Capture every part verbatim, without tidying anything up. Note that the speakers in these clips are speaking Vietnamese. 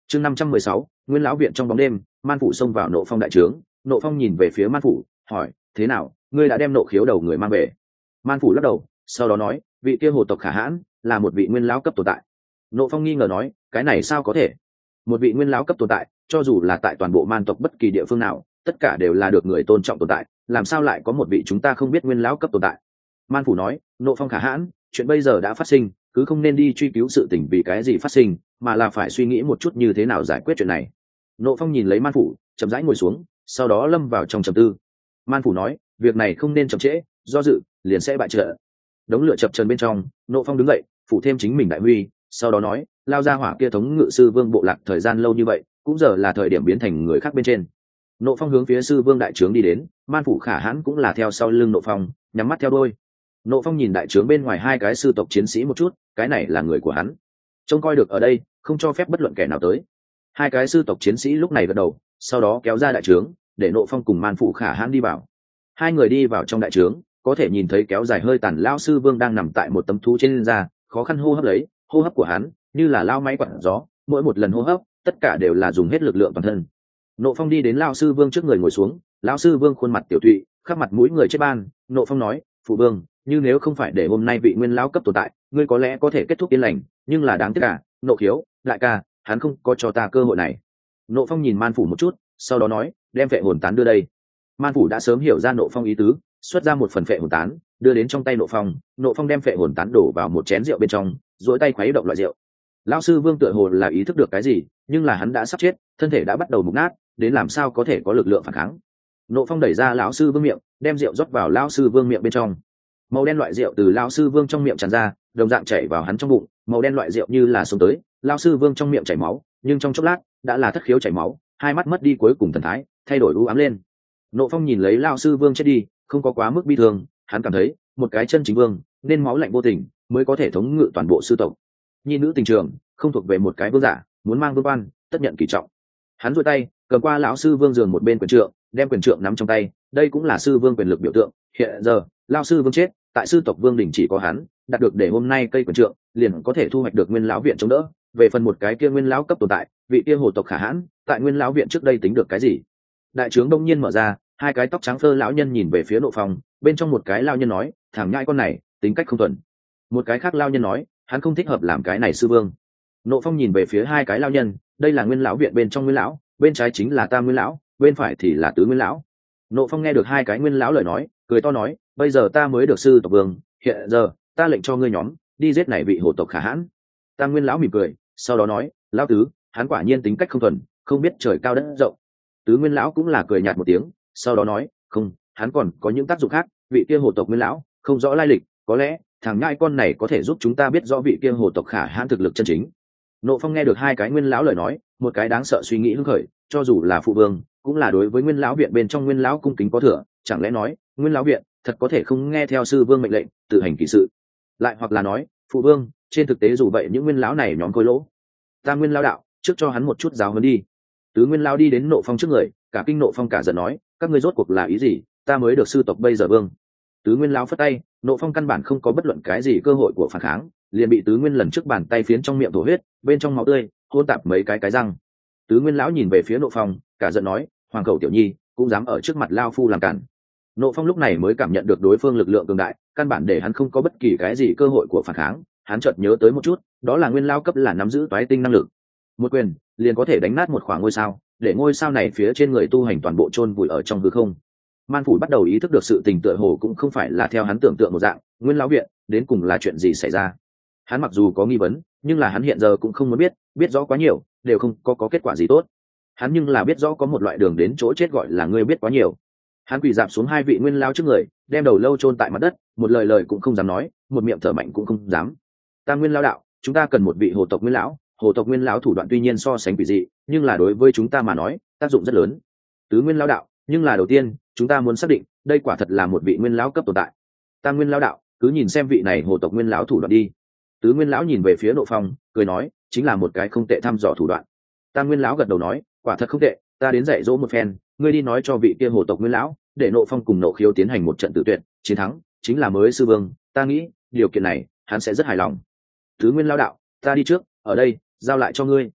chương năm trăm mười sáu nguyên lão viện trong bóng đêm. Man phủ xông vào Nộ Phong đại trướng. Nộ Phong nhìn về phía Man phủ hỏi, thế nào, ngươi đã đem nộ khiếu đầu người mang về? Man phủ lắc đầu, sau đó nói, vị kia hồ tộc Khả Hãn là một vị nguyên lão cấp tồn tại. Nộ Phong nghi ngờ nói, cái này sao có thể? Một vị nguyên lão cấp tồn tại, cho dù là tại toàn bộ man tộc bất kỳ địa phương nào, tất cả đều là được người tôn trọng tồn tại, làm sao lại có một vị chúng ta không biết nguyên lão cấp tồn tại? Man phủ nói, Nộ Phong Khả Hãn, chuyện bây giờ đã phát sinh, cứ không nên đi truy cứu sự tình vì cái gì phát sinh, mà là phải suy nghĩ một chút như thế nào giải quyết chuyện này. Nộ Phong nhìn lấy Man phủ, chậm rãi ngồi xuống, sau đó lâm vào trong trầm tư. Man phủ nói, việc này không nên chậm trễ, do dự liền sẽ bại trận. Đống lửa chập chờn bên trong, Nộ Phong đứng dậy, phủ thêm chính mình đại huy, sau đó nói, lao ra hỏa kia thống ngự sư vương bộ lạc thời gian lâu như vậy, cũng giờ là thời điểm biến thành người khác bên trên. Nộ Phong hướng phía sư vương đại trướng đi đến, Man phủ Khả Hãn cũng là theo sau lưng Nộ Phong, nhắm mắt theo đôi. Nộ Phong nhìn đại trướng bên ngoài hai cái sư tộc chiến sĩ một chút, cái này là người của hắn, trông coi được ở đây, không cho phép bất luận kẻ nào tới. Hai cái sư tộc chiến sĩ lúc này gật đầu, sau đó kéo ra đại trướng, để Nộ Phong cùng Man phủ Khả Hãn đi vào. Hai người đi vào trong đại trướng, có thể nhìn thấy kéo dài hơi tàn lao sư vương đang nằm tại một tấm thú trên da, khó khăn hô hấp lấy, hô hấp của hắn như là lao máy quặn gió, mỗi một lần hô hấp tất cả đều là dùng hết lực lượng toàn thân. Nộ Phong đi đến lao sư vương trước người ngồi xuống, lao sư vương khuôn mặt tiểu thụy, khắp mặt mũi người chết ban. Nộ Phong nói, phụ vương, như nếu không phải để hôm nay vị nguyên lão cấp tồn tại, ngươi có lẽ có thể kết thúc yên lành, nhưng là đáng tiếc cả, Nộ khiếu đại ca hắn không có cho ta cơ hội này. Nộ Phong nhìn Man phủ một chút, sau đó nói, đem vệ hồn tán đưa đây. Man phủ đã sớm hiểu ra Nộ Phong ý tứ, xuất ra một phần phệ hồn tán đưa đến trong tay Nộ Phong. Nộ Phong đem phệ hồn tán đổ vào một chén rượu bên trong, duỗi tay khuấy động loại rượu. Lão sư vương tựa hồ là ý thức được cái gì, nhưng là hắn đã sắp chết, thân thể đã bắt đầu mục nát, đến làm sao có thể có lực lượng phản kháng. Nộ Phong đẩy ra lão sư vương miệng, đem rượu rót vào lão sư vương miệng bên trong. Màu đen loại rượu từ lão sư vương trong miệng tràn ra, đồng dạng chảy vào hắn trong bụng. Màu đen loại rượu như là xông tới, lão sư vương trong miệng chảy máu, nhưng trong chốc lát đã là thất khiếu chảy máu, hai mắt mất đi cuối cùng thần thái, thay đổi u ám lên. Nộ Phong nhìn lấy lão sư vương chết đi, không có quá mức bi thương, hắn cảm thấy một cái chân chính vương nên máu lạnh vô tình mới có thể thống ngự toàn bộ sư tộc. Nhi nữ tình trường không thuộc về một cái vương giả, muốn mang vương quan tất nhận kỳ trọng. Hắn duỗi tay cầm qua lão sư vương giường một bên quyền trượng, đem quyền trượng nắm trong tay, đây cũng là sư vương quyền lực biểu tượng. Hiện giờ lão sư vương chết, tại sư tộc vương đỉnh chỉ có hắn đạt được để hôm nay cây quyền trượng liền có thể thu hoạch được nguyên lão viện chống đỡ. Về phần một cái kia nguyên lão cấp tồn tại, vị kia hồ tộc Khả Hãn tại nguyên lão viện trước đây tính được cái gì? Đại trướng đông nhiên mở ra, hai cái tóc trắng phơ lão nhân nhìn về phía Nộ Phong, bên trong một cái lão nhân nói, thằng nhãi con này tính cách không thuần. Một cái khác lão nhân nói, hắn không thích hợp làm cái này sư vương. Nộ Phong nhìn về phía hai cái lão nhân, đây là nguyên lão viện bên trong nguyên lão, bên trái chính là tam nguyên lão, bên phải thì là tứ nguyên lão. Nộ Phong nghe được hai cái nguyên lão lời nói, cười to nói, bây giờ ta mới được sư tộc vương, hiện giờ ta lệnh cho ngươi nhóm đi giết này vị hồ tộc Khả Hãn. Tam nguyên lão mỉm cười, sau đó nói, lão tứ, hắn quả nhiên tính cách không thuần, không biết trời cao đất rộng. Tứ nguyên lão cũng là cười nhạt một tiếng, sau đó nói, không, hắn còn có những tác dụng khác, vị kia hồ tộc nguyên lão không rõ lai lịch, có lẽ thằng nhãi con này có thể giúp chúng ta biết rõ vị kia hồ tộc Khả Hãn thực lực chân chính. Nộ Phong nghe được hai cái nguyên lão lời nói, một cái đáng sợ suy nghĩ hưng khởi, cho dù là phụ vương cũng là đối với nguyên lão viện bên trong nguyên lão cung kính có thừa, chẳng lẽ nói nguyên lão viện thật có thể không nghe theo sư vương mệnh lệnh tự hành kỵ sự? Lại hoặc là nói phụ vương trên thực tế dù vậy những nguyên lão này nhóm khối lỗ. Ta nguyên lão đạo trước cho hắn một chút giáo huấn đi. Tứ nguyên lão đi đến Nộ Phong trước người, cả kinh Nộ Phong cả giận nói, các ngươi rốt cuộc là ý gì, ta mới được sư tộc bây giờ vương. Tứ nguyên lão phất tay, Nộ Phong căn bản không có bất luận cái gì cơ hội của phản kháng, liền bị tứ nguyên lần trước bàn tay phiến trong miệng thổ huyết, bên trong máu tươi hôn tạp mấy cái cái răng. Tứ nguyên lão nhìn về phía Nộ Phong, cả giận nói, hoàng khẩu tiểu nhi cũng dám ở trước mặt lao phu làm cản. Nộ Phong lúc này mới cảm nhận được đối phương lực lượng cường đại, căn bản để hắn không có bất kỳ cái gì cơ hội của phản kháng. Hắn chợt nhớ tới một chút, đó là nguyên lao cấp là nắm giữ toái tinh năng lực, một quyền liền có thể đánh nát một khoảng ngôi sao, để ngôi sao này phía trên người tu hành toàn bộ chôn vùi ở trong hư không. Man phủ bắt đầu ý thức được sự tình tựa hồ cũng không phải là theo hắn tưởng tượng một dạng, nguyên lão viện đến cùng là chuyện gì xảy ra. Hắn mặc dù có nghi vấn, nhưng là hắn hiện giờ cũng không muốn biết, biết rõ quá nhiều đều không có, có kết quả gì tốt. Hắn nhưng là biết rõ có một loại đường đến chỗ chết gọi là ngươi biết quá nhiều. Hắn quỳ dạp xuống hai vị nguyên lão trước người, đem đầu lâu chôn tại mặt đất, một lời lời cũng không dám nói, một miệng thở mạnh cũng không dám. Ta nguyên lão đạo, chúng ta cần một vị hồ tộc nguyên lão, hồ tộc nguyên lão thủ đoạn tuy nhiên so sánh quỷ dị, nhưng là đối với chúng ta mà nói tác dụng rất lớn. Tứ nguyên lão đạo, nhưng là đầu tiên chúng ta muốn xác định đây quả thật là một vị nguyên lão cấp tồn tại. Tam nguyên lão đạo, cứ nhìn xem vị này hồ tộc nguyên lão thủ đoạn đi. Tứ nguyên lão nhìn về phía Nộ Phong, cười nói, chính là một cái không tệ thăm dò thủ đoạn. Tam nguyên lão gật đầu nói, quả thật không tệ, ta đến dạy dỗ một phen, ngươi đi nói cho vị kia hồ tộc nguyên lão, để Nộ Phong cùng Nộ Khiếu tiến hành một trận tự tuyệt, chiến thắng chính là mới sư vương, ta nghĩ điều kiện này hắn sẽ rất hài lòng. Tứ nguyên lão đạo, ta đi trước, ở đây giao lại cho ngươi.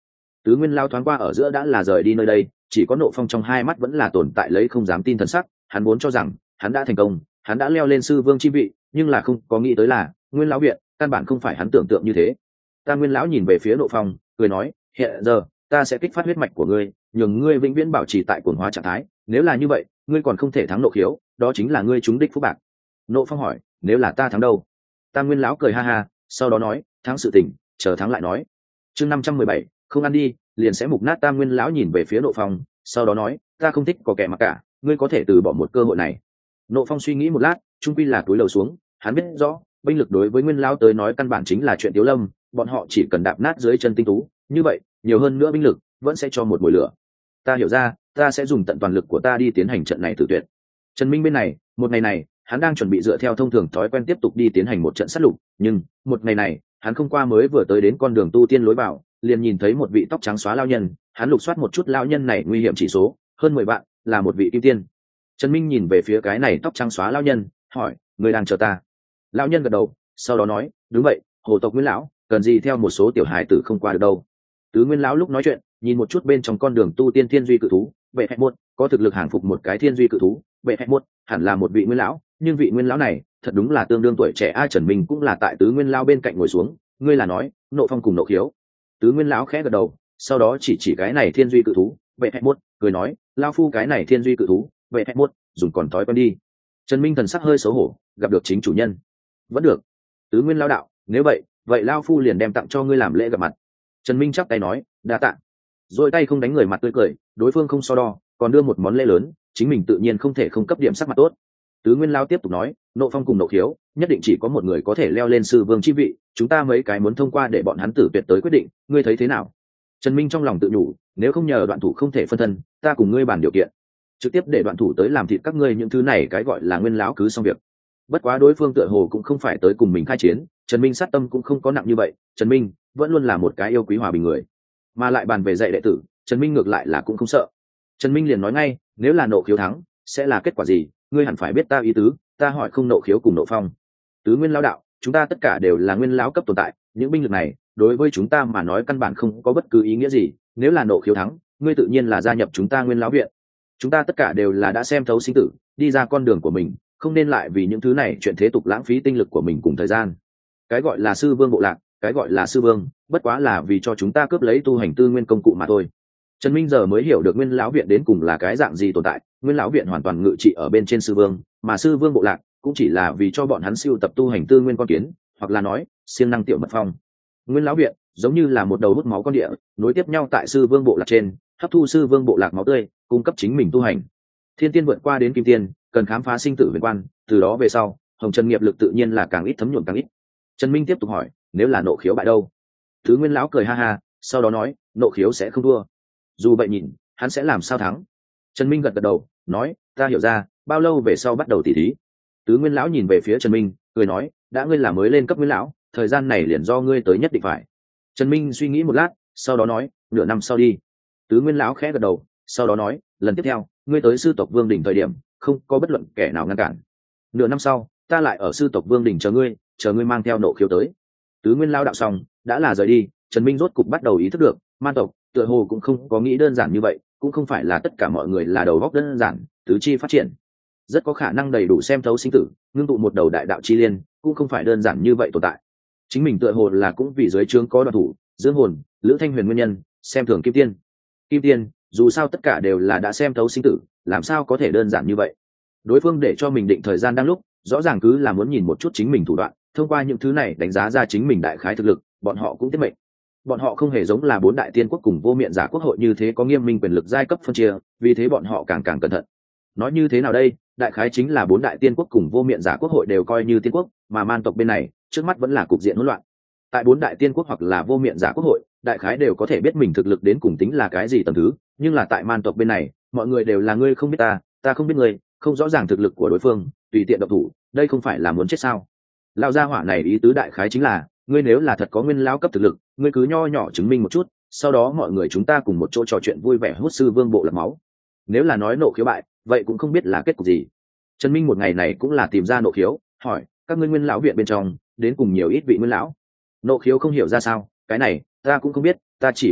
Tứ Nguyên Lão thoáng qua ở giữa đã là rời đi nơi đây, chỉ có Nộ Phong trong hai mắt vẫn là tồn tại lấy không dám tin thần sắc. Hắn vốn cho rằng hắn đã thành công, hắn đã leo lên sư vương chi vị, nhưng là không có nghĩ tới là Nguyên Lão viện căn bản không phải hắn tưởng tượng như thế. Ta Nguyên Lão nhìn về phía Nộ Phong, cười nói, hiện giờ ta sẽ kích phát huyết mạch của ngươi, nhường ngươi vĩnh viễn bảo trì tại cuồng hóa trạng thái. Nếu là như vậy, ngươi còn không thể thắng Nộ Khiếu, đó chính là ngươi trúng đích phúc bạc. Nộ Phong hỏi, nếu là ta thắng đâu? Ta Nguyên Lão cười ha ha, sau đó nói, thắng sự tình, chờ thắng lại nói. Chương năm trăm mười bảy, không ăn đi liền sẽ mục nát. Tam Nguyên Lão nhìn về phía Nộ Phong, sau đó nói, ta không thích có kẻ mặc cả, ngươi có thể từ bỏ một cơ hội này. Nộ Phong suy nghĩ một lát, trung quy là túi lầu xuống. Hắn biết rõ binh lực đối với Nguyên Lão tới nói căn bản chính là chuyện tiếu lâm, bọn họ chỉ cần đạp nát dưới chân tinh tú, như vậy nhiều hơn nữa binh lực vẫn sẽ cho một mùi lửa. Ta hiểu ra, ta sẽ dùng tận toàn lực của ta đi tiến hành trận này tử tuyệt. Trần Minh bên này, một ngày này hắn đang chuẩn bị dựa theo thông thường thói quen tiếp tục đi tiến hành một trận sát lục, nhưng một ngày này hắn không qua mới vừa tới đến con đường tu tiên lối vào, liền nhìn thấy một vị tóc trắng xóa lão nhân. Hắn lục soát một chút lão nhân này nguy hiểm chỉ số hơn mười vạn, là một vị kim tiên. Trần Minh nhìn về phía cái này tóc trắng xóa lão nhân, hỏi, người đang chờ ta? Lão nhân gật đầu, sau đó nói, đúng vậy, hồ tộc Nguyên Lão cần gì theo một số tiểu hài tử không qua được đâu. Tứ Nguyên Lão lúc nói chuyện nhìn một chút bên trong con đường tu tiên thiên duy cự thú, vệ hẹn muôn có thực lực hàng phục một cái thiên duy cự thú. Vệ hẹn muôn hẳn là một vị Nguyên Lão, nhưng vị Nguyên Lão này thật đúng là tương đương tuổi trẻ. A Trần Minh cũng là tại Tứ Nguyên Lão bên cạnh ngồi xuống. Ngươi là nói Nộ Phong cùng Nộ Khiếu? Tứ Nguyên Lão khẽ gật đầu, sau đó chỉ chỉ cái này thiên duy cự thú. Vệ hẹn muôn cười nói, lao phu cái này thiên duy cự thú, vệ hẹn muôn dùng còn thói quen đi. Trần Minh thần sắc hơi xấu hổ, gặp được chính chủ nhân vẫn được. Tứ Nguyên Lão đạo, nếu vậy vậy lao phu liền đem tặng cho ngươi làm lễ gặp mặt. Trần Minh chắp tay nói, đa tạ. Rồi tay không đánh người mặt tươi cười, đối phương không so đo, còn đưa một món lễ lớn, chính mình tự nhiên không thể không cấp điểm sắc mặt tốt. Tứ Nguyên Lão tiếp tục nói, Nộ Phong cùng Nộ Khiếu nhất định chỉ có một người có thể leo lên sư vương chi vị, chúng ta mấy cái muốn thông qua để bọn hắn tử tuyệt tới quyết định, ngươi thấy thế nào? Trần Minh trong lòng tự nhủ, nếu không nhờ Đoạn Thủ không thể phân thân, ta cùng ngươi bàn điều kiện, trực tiếp để Đoạn Thủ tới làm thịt các ngươi những thứ này cái gọi là Nguyên Lão cứ xong việc. Bất quá đối phương tựa hồ cũng không phải tới cùng mình khai chiến, Trần Minh sát tâm cũng không có nặng như vậy. Trần Minh vẫn luôn là một cái yêu quý hòa bình người, mà lại bàn về dạy đệ tử, Trần Minh ngược lại là cũng không sợ. Trần Minh liền nói ngay, nếu là Nộ Khiếu thắng sẽ là kết quả gì, ngươi hẳn phải biết ta ý tứ. Ta hỏi không Nộ Khiếu cùng Nộ Phong. Tứ Nguyên Lão đạo, chúng ta tất cả đều là Nguyên Lão cấp tồn tại, những binh lực này đối với chúng ta mà nói căn bản không có bất cứ ý nghĩa gì. Nếu là Nộ Khiếu thắng, ngươi tự nhiên là gia nhập chúng ta Nguyên Lão viện. Chúng ta tất cả đều là đã xem thấu sinh tử, đi ra con đường của mình, không nên lại vì những thứ này chuyện thế tục lãng phí tinh lực của mình cùng thời gian. Cái gọi là sư vương bộ lạc, cái gọi là sư vương bất quá là vì cho chúng ta cướp lấy tu hành tư nguyên công cụ mà thôi. Trần Minh giờ mới hiểu được Nguyên Lão viện đến cùng là cái dạng gì tồn tại. Nguyên Lão viện hoàn toàn ngự trị ở bên trên sư vương, mà sư vương bộ lạc cũng chỉ là vì cho bọn hắn siêu tập tu hành tư nguyên con kiến, hoặc là nói siêng năng tiểu mật phong. Nguyên Lão viện giống như là một đầu hút máu con địa, nối tiếp nhau tại sư vương bộ lạc trên, hấp thu sư vương bộ lạc máu tươi, cung cấp chính mình tu hành. Thiên tiên vượt qua đến kim tiên, cần khám phá sinh tử huyền quan, từ đó về sau hồng trần nghiệp lực tự nhiên là càng ít thấm nhuộm càng ít. Trần Minh tiếp tục hỏi, nếu là Nộ Khiếu bại đâu? Thứ Nguyên Lão cười ha ha, sau đó nói, Nộ Khiếu sẽ không thua. Dù vậy nhìn hắn sẽ làm sao thắng? Trần Minh gật gật đầu, nói, ta hiểu ra, bao lâu về sau bắt đầu tỉ thí? Tứ Nguyên Lão nhìn về phía Trần Minh, cười nói, đã ngươi là mới lên cấp Nguyên Lão, thời gian này liền do ngươi tới nhất định phải. Trần Minh suy nghĩ một lát, sau đó nói, nửa năm sau đi. Tứ Nguyên Lão khẽ gật đầu, sau đó nói, lần tiếp theo ngươi tới sư tộc Vương Đình thời điểm không có bất luận kẻ nào ngăn cản. Nửa năm sau ta lại ở sư tộc Vương Đình chờ ngươi, chờ ngươi mang theo Nộ Khiếu tới. Tứ Nguyên Lão đạo xong đã là rời đi. Trần Minh rốt cục bắt đầu ý thức được, man tộc tựa hồ cũng không có nghĩ đơn giản như vậy, cũng không phải là tất cả mọi người là đầu óc đơn giản, tứ chi phát triển rất có khả năng đầy đủ xem thấu sinh tử, ngưng tụ một đầu đại đạo chi liên, cũng không phải đơn giản như vậy tồn tại. Chính mình tựa hồ là cũng vì dưới trướng có Đoạn Thủ, Dương Hồn, Lữ Thanh Huyền nguyên nhân xem thường Kim Tiên. Kim Tiên dù sao tất cả đều là đã xem thấu sinh tử, làm sao có thể đơn giản như vậy? Đối phương để cho mình định thời gian đang lúc, rõ ràng cứ là muốn nhìn một chút chính mình thủ đoạn, thông qua những thứ này đánh giá ra chính mình đại khái thực lực. Bọn họ cũng tiết mệnh, bọn họ không hề giống là bốn đại tiên quốc cùng vô miện giả quốc hội như thế có nghiêm minh quyền lực giai cấp phân chia, vì thế bọn họ càng càng cẩn thận. Nói như thế nào đây, đại khái chính là bốn đại tiên quốc cùng vô miện giả quốc hội đều coi như tiên quốc, mà man tộc bên này trước mắt vẫn là cục diện hỗn loạn. Tại bốn đại tiên quốc hoặc là vô miện giả quốc hội, đại khái đều có thể biết mình thực lực đến cùng tính là cái gì tầm thứ, nhưng là tại man tộc bên này, mọi người đều là ngươi không biết ta, ta không biết ngươi, không rõ ràng thực lực của đối phương, tùy tiện động thủ, đây không phải là muốn chết sao? Lão gia hỏa này ý tứ đại khái chính là, ngươi nếu là thật có Nguyên Lão cấp thực lực, ngươi cứ nho nhỏ chứng minh một chút, sau đó mọi người chúng ta cùng một chỗ trò chuyện vui vẻ hút sư vương bộ lạc máu. Nếu là nói Nộ Khiếu bại, vậy cũng không biết là kết cục gì. Trần Minh một ngày này cũng là tìm ra Nộ Khiếu, hỏi, các ngươi Nguyên Lão viện bên trong đến cùng nhiều ít vị Nguyên Lão? Nộ Khiếu không hiểu ra sao, cái này ta cũng không biết, ta chỉ biết là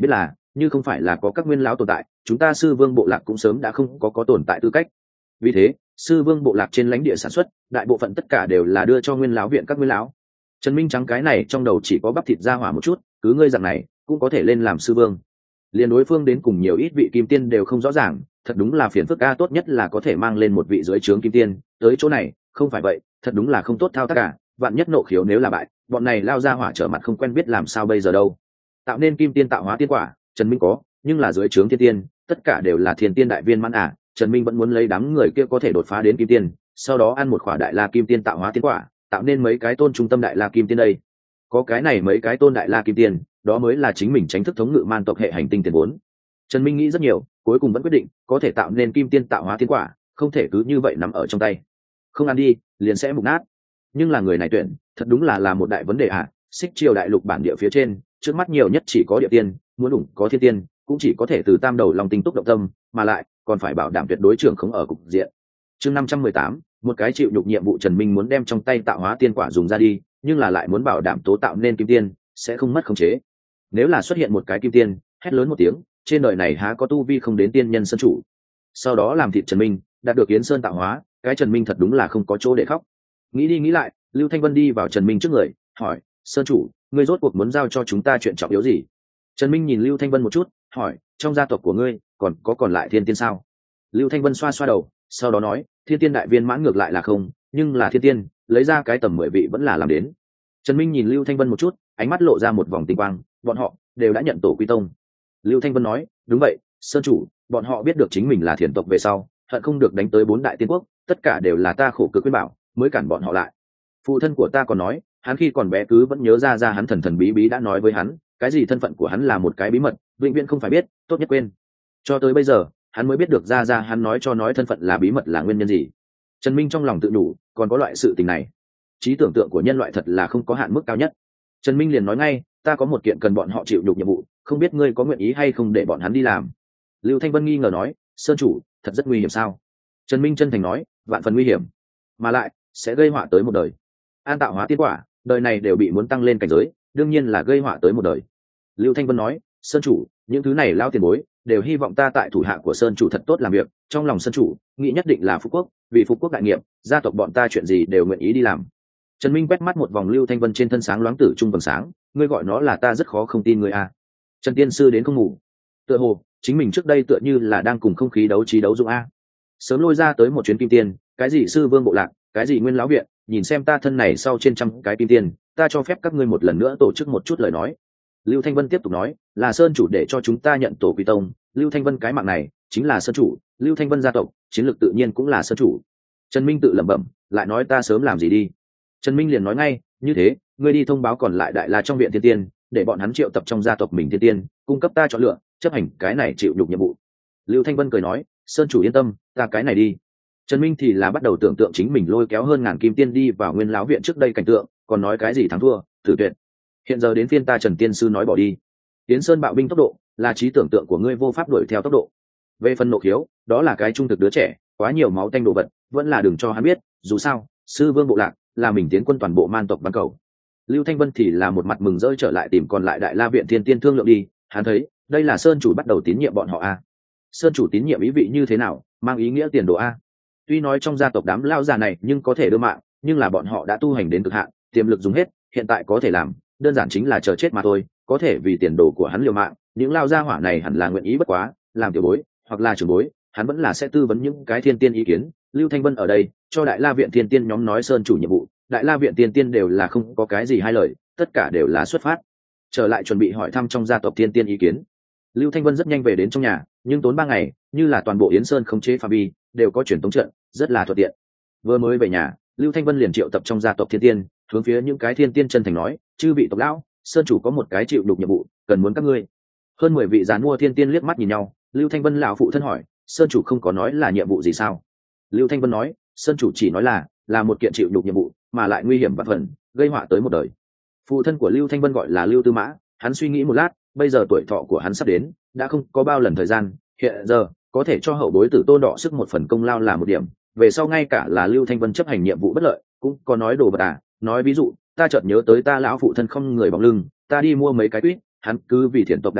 như không phải là có các nguyên lão tồn tại, chúng ta sư vương bộ lạc cũng sớm đã không có có tồn tại tư cách. Vì thế sư vương bộ lạc trên lãnh địa sản xuất đại bộ phận tất cả đều là đưa cho nguyên lão viện các nguyên lão. Trần Minh trắng cái này trong đầu chỉ có bắp thịt ra hỏa một chút, cứ ngươi dạng này cũng có thể lên làm sư vương. Liên đối phương đến cùng nhiều ít vị kim tiên đều không rõ ràng, thật đúng là phiền phức a, tốt nhất là có thể mang lên một vị dưới trướng kim tiên tới chỗ này, không phải vậy thật đúng là không tốt thao tác cả. Vạn nhất nộ khiếu nếu là bại, bọn này lao ra hỏa trở mặt không quen biết làm sao bây giờ đâu. Tạo nên kim tiên tạo hóa tiên quả, Trần Minh có, nhưng là dưới trướng thiên tiên tất cả đều là thiên tiên đại viên mãn à. Trần Minh vẫn muốn lấy đám người kia có thể đột phá đến kim tiên, sau đó ăn một khỏa đại la kim tiên tạo hóa tiên quả, tạo nên mấy cái tôn trung tâm đại la kim tiên đây. Có cái này mấy cái tôn đại la kim tiên, đó mới là chính mình tránh thức thống ngự man tộc hệ hành tinh tiền vốn. Trần Minh nghĩ rất nhiều, cuối cùng vẫn quyết định có thể tạo nên kim tiên tạo hóa tiên quả, không thể cứ như vậy nằm ở trong tay, không ăn đi liền sẽ mục nát. Nhưng là người này tuyển thật đúng là là một đại vấn đề à. Xích triều đại lục bản địa phía trên trước mắt nhiều nhất chỉ có địa tiên, muốn đủ có thiên tiên cũng chỉ có thể từ tam đầu long tinh túc động tâm, mà lại còn phải bảo đảm tuyệt đối trưởng không ở cục diện. Chương năm trăm mười tám, một cái chịu nhục nhiệm vụ. Trần Minh muốn đem trong tay tạo hóa tiên quả dùng ra đi, nhưng là lại muốn bảo đảm tố tạo nên kim tiên sẽ không mất khống chế. Nếu là xuất hiện một cái kim tiên hét lớn một tiếng, trên đời này há có tu vi không đến tiên nhân sơn chủ. Sau đó làm thịt Trần Minh, đạt được Yến Sơn tạo hóa, cái Trần Minh thật đúng là không có chỗ để khóc. Nghĩ đi nghĩ lại, Lưu Thanh Vân đi vào Trần Minh trước người, hỏi: "Sơn chủ, ngươi rốt cuộc muốn giao cho chúng ta chuyện trọng yếu gì?" Trần Minh nhìn Lưu Thanh Vân một chút, hỏi: "Trong gia tộc của ngươi còn có còn lại thiên tiên sao?" Lưu Thanh Vân xoa xoa đầu, sau đó nói: "Thiên tiên đại viên mãn ngược lại là không, nhưng là thiên tiên, lấy ra cái tầm mười vị vẫn là làm đến." Trần Minh nhìn Lưu Thanh Vân một chút, ánh mắt lộ ra một vòng tinh quang: "Bọn họ đều đã nhận tổ quy tông." Lưu Thanh Vân nói: "Đúng vậy, Sơn chủ, bọn họ biết được chính mình là thiền tộc về sau, hận không được đánh tới bốn đại tiên quốc, tất cả đều là ta khổ cực khuyên bảo mới cản bọn họ lại. Phụ thân của ta còn nói, hắn khi còn bé cứ vẫn nhớ ra ra hắn thần thần bí bí đã nói với hắn, cái gì thân phận của hắn là một cái bí mật, vĩnh viễn không phải biết, tốt nhất quên. Cho tới bây giờ, hắn mới biết được ra ra hắn nói cho nói thân phận là bí mật là nguyên nhân gì." Trần Minh trong lòng tự đủ, còn có loại sự tình này. Trí tưởng tượng của nhân loại thật là không có hạn mức cao nhất. Trần Minh liền nói ngay: "Ta có một kiện cần bọn họ chịu nhục nhiệm vụ, không biết ngươi có nguyện ý hay không để bọn hắn đi làm?" Lưu Thanh Vân nghi ngờ nói: "Sơn chủ, thật rất nguy hiểm sao?" Trần Minh chân thành nói: "Vạn phần nguy hiểm, mà lại sẽ gây họa tới một đời. An tạo hóa tiên quả, đời này đều bị muốn tăng lên cảnh giới, đương nhiên là gây họa tới một đời." Lưu Thanh Vân nói: "Sơn chủ, những thứ này lao tiền bối đều hy vọng ta tại thủ hạ của Sơn chủ thật tốt làm việc, trong lòng Sơn chủ nghĩ nhất định là Phú Quốc, vì Phú Quốc đại nghiệp, gia tộc bọn ta chuyện gì đều nguyện ý đi làm." Trần Minh quét mắt một vòng Lưu Thanh Vân trên thân sáng loáng tử trung vầng sáng: "Ngươi gọi nó là ta rất khó không tin ngươi a." Trần tiên sư đến không ngủ, tựa hồ chính mình trước đây tựa như là đang cùng không khí đấu trí đấu dũng a. Sớm lôi ra tới một chuyến kim tiên, cái gì sư vương bộ lạc, cái gì nguyên lão viện, nhìn xem ta thân này sau trên trăm cái kim tiên, ta cho phép các ngươi một lần nữa tổ chức một chút lời nói. Lưu Thanh Vân tiếp tục nói: "Là Sơn chủ để cho chúng ta nhận tổ quy tông, Lưu Thanh Vân cái mạng này chính là Sơn chủ, Lưu Thanh Vân gia tộc chiến lược tự nhiên cũng là Sơn chủ." Trần Minh tự lẩm bẩm, lại nói ta sớm làm gì đi. Trần Minh liền nói ngay: "Như thế, ngươi đi thông báo còn lại đại la trong viện thiên tiên, để bọn hắn triệu tập trong gia tộc mình thiên tiên, cung cấp ta chọn lựa, chấp hành cái này chịu nhục nhiệm vụ." Lưu Thanh Vân cười nói: "Sơn chủ yên tâm, ta cái này đi." Trần Minh thì là bắt đầu tưởng tượng chính mình lôi kéo hơn ngàn kim tiên đi vào nguyên lão viện trước đây cảnh tượng, còn nói cái gì thắng thua, thử tuyệt. Hiện giờ đến phiên ta Trần tiên sư nói bỏ đi. Tiến Sơn bạo binh tốc độ, là trí tưởng tượng của ngươi vô pháp đuổi theo tốc độ. Về phần nộ khiếu, đó là cái trung thực đứa trẻ, quá nhiều máu tanh đồ vật, vẫn là đừng cho hắn biết, dù sao, sư vương bộ lạc là mình tiến quân toàn bộ man tộc bán cầu. Lưu Thanh Vân thì là một mặt mừng rỡ trở lại tìm còn lại đại la viện thiên tiên thương lượng đi, hắn thấy, đây là Sơn chủ bắt đầu tín nhiệm bọn họ a. Sơn chủ tín nhiệm ý vị như thế nào, mang ý nghĩa tiền đồ a. Tuy nói trong gia tộc đám lao già này nhưng có thể đưa mạng, nhưng là bọn họ đã tu hành đến cực hạn, tiềm lực dùng hết, hiện tại có thể làm, đơn giản chính là chờ chết mà thôi, có thể vì tiền đồ của hắn liều mạng, những lao gia hỏa này hẳn là nguyện ý bất quá, làm tiểu bối, hoặc là trưởng bối, hắn vẫn là sẽ tư vấn những cái thiên tiên ý kiến. Lưu Thanh Vân ở đây, cho đại la viện thiên tiên nhóm nói Sơn chủ nhiệm vụ, đại la viện thiên tiên đều là không có cái gì hai lời, tất cả đều là xuất phát. Trở lại chuẩn bị hỏi thăm trong gia tộc thiên tiên ý kiến. Lưu Thanh Vân rất nhanh về đến trong nhà, nhưng tốn ba ngày, như là toàn bộ Yến Sơn khống chế phạm vi đều có truyền tống trận, rất là thuận tiện. Vừa mới về nhà, Lưu Thanh Vân liền triệu tập trong gia tộc thiên tiên, hướng phía những cái thiên tiên chân thành nói: "Chư vị tộc lão, Sơn chủ có một cái chịu đục nhiệm vụ, cần muốn các ngươi." Hơn mười vị giàn mua thiên tiên liếc mắt nhìn nhau, Lưu Thanh Vân lão phụ thân hỏi: "Sơn chủ không có nói là nhiệm vụ gì sao?" Lưu Thanh Vân nói: "Sơn chủ chỉ nói là là một kiện chịu đục nhiệm vụ, mà lại nguy hiểm vạn phần, gây họa tới một đời." Phụ thân của Lưu Thanh Vân gọi là Lưu Tư Mã, hắn suy nghĩ một lát, bây giờ tuổi thọ của hắn sắp đến, đã không có bao lần thời gian, hiện giờ có thể cho hậu bối tử tôn đọ sức một phần công lao là một điểm, về sau ngay cả là Lưu Thanh Vân chấp hành nhiệm vụ bất lợi cũng có nói đồ vật à. Nói ví dụ, ta chợt nhớ tới ta lão phụ thân không người bóng lưng, ta đi mua mấy cái quýt, hắn cứ vì thiện tộc đại nghiệp,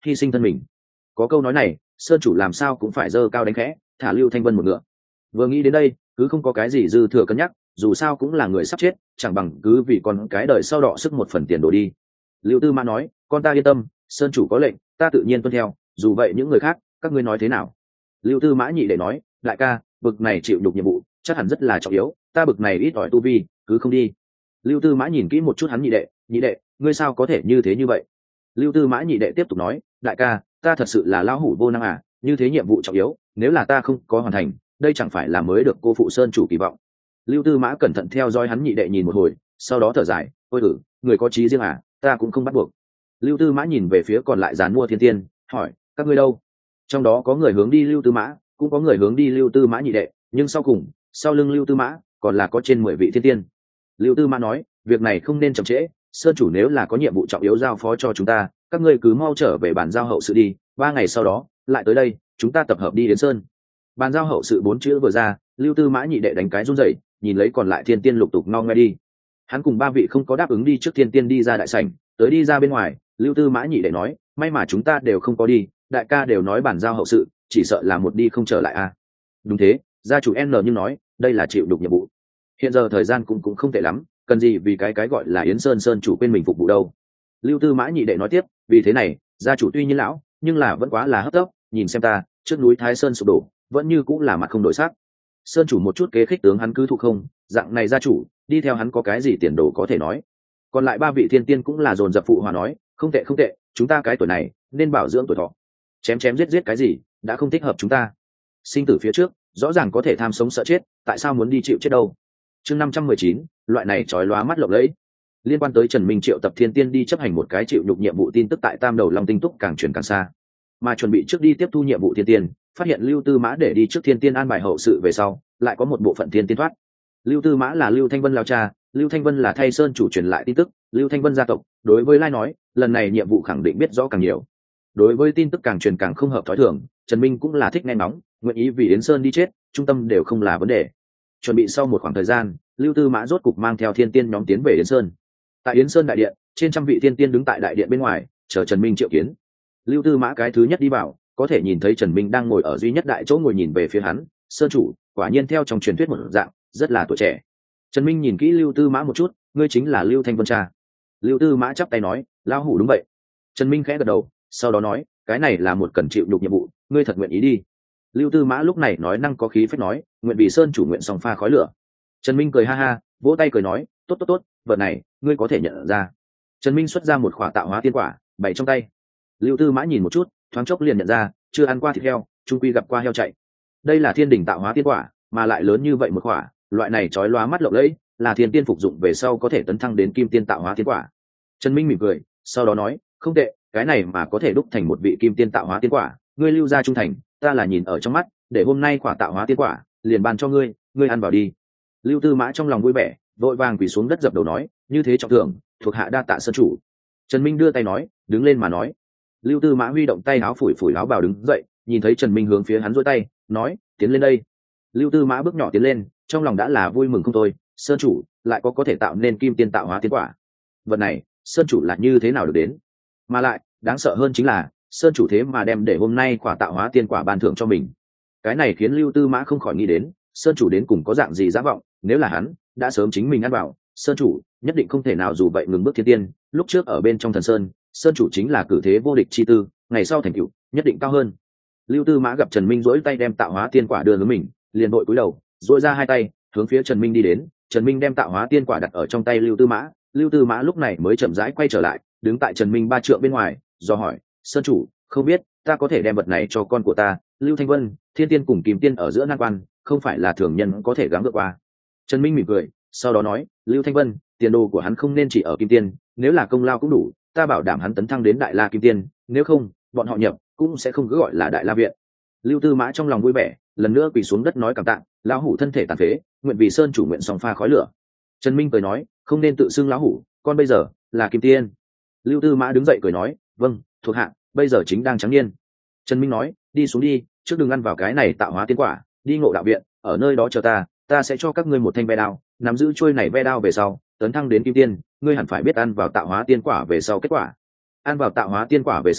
hy sinh thân mình. Có câu nói này, sơn chủ làm sao cũng phải dơ cao đánh khẽ, thả Lưu Thanh Vân một ngựa. Vừa nghĩ đến đây, cứ không có cái gì dư thừa cân nhắc, dù sao cũng là người sắp chết, chẳng bằng cứ vì con cái đời sau đọ sức một phần tiền đồ đi. Lưu Tư Mã nói, con ta yên tâm, sơn chủ có lệnh, ta tự nhiên tuân theo, dù vậy những người khác, các ngươi nói thế nào? Lưu Tư Mã nhị đệ nói, đại ca, bực này chịu nhục nhiệm vụ, chắc hẳn rất là trọng yếu, ta bực này ít ỏi tu vi, cứ không đi. Lưu Tư Mã nhìn kỹ một chút hắn nhị đệ, nhị đệ, ngươi sao có thể như thế như vậy? Lưu Tư Mã nhị đệ tiếp tục nói, đại ca, ta thật sự là lão hủ vô năng à, như thế nhiệm vụ trọng yếu, nếu là ta không có hoàn thành, đây chẳng phải là mới được cô phụ sơn chủ kỳ vọng. Lưu Tư Mã cẩn thận theo dõi hắn nhị đệ nhìn một hồi, sau đó thở dài, ôi ừ, người có chí riêng à, ta cũng không bắt buộc. Lưu Tư Mã nhìn về phía còn lại giàn mua thiên tiên, hỏi, các ngươi đâu? Trong đó có người hướng đi Lưu Tư Mã, cũng có người hướng đi Lưu Tư Mã nhị đệ, nhưng sau cùng, sau lưng Lưu Tư Mã còn là có trên mười vị thiên tiên. Lưu Tư Mã nói, việc này không nên chậm trễ, sơn chủ nếu là có nhiệm vụ trọng yếu giao phó cho chúng ta, các ngươi cứ mau trở về bàn giao hậu sự đi, ba ngày sau đó lại tới đây, chúng ta tập hợp đi đến sơn. Bàn giao hậu sự bốn chữ vừa ra, Lưu Tư Mã nhị đệ đánh cái run rẩy, nhìn lấy còn lại thiên tiên lục tục no nghe đi. Hắn cùng ba vị không có đáp ứng đi trước thiên tiên đi ra đại sảnh, tới đi ra bên ngoài, Lưu Tư Mã nhị đệ nói, may mà chúng ta đều không có đi, đại ca đều nói bàn giao hậu sự, chỉ sợ là một đi không trở lại a. À? Đúng thế, gia chủ N nhưng nói, đây là chịu đục nhiệm vụ. Hiện giờ thời gian cũng cũng không tệ lắm, cần gì vì cái cái gọi là Yến Sơn sơn chủ quên mình phục vụ đâu. Lưu Tư Mã nhị đệ nói tiếp, vì thế này, gia chủ tuy nhiên lão, nhưng là vẫn quá là hấp tấp, nhìn xem ta, trước núi Thái Sơn sụp đổ, vẫn như cũng là mặt không đổi sắc. Sơn chủ một chút kế khích tướng hắn cứ thụ không, dạng này gia chủ, đi theo hắn có cái gì tiền đồ có thể nói. Còn lại ba vị thiên tiên cũng là dồn dập phụ hòa nói, không tệ không tệ, chúng ta cái tuổi này nên bảo dưỡng tuổi thọ. Chém chém giết giết cái gì, đã không thích hợp chúng ta. Sinh tử phía trước, rõ ràng có thể tham sống sợ chết, tại sao muốn đi chịu chết đâu? Chương năm trăm mười chín, loại này chói lóa mắt lộng lẫy. Liên quan tới Trần Minh triệu tập thiên tiên đi chấp hành một cái chịu nhục nhiệm vụ tin tức tại Tam Đầu Long Tinh Túc càng truyền càng xa. Mà chuẩn bị trước đi tiếp thu nhiệm vụ thiên tiên, phát hiện Lưu Tư Mã để đi trước thiên tiên an bài hậu sự về sau, lại có một bộ phận thiên tiên thoát. Lưu Tư Mã là Lưu Thanh Vân lao cha, Lưu Thanh Vân là thay sơn chủ truyền lại tin tức, Lưu Thanh Vân gia tộc, đối với Lai nói, lần này nhiệm vụ khẳng định biết rõ càng nhiều. Đối với tin tức càng truyền càng không hợp thói thường, Trần Minh cũng là thích nghe nóng, nguyện ý vì Yến Sơn đi chết, trung tâm đều không là vấn đề. Chuẩn bị sau một khoảng thời gian, Lưu Tư Mã rốt cục mang theo thiên tiên nhóm tiến về Yến Sơn. Tại Yến Sơn đại điện, trên trăm vị thiên tiên đứng tại đại điện bên ngoài, chờ Trần Minh triệu kiến. Lưu Tư Mã cái thứ nhất đi vào, có thể nhìn thấy Trần Minh đang ngồi ở duy nhất đại chỗ ngồi nhìn về phía hắn, sơn chủ, quả nhiên theo trong truyền thuyết một dạng, rất là tuổi trẻ. Trần Minh nhìn kỹ Lưu Tư Mã một chút, ngươi chính là Lưu Thanh Vân cha. Lưu Tư Mã chắp tay nói, lão hủ đúng vậy. Trần Minh khẽ gật đầu, sau đó nói, cái này là một cần chịu nhục nhiệm vụ, ngươi thật nguyện ý đi. Lưu Tư Mã lúc này nói năng có khí phách nói, nguyện vì sơn chủ nguyện song pha khói lửa. Trần Minh cười ha ha, vỗ tay cười nói, tốt tốt tốt, vật này ngươi có thể nhận ra. Trần Minh xuất ra một khỏa tạo hóa tiên quả, bày trong tay. Lưu Tư Mã nhìn một chút, thoáng chốc liền nhận ra, chưa ăn qua thịt heo, trung quy gặp qua heo chạy. Đây là thiên đỉnh tạo hóa tiên quả, mà lại lớn như vậy một khỏa, loại này chói lóa mắt lộng lẫy, là thiên tiên phục dụng về sau có thể tấn thăng đến kim tiên tạo hóa tiên quả. Trần Minh mỉm cười, sau đó nói, không tệ, cái này mà có thể đúc thành một vị kim tiên tạo hóa tiên quả, ngươi Lưu gia trung thành, ta là nhìn ở trong mắt, để hôm nay quả tạo hóa tiên quả, liền ban cho ngươi, ngươi ăn vào đi. Lưu Tư Mã trong lòng vui vẻ, vội vàng quỳ xuống đất dập đầu nói, như thế trọng thưởng, thuộc hạ đa tạ sơn chủ. Trần Minh đưa tay nói, đứng lên mà nói. Lưu Tư Mã huy động tay áo phủi phủi áo bào đứng dậy, nhìn thấy Trần Minh hướng phía hắn duỗi tay, nói, tiến lên đây. Lưu Tư Mã bước nhỏ tiến lên, trong lòng đã là vui mừng không thôi, sơn chủ lại có có thể tạo nên kim tiên tạo hóa tiên quả. Vật này, sơn chủ là như thế nào được đến? Mà lại, đáng sợ hơn chính là, sơn chủ thế mà đem để hôm nay quả tạo hóa tiên quả ban thưởng cho mình. Cái này khiến Lưu Tư Mã không khỏi nghĩ đến, sơn chủ đến cùng có dạng gì dã vọng, nếu là hắn đã sớm chính mình ăn bảo, sơn chủ nhất định không thể nào dù vậy ngừng bước thiên tiên. Lúc trước ở bên trong thần sơn, sơn chủ chính là cử thế vô địch chi tư, ngày sau thành tựu nhất định cao hơn. Lưu Tư Mã gặp Trần Minh duỗi tay đem tạo hóa tiên quả đưa hướng mình, liền vội cúi đầu, duỗi ra hai tay, hướng phía Trần Minh đi đến. Trần Minh đem tạo hóa tiên quả đặt ở trong tay Lưu Tư Mã, Lưu Tư Mã lúc này mới chậm rãi quay trở lại, đứng tại Trần Minh ba trượng bên ngoài, do hỏi, sơn chủ, không biết ta có thể đem vật này cho con của ta, Lưu Thanh Vân, thiên tiên cùng kim tiên ở giữa nan quan, không phải là thường nhân có thể gắng vượt qua. Trần Minh mỉm cười, sau đó nói, Lưu Thanh Vân, tiền đồ của hắn không nên chỉ ở kim tiên, nếu là công lao cũng đủ, ta bảo đảm hắn tấn thăng đến đại la kim tiên, nếu không, bọn họ nhập cũng sẽ không cứ gọi là đại la viện. Lưu Tư Mã trong lòng vui vẻ, lần nữa quỳ xuống đất nói cảm tạ, lão hủ thân thể tàn phế, nguyện vì sơn chủ nguyện song pha khói lửa. Trần Minh cười nói, không nên tự xưng lão hủ, con bây giờ là kim tiên. Lưu Tư Mã đứng dậy cười nói, vâng, thuộc hạ bây giờ chính đang trắng niên. Trần Minh nói, đi xuống đi, trước đừng ăn vào cái này tạo hóa tiên quả, đi ngộ đạo viện, ở nơi đó chờ ta, ta sẽ cho các ngươi một thanh ve đao, nắm giữ chuôi này ve đao về sau, tấn thăng đến kim tiên, ngươi hẳn phải biết ăn vào tạo hóa tiên quả về sau kết quả. Ăn vào tạo hóa tiên quả về sau,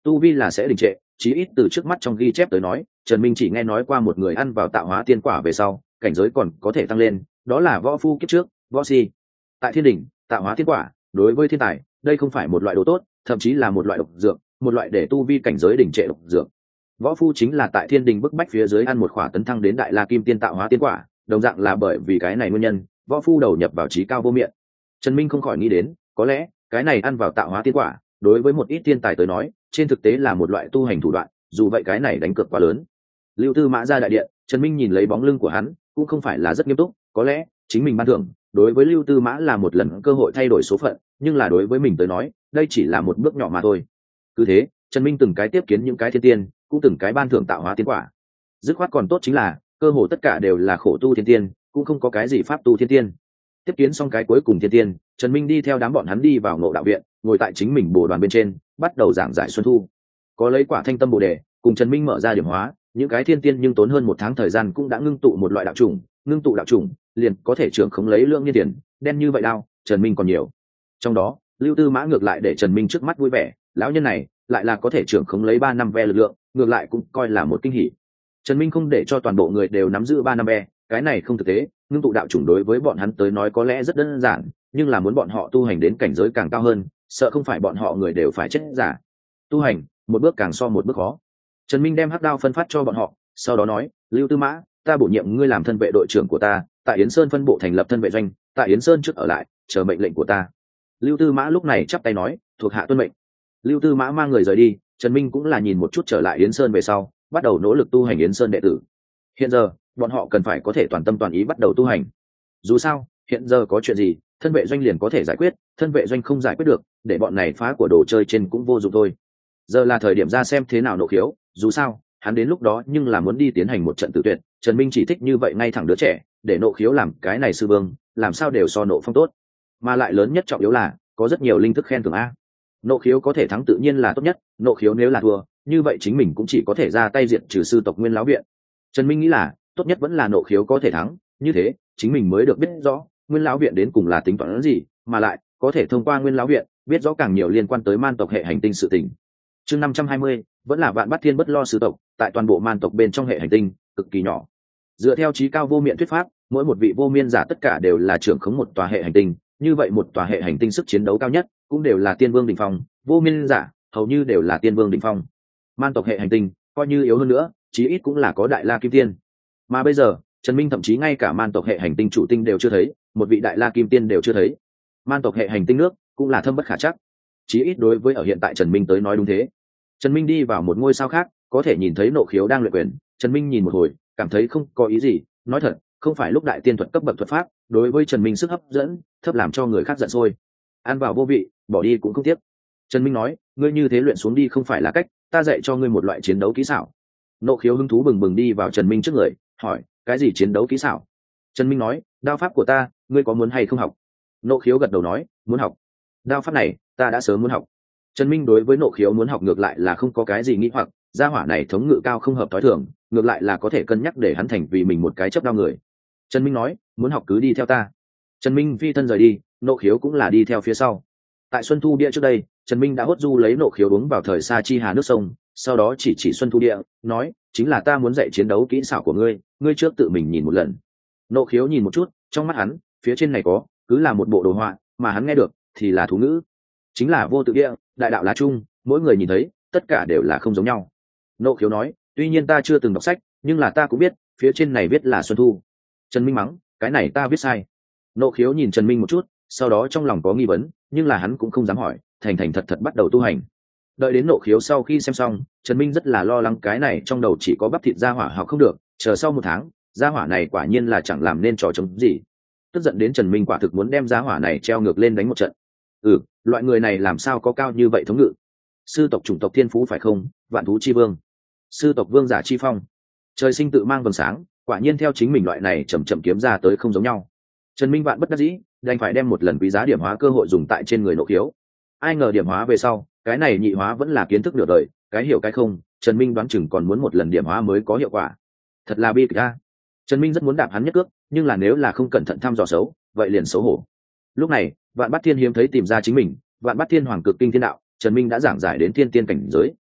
tu vi là sẽ đình trệ, chí ít từ trước mắt trong ghi chép tới nói, Trần Minh chỉ nghe nói qua một người ăn vào tạo hóa tiên quả về sau cảnh giới còn có thể tăng lên, đó là võ phu kiếp trước, võ si. Tại thiên đình, tạo hóa tiên quả đối với thiên tài đây không phải một loại đồ tốt, thậm chí là một loại độc dược, một loại để tu vi cảnh giới đỉnh trệ độc dược. Võ phu chính là tại thiên đình bức bách phía dưới ăn một khỏa tấn thăng đến đại la kim tiên tạo hóa tiên quả, đồng dạng là bởi vì cái này nguyên nhân, võ phu đầu nhập vào trí cao vô miệng. Trần Minh không khỏi nghĩ đến, có lẽ cái này ăn vào tạo hóa tiên quả đối với một ít thiên tài tới nói trên thực tế là một loại tu hành thủ đoạn, dù vậy cái này đánh cược quá lớn. Lưu Tư Mã ra đại điện, Trần Minh nhìn lấy bóng lưng của hắn cũng không phải là rất nghiêm túc, có lẽ chính mình ban thưởng đối với Lưu Tư Mã là một lần cơ hội thay đổi số phận, nhưng là đối với mình tới nói đây chỉ là một bước nhỏ mà thôi. Cứ thế Trần Minh từng cái tiếp kiến những cái thiên tiên, cũng từng cái ban thưởng tạo hóa tiên quả. Dứt khoát còn tốt chính là cơ hồ tất cả đều là khổ tu thiên tiên, cũng không có cái gì pháp tu thiên tiên. Tiếp kiến xong cái cuối cùng thiên tiên, Trần Minh đi theo đám bọn hắn đi vào Ngộ Đạo viện, ngồi tại chính mình bồ đoàn bên trên bắt đầu giảng giải Xuân Thu. Có lấy quả thanh tâm bồ đề cùng Trần Minh mở ra điểm hóa, những cái thiên tiên nhưng tốn hơn một tháng thời gian cũng đã ngưng tụ một loại đạo chủng, ngưng tụ đạo chủng liền có thể trưởng khống lấy lượng nhiên tiền đen như vậy đao, Trần Minh còn nhiều. Trong đó Lưu Tư Mã ngược lại để Trần Minh trước mắt vui vẻ, lão nhân này lại là có thể trưởng khống lấy ba năm ve lực lượng, ngược lại cũng coi là một kinh hỉ. Trần Minh không để cho toàn bộ người đều nắm giữ ba năm ve, cái này không thực tế, ngưng tụ đạo chủng đối với bọn hắn tới nói có lẽ rất đơn giản, nhưng là muốn bọn họ tu hành đến cảnh giới càng cao hơn, sợ không phải bọn họ người đều phải chết giả. Tu hành, một bước càng so một bước khó. Trần Minh đem hắc đao phân phát cho bọn họ, sau đó nói, Lưu Tư Mã, ta bổ nhiệm ngươi làm thân vệ đội trưởng của ta, tại Yến Sơn phân bộ thành lập thân vệ doanh, tại Yến Sơn trước ở lại, chờ mệnh lệnh của ta. Lưu Tư Mã lúc này chắp tay nói, thuộc hạ tuân mệnh. Lưu Tư Mã mang người rời đi, Trần Minh cũng là nhìn một chút trở lại Yến Sơn về sau, bắt đầu nỗ lực tu hành Yến Sơn đệ tử. Hiện giờ, bọn họ cần phải có thể toàn tâm toàn ý bắt đầu tu hành. Dù sao, hiện giờ có chuyện gì, thân vệ doanh liền có thể giải quyết, thân vệ doanh không giải quyết được, để bọn này phá của đồ chơi trên cũng vô dụng thôi. Giờ là thời điểm ra xem thế nào Nộ Khiếu, dù sao, hắn đến lúc đó nhưng là muốn đi tiến hành một trận tử tuyệt, Trần Minh chỉ thích như vậy ngay thẳng đứa trẻ, để Nộ Khiếu làm cái này sư vương, làm sao đều so Nộ Phong tốt. Mà lại lớn nhất trọng yếu là, có rất nhiều linh thức khen thưởng a. Nộ Khiếu có thể thắng tự nhiên là tốt nhất, Nộ Khiếu nếu là thua, như vậy chính mình cũng chỉ có thể ra tay diệt trừ sư tộc Nguyên lão viện. Trần Minh nghĩ là, tốt nhất vẫn là Nộ Khiếu có thể thắng, như thế, chính mình mới được biết rõ, Nguyên lão viện đến cùng là tính toán gì, mà lại có thể thông qua Nguyên lão viện, biết rõ càng nhiều liên quan tới man tộc hệ hành tinh sự tình. Chương năm trăm hai mươi, vẫn là Vạn Bát Thiên bất lo sư tộc, tại toàn bộ man tộc bên trong hệ hành tinh, cực kỳ nhỏ. Dựa theo trí cao vô miện thuyết pháp, mỗi một vị vô miên giả tất cả đều là trưởng khống một tòa hệ hành tinh, như vậy một tòa hệ hành tinh sức chiến đấu cao nhất cũng đều là tiên vương đỉnh phong, vô miên giả hầu như đều là tiên vương đỉnh phong. Man tộc hệ hành tinh coi như yếu hơn nữa, chí ít cũng là có đại la kim tiên. Mà bây giờ, Trần Minh thậm chí ngay cả man tộc hệ hành tinh chủ tinh đều chưa thấy, một vị đại la kim tiên đều chưa thấy. Man tộc hệ hành tinh nước cũng là thâm bất khả chắc. Chí ít đối với ở hiện tại Trần Minh tới nói đúng thế. Trần Minh đi vào một ngôi sao khác, có thể nhìn thấy Nộ Khiếu đang luyện quyền, Trần Minh nhìn một hồi, cảm thấy không có ý gì, nói thật, không phải lúc đại tiên thuật cấp bậc thuật pháp, đối với Trần Minh sức hấp dẫn, thấp làm cho người khác giận sôi. Ăn vào vô vị, bỏ đi cũng không tiếc. Trần Minh nói, ngươi như thế luyện xuống đi không phải là cách, ta dạy cho ngươi một loại chiến đấu kỹ xảo. Nộ Khiếu hứng thú bừng bừng đi vào Trần Minh trước người, hỏi, cái gì chiến đấu kỹ xảo? Trần Minh nói, đao pháp của ta, ngươi có muốn hay không học? Nộ Khiếu gật đầu nói, muốn học. Đao pháp này, ta đã sớm muốn học. Trần Minh đối với Nộ Khiếu muốn học ngược lại là không có cái gì nghĩ hoặc, gia hỏa này thống ngự cao không hợp thói thường, ngược lại là có thể cân nhắc để hắn thành vì mình một cái chấp đao người. Trần Minh nói, muốn học cứ đi theo ta. Trần Minh phi thân rời đi, Nộ Khiếu cũng là đi theo phía sau. Tại Xuân Thu Địa trước đây, Trần Minh đã hốt du lấy Nộ Khiếu uống vào thời Sa Chi Hà nước sông, sau đó chỉ chỉ Xuân Thu Địa, nói, chính là ta muốn dạy chiến đấu kỹ xảo của ngươi, ngươi trước tự mình nhìn một lần. Nộ Khiếu nhìn một chút, trong mắt hắn, phía trên này có, cứ là một bộ đồ họa, mà hắn nghe được thì là thú ngữ, chính là vô tự địa, đại đạo lá chung, mỗi người nhìn thấy, tất cả đều là không giống nhau. Nộ Khiếu nói, tuy nhiên ta chưa từng đọc sách, nhưng là ta cũng biết, phía trên này viết là Xuân Thu. Trần Minh mắng, cái này ta viết sai. Nộ Khiếu nhìn Trần Minh một chút, sau đó trong lòng có nghi vấn, nhưng là hắn cũng không dám hỏi, thành thành thật thật bắt đầu tu hành. Đợi đến Nộ Khiếu sau khi xem xong, Trần Minh rất là lo lắng cái này trong đầu chỉ có bắp thịt gia hỏa học không được, chờ sau một tháng, gia hỏa này quả nhiên là chẳng làm nên trò chống gì. Tức giận đến Trần Minh quả thực muốn đem gia hỏa này treo ngược lên đánh một trận. Ừ, loại người này làm sao có cao như vậy thống ngự? Sư tộc chủng tộc thiên phú phải không? Vạn thú chi vương, sư tộc vương giả chi phong, trời sinh tự mang vầng sáng, quả nhiên theo chính mình loại này chậm chậm kiếm ra tới không giống nhau. Trần Minh vạn bất đắc dĩ, đành phải đem một lần quý giá điểm hóa cơ hội dùng tại trên người Nộ Khiếu. Ai ngờ điểm hóa về sau, cái này nhị hóa vẫn là kiến thức nửa đời, cái hiểu cái không, Trần Minh đoán chừng còn muốn một lần điểm hóa mới có hiệu quả. Thật là bi kịch a. Trần Minh rất muốn đạp hắn nhất cước, nhưng là nếu là không cẩn thận thăm dò xấu, vậy liền xấu hổ. Lúc này, Vạn Bát Thiên hiếm thấy tìm ra chính mình, Vạn Bát Thiên Hoàng cực kinh thiên đạo, Trần Minh đã giảng giải đến thiên tiên cảnh giới,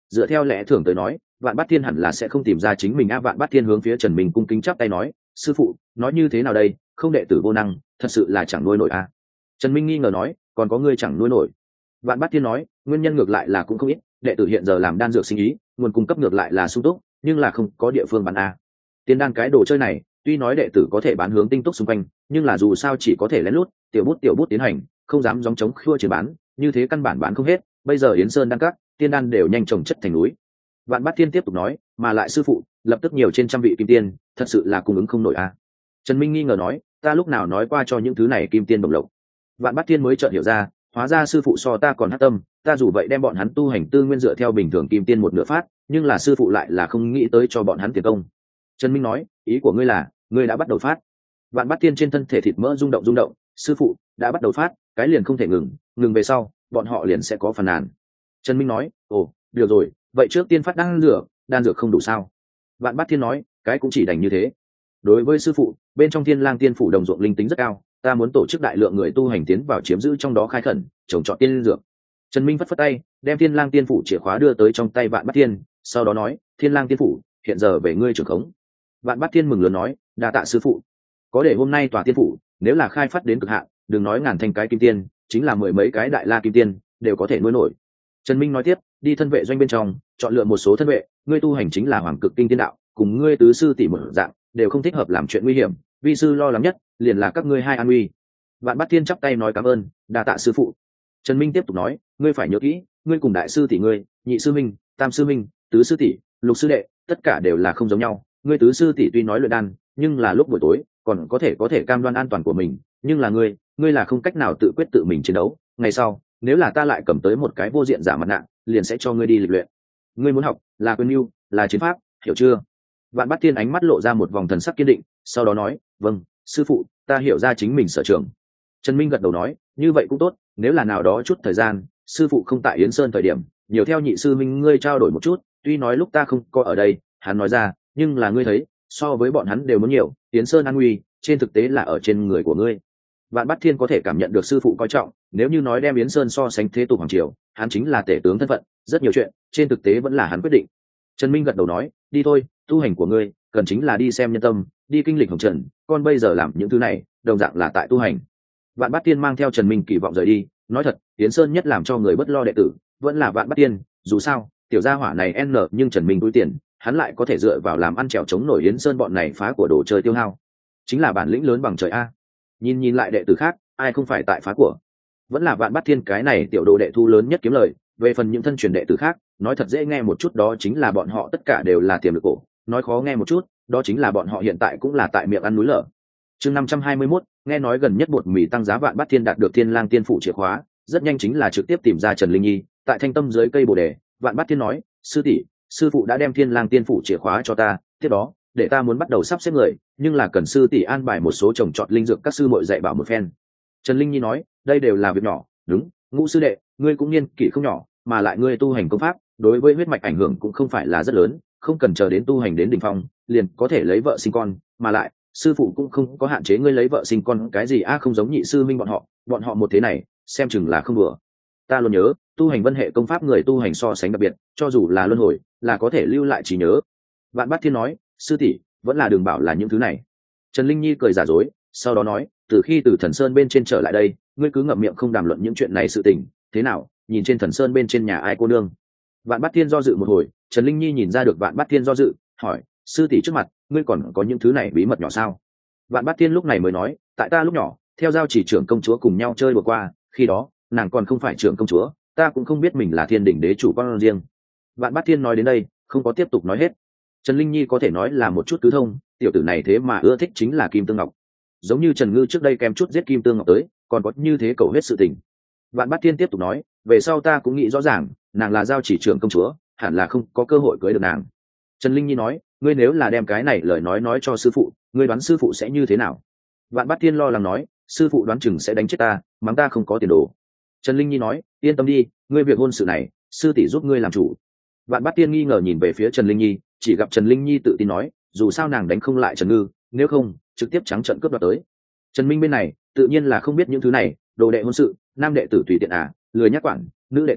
dựa theo lẽ thường tới nói Vạn Bát Thiên hẳn là sẽ không tìm ra chính mình a. Vạn Bát Thiên hướng phía Trần Minh cung kính chắp tay nói, sư phụ nói như thế nào đây, không đệ tử vô năng, thật sự là chẳng nuôi nổi a. Trần Minh nghi ngờ nói, còn có ngươi chẳng nuôi nổi? Vạn Bát Thiên nói, nguyên nhân ngược lại là cũng không ít, đệ tử hiện giờ làm đan dược sinh ý, nguồn cung cấp ngược lại là sung túc, nhưng là không có địa phương bán a. Tiên đan cái đồ chơi này, tuy nói đệ tử có thể bán hướng tinh túc xung quanh, nhưng là dù sao chỉ có thể lén lút, tiểu bút tiểu bút tiến hành, không dám gióng trống khua chiến bán, như thế căn bản bán không hết. Bây giờ Yến Sơn đan các, tiên đan đều nhanh chồng chất thành núi. Vạn Bát Thiên tiếp tục nói, mà lại sư phụ lập tức nhiều trên trăm vị kim tiên, thật sự là cung ứng không nổi a. Trần Minh nghi ngờ nói, ta lúc nào nói qua cho những thứ này kim tiên bổng lộc? Vạn Bát Thiên mới chợt hiểu ra, hóa ra sư phụ so ta còn hắc tâm, ta dù vậy đem bọn hắn tu hành tư nguyên dựa theo bình thường kim tiên một nửa phát, nhưng là sư phụ lại là không nghĩ tới cho bọn hắn tiền công. Trần Minh nói, ý của ngươi là ngươi đã bắt đầu phát? Vạn Bát Thiên trên thân thể thịt mỡ rung động rung động, sư phụ đã bắt đầu phát, cái liền không thể ngừng, ngừng về sau bọn họ liền sẽ có phàn nàn. Trần Minh nói, ồ được rồi, vậy trước tiên phát đan dược, đan dược không đủ sao? Vạn Bát Thiên nói, cái cũng chỉ đành như thế. Đối với sư phụ, bên trong Thiên Lang Tiên phủ đồng ruộng linh tính rất cao, ta muốn tổ chức đại lượng người tu hành tiến vào chiếm giữ trong đó khai khẩn trồng trọt tiên dược. Trần Minh phất phất tay, đem Thiên Lang Tiên phủ chìa khóa đưa tới trong tay Vạn Bát Thiên, sau đó nói, Thiên Lang Tiên phủ hiện giờ về ngươi trưởng khống. Vạn Bát Thiên mừng lớn nói, đa tạ sư phụ. Có để hôm nay tòa tiên phủ nếu là khai phát đến cực hạn, đừng nói ngàn thành cái kim tiên, chính là mười mấy cái đại la kim tiên đều có thể nuôi nổi. Trần Minh nói tiếp, đi thân vệ doanh bên trong chọn lựa một số thân vệ, ngươi tu hành chính là hoàng cực kinh tiên đạo, cùng ngươi tứ sư tỷ một dạng, đều không thích hợp làm chuyện nguy hiểm, vi sư lo lắng nhất liền là các ngươi hai an nguy. Vạn Bát Thiên chắp tay nói cảm ơn, đa tạ sư phụ. Trần Minh tiếp tục nói, ngươi phải nhớ kỹ, ngươi cùng đại sư tỷ ngươi, nhị sư minh, tam sư minh, tứ sư tỷ, lục sư đệ, tất cả đều là không giống nhau. Ngươi tứ sư tỷ tuy nói luyện đan, nhưng là lúc buổi tối còn có thể có thể cam đoan an toàn của mình, nhưng là ngươi, ngươi là không cách nào tự quyết tự mình chiến đấu. Ngày sau, nếu là ta lại cầm tới một cái vô diện giả mặt nạ, liền sẽ cho ngươi đi lịch luyện. Ngươi muốn học là quyền mưu, là chiến pháp, hiểu chưa? Vạn Bát Thiên ánh mắt lộ ra một vòng thần sắc kiên định, sau đó nói, vâng sư phụ, ta hiểu ra chính mình sở trường. Trần Minh gật đầu nói, như vậy cũng tốt, nếu là nào đó chút thời gian sư phụ không tại Yến Sơn thời điểm, nhiều theo nhị sư minh ngươi trao đổi một chút, tuy nói lúc ta không có ở đây, hắn nói ra, nhưng là ngươi thấy, so với bọn hắn đều muốn nhiều, Yến Sơn an nguy trên thực tế là ở trên người của ngươi. Vạn Bát Thiên có thể cảm nhận được sư phụ coi trọng, nếu như nói đem Yến Sơn so sánh thế tục hoàng triều, hắn chính là tể tướng thân phận, rất nhiều chuyện trên thực tế vẫn là hắn quyết định. Trần Minh gật đầu nói, đi thôi, tu hành của ngươi cần chính là đi xem nhân tâm, đi kinh lịch hồng trần, con bây giờ làm những thứ này đồng dạng là tại tu hành. Vạn Bát Tiên mang theo Trần Minh kỳ vọng rời đi, nói thật, Yến Sơn nhất làm cho người bất lo đệ tử vẫn là Vạn Bát Tiên, dù sao tiểu gia hỏa này n nhưng Trần Minh túi tiền, hắn lại có thể dựa vào làm ăn trèo chống nổi Yến Sơn bọn này phá của đồ chơi tiêu hao, chính là bản lĩnh lớn bằng trời a. Nhìn nhìn lại đệ tử khác, ai không phải tại phá của, vẫn là Vạn Bát Thiên cái này tiểu đồ đệ thu lớn nhất kiếm lời. Về phần những thân truyền đệ tử khác, nói thật dễ nghe một chút đó chính là bọn họ tất cả đều là tiềm lực cổ, nói khó nghe một chút đó chính là bọn họ hiện tại cũng là tại miệng ăn núi lở. Chương năm trăm hai mươi mốt, nghe nói gần nhất bột mì tăng giá, Vạn Bát Thiên đạt được Thiên Lang Tiên phủ chìa khóa, rất nhanh chính là trực tiếp tìm ra Trần Linh Nhi tại thanh tâm dưới cây bồ đề. Vạn Bát Thiên nói, sư tỷ, sư phụ đã đem Thiên Lang Tiên phủ chìa khóa cho ta, tiếp đó để ta muốn bắt đầu sắp xếp người, nhưng là cần sư tỷ an bài một số trồng trọt linh dược, các sư muội dạy bảo một phen. Trần Linh Nhi nói, đây đều là việc nhỏ. Đúng, Ngũ sư đệ, ngươi cũng niên kỷ không nhỏ, mà lại ngươi tu hành công pháp đối với huyết mạch ảnh hưởng cũng không phải là rất lớn, không cần chờ đến tu hành đến đỉnh phong liền có thể lấy vợ sinh con, mà lại sư phụ cũng không có hạn chế ngươi lấy vợ sinh con cái gì a, không giống nhị sư minh bọn họ, bọn họ một thế này xem chừng là không đùa. Ta luôn nhớ tu hành vân hệ công pháp người tu hành so sánh đặc biệt, cho dù là luân hồi là có thể lưu lại trí nhớ. Vạn Bát Thiên nói, sư tỷ vẫn là đừng bảo là những thứ này. Trần Linh Nhi cười giả dối, sau đó nói, từ khi từ Thần Sơn bên trên trở lại đây, ngươi cứ ngậm miệng không đàm luận những chuyện này sự tình, thế nào, nhìn trên Thần Sơn bên trên nhà ai cô nương? Vạn Bát Thiên do dự một hồi, Trần Linh Nhi nhìn ra được Vạn Bát Thiên do dự, hỏi, sư tỷ trước mặt ngươi còn có những thứ này bí mật nhỏ sao? Vạn Bát Thiên lúc này mới nói, tại ta lúc nhỏ theo giao chỉ trưởng công chúa cùng nhau chơi vừa qua, khi đó nàng còn không phải trưởng công chúa, ta cũng không biết mình là Thiên Đỉnh đế chủ con riêng. Vạn Bát Thiên nói đến đây không có tiếp tục nói hết. Trần Linh Nhi có thể nói là một chút cứ thông, tiểu tử này thế mà ưa thích chính là Kim Tương Ngọc, giống như Trần Ngư trước đây kém chút giết Kim Tương Ngọc tới, còn có như thế cầu huyết sự tình. Vạn Bát Thiên tiếp tục nói, về sau ta cũng nghĩ rõ ràng, nàng là giao chỉ trưởng công chúa, hẳn là không có cơ hội cưới được nàng. Trần Linh Nhi nói, ngươi nếu là đem cái này lời nói nói cho sư phụ, ngươi đoán sư phụ sẽ như thế nào? Vạn Bát Thiên lo lắng nói, sư phụ đoán chừng sẽ đánh chết ta, mắng ta không có tiền đồ. Trần Linh Nhi nói, yên tâm đi, ngươi việc hôn sự này sư tỷ giúp ngươi làm chủ. Vạn Bát Thiên nghi ngờ nhìn về phía Trần Linh Nhi, chỉ gặp Trần Linh Nhi tự tin nói, dù sao nàng đánh không lại Trần Ngư, nếu không trực tiếp trắng trợn cướp đoạt tới. Trần Minh bên này tự nhiên là không biết những thứ này, đồ đệ hôn sự nam đệ tử tùy tiện à, lười nhắc quản, nữ đệ tử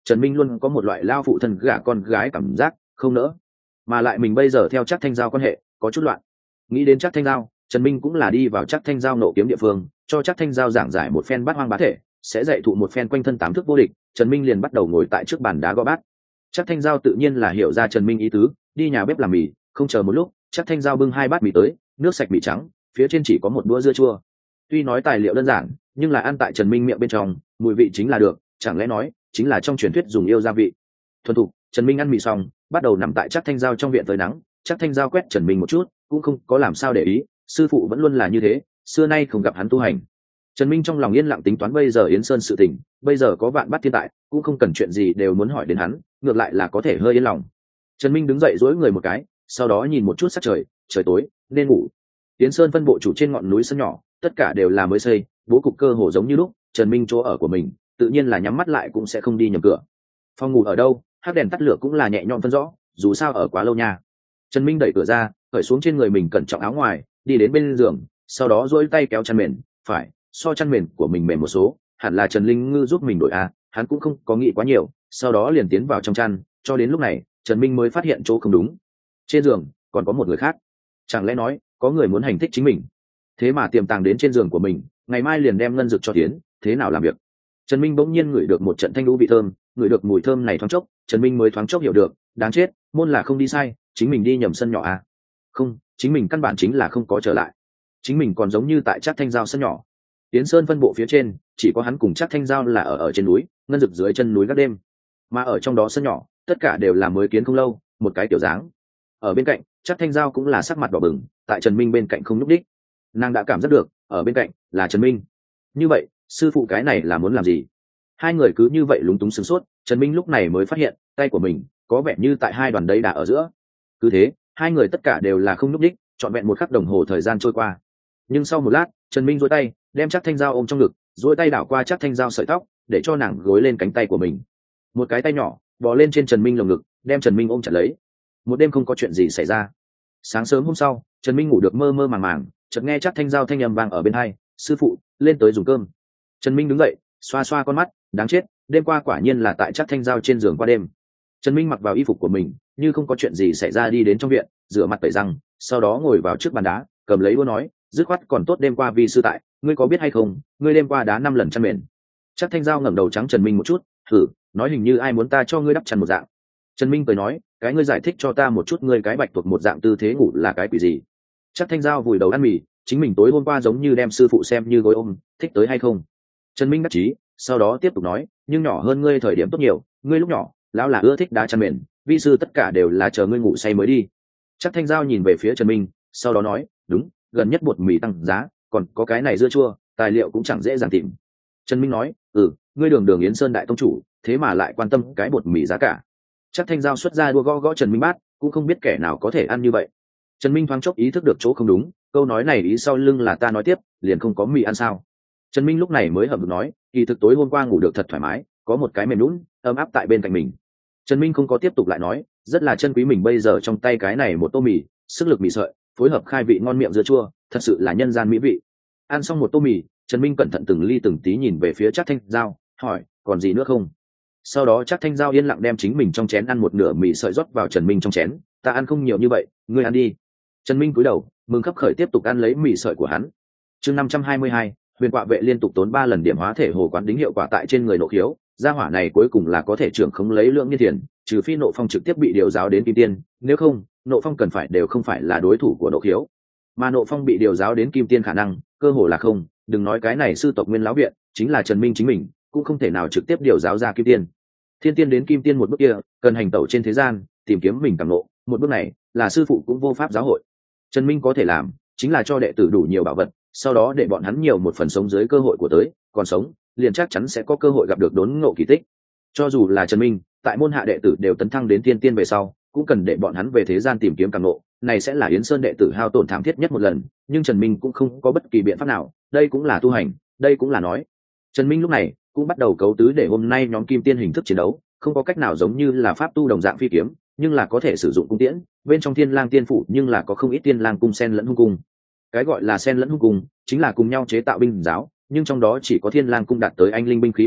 Trần Minh luôn có một loại lao phụ thân gả con gái cảm giác không nỡ, mà lại mình bây giờ theo Trác Thanh Giao quan hệ có chút loạn. Nghĩ đến Trác Thanh Giao, Trần Minh cũng là đi vào Trác Thanh Giao nộ kiếm địa phương, cho Trác Thanh Giao giảng giải một phen bát hoang bá thể, sẽ dạy thụ một phen quanh thân tám thước vô địch. Trần Minh liền bắt đầu ngồi tại trước bàn đá gõ bát. Trác Thanh Giao tự nhiên là hiểu ra Trần Minh ý tứ, đi nhà bếp làm mì. Không chờ một lúc, Trác Thanh Giao bưng hai bát mì tới, nước sạch mì trắng, phía trên chỉ có một đũa dưa chua. Tuy nói tài liệu đơn giản, nhưng là ăn tại Trần Minh miệng bên trong, mùi vị chính là được, chẳng lẽ nói chính là trong truyền thuyết dùng yêu gia vị. Thuần thục, Trần Minh ăn mì xong, bắt đầu nằm tại Trác Thanh Giao trong viện tới nắng. Trác Thanh Giao quét Trần Minh một chút, cũng không có làm sao để ý, sư phụ vẫn luôn là như thế, xưa nay không gặp hắn tu hành. Trần Minh trong lòng yên lặng tính toán bây giờ Yến Sơn sự tình, bây giờ có vạn bát thiên tại, cũng không cần chuyện gì đều muốn hỏi đến hắn, ngược lại là có thể hơi yên lòng. Trần Minh đứng dậy duỗi người một cái, sau đó nhìn một chút sắc trời, trời tối, nên ngủ. Yến Sơn phân bộ chủ trên ngọn núi sân nhỏ, tất cả đều là mới xây, bố cục cơ hồ giống như lúc. Trần Minh chỗ ở của mình, tự nhiên là nhắm mắt lại cũng sẽ không đi nhầm cửa. Phòng ngủ ở đâu, hắc đèn tắt lửa cũng là nhẹ nhõm phân rõ, dù sao ở quá lâu nha. Trần Minh đẩy cửa ra, cởi xuống trên người mình cẩn trọng áo ngoài, đi đến bên giường, sau đó duỗi tay kéo chăn mền, phải, so chăn mền của mình mềm một số, hẳn là Trần Linh Ngư giúp mình đổi a, hắn cũng không có nghĩ quá nhiều, sau đó liền tiến vào trong chăn, cho đến lúc này, Trần Minh mới phát hiện chỗ không đúng. Trên giường còn có một người khác, chẳng lẽ nói có người muốn hành thích chính mình, thế mà tiềm tàng đến trên giường của mình, ngày mai liền đem ngân dược cho tiến, thế nào làm việc. Trần Minh bỗng nhiên ngửi được một trận thanh lũ vị thơm, ngửi được mùi thơm này thoáng chốc, Trần Minh mới thoáng chốc hiểu được, đáng chết, môn là không đi sai, chính mình đi nhầm sân nhỏ à? Không, chính mình căn bản chính là không có trở lại, chính mình còn giống như tại Trác Thanh Giao sân nhỏ. Tiến Sơn phân bộ phía trên, chỉ có hắn cùng Trác Thanh Giao là ở ở trên núi, ngân dực dưới chân núi gác đêm, mà ở trong đó sân nhỏ, tất cả đều là mới kiến không lâu, một cái tiểu dáng. Ở bên cạnh, Trác Thanh Giao cũng là sắc mặt đỏ bừng, tại Trần Minh bên cạnh không nhúc đích. Nàng đã cảm giác được, ở bên cạnh là Trần Minh. Như vậy, sư phụ cái này là muốn làm gì? Hai người cứ như vậy lúng túng sửng sốt, Trần Minh lúc này mới phát hiện, tay của mình có vẻ như tại hai đoàn đấy đà ở giữa. Cứ thế, hai người tất cả đều là không nhúc đích, trọn vẹn một khắc đồng hồ thời gian trôi qua. Nhưng sau một lát, Trần Minh duỗi tay, đem Trác Thanh Giao ôm trong ngực, duỗi tay đảo qua Trác Thanh Giao sợi tóc, để cho nàng gối lên cánh tay của mình. Một cái tay nhỏ bò lên trên Trần Minh lồng ngực, đem Trần Minh ôm chặt lấy. Một đêm không có chuyện gì xảy ra. Sáng sớm hôm sau, Trần Minh ngủ được mơ mơ màng màng, chợt nghe Trác Thanh Giao thanh âm vang ở bên tai, "Sư phụ, lên tới dùng cơm." Trần Minh đứng dậy, xoa xoa con mắt, đáng chết, đêm qua quả nhiên là tại Trác Thanh Giao trên giường qua đêm. Trần Minh mặc vào y phục của mình, như không có chuyện gì xảy ra đi đến trong viện, rửa mặt tẩy răng, sau đó ngồi vào trước bàn đá, cầm lấy đũa nói, dứt khoát còn tốt đêm qua vì sư tại, ngươi có biết hay không, ngươi đêm qua đá năm lần chăn mền. Trác Thanh Giao ngẩng đầu trắng Trần Minh một chút, thử, nói hình như ai muốn ta cho ngươi đắp chăn một dạng. Trần Minh cười nói, cái ngươi giải thích cho ta một chút, ngươi cái bạch tuộc một dạng tư thế ngủ là cái quỷ gì? Trác Thanh Giao vùi đầu ăn mì, chính mình tối hôm qua giống như đem sư phụ xem như gối ôm, thích tới hay không? Trần Minh đắc chí, sau đó tiếp tục nói, nhưng nhỏ hơn ngươi thời điểm tốt nhiều, ngươi lúc nhỏ, lão là ưa thích đá chăn mền, vi sư tất cả đều là chờ ngươi ngủ say mới đi. Trác Thanh Giao nhìn về phía Trần Minh, sau đó nói, đúng, gần nhất bột mì tăng giá, còn có cái này dưa chua, tài liệu cũng chẳng dễ dàng tìm. Trần Minh nói, ừ, ngươi đường đường Yến Sơn đại tông chủ, thế mà lại quan tâm cái bột mì giá cả. Trác Thanh Giao xuất ra đua gõ gõ Trần Minh bát, cũng không biết kẻ nào có thể ăn như vậy. Trần Minh thoáng chốc ý thức được chỗ không đúng, câu nói này ý sau lưng là ta nói tiếp, liền không có mì ăn sao? Trần Minh lúc này mới hậm hực nói, kỳ thực tối hôm qua ngủ được thật thoải mái, có một cái mềm nhũn, ấm áp tại bên cạnh mình. Trần Minh không có tiếp tục lại nói, rất là chân quý mình bây giờ trong tay cái này một tô mì, sức lực mì sợi, phối hợp khai vị ngon miệng dưa chua, thật sự là nhân gian mỹ vị. Ăn xong một tô mì, Trần Minh cẩn thận từng ly từng tí nhìn về phía Trác Thanh Giao, hỏi, còn gì nữa không? Sau đó Trác Thanh Giao yên lặng đem chính mình trong chén ăn một nửa mì sợi rót vào Trần Minh trong chén, ta ăn không nhiều như vậy, ngươi ăn đi. Trần Minh cúi đầu, mừng khấp khởi tiếp tục ăn lấy mì sợi của hắn. Chương năm trăm hai mươi hai, Huyền Quạ vệ liên tục tốn ba lần điểm hóa thể hồ quán đính hiệu quả tại trên người nộ khiếu, gia hỏa này cuối cùng là có thể trưởng khống lấy lượng niên tiền, trừ phi nộ phong trực tiếp bị điều giáo đến kim tiên, nếu không, nộ phong cần phải đều không phải là đối thủ của nộ khiếu. Mà nộ phong bị điều giáo đến kim tiên khả năng, cơ hồ là không, đừng nói cái này sư tộc Nguyên lão viện, chính là Trần Minh chính mình, cũng không thể nào trực tiếp điều giáo ra kim tiên. Thiên tiên đến kim tiên một bước kia, cần hành tẩu trên thế gian, tìm kiếm mình cảm ngộ, một bước này, là sư phụ cũng vô pháp giáo hội. Trần Minh có thể làm, chính là cho đệ tử đủ nhiều bảo vật, sau đó để bọn hắn nhiều một phần sống dưới cơ hội của tới, còn sống, liền chắc chắn sẽ có cơ hội gặp được đốn ngộ kỳ tích. Cho dù là Trần Minh, tại môn hạ đệ tử đều tấn thăng đến tiên tiên về sau, cũng cần để bọn hắn về thế gian tìm kiếm cảm ngộ, này sẽ là Yến Sơn đệ tử hao tổn thảm thiết nhất một lần, nhưng Trần Minh cũng không có bất kỳ biện pháp nào, đây cũng là tu hành, đây cũng là nói. Trần Minh lúc này cũng bắt đầu cấu tứ để hôm nay nhóm kim tiên hình thức chiến đấu, không có cách nào giống như là pháp tu đồng dạng phi kiếm, nhưng là có thể sử dụng cung tiễn, bên trong Thiên Lang Tiên phủ nhưng là có không ít Thiên Lang cung sen lẫn hung cung. Cái gọi là sen lẫn hung cung, chính là cùng nhau chế tạo binh giáo, nhưng trong đó chỉ có Thiên Lang cung đạt tới anh linh binh khí mức độ,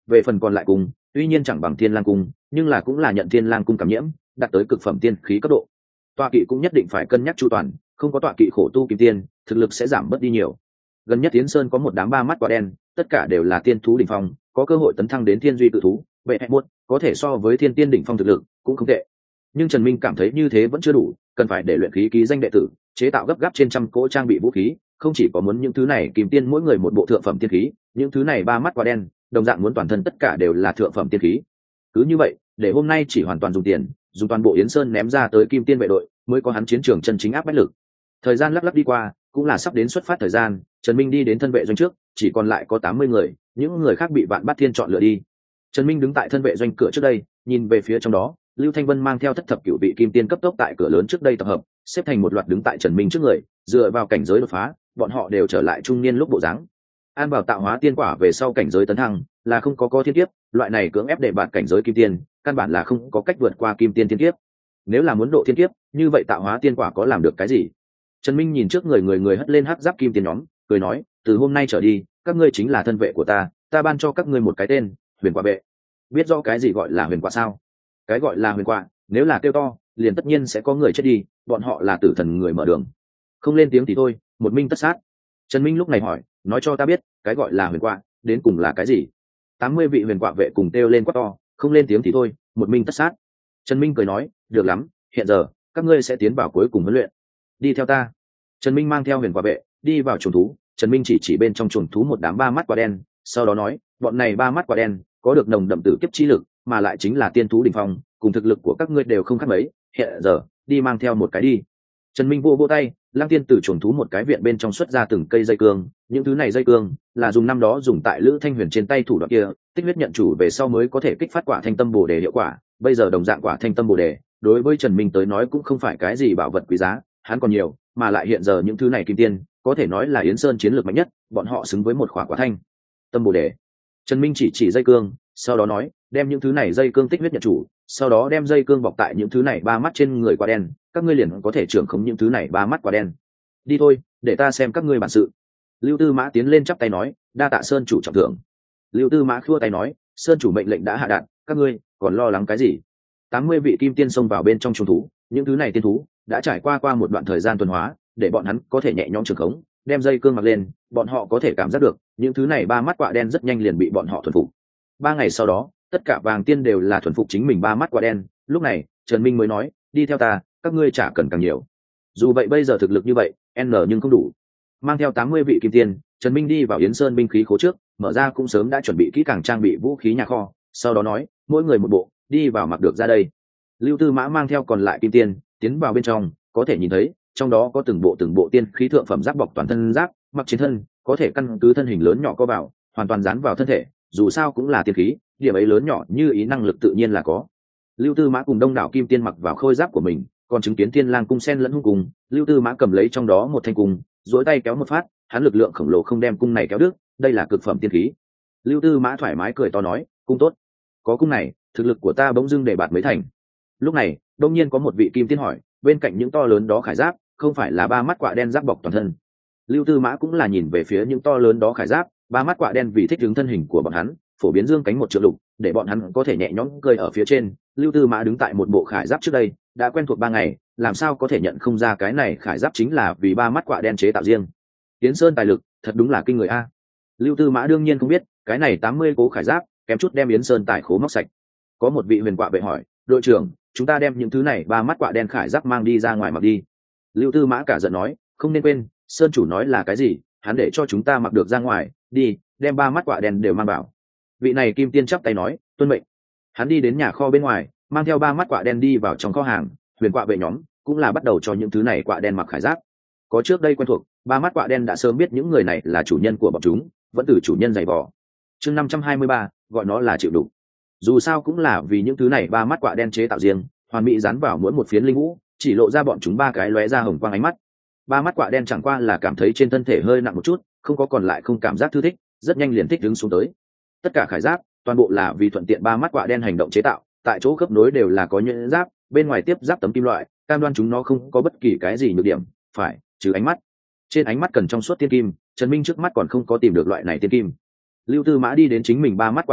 về phần còn lại cung tuy nhiên chẳng bằng thiên lang cung, nhưng là cũng là nhận thiên lang cung cảm nhiễm, đạt tới cực phẩm tiên khí cấp độ. Tọa kỵ cũng nhất định phải cân nhắc chu toàn, không có tọa kỵ khổ tu kim tiên, thực lực sẽ giảm bớt đi nhiều. Gần nhất Tiến Sơn có một đám ba mắt quả đen, tất cả đều là tiên thú đỉnh phong, có cơ hội tấn thăng đến thiên duy cự thú, vậy hẹn muốt có thể so với thiên tiên đỉnh phong thực lực cũng không tệ. Nhưng Trần Minh cảm thấy như thế vẫn chưa đủ, cần phải để luyện khí ký danh đệ tử chế tạo gấp gáp trên trăm cỗ trang bị vũ khí, không chỉ có muốn những thứ này kim tiên mỗi người một bộ thượng phẩm tiên khí, những thứ này ba mắt quả đen đồng dạng muốn toàn thân tất cả đều là thượng phẩm tiên khí. Cứ như vậy, để hôm nay chỉ hoàn toàn dùng tiền, dùng toàn bộ Yến Sơn ném ra tới kim tiên vệ đội, mới có hắn chiến trường chân chính áp bách lực. Thời gian lắc lắc đi qua, cũng là sắp đến xuất phát thời gian, Trần Minh đi đến thân vệ doanh trước, chỉ còn lại có tám mươi người, những người khác bị Vạn Bát Thiên chọn lựa đi. Trần Minh đứng tại thân vệ doanh cửa trước đây, nhìn về phía trong đó, Lưu Thanh Vân mang theo thất thập cửu vị kim tiên cấp tốc tại cửa lớn trước đây tập hợp, xếp thành một loạt đứng tại Trần Minh trước người, dựa vào cảnh giới đột phá, bọn họ đều trở lại trung niên lúc bộ dáng. An bảo tạo hóa tiên quả về sau cảnh giới tấn thăng, là không có có thiên kiếp, loại này cưỡng ép để bạt cảnh giới kim tiên, căn bản là không có cách vượt qua kim tiên thiên kiếp. Nếu là muốn độ thiên kiếp, như vậy tạo hóa tiên quả có làm được cái gì? Trần Minh nhìn trước người người người hất lên hắc giáp kim tiên nhóm, cười nói, từ hôm nay trở đi, các ngươi chính là thân vệ của ta, ta ban cho các ngươi một cái tên, Huyền Quả Vệ. Biết rõ cái gì gọi là huyền quả sao? Cái gọi là huyền quả, nếu là kêu to, liền tất nhiên sẽ có người chết đi, bọn họ là tử thần người mở đường. Không lên tiếng thì thôi, một minh tất sát. Trần Minh lúc này hỏi, nói cho ta biết, cái gọi là huyền quả, đến cùng là cái gì? tám mươi vị huyền quả vệ cùng kêu lên quát to, không lên tiếng thì thôi, một minh tất sát. Trần Minh cười nói, được lắm, hiện giờ các ngươi sẽ tiến vào cuối cùng huấn luyện. Đi theo ta. Trần Minh mang theo huyền quả vệ đi vào chuồng thú. Trần Minh chỉ chỉ bên trong chuồng thú một đám ba mắt quả đen, sau đó nói, bọn này ba mắt quả đen có được nồng đậm tử kiếp chi lực, mà lại chính là tiên thú đỉnh phong, cùng thực lực của các ngươi đều không khác mấy, hiện giờ đi mang theo một cái đi. Trần Minh vô vô tay, Lăng Tiên từ chuồng thú một cái viện bên trong xuất ra từng cây dây cương, những thứ này dây cương là dùng năm đó dùng tại Lữ Thanh Huyền trên tay thủ đoạn kia, tích huyết nhận chủ về sau mới có thể kích phát quả thanh tâm bồ đề hiệu quả, bây giờ đồng dạng quả thanh tâm bồ đề, đối với Trần Minh tới nói cũng không phải cái gì bảo vật quý giá, hắn còn nhiều, mà lại hiện giờ những thứ này kim tiên, có thể nói là Yến Sơn chiến lược mạnh nhất, bọn họ xứng với một quả quả thanh tâm bồ đề. Trần Minh chỉ chỉ dây cương, sau đó nói, đem những thứ này dây cương tích huyết nhận chủ, sau đó đem dây cương bọc tại những thứ này ba mắt trên người quả đen, các ngươi liền có thể trưởng khống những thứ này ba mắt quả đen. Đi thôi, để ta xem các ngươi bản sự. Lưu Tư Mã tiến lên chắp tay nói, đa tạ Sơn chủ trọng thưởng. Lưu Tư Mã khua tay nói, Sơn chủ mệnh lệnh đã hạ đạt, các ngươi còn lo lắng cái gì? tám mươi vị kim tiên xông vào bên trong chuồng thú, những thứ này tiên thú đã trải qua qua một đoạn thời gian tuần hóa, để bọn hắn có thể nhẹ nhõm trường khống, đem dây cương mặc lên, bọn họ có thể cảm giác được, những thứ này ba mắt quạ đen rất nhanh liền bị bọn họ thuần phục. Ba ngày sau đó, tất cả vàng tiên đều là thuần phục chính mình ba mắt quạ đen, lúc này, Trần Minh mới nói, đi theo ta, các ngươi chả cần càng nhiều. Dù vậy bây giờ thực lực như vậy, n nhưng không đủ. Mang theo tám mươi vị kim tiên, Trần Minh đi vào Yến Sơn binh khí khố trước, mở ra cũng sớm đã chuẩn bị kỹ càng trang bị vũ khí nhà kho, sau đó nói, mỗi người một bộ, đi vào mặc được ra đây. Lưu Tư Mã mang theo còn lại kim tiên, tiến vào bên trong, có thể nhìn thấy, trong đó có từng bộ từng bộ tiên khí thượng phẩm giáp bọc toàn thân giáp, mặc trên thân, có thể căn cứ thân hình lớn nhỏ co vào, hoàn toàn dán vào thân thể, dù sao cũng là tiên khí, điểm ấy lớn nhỏ như ý năng lực tự nhiên là có. Lưu Tư Mã cùng đông đảo kim tiên mặc vào khôi giáp của mình, còn chứng kiến Thiên Lang cung sen lẫn hung cung, Lưu Tư Mã cầm lấy trong đó một thanh cung, duỗi tay kéo một phát, hắn lực lượng khổng lồ không đem cung này kéo đứt, đây là cực phẩm tiên khí. Lưu Tư Mã thoải mái cười to nói, cung tốt, có cung này, thực lực của ta bỗng dưng để bạt mới thành. Lúc này, đông nhiên có một vị kim tiên hỏi, bên cạnh những to lớn đó khải giáp, không phải là ba mắt quạ đen giáp bọc toàn thân? Lưu Tư Mã cũng là nhìn về phía những to lớn đó khải giáp, ba mắt quạ đen vì thích ứng thân hình của bọn hắn, phổ biến dương cánh một triệu lục, để bọn hắn có thể nhẹ nhõm cười ở phía trên. Lưu Tư Mã đứng tại một bộ khải giáp trước đây, đã quen thuộc ba ngày, làm sao có thể nhận không ra cái này khải giáp chính là vì ba mắt quạ đen chế tạo riêng. Tiến Sơn tài lực, thật đúng là kinh người a. Lưu Tư Mã đương nhiên không biết, cái này tám mươi cố khải giáp, kém chút đem Yến Sơn tài khố móc sạch. Có một vị huyền quạ vệ hỏi, đội trưởng, chúng ta đem những thứ này ba mắt quạ đen khải giáp mang đi ra ngoài mặc đi. Lưu Tư Mã cả giận nói, không nên quên, Sơn chủ nói là cái gì, hắn để cho chúng ta mặc được ra ngoài, đi, đem ba mắt quạ đen đều mang vào. Vị này kim tiên chắp tay nói, tuân mệnh. Hắn đi đến nhà kho bên ngoài, mang theo ba mắt quạ đen đi vào trong kho hàng, huyền quạ vệ nhóm cũng là bắt đầu cho những thứ này quạ đen mặc khải giáp. Có trước đây quen thuộc, ba mắt quạ đen đã sớm biết những người này là chủ nhân của bọn chúng, vẫn từ chủ nhân giày vò. Chương năm trăm hai mươi ba, gọi nó là chịu đủ. Dù sao cũng là vì những thứ này ba mắt quạ đen chế tạo riêng, hoàn mỹ dán vào mỗi một phiến linh vũ, chỉ lộ ra bọn chúng ba cái lóe ra hồng quang ánh mắt. Ba mắt quạ đen chẳng qua là cảm thấy trên thân thể hơi nặng một chút, không có còn lại không cảm giác thư thích, rất nhanh liền thích đứng xuống tới. Tất cả khải giáp, toàn bộ là vì thuận tiện ba mắt quạ đen hành động chế tạo, tại chỗ khớp nối đều là có nhuyễn giáp, bên ngoài tiếp giáp tấm kim loại, cam đoan chúng nó không có bất kỳ cái gì nhược điểm, phải, trừ ánh mắt. Trên ánh mắt cần trong suốt tiên kim, Trần Minh trước mắt còn không có tìm được loại này tiên kim. Lưu Tư Mã đi đến chính mình ba mắt quạ đen trước,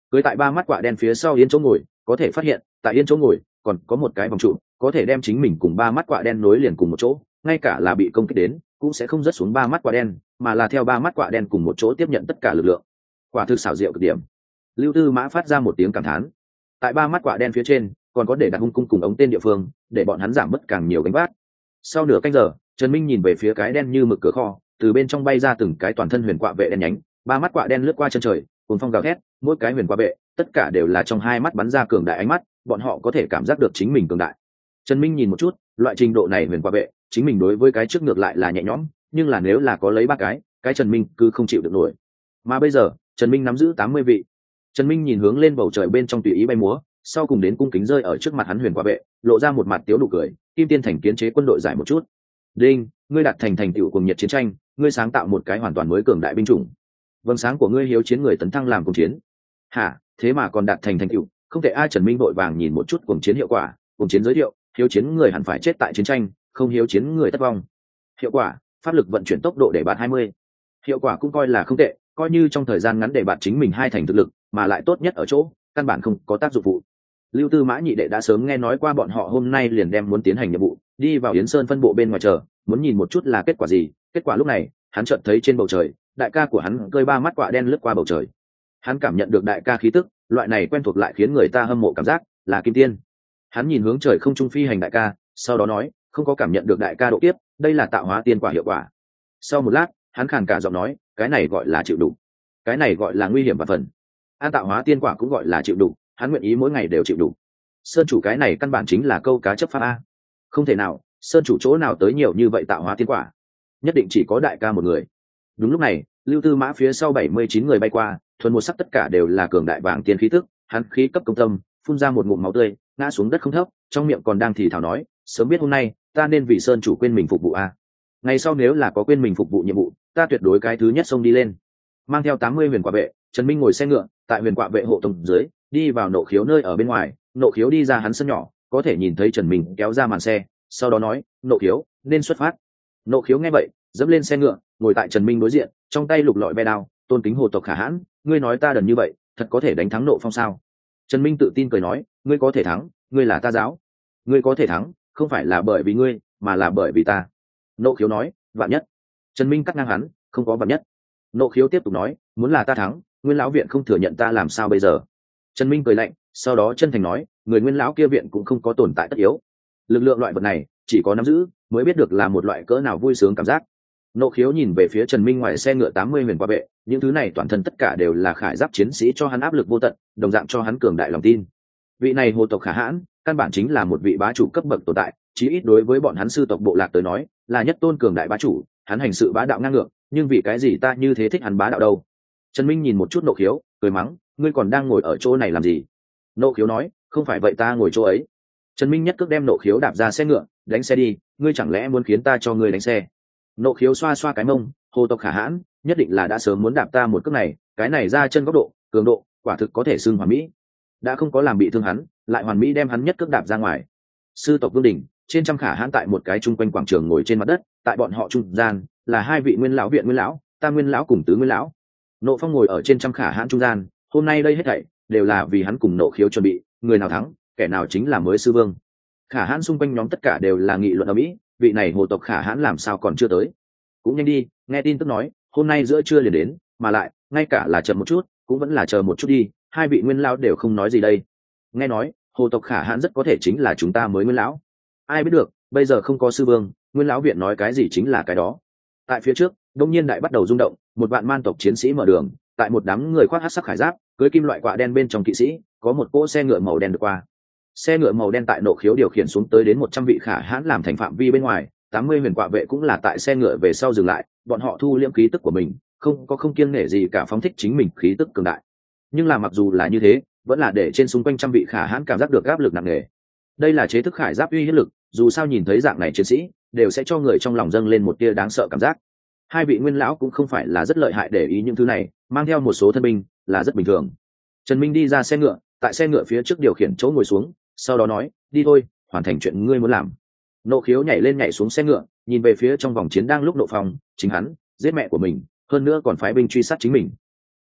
cưới tại ba mắt quạ đen phía sau yên chỗ ngồi, có thể phát hiện tại yên chỗ ngồi còn có một cái vòng trụ, có thể đem chính mình cùng ba mắt quạ đen nối liền cùng một chỗ, ngay cả là bị công kích đến cũng sẽ không rớt xuống ba mắt quạ đen, mà là theo ba mắt quạ đen cùng một chỗ tiếp nhận tất cả lực lượng. Quả thực xảo diệu cực điểm. Lưu Tư Mã phát ra một tiếng cảm thán. Tại ba mắt quạ đen phía trên còn có để đặt hung cung cùng ống tên địa phương, để bọn hắn giảm bớt càng nhiều gánh vác. Sau nửa canh giờ, Trần Minh nhìn về phía cái đen như mực cửa kho, từ bên trong bay ra từng cái toàn thân huyền quạ vệ đen nhánh, ba mắt quạ đen lướt qua chân trời, cùng phong gào thét, mỗi cái huyền quạ vệ tất cả đều là trong hai mắt bắn ra cường đại ánh mắt, bọn họ có thể cảm giác được chính mình cường đại. Trần Minh nhìn một chút, loại trình độ này huyền quạ vệ, chính mình đối với cái trước ngược lại là nhẹ nhõm, nhưng là nếu là có lấy ba cái, cái Trần Minh cứ không chịu được nổi. Mà bây giờ, Trần Minh nắm giữ tám mươi vị. Trần Minh nhìn hướng lên bầu trời bên trong tùy ý bay múa, sau cùng đến cung kính rơi ở trước mặt hắn huyền quạ vệ, lộ ra một mặt tiếu nụ cười, Kim Tiên Thành kiến chế quân đội giải một chút. Đinh, ngươi đạt thành thành tựu cùng nhiệt chiến tranh, ngươi sáng tạo một cái hoàn toàn mới cường đại binh chủng. Vâng, sáng của ngươi hiếu chiến người tấn thăng làm cùng chiến. Hả, thế mà còn đạt thành thành tựu, không thể. Ai? Trần Minh vội vàng nhìn một chút cùng chiến hiệu quả, cùng chiến giới thiệu, hiếu chiến người hẳn phải chết tại chiến tranh, không hiếu chiến người thất vong. Hiệu quả, pháp lực vận chuyển tốc độ để bạn hai mươi. Hiệu quả cũng coi là không tệ, coi như trong thời gian ngắn để bạn chính mình hai thành thực lực, mà lại tốt nhất ở chỗ căn bản không có tác dụng phụ. Lưu Tư Mã nhị đệ đã sớm nghe nói qua bọn họ hôm nay liền đem muốn tiến hành nhiệm vụ, đi vào Yến Sơn phân bộ bên ngoài chờ, muốn nhìn một chút là kết quả gì. Kết quả lúc này, hắn chợt thấy trên bầu trời, đại ca của hắn cơi ba mắt quạ đen lướt qua bầu trời. Hắn cảm nhận được đại ca khí tức, loại này quen thuộc lại khiến người ta hâm mộ cảm giác, là Kim Tiên. Hắn nhìn hướng trời không trung phi hành đại ca, sau đó nói, không có cảm nhận được đại ca độ kiếp, đây là tạo hóa tiên quả hiệu quả. Sau một lát, hắn khàn cả giọng nói, cái này gọi là chịu đủ, cái này gọi là nguy hiểm và phần. An tạo hóa tiên quả cũng gọi là chịu đủ, hắn nguyện ý mỗi ngày đều chịu đủ. Sơn chủ cái này căn bản chính là câu cá chấp pháp a. Không thể nào, Sơn chủ chỗ nào tới nhiều như vậy tạo hóa tiên quả? Nhất định chỉ có đại ca một người. Đúng lúc này, Lưu Tư Mã phía sau bảy mươi chín người bay qua, thuần một sắc tất cả đều là cường đại vàng tiên khí tức, hắn khí cấp công tâm, phun ra một ngụm máu tươi, ngã xuống đất không thấp, trong miệng còn đang thì thào nói, sớm biết hôm nay, ta nên vì Sơn chủ quên mình phục vụ a. Ngày sau nếu là có quên mình phục vụ nhiệm vụ, ta tuyệt đối cái thứ nhất xông đi lên. Mang theo tám mươi huyền quạ vệ, Trần Minh ngồi xe ngựa, tại huyền quạ vệ hộ tống dưới, đi vào Nộ Khiếu nơi ở bên ngoài. Nộ Khiếu đi ra hắn sân nhỏ, có thể nhìn thấy Trần Minh kéo ra màn xe, sau đó nói, Nộ Khiếu, nên xuất phát. Nộ Khiếu nghe vậy, dẫm lên xe ngựa, ngồi tại Trần Minh đối diện, trong tay lục lọi be đao, tôn kính hồ tộc Khả Hãn, ngươi nói ta đần như vậy, thật có thể đánh thắng Nộ Phong sao? Trần Minh tự tin cười nói, ngươi có thể thắng, ngươi là ta giáo. Ngươi có thể thắng, không phải là bởi vì ngươi, mà là bởi vì ta. Nộ Khiếu nói, vạn nhất. Trần Minh cắt ngang hắn, không có vạn nhất. Nộ Khiếu tiếp tục nói, muốn là ta thắng, Nguyên lão viện không thừa nhận ta làm sao bây giờ? Trần Minh cười lạnh, sau đó chân thành nói, người Nguyên lão kia viện cũng không có tồn tại tất yếu. Lực lượng loại vật này, chỉ có nắm giữ mới biết được là một loại cỡ nào vui sướng cảm giác. Nộ Khiếu nhìn về phía Trần Minh ngoài xe ngựa tám mươi huyền quạ vệ, những thứ này toàn thân tất cả đều là khải giáp chiến sĩ cho hắn áp lực vô tận, đồng dạng cho hắn cường đại lòng tin. Vị này hồ tộc Khả Hãn, căn bản chính là một vị bá chủ cấp bậc tồn tại, chí ít đối với bọn hắn sư tộc bộ lạc tới nói, là nhất tôn cường đại bá chủ, hắn hành sự bá đạo ngang ngược, nhưng vì cái gì ta như thế thích hắn bá đạo đâu? Trần Minh nhìn một chút Nộ Khiếu, cười mắng, ngươi còn đang ngồi ở chỗ này làm gì? Nộ Khiếu nói, không phải vậy ta ngồi chỗ ấy. Trần Minh nhất cước đem Nộ Khiếu đạp ra xe ngựa, đánh xe đi, ngươi chẳng lẽ muốn khiến ta cho ngươi đánh xe? Nộ Khiếu xoa xoa cái mông, hồ tộc Khả Hãn, nhất định là đã sớm muốn đạp ta một cước này, cái này ra chân góc độ, cường độ, quả thực có thể xưng hoàn mỹ. Đã không có làm bị thương hắn, lại hoàn mỹ đem hắn nhất cước đạp ra ngoài. Sư tộc Vương Đình, trên trăm Khả Hãn tại một cái chung quanh quảng trường ngồi trên mặt đất, tại bọn họ trung gian là hai vị Nguyên lão viện Nguyên lão, Tam Nguyên lão cùng Tứ Nguyên lão. Nộ Phong ngồi ở trên trăm Khả Hãn trung gian, hôm nay đây hết thảy đều là vì hắn cùng Nộ Khiếu chuẩn bị, người nào thắng, kẻ nào chính là mới sư vương. Khả Hãn xung quanh nhóm tất cả đều là nghị luận ở mỹ, vị này hồ tộc Khả Hãn làm sao còn chưa tới? Cũng nhanh đi, nghe tin tức nói, hôm nay giữa trưa liền đến, mà lại, ngay cả là chậm một chút, cũng vẫn là chờ một chút đi, hai vị Nguyên lão đều không nói gì đây. Nghe nói, hồ tộc Khả Hãn rất có thể chính là chúng ta mới Nguyên lão. Ai biết được, bây giờ không có sư vương, Nguyên lão viện nói cái gì chính là cái đó. Tại phía trước, đông nhiên đại bắt đầu rung động, một vạn man tộc chiến sĩ mở đường, tại một đám người khoác hắc sắc khải giáp, cưỡi kim loại quạ đen bên trong kỵ sĩ, có một cỗ xe ngựa màu đen được qua. Xe ngựa màu đen tại Nộ Khiếu điều khiển xuống tới đến một trăm vị Khả Hãn làm thành phạm vi bên ngoài, tám mươi huyền quạ vệ cũng là tại xe ngựa về sau dừng lại, bọn họ thu liễm khí tức của mình, không có không kiêng nể gì cả phóng thích chính mình khí tức cường đại. Nhưng là mặc dù là như thế, vẫn là để trên xung quanh trăm vị Khả Hãn cảm giác được áp lực nặng nề. Đây là chế thức khải giáp uy hiếp lực, dù sao nhìn thấy dạng này chiến sĩ, đều sẽ cho người trong lòng dâng lên một tia đáng sợ cảm giác. Hai vị Nguyên lão cũng không phải là rất lợi hại để ý những thứ này, mang theo một số thân binh là rất bình thường. Trần Minh đi ra xe ngựa, tại xe ngựa phía trước điều khiển chỗ ngồi xuống, sau đó nói, đi thôi, hoàn thành chuyện ngươi muốn làm. Nộ Khiếu nhảy lên nhảy xuống xe ngựa, nhìn về phía trong vòng chiến đang lúc Nộ Phong, chính hắn giết mẹ của mình, hơn nữa còn phái binh truy sát chính mình.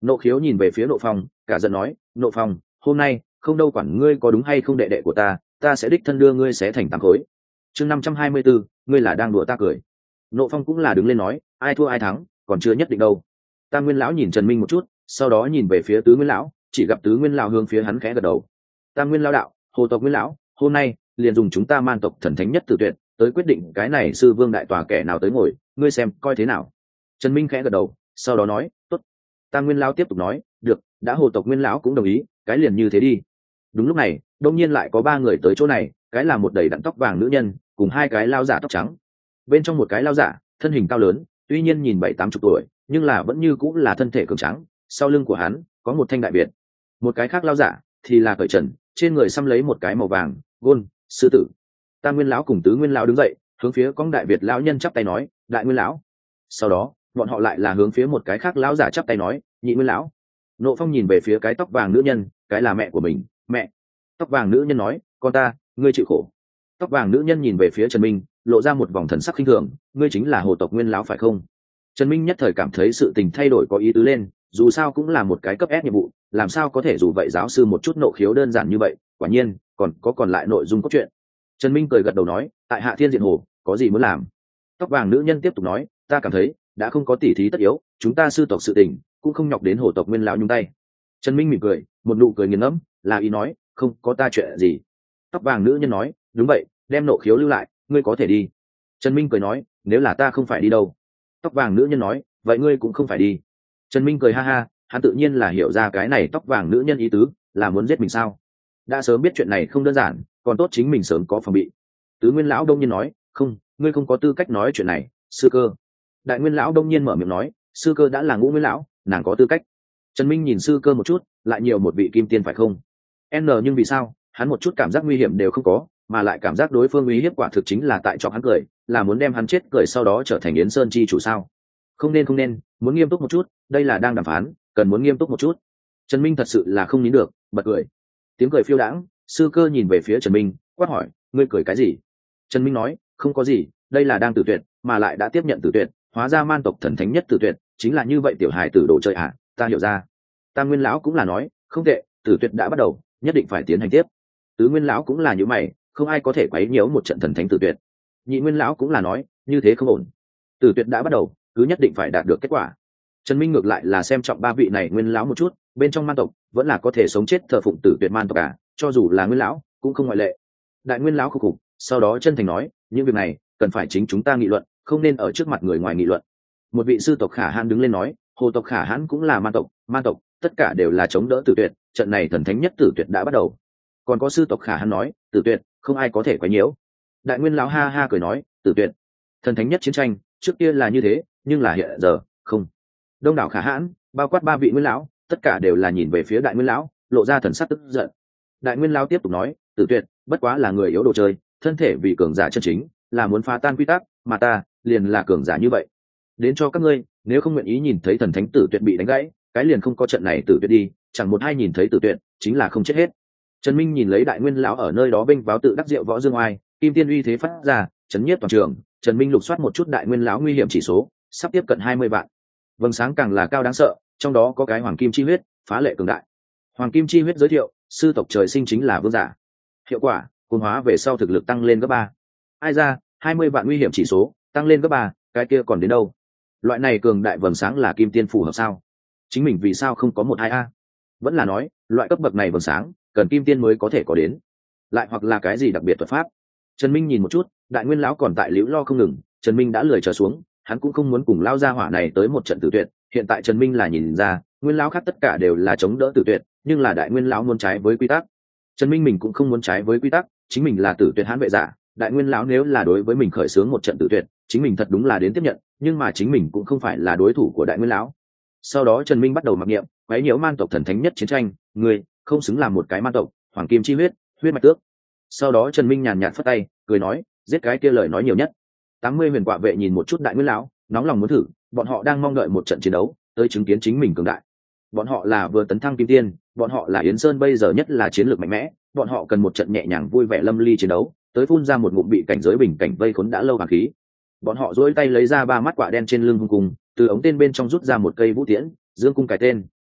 Nộ khiếu nhìn về phía Nộ Phong, cả giận nói, Nộ Phong, hôm nay không đâu quản ngươi có đúng hay không đệ đệ của ta, ta sẽ đích thân đưa ngươi xé thành tám khối. Chương năm trăm hai mươi bốn, ngươi là đang đùa ta cười. Nộ Phong cũng là đứng lên nói, ai thua ai thắng còn chưa nhất định đâu. Tam Nguyên lão nhìn Trần Minh một chút, sau đó nhìn về phía Tứ Nguyên lão, chỉ gặp Tứ Nguyên lão hướng phía hắn khẽ gật đầu. Tam Nguyên lão đạo, Hồ tộc Nguyên lão, hôm nay liền dùng chúng ta Man tộc thần thánh nhất tử tuyệt tới quyết định cái này sư vương đại tòa kẻ nào tới ngồi, ngươi xem coi thế nào. Trần Minh khẽ gật đầu, sau đó nói, tốt. Tam Nguyên lão tiếp tục nói, được, đã Hồ tộc Nguyên lão cũng đồng ý, cái liền như thế đi. Đúng lúc này, đột nhiên lại có ba người tới chỗ này, cái là một đầy đặn tóc vàng nữ nhân, cùng hai cái lao giả tóc trắng. Bên trong một cái lao giả, thân hình cao lớn, tuy nhiên nhìn bảy tám chục tuổi, nhưng là vẫn như cũng là thân thể cường tráng. Sau lưng của hắn có một thanh đại biệt. Một cái khác lao giả thì là cởi trần, trên người xăm lấy một cái màu vàng gôn sư tử. Tam Nguyên lão cùng Tứ Nguyên lão đứng dậy, hướng phía con đại biệt lão nhân chắp tay nói, đại Nguyên lão. Sau đó bọn họ lại là hướng phía một cái khác lão giả chắp tay nói, nhị Nguyên lão. Nộ Phong nhìn về phía cái tóc vàng nữ nhân, cái là mẹ của mình. Mẹ. Tóc vàng nữ nhân nói, con ta, ngươi chịu khổ. Tóc vàng nữ nhân nhìn về phía Trần Minh, lộ ra một vòng thần sắc khinh thường, ngươi chính là Hồ tộc Nguyên lão phải không? Trần Minh nhất thời cảm thấy sự tình thay đổi có ý tứ lên, dù sao cũng là một cái cấp ép nhiệm vụ, làm sao có thể dù vậy giáo sư một chút nộ khiếu đơn giản như vậy, quả nhiên còn có còn lại nội dung cốt truyện. Trần Minh cười gật đầu nói, tại Hạ Thiên Diện Hồ có gì muốn làm? Tóc vàng nữ nhân tiếp tục nói, ta cảm thấy đã không có tỉ thí tất yếu, chúng ta sư tộc sự tình cũng không nhọc đến Hồ tộc Nguyên lão nhúng tay. Trần Minh mỉm cười, một nụ cười nghiền ngẫm, là ý nói, không có ta chuyện gì. Tóc vàng nữ nhân nói, đúng vậy, đem nộ khiếu lưu lại, ngươi có thể đi. Trần Minh cười nói, nếu là ta không phải đi đâu. Tóc vàng nữ nhân nói, vậy ngươi cũng không phải đi. Trần Minh cười ha ha, hắn tự nhiên là hiểu ra cái này tóc vàng nữ nhân ý tứ là muốn giết mình sao. Đã sớm biết chuyện này không đơn giản, còn tốt chính mình sớm có phòng bị. Tứ Nguyên lão đông nhiên nói, không, ngươi không có tư cách nói chuyện này, sư cơ. Đại Nguyên lão đông nhiên mở miệng nói, sư cơ đã là Ngũ Nguyên lão, nàng có tư cách. Trần Minh nhìn sư cơ một chút, lại nhiều một vị kim tiên phải không? N nhưng vì sao hắn một chút cảm giác nguy hiểm đều không có, mà lại cảm giác đối phương uy hiếp quả thực chính là tại chọc hắn cười, là muốn đem hắn chết cười sau đó trở thành Yến Sơn chi chủ sao? Không nên không nên, muốn nghiêm túc một chút, đây là đang đàm phán, cần muốn nghiêm túc một chút. Trần Minh thật sự là không nín được, bật cười. Tiếng cười phiêu đãng, sư cơ nhìn về phía Trần Minh, quát hỏi, ngươi cười cái gì? Trần Minh nói, không có gì, đây là đang tử tuyệt, mà lại đã tiếp nhận tử tuyệt, hóa ra Man tộc thần thánh nhất tử tuyệt, chính là như vậy tiểu hài tử đồ chơi à, ta hiểu ra. Tam Nguyên lão cũng là nói, không tệ, tử tuyệt đã bắt đầu, nhất định phải tiến hành tiếp. Tứ Nguyên lão cũng là như mày, không ai có thể quấy nhiễu một trận thần thánh tử tuyệt. Nhị Nguyên lão cũng là nói, như thế không ổn. Tử tuyệt đã bắt đầu, cứ nhất định phải đạt được kết quả. Trần Minh ngược lại là xem trọng ba vị này Nguyên lão một chút, bên trong Man tộc vẫn là có thể sống chết thờ phụng tử tuyệt Man tộc cả, cho dù là Nguyên lão cũng không ngoại lệ. Đại Nguyên lão khục khục, sau đó chân thành nói, những việc này cần phải chính chúng ta nghị luận, không nên ở trước mặt người ngoài nghị luận. Một vị sư tộc Khả Hãn đứng lên nói, Hồ tộc Khả Hãn cũng là Man tộc, Man tộc tất cả đều là chống đỡ tử tuyệt, trận này thần thánh nhất tử tuyệt đã bắt đầu. Còn có sư tộc Khả Hãn nói, tử tuyệt không ai có thể quấy nhiễu. Đại Nguyên lão ha ha cười nói, tử tuyệt thần thánh nhất chiến tranh trước kia là như thế, nhưng là hiện giờ không. Đông đảo Khả Hãn bao quát ba vị Nguyên lão, tất cả đều là nhìn về phía Đại Nguyên lão, lộ ra thần sắc tức giận. Đại Nguyên lão tiếp tục nói, tử tuyệt bất quá là người yếu đồ chơi, thân thể vì cường giả chân chính là muốn phá tan quy tắc, mà ta liền là cường giả như vậy. Đến cho các ngươi, nếu không nguyện ý nhìn thấy thần thánh tử tuyệt bị đánh gãy, cái liền không có trận này tử tuyệt đi, chẳng một hai nhìn thấy tử tuyệt chính là không chết hết. Trần Minh nhìn lấy Đại Nguyên lão ở nơi đó bênh váo tự đắc diệu võ dương oai, kim tiên uy thế phát ra, chấn nhiếp toàn trường. Trần Minh lục soát một chút Đại Nguyên lão nguy hiểm chỉ số, sắp tiếp cận hai mươi vạn. Vầng sáng càng là cao đáng sợ, trong đó có cái hoàng kim chi huyết, phá lệ cường đại. Hoàng kim chi huyết giới thiệu, sư tộc trời sinh chính là vương giả. Hiệu quả, cuồng hóa về sau thực lực tăng lên gấp ba. Ai ra, hai mươi vạn nguy hiểm chỉ số, tăng lên gấp ba, cái kia còn đến đâu? Loại này cường đại vầng sáng là kim tiên phù hợp sao? Chính mình vì sao không có một hai a? Vẫn là nói, loại cấp bậc này vầng sáng, cần kim tiên mới có thể có đến. Lại hoặc là cái gì đặc biệt thuật pháp? Trần Minh nhìn một chút, Đại Nguyên lão còn tại liễu lo không ngừng, Trần Minh đã lười trở xuống, hắn cũng không muốn cùng lao ra hỏa này tới một trận tử tuyệt. Hiện tại Trần Minh là nhìn ra, Nguyên lão khác tất cả đều là chống đỡ tử tuyệt, nhưng là Đại Nguyên lão muốn trái với quy tắc. Trần Minh mình cũng không muốn trái với quy tắc, chính mình là tử tuyệt hãn vệ giả, Đại Nguyên lão nếu là đối với mình khởi xướng một trận tử tuyệt, chính mình thật đúng là đến tiếp nhận, nhưng mà chính mình cũng không phải là đối thủ của Đại Nguyên lão. Sau đó Trần Minh bắt đầu mặc niệm, quấy nhiễu Man tộc thần thánh nhất chiến tranh, người không xứng làm một cái Man tộc, hoàng kim chi huyết, huyết mạch tước. Sau đó Trần Minh nhàn nhạt phất tay, cười nói, giết cái kia lời nói nhiều nhất. tám mươi huyền quạ vệ nhìn một chút Đại Nguyên lão, nóng lòng muốn thử, bọn họ đang mong đợi một trận chiến đấu, tới chứng kiến chính mình cường đại. Bọn họ là vừa tấn thăng kim tiên, bọn họ là Yến Sơn bây giờ nhất là chiến lược mạnh mẽ, bọn họ cần một trận nhẹ nhàng vui vẻ lâm ly chiến đấu, tới phun ra một ngụm bị cảnh giới bình cảnh vây khốn đã lâu vàng khí. Bọn họ duỗi tay lấy ra ba mắt quả đen trên lưng hung cung, từ ống tên bên trong rút ra một cây vũ tiễn, dương cung cài tên,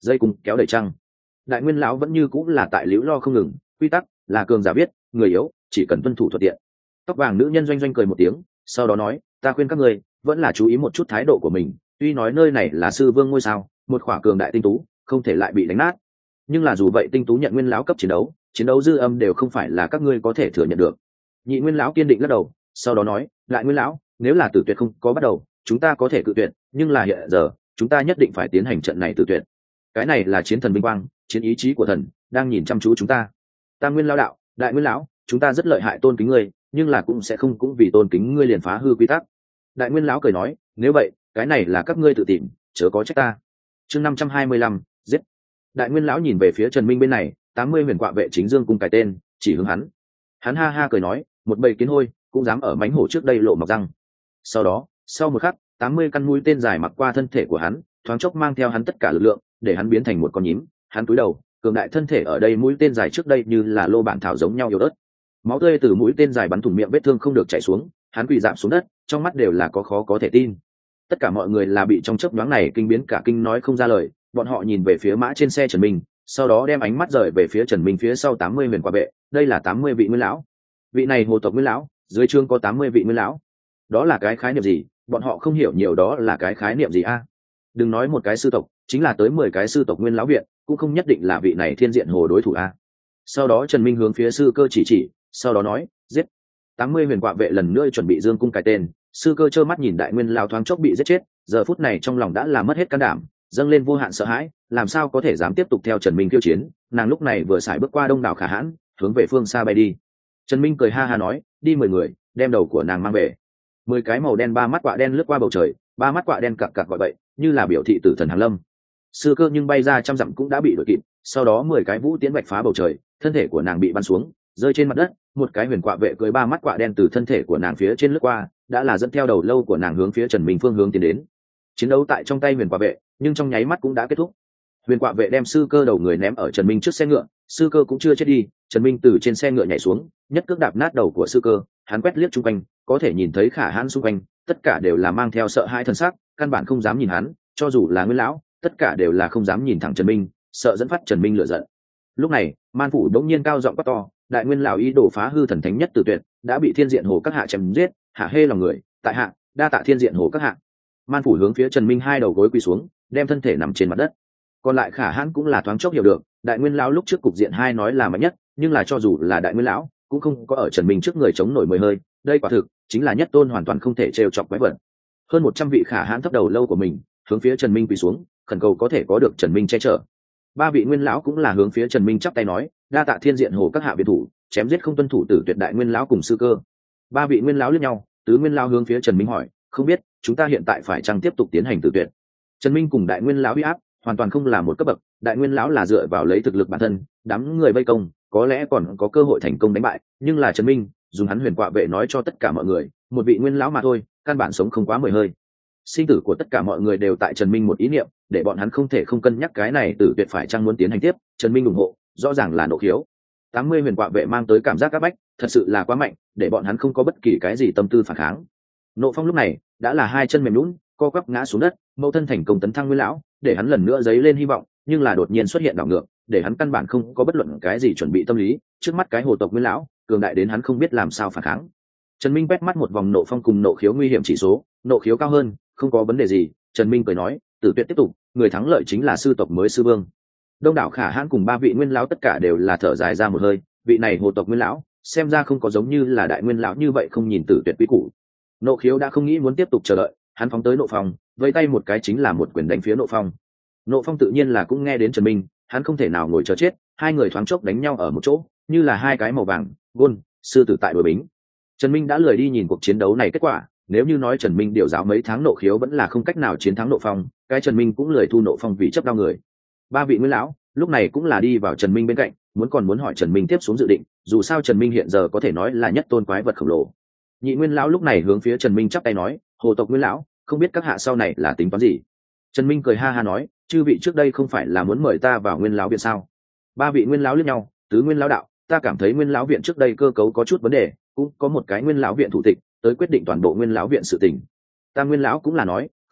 dây cùng kéo đầy trăng. Đại nguyên lão vẫn như cũng là tại liễu lo không ngừng, quy tắc là cường giả biết, người yếu chỉ cần tuân thủ thuận tiện. Tóc vàng nữ nhân doanh doanh cười một tiếng, sau đó nói, ta khuyên các ngươi vẫn là chú ý một chút thái độ của mình, tuy nói nơi này là sư vương ngôi sao, một khỏa cường đại tinh tú không thể lại bị đánh nát, nhưng là dù vậy tinh tú nhận nguyên lão cấp chiến đấu, chiến đấu dư âm đều không phải là các ngươi có thể thừa nhận được. Nhị nguyên lão kiên định lắc đầu, sau đó nói, lại nguyên lão, nếu là tử tuyệt không có bắt đầu, chúng ta có thể cự tuyệt, nhưng là hiện giờ chúng ta nhất định phải tiến hành trận này tử tuyệt. Cái này là chiến thần vinh quang, chiến ý chí của thần đang nhìn chăm chú chúng ta. Tam nguyên lão đạo, đại nguyên lão, chúng ta rất lợi hại tôn kính ngươi, nhưng là cũng sẽ không cũng vì tôn kính ngươi liền phá hư quy tắc. Đại nguyên lão cười nói, nếu vậy cái này là các ngươi tự tìm, chớ có trách ta. Chương năm trăm hai mươi lăm, giết. Đại nguyên lão nhìn về phía Trần Minh bên này, tám mươi huyền quạ vệ chính dương cung cài tên chỉ hướng hắn. Hắn ha ha cười nói, một bầy kiến hôi cũng dám ở mánh hổ trước đây lộ mọc răng. Sau đó sau một khắc, tám mươi căn mũi tên dài mặc qua thân thể của hắn, thoáng chốc mang theo hắn tất cả lực lượng, để hắn biến thành một con nhím. Hắn cúi đầu, cường đại thân thể ở đây mũi tên dài trước đây như là lô bản thảo giống nhau yếu ớt. Máu tươi từ mũi tên dài bắn thủng miệng vết thương không được chảy xuống, hắn quỳ rạp xuống đất, trong mắt đều là có khó có thể tin. Tất cả mọi người là bị trong chớp nhoáng này kinh biến cả kinh nói không ra lời, bọn họ nhìn về phía mã trên xe Trần Minh, sau đó đem ánh mắt rời về phía Trần Minh phía sau tám mươi huyền quạ vệ, đây là tám mươi vị nguyên lão. Vị này hồ tộc nguyên lão, dưới trương có tám mươi vị nguyên lão. Đó là cái khái niệm gì? Bọn họ không hiểu nhiều đó là cái khái niệm gì a? Đừng nói một cái sư tộc, chính là tới mười cái sư tộc nguyên lão viện, cũng không nhất định là vị này thiên diện hồ đối thủ a. Sau đó Trần Minh hướng phía sư cơ chỉ chỉ, sau đó nói, giết. tám mươi huyền quạ vệ lần nữa chuẩn bị dương cung cài tên, sư cơ trơ mắt nhìn đại nguyên lão thoáng chốc bị giết chết, giờ phút này trong lòng đã là mất hết can đảm, dâng lên vô hạn sợ hãi, làm sao có thể dám tiếp tục theo Trần Minh khiêu chiến. Nàng lúc này vừa xài bước qua đông đảo khả hãn, hướng về phương xa bay đi. Trần Minh cười ha ha nói, đi mười người, đem đầu của nàng mang về. Mười cái màu đen ba mắt quạ đen lướt qua bầu trời, ba mắt quạ đen cặc cặc gọi bậy, như là biểu thị tử thần hàng lâm. Sư cơ nhưng bay ra trăm dặm cũng đã bị đuổi kịp, sau đó mười cái vũ tiễn bạch phá bầu trời, thân thể của nàng bị bắn xuống, rơi trên mặt đất. Một cái huyền quạ vệ cưỡi ba mắt quạ đen từ thân thể của nàng phía trên lướt qua, đã là dẫn theo đầu lâu của nàng hướng phía Trần Minh phương hướng tiến đến. Chiến đấu tại trong tay huyền quạ vệ, nhưng trong nháy mắt cũng đã kết thúc. Huyền quạ vệ đem sư cơ đầu người ném ở Trần Minh trước xe ngựa, sư cơ cũng chưa chết đi. Trần Minh từ trên xe ngựa nhảy xuống, nhất cước đạp nát đầu của sư cơ. Hắn quét liếc xung quanh, có thể nhìn thấy khả hãn xung quanh, tất cả đều là mang theo sợ hãi thần sắc, căn bản không dám nhìn hắn, cho dù là nguyên lão, tất cả đều là không dám nhìn thẳng Trần Minh, sợ dẫn phát Trần Minh lửa giận. Lúc này, Man phủ đống nhiên cao giọng quát to, đại nguyên lão ý đồ phá hư thần thánh nhất tử tuyệt, đã bị thiên diện hồ các hạ chém giết, hạ hê lòng người, tại hạ, đa tạ thiên diện hồ các hạ. Man phủ hướng phía Trần Minh hai đầu gối quỳ xuống, đem thân thể nằm trên mặt đất. Còn lại khả hãn cũng là thoáng chốc hiểu được, đại nguyên lão lúc trước cục diện hai nói là mạnh nhất, nhưng là cho dù là đại nguyên lão cũng không có ở Trần Minh trước người chống nổi mười hơi, đây quả thực chính là nhất tôn hoàn toàn không thể trêu chọc quái vật. Hơn một trăm vị khả hãn thấp đầu lâu của mình, hướng phía Trần Minh quỳ xuống, khẩn cầu có thể có được Trần Minh che chở. Ba vị nguyên lão cũng là hướng phía Trần Minh chắp tay nói, đa tạ thiên diện hồ các hạ viện thủ, chém giết không tuân thủ tử tuyệt đại nguyên lão cùng sư cơ. Ba vị nguyên lão liếc nhau, tứ nguyên lão hướng phía Trần Minh hỏi, không biết chúng ta hiện tại phải chăng tiếp tục tiến hành tử tuyệt? Trần Minh cùng đại nguyên lão uy áp hoàn toàn không là một cấp bậc, đại nguyên lão là dựa vào lấy thực lực bản thân, đám người vây công có lẽ còn có cơ hội thành công đánh bại, nhưng là Trần Minh dùng hắn huyền quạ vệ nói cho tất cả mọi người, một vị nguyên lão mà thôi, căn bản sống không quá mười hơi. Sinh tử của tất cả mọi người đều tại Trần Minh một ý niệm, để bọn hắn không thể không cân nhắc cái này tử tuyệt phải chăng muốn tiến hành tiếp. Trần Minh ủng hộ, rõ ràng là nộ khiếu. tám mươi huyền quạ vệ mang tới cảm giác áp bách, thật sự là quá mạnh, để bọn hắn không có bất kỳ cái gì tâm tư phản kháng. Nộ Phong lúc này đã là hai chân mềm nhũn, co quắp ngã xuống đất, mâu thân thành công tấn thăng nguyên lão, để hắn lần nữa dấy lên hy vọng, nhưng là đột nhiên xuất hiện đảo ngược, để hắn căn bản không có bất luận cái gì chuẩn bị tâm lý, trước mắt cái hồ tộc nguyên lão, cường đại đến hắn không biết làm sao phản kháng. Trần Minh quét mắt một vòng Nộ Phong cùng nộ khiếu nguy hiểm chỉ số, nộ khiếu cao hơn, không có vấn đề gì. Trần Minh cười nói, tử tuyệt tiếp tục, người thắng lợi chính là sư tộc mới sư vương. Đông đảo khả hãn cùng ba vị nguyên lão tất cả đều là thở dài ra một hơi, vị này hồ tộc nguyên lão xem ra không có giống như là đại nguyên lão như vậy không nhìn tử tuyệt quý củ. Nộ khiếu đã không nghĩ muốn tiếp tục chờ đợi, hắn phóng tới Nộ Phong, vẫy tay một cái chính là một quyền đánh phía Nộ Phong. Nộ Phong tự nhiên là cũng nghe đến Trần Minh, hắn không thể nào ngồi chờ chết, hai người thoáng chốc đánh nhau ở một chỗ, như là hai cái màu vàng, gôn, sư tử tại đuổi bính. Trần Minh đã lười đi nhìn cuộc chiến đấu này kết quả, nếu như nói Trần Minh điều giáo mấy tháng nộ khiếu vẫn là không cách nào chiến thắng Nộ Phong, cái Trần Minh cũng lười thu Nộ Phong vì chấp đau người. Ba vị nguyên lão lúc này cũng là đi vào Trần Minh bên cạnh, muốn còn muốn hỏi Trần Minh tiếp xuống dự định, dù sao Trần Minh hiện giờ có thể nói là nhất tôn quái vật khổng lồ. Nhị nguyên lão lúc này hướng phía Trần Minh chắp tay nói, hồ tộc nguyên lão, không biết các hạ sau này là tính toán gì? Trần Minh cười ha ha nói, chư vị trước đây không phải là muốn mời ta vào nguyên lão viện sao? Ba vị nguyên lão liếc nhau, tứ nguyên lão đạo, ta cảm thấy nguyên lão viện trước đây cơ cấu có chút vấn đề, cũng có một cái nguyên lão viện thủ tịch tới quyết định toàn bộ nguyên lão viện sự tình. Tam nguyên lão cũng là nói, không tệ,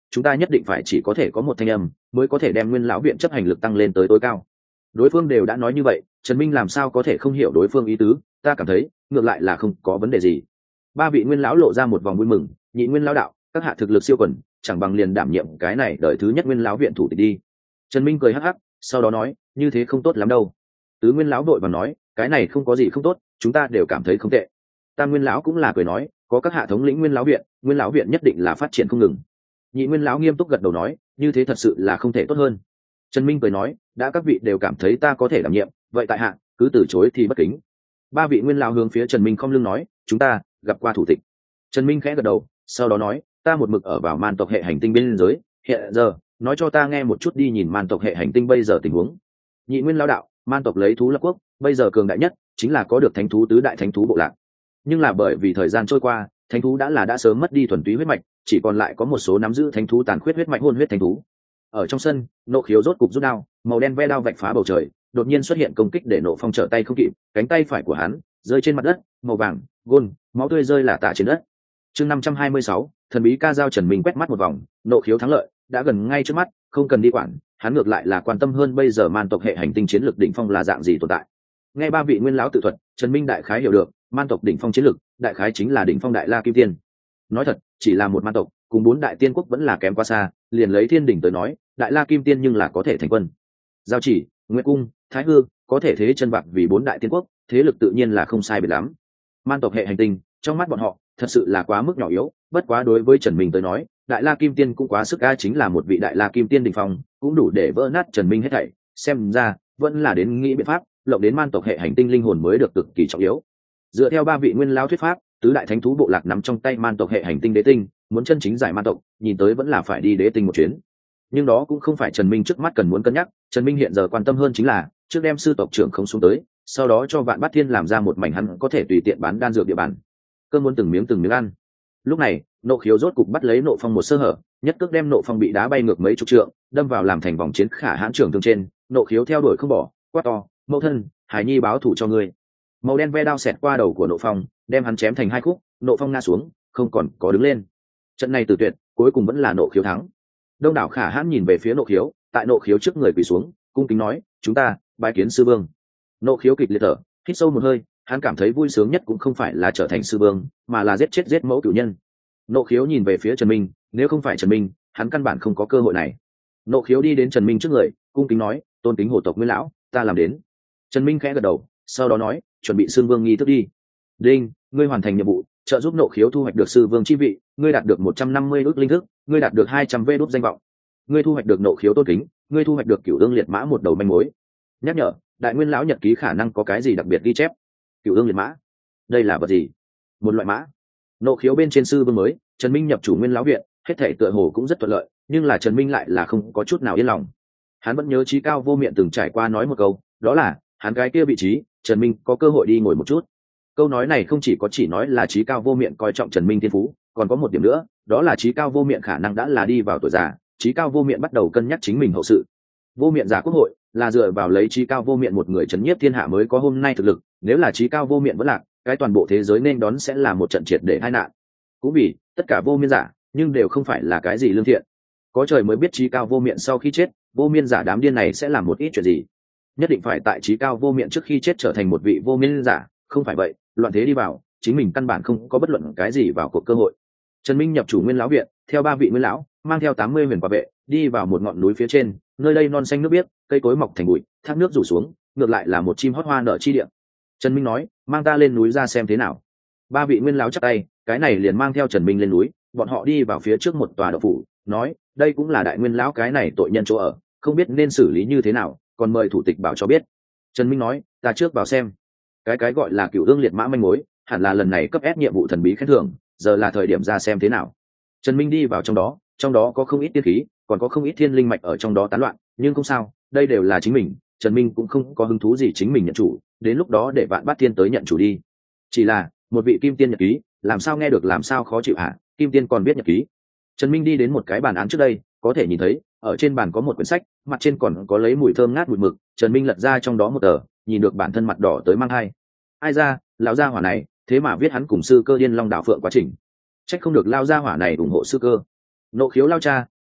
chúng ta nhất định phải chỉ có thể có một thanh âm mới có thể đem nguyên lão viện chấp hành lực tăng lên tới tối cao. Đối phương đều đã nói như vậy, Trần Minh làm sao có thể không hiểu đối phương ý tứ, ta cảm thấy ngược lại là không có vấn đề gì. Ba vị nguyên lão lộ ra một vòng vui mừng, nhị nguyên lão đạo, các hạ thực lực siêu quần, chẳng bằng liền đảm nhiệm cái này đợi thứ nhất nguyên lão viện thủ tịch đi. Trần Minh cười hắc hắc, sau đó nói, như thế không tốt lắm đâu. Tứ nguyên lão đội và nói, cái này không có gì không tốt, chúng ta đều cảm thấy không tệ. Tam nguyên lão cũng là cười nói, có các hạ thống lĩnh nguyên lão viện, nguyên lão viện nhất định là phát triển không ngừng. Nhị nguyên lão nghiêm túc gật đầu nói, như thế thật sự là không thể tốt hơn. Trần Minh cười nói, đã các vị đều cảm thấy ta có thể đảm nhiệm, vậy tại hạ cứ từ chối thì bất kính. Ba vị nguyên lão hướng phía Trần Minh không lưng nói, chúng ta gặp qua thủ tịch. Trần Minh khẽ gật đầu, sau đó nói, ta một mực ở vào man tộc hệ hành tinh bên dưới, hiện giờ nói cho ta nghe một chút đi nhìn man tộc hệ hành tinh bây giờ tình huống. Nhị nguyên lão đạo, man tộc lấy thú lập quốc, bây giờ cường đại nhất chính là có được thánh thú tứ đại thánh thú bộ lạc. Nhưng là bởi vì thời gian trôi qua, thánh thú đã là đã sớm mất đi thuần túy huyết mạch, chỉ còn lại có một số nắm giữ thánh thú tàn khuyết huyết mạch hôn huyết thánh thú. Ở trong sân, Nộ Khiếu rốt cục rút đao, màu đen ve đao vạch phá bầu trời, đột nhiên xuất hiện công kích để Nộ Phong trở tay không kịp, cánh tay phải của hắn rơi trên mặt đất, màu vàng, gôn, máu tươi rơi lả tả trên đất. Chương năm trăm hai mươi sáu, thần bí ca dao. Trần Minh quét mắt một vòng, Nộ Khiếu thắng lợi đã gần ngay trước mắt, không cần đi quản, hắn ngược lại là quan tâm hơn bây giờ man tộc hệ hành tinh chiến lược đỉnh phong là dạng gì tồn tại. Nghe ba vị nguyên lão tự thuật, Trần Minh đại khái hiểu được, man tộc đỉnh phong chiến lược, đại khái chính là đỉnh phong đại la kim tiên. Nói thật, chỉ là một man tộc, cùng bốn đại tiên quốc vẫn là kém quá xa, liền lấy thiên đỉnh tới nói, đại la kim tiên nhưng là có thể thành quân. Giao Chỉ, Nguyệt Cung, Thái Hư có thể thế chân bạc vì bốn đại tiên quốc, thế lực tự nhiên là không sai biệt lắm. Man tộc hệ hành tinh, trong mắt bọn họ, thật sự là quá mức nhỏ yếu, bất quá đối với Trần Minh tới nói, đại la kim tiên cũng quá sức a, chính là một vị đại la kim tiên đỉnh phong, cũng đủ để vỡ nát Trần Minh hết thảy, xem ra vẫn là đến nghĩ biện pháp, lộng đến man tộc hệ hành tinh linh hồn mới được cực kỳ trọng yếu. Dựa theo ba vị nguyên lão thuyết pháp, tứ đại thánh thú bộ lạc nắm trong tay man tộc hệ hành tinh đế tinh, muốn chân chính giải man tộc, nhìn tới vẫn là phải đi đế tinh một chuyến. Nhưng đó cũng không phải Trần Minh trước mắt cần muốn cân nhắc, Trần Minh hiện giờ quan tâm hơn chính là trước đem sư tộc trưởng không xuống tới, sau đó cho Vạn Bát Thiên làm ra một mảnh hắn có thể tùy tiện bán đan dược địa bàn. Cơn muốn từng miếng từng miếng ăn. Lúc này, Nộ Khiếu rốt cục bắt lấy Nộ Phong một sơ hở, nhất cước đem Nộ Phong bị đá bay ngược mấy chục trượng, đâm vào làm thành vòng chiến khả hãn trưởng thương trên. Nộ Khiếu theo đuổi không bỏ, quát to, mẫu thân, Hải Nhi báo thù cho ngươi. Màu đen ve đao xẹt qua đầu của Nộ Phong, đem hắn chém thành hai khúc, Nộ Phong ngã xuống, không còn có đứng lên. Trận này từ tuyệt, cuối cùng vẫn là Nộ Khiếu thắng. Đông đảo khả hãn nhìn về phía Nộ Khiếu, tại Nộ Khiếu trước người quỳ xuống, cung kính nói, chúng ta bái kiến sư vương. Nộ Khiếu kịch liệt thở, hít sâu một hơi, hắn cảm thấy vui sướng nhất cũng không phải là trở thành sư vương, mà là giết chết giết mẫu cửu nhân. Nộ Khiếu nhìn về phía Trần Minh, nếu không phải Trần Minh, hắn căn bản không có cơ hội này. Nộ Khiếu đi đến Trần Minh trước người, cung kính nói, tôn kính hổ tộc nguyên lão, ta làm đến. Trần Minh khẽ gật đầu, sau đó nói, chuẩn bị xương vương nghi thức đi. Đinh, ngươi hoàn thành nhiệm vụ, trợ giúp Nộ Khiếu thu hoạch được sư vương chi vị, ngươi đạt được một trăm năm mươi ước linh thức, ngươi đạt được hai trăm vê đốt danh vọng. Ngươi thu hoạch được Nộ Khiếu tôn kính, ngươi thu hoạch được Cửu Ương liệt mã một đầu manh mối. Nhắc nhở, đại nguyên lão nhật ký khả năng có cái gì đặc biệt ghi chép. Cửu Ương liệt mã, đây là vật gì? Một loại mã. Nộ Khiếu bên trên sư vương mới, Trần Minh nhập chủ nguyên lão viện, hết thảy tựa hồ cũng rất thuận lợi, nhưng là Trần Minh lại là không có chút nào yên lòng. Hắn vẫn nhớ Chí Cao Vô Miện từng trải qua nói một câu, đó là hắn cái kia vị trí, Trần Minh có cơ hội đi ngồi một chút. Câu nói này không chỉ có chỉ nói là Chí Cao Vô Miện coi trọng Trần Minh thiên phú, còn có một điểm nữa, đó là Chí Cao Vô Miện khả năng đã là đi vào tuổi già, Chí Cao Vô Miện bắt đầu cân nhắc chính mình hậu sự. Vô Miện giả quốc hội là dựa vào lấy Chí Cao Vô Miện một người trấn nhiếp thiên hạ mới có hôm nay thực lực, nếu là Chí Cao Vô Miện vẫn lạc, cái toàn bộ thế giới nên đón sẽ là một trận triệt để tai nạn. Cũng vì tất cả vô miên giả, nhưng đều không phải là cái gì lương thiện. Có trời mới biết Chí Cao Vô Miện sau khi chết, vô miên giả đám điên này sẽ làm một ít chuyện gì. Nhất định phải tại Chí Cao Vô Miện trước khi chết trở thành một vị vô miên giả, không phải vậy, loạn thế đi vào, chính mình căn bản không có bất luận cái gì vào cuộc cơ hội. Trần Minh nhập chủ nguyên lão viện, theo ba vị nguyên lão, mang theo tám mươi huyền quả vệ, đi vào một ngọn núi phía trên, nơi đây non xanh nước biếc, cây cối mọc thành bụi, thác nước rủ xuống, ngược lại là một chim hót hoa nở chi địa. Trần Minh nói, mang ta lên núi ra xem thế nào. Ba vị nguyên lão chắp tay, cái này liền mang theo Trần Minh lên núi, bọn họ đi vào phía trước một tòa động phủ, nói, đây cũng là đại nguyên lão cái này tội nhân chỗ ở, không biết nên xử lý như thế nào, còn mời thủ tịch bảo cho biết. Trần Minh nói, ta trước vào xem. Cái cái gọi là Cửu Ương liệt mã manh mối, hẳn là lần này cấp ép nhiệm vụ thần bí khen thưởng, giờ là thời điểm ra xem thế nào. Trần Minh đi vào trong đó, trong đó có không ít tiên khí, còn có không ít thiên linh mạch ở trong đó tán loạn, nhưng không sao, đây đều là chính mình, Trần Minh cũng không có hứng thú gì chính mình nhận chủ, đến lúc đó để Vạn Bát Thiên tới nhận chủ đi. Chỉ là một vị kim tiên nhật ký, làm sao nghe được làm sao khó chịu hả? Kim tiên còn biết nhật ký. Trần Minh đi đến một cái bàn án trước đây, có thể nhìn thấy ở trên bàn có một quyển sách, mặt trên còn có lấy mùi thơm ngát mùi mực. Trần Minh lật ra trong đó một tờ, nhìn được bản thân mặt đỏ tới mang hai. Ai ra, lão gia hỏa này, thế mà viết hắn cùng sư cơ Điên Long Đảo Phượng quá trình. Trách không được lao gia hỏa này ủng hộ sư cơ. Nộ Khiếu lao cha,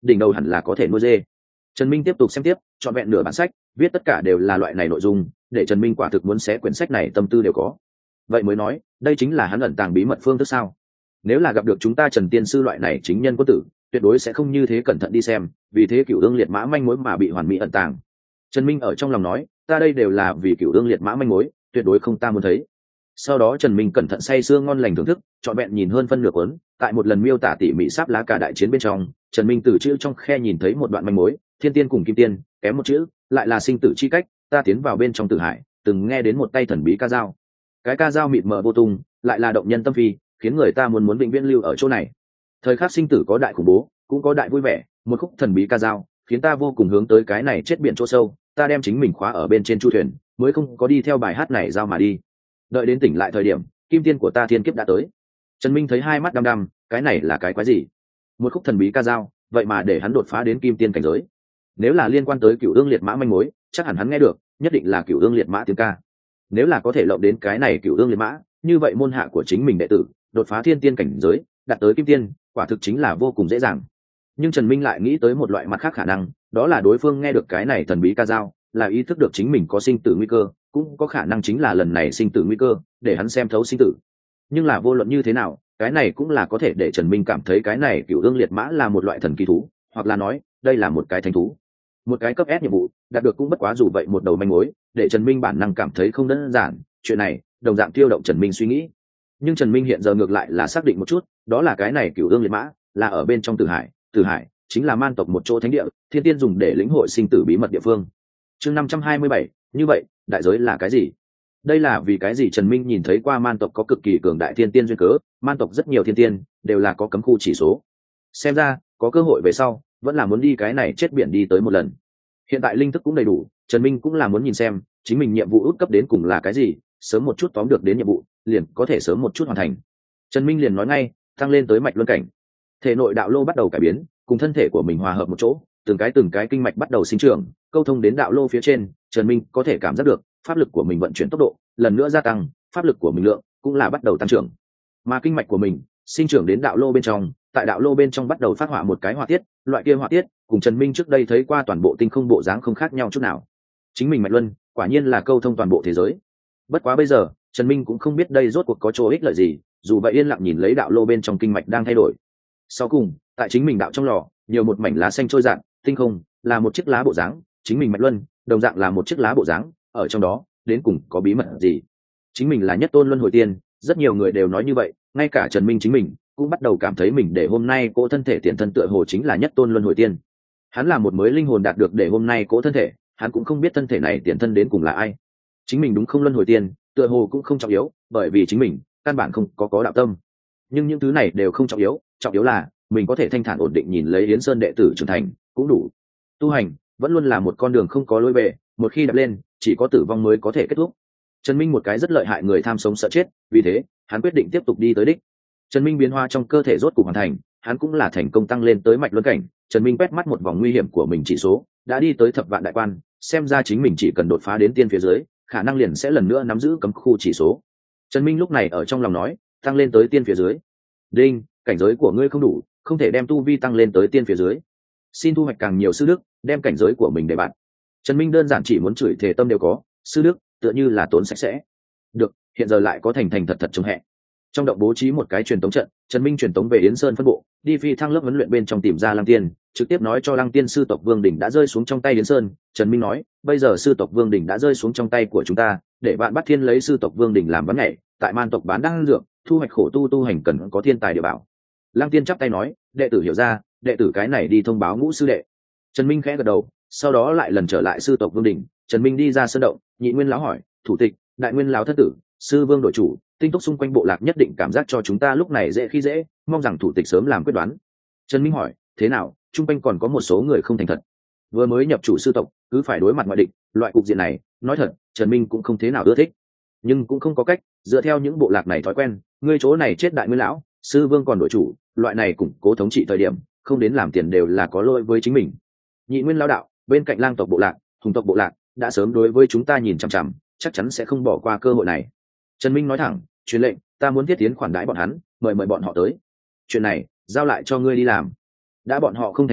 đỉnh đầu hẳn là có thể nuôi dê. Trần Minh tiếp tục xem tiếp, trọn vẹn nửa bản sách, viết tất cả đều là loại này nội dung, để Trần Minh quả thực muốn xé quyển sách này tâm tư đều có. Vậy mới nói, đây chính là hắn ẩn tàng bí mật phương thức sao? Nếu là gặp được chúng ta Trần tiên sư loại này chính nhân quân tử, tuyệt đối sẽ không như thế cẩn thận đi xem, vì thế Cửu Ương liệt mã manh mối mà bị hoàn mỹ ẩn tàng. Trần Minh ở trong lòng nói, ta đây đều là vì Cửu Ương liệt mã manh mối, tuyệt đối không ta muốn thấy. Sau đó Trần Minh cẩn thận say sưa ngon lành thưởng thức, trọn vẹn nhìn hơn phân nửa cuốn, tại một lần miêu tả tỉ mỉ sáp lá cả đại chiến bên trong, Trần Minh từ chữ trong khe nhìn thấy một đoạn manh mối, thiên tiên cùng kim tiên, kém một chữ, lại là sinh tử chi cách, ta tiến vào bên trong tử hải, từng nghe đến một tay thần bí ca dao. Cái ca dao mịt mờ vô tung, lại là động nhân tâm phi, khiến người ta muốn muốn vĩnh viễn lưu ở chỗ này. Thời khắc sinh tử có đại khủng bố, cũng có đại vui vẻ, một khúc thần bí ca dao, khiến ta vô cùng hướng tới cái này chết biển chỗ sâu, ta đem chính mình khóa ở bên trên chu thuyền, mới không có đi theo bài hát này giao mà đi. Đợi đến tỉnh lại thời điểm, kim tiên của ta thiên kiếp đã tới. Trần Minh thấy hai mắt đăm đăm, cái này là cái quái gì? Một khúc thần bí ca dao, vậy mà để hắn đột phá đến kim tiên cảnh giới. Nếu là liên quan tới Cửu Ương liệt mã manh mối, chắc hẳn hắn nghe được, nhất định là Cửu Ương liệt mã tiếng ca. Nếu là có thể lộng đến cái này Cửu Ương liệt mã, như vậy môn hạ của chính mình đệ tử, đột phá thiên tiên cảnh giới, đạt tới kim tiên, quả thực chính là vô cùng dễ dàng. Nhưng Trần Minh lại nghĩ tới một loại mặt khác khả năng, đó là đối phương nghe được cái này thần bí ca dao, là ý thức được chính mình có sinh tử nguy cơ, cũng có khả năng chính là lần này sinh tử nguy cơ, để hắn xem thấu sinh tử. Nhưng là vô luận như thế nào, cái này cũng là có thể để Trần Minh cảm thấy cái này Cửu Ương liệt mã là một loại thần kỳ thú, hoặc là nói, đây là một cái thánh thú. Một cái cấp S nhiệm vụ, đạt được cũng bất quá dù vậy một đầu manh mối, để Trần Minh bản năng cảm thấy không đơn giản, chuyện này, đồng dạng tiêu động Trần Minh suy nghĩ. Nhưng Trần Minh hiện giờ ngược lại là xác định một chút, đó là cái này Cửu Ương liệt mã, là ở bên trong Tử Hải, Tử Hải chính là man tộc một chỗ thánh địa, thiên tiên dùng để lĩnh hội sinh tử bí mật địa phương. Chương năm trăm hai mươi bảy, như vậy, đại giới là cái gì? Đây là vì cái gì Trần Minh nhìn thấy qua man tộc có cực kỳ cường đại thiên tiên duyên cớ, man tộc rất nhiều thiên tiên đều là có cấm khu chỉ số. Xem ra, có cơ hội về sau, vẫn là muốn đi cái này chết biển đi tới một lần. Hiện tại linh thức cũng đầy đủ, Trần Minh cũng là muốn nhìn xem, chính mình nhiệm vụ út cấp đến cùng là cái gì, sớm một chút tóm được đến nhiệm vụ, liền có thể sớm một chút hoàn thành. Trần Minh liền nói ngay, tăng lên tới mạch luân cảnh. Thể nội đạo lô bắt đầu cải biến, cùng thân thể của mình hòa hợp một chỗ, từng cái từng cái kinh mạch bắt đầu sinh trưởng, câu thông đến đạo lô phía trên, Trần Minh có thể cảm giác được pháp lực của mình vận chuyển tốc độ lần nữa gia tăng, pháp lực của mình lượng cũng là bắt đầu tăng trưởng. Mà kinh mạch của mình sinh trưởng đến đạo lô bên trong, tại đạo lô bên trong bắt đầu phát hỏa một cái hỏa tiết, loại kia hỏa tiết cùng Trần Minh trước đây thấy qua toàn bộ tinh không bộ dáng không khác nhau chút nào. Chính mình mạch luân quả nhiên là câu thông toàn bộ thế giới. Bất quá bây giờ, Trần Minh cũng không biết đây rốt cuộc có chỗ ích lợi gì, dù vậy yên lặng nhìn lấy đạo lô bên trong kinh mạch đang thay đổi. Sau cùng, tại chính mình đạo trong lò, nhiều một mảnh lá xanh trôi dạt, tinh không là một chiếc lá bộ dáng, chính mình mạch luân đồng dạng là một chiếc lá bộ dáng, ở trong đó đến cùng có bí mật gì? Chính mình là nhất tôn luân hồi tiên, rất nhiều người đều nói như vậy, ngay cả Trần Minh chính mình cũng bắt đầu cảm thấy mình để hôm nay cỗ thân thể tiền thân tựa hồ chính là nhất tôn luân hồi tiên. Hắn là một mới linh hồn đạt được để hôm nay cỗ thân thể, hắn cũng không biết thân thể này tiền thân đến cùng là ai. Chính mình đúng không luân hồi tiên, tựa hồ cũng không trọng yếu, bởi vì chính mình căn bản không có có đạo tâm. Nhưng những thứ này đều không trọng yếu, trọng yếu là mình có thể thanh thản ổn định nhìn lấy Yến Sơn đệ tử trưởng thành, cũng đủ. Tu hành vẫn luôn là một con đường không có lối về, một khi đạp lên, chỉ có tử vong mới có thể kết thúc. Trần Minh một cái rất lợi hại người tham sống sợ chết, vì thế, hắn quyết định tiếp tục đi tới đích. Trần Minh biến hóa trong cơ thể rốt cục hoàn thành, hắn cũng là thành công tăng lên tới mạch luân cảnh. Trần Minh quét mắt một vòng nguy hiểm của mình chỉ số, đã đi tới thập vạn đại quan, xem ra chính mình chỉ cần đột phá đến tiên phía dưới, khả năng liền sẽ lần nữa nắm giữ cấm khu chỉ số. Trần Minh lúc này ở trong lòng nói, tăng lên tới tiên phía dưới. Đinh, cảnh giới của ngươi không đủ, không thể đem tu vi tăng lên tới tiên phía dưới. Xin thu hoạch càng nhiều sư đức, đem cảnh giới của mình để bạn. Trần Minh đơn giản chỉ muốn chửi thề tâm đều có, sư đức tựa như là tốn sạch sẽ. Được, hiện giờ lại có thành thành thật thật chống hẹn. Trong động bố trí một cái truyền tống trận, Trần Minh truyền tống về Yến Sơn phân bộ, đi phi thăng lớp huấn luyện bên trong tìm ra Lăng Tiên, trực tiếp nói cho Lăng Tiên sư tộc Vương Đỉnh đã rơi xuống trong tay Yến Sơn. Trần Minh nói, bây giờ sư tộc Vương Đỉnh đã rơi xuống trong tay của chúng ta, để bạn bắt thiên lấy sư tộc Vương Đỉnh làm bán nhảy, tại man tộc bán đan dược, thu hoạch khổ tu tu hành cần có thiên tài địa bảo. Lăng Tiên chắp tay nói, đệ tử hiểu ra, đệ tử cái này đi thông báo ngũ sư đệ. Trần Minh khẽ gật đầu, sau đó lại lần trở lại sư tộc Vương Đỉnh. Trần Minh đi ra sơn động, Nhị Nguyên lão hỏi, thủ tịch, Đại Nguyên lão thất tử, sư vương đội chủ, tinh túc xung quanh bộ lạc nhất định cảm giác cho chúng ta lúc này dễ khi dễ, mong rằng thủ tịch sớm làm quyết đoán. Trần Minh hỏi, thế nào, trung quanh còn có một số người không thành thật, vừa mới nhập chủ sư tộc, cứ phải đối mặt ngoại địch, loại cục diện này, nói thật, Trần Minh cũng không thế nào ưa thích, nhưng cũng không có cách, dựa theo những bộ lạc này thói quen, ngươi chỗ này chết Đại Nguyên lão, sư vương còn đội chủ, loại này củng cố thống trị thời điểm, không đến làm tiền đều là có lỗi với chính mình. Nhị Nguyên lão đạo, bên cạnh lang tộc bộ lạc, hùng tộc bộ lạc đã sớm đối với chúng ta nhìn chằm chằm, chắc chắn sẽ không bỏ qua cơ hội này. Trần Minh nói thẳng, truyền lệnh, ta muốn thiết tiến khoản đãi bọn hắn, mời mời bọn họ tới. Chuyện này giao lại cho ngươi đi làm. Đã bọn họ không thành thật,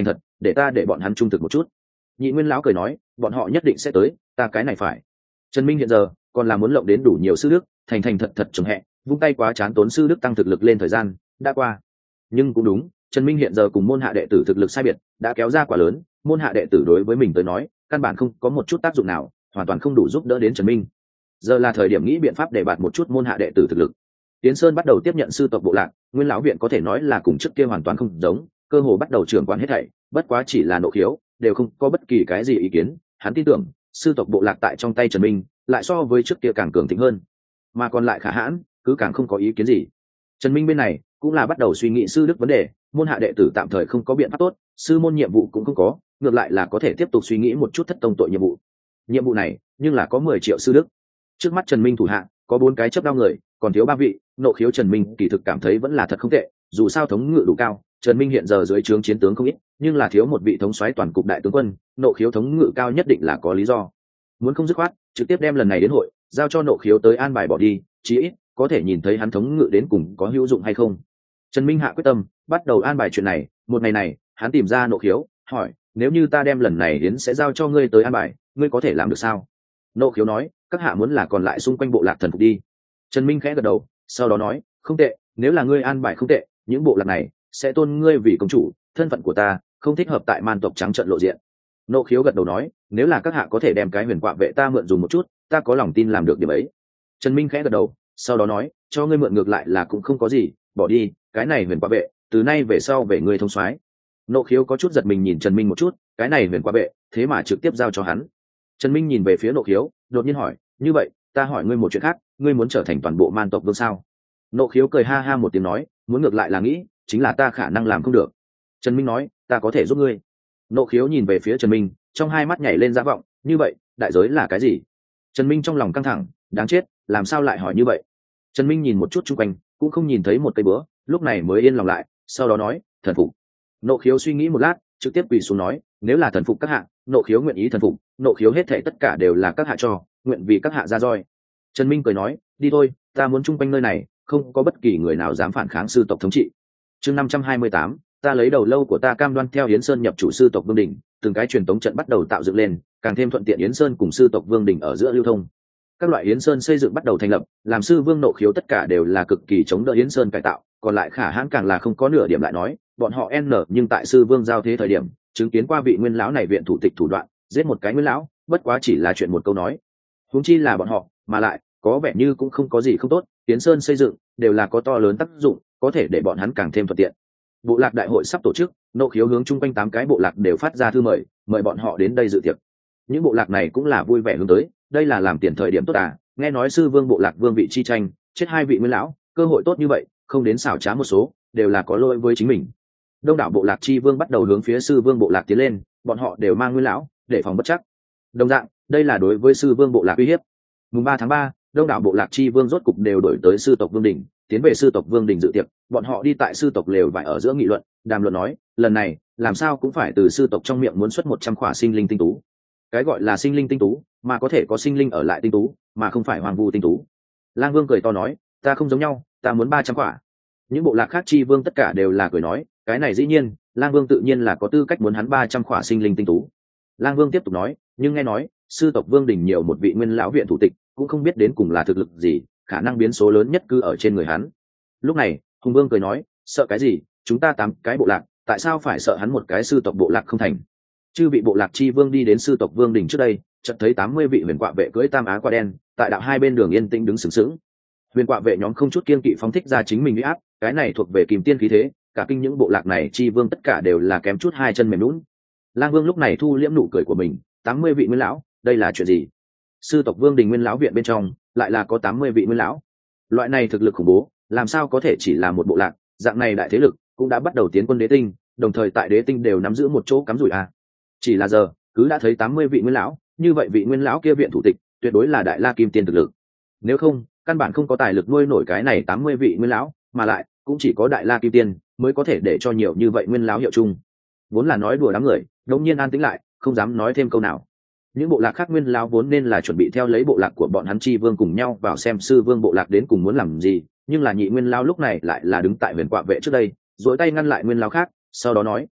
để ta để bọn hắn trung thực một chút. Nhị nguyên lão cười nói, bọn họ nhất định sẽ tới, ta cái này phải. Trần Minh hiện giờ còn là muốn lộng đến đủ nhiều sư đức, thành thành thật thật trồng hẹ, vung tay quá chán tốn sư đức tăng thực lực lên thời gian đã qua. Nhưng cũng đúng, Trần Minh hiện giờ cùng môn hạ đệ tử thực lực sai biệt đã kéo ra quả lớn, môn hạ đệ tử đối với mình tới nói căn bản không có một chút tác dụng nào, hoàn toàn không đủ giúp đỡ đến Trần Minh. Giờ là thời điểm nghĩ biện pháp để bạt một chút môn hạ đệ tử thực lực. Tiến Sơn bắt đầu tiếp nhận sư tộc bộ lạc, nguyên lão viện có thể nói là cùng trước kia hoàn toàn không giống, cơ hồ bắt đầu trưởng quản hết thảy, bất quá chỉ là nộ khiếu, đều không có bất kỳ cái gì ý kiến. Hắn tin tưởng sư tộc bộ lạc tại trong tay Trần Minh lại so với trước kia càng cường thịnh hơn, mà còn lại Khả Hãn cứ càng không có ý kiến gì. Trần Minh bên này cũng là bắt đầu suy nghĩ sư đức vấn đề, môn hạ đệ tử tạm thời không có biện pháp tốt, sư môn nhiệm vụ cũng không có, ngược lại là có thể tiếp tục suy nghĩ một chút thất tông tội nhiệm vụ. Nhiệm vụ này nhưng là có mười triệu sư đức. Trước mắt Trần Minh thủ hạ có bốn cái chấp đao người, còn thiếu ba vị. Nộ khiếu Trần Minh kỳ thực cảm thấy vẫn là thật không tệ, dù sao thống ngự đủ cao. Trần Minh hiện giờ dưới trướng chiến tướng không ít, nhưng là thiếu một vị thống soái toàn cục đại tướng quân. Nộ khiếu thống ngự cao nhất định là có lý do. Muốn không dứt khoát, trực tiếp đem lần này đến hội giao cho nộ khiếu tới an bài bỏ đi, chí ít có thể nhìn thấy hắn thống ngự đến cùng có hữu dụng hay không. Trần Minh hạ quyết tâm, bắt đầu an bài chuyện này. Một ngày này, hắn tìm ra nộ khiếu, hỏi: nếu như ta đem lần này đến sẽ giao cho ngươi tới an bài, ngươi có thể làm được sao? Nộ khiếu nói: các hạ muốn là còn lại xung quanh bộ lạc thần phục đi. Trần Minh khẽ gật đầu, sau đó nói: không tệ, nếu là ngươi an bài không tệ, những bộ lạc này sẽ tôn ngươi vì công chủ, thân phận của ta không thích hợp tại man tộc trắng trợn lộ diện. Nộ khiếu gật đầu nói: nếu là các hạ có thể đem cái huyền quạ vệ ta mượn dùng một chút, ta có lòng tin làm được điểm ấy. Trần Minh khẽ gật đầu, sau đó nói: cho ngươi mượn ngược lại là cũng không có gì, bỏ đi, cái này huyền quạ vệ từ nay về sau về ngươi thông soái. Nộ khiếu có chút giật mình nhìn Trần Minh một chút, cái này huyền quạ vệ thế mà trực tiếp giao cho hắn. Trần Minh nhìn về phía nộ khiếu, đột nhiên hỏi: như vậy ta hỏi ngươi một chuyện khác, ngươi muốn trở thành toàn bộ man tộc vương sao? Nộ khiếu cười ha ha một tiếng nói: muốn ngược lại là nghĩ, chính là ta khả năng làm không được. Trần Minh nói: ta có thể giúp ngươi. Nộ khiếu nhìn về phía Trần Minh, trong hai mắt nhảy lên dã vọng, như vậy đại giới là cái gì? Trần Minh trong lòng căng thẳng, đáng chết, làm sao lại hỏi như vậy? Trần Minh nhìn một chút chung quanh, cũng không nhìn thấy một cây búa, lúc này mới yên lòng lại, sau đó nói: thần phục. Nộ khiếu suy nghĩ một lát, trực tiếp quỳ xuống nói: nếu là thần phục các hạ, nộ khiếu nguyện ý thần phục. Nộ khiếu hết thảy tất cả đều là các hạ cho, nguyện vì các hạ ra roi. Trần Minh cười nói: đi thôi, ta muốn chung quanh nơi này không có bất kỳ người nào dám phản kháng sư tộc thống trị. Chương năm trăm hai mươi tám, ta lấy đầu lâu của ta cam đoan theo Yến Sơn nhập chủ sư tộc Vương Đình, từng cái truyền tống trận bắt đầu tạo dựng lên, càng thêm thuận tiện Yến Sơn cùng sư tộc Vương Đình ở giữa lưu thông. Các loại Yến Sơn xây dựng bắt đầu thành lập, làm sư Vương Nộ khiếu tất cả đều là cực kỳ chống đỡ Yến Sơn cải tạo, còn lại Khả Hãn càng là không có nửa điểm lại nói, bọn họ n nhưng tại sư Vương giao thế thời điểm, chứng kiến qua vị nguyên lão này viện thủ tịch thủ đoạn, giết một cái nguyên lão, bất quá chỉ là chuyện một câu nói. Huống chi là bọn họ, mà lại có vẻ như cũng không có gì không tốt, Yến Sơn xây dựng đều là có to lớn tác dụng, có thể để bọn hắn càng thêm thuận tiện. Bộ lạc đại hội sắp tổ chức, Nộ khiếu hướng chung quanh tám cái bộ lạc đều phát ra thư mời, mời bọn họ đến đây dự tiệc. Những bộ lạc này cũng là vui vẻ hướng tới, đây là làm tiền thời điểm tốt à, nghe nói sư Vương bộ lạc vương vị chi tranh, chết hai vị nguyên lão, cơ hội tốt như vậy, không đến xảo trá một số, đều là có lỗi với chính mình. Đông đảo bộ lạc chi vương bắt đầu hướng phía sư Vương bộ lạc tiến lên, bọn họ đều mang nguyên lão, để phòng bất chắc. Đồng dạng, đây là đối với sư Vương bộ lạc uy hiếp. Mùng ba tháng ba, đông đảo bộ lạc chi vương rốt cục đều đổi tới sư tộc Vương Đình, tiến về sư tộc Vương Đình dự tiệc. Bọn họ đi tại sư tộc lều vải ở giữa nghị luận, đàm luận nói, lần này làm sao cũng phải từ sư tộc trong miệng muốn xuất một trăm khỏa sinh linh tinh tú. Cái gọi là sinh linh tinh tú, mà có thể có sinh linh ở lại tinh tú, mà không phải hoàng vu tinh tú. Lang Vương cười to nói, ta không giống nhau, ta muốn ba trăm khỏa. Những bộ lạc khác chi vương tất cả đều là cười nói, cái này dĩ nhiên, Lang Vương tự nhiên là có tư cách muốn hắn ba trăm khỏa sinh linh tinh tú. Lang Vương tiếp tục nói, nhưng nghe nói sư tộc Vương Đình nhiều một vị nguyên lão viện thủ tịch, cũng không biết đến cùng là thực lực gì, khả năng biến số lớn nhất cứ ở trên người hắn. Lúc này Hùng Vương cười nói, sợ cái gì, chúng ta tám cái bộ lạc, tại sao phải sợ hắn một cái sư tộc bộ lạc không thành? Chư vị bộ lạc chi vương đi đến sư tộc Vương Đình trước đây, chợt thấy tám mươi vị huyền quạ vệ cưỡi tam á qua đen, tại đạo hai bên đường yên tĩnh đứng sừng sững. Huyền quạ vệ nhóm không chút kiên kỵ phóng thích ra chính mình uy áp, cái này thuộc về kìm tiên khí thế, cả kinh những bộ lạc này chi vương tất cả đều là kém chút hai chân mềm lún. Lang Vương lúc này thu liễm nụ cười của mình, tám mươi vị nguyên lão, đây là chuyện gì? Sư tộc Vương Đình nguyên lão viện bên trong lại là có tám mươi vị nguyên lão. Loại này thực lực khủng bố, làm sao có thể chỉ là một bộ lạc, dạng này đại thế lực cũng đã bắt đầu tiến quân đế tinh, đồng thời tại đế tinh đều nắm giữ một chỗ cắm rủi à. Chỉ là giờ, cứ đã thấy tám mươi vị nguyên lão, như vậy vị nguyên lão kia viện thủ tịch, tuyệt đối là đại la kim tiên thực lực. Nếu không, căn bản không có tài lực nuôi nổi cái này tám mươi vị nguyên lão, mà lại cũng chỉ có đại la kim tiên mới có thể để cho nhiều như vậy nguyên lão hiệu chung. Vốn là nói đùa đám người, đột nhiên an tĩnh lại, không dám nói thêm câu nào. Những bộ lạc khác nguyên lão vốn nên là chuẩn bị theo lấy bộ lạc của bọn hắn chi vương cùng nhau vào xem sư vương bộ lạc đến cùng muốn làm gì, nhưng là nhị nguyên lão lúc này lại là đứng tại huyền quạ vệ trước đây, duỗi tay ngăn lại nguyên lão khác, sau đó nói,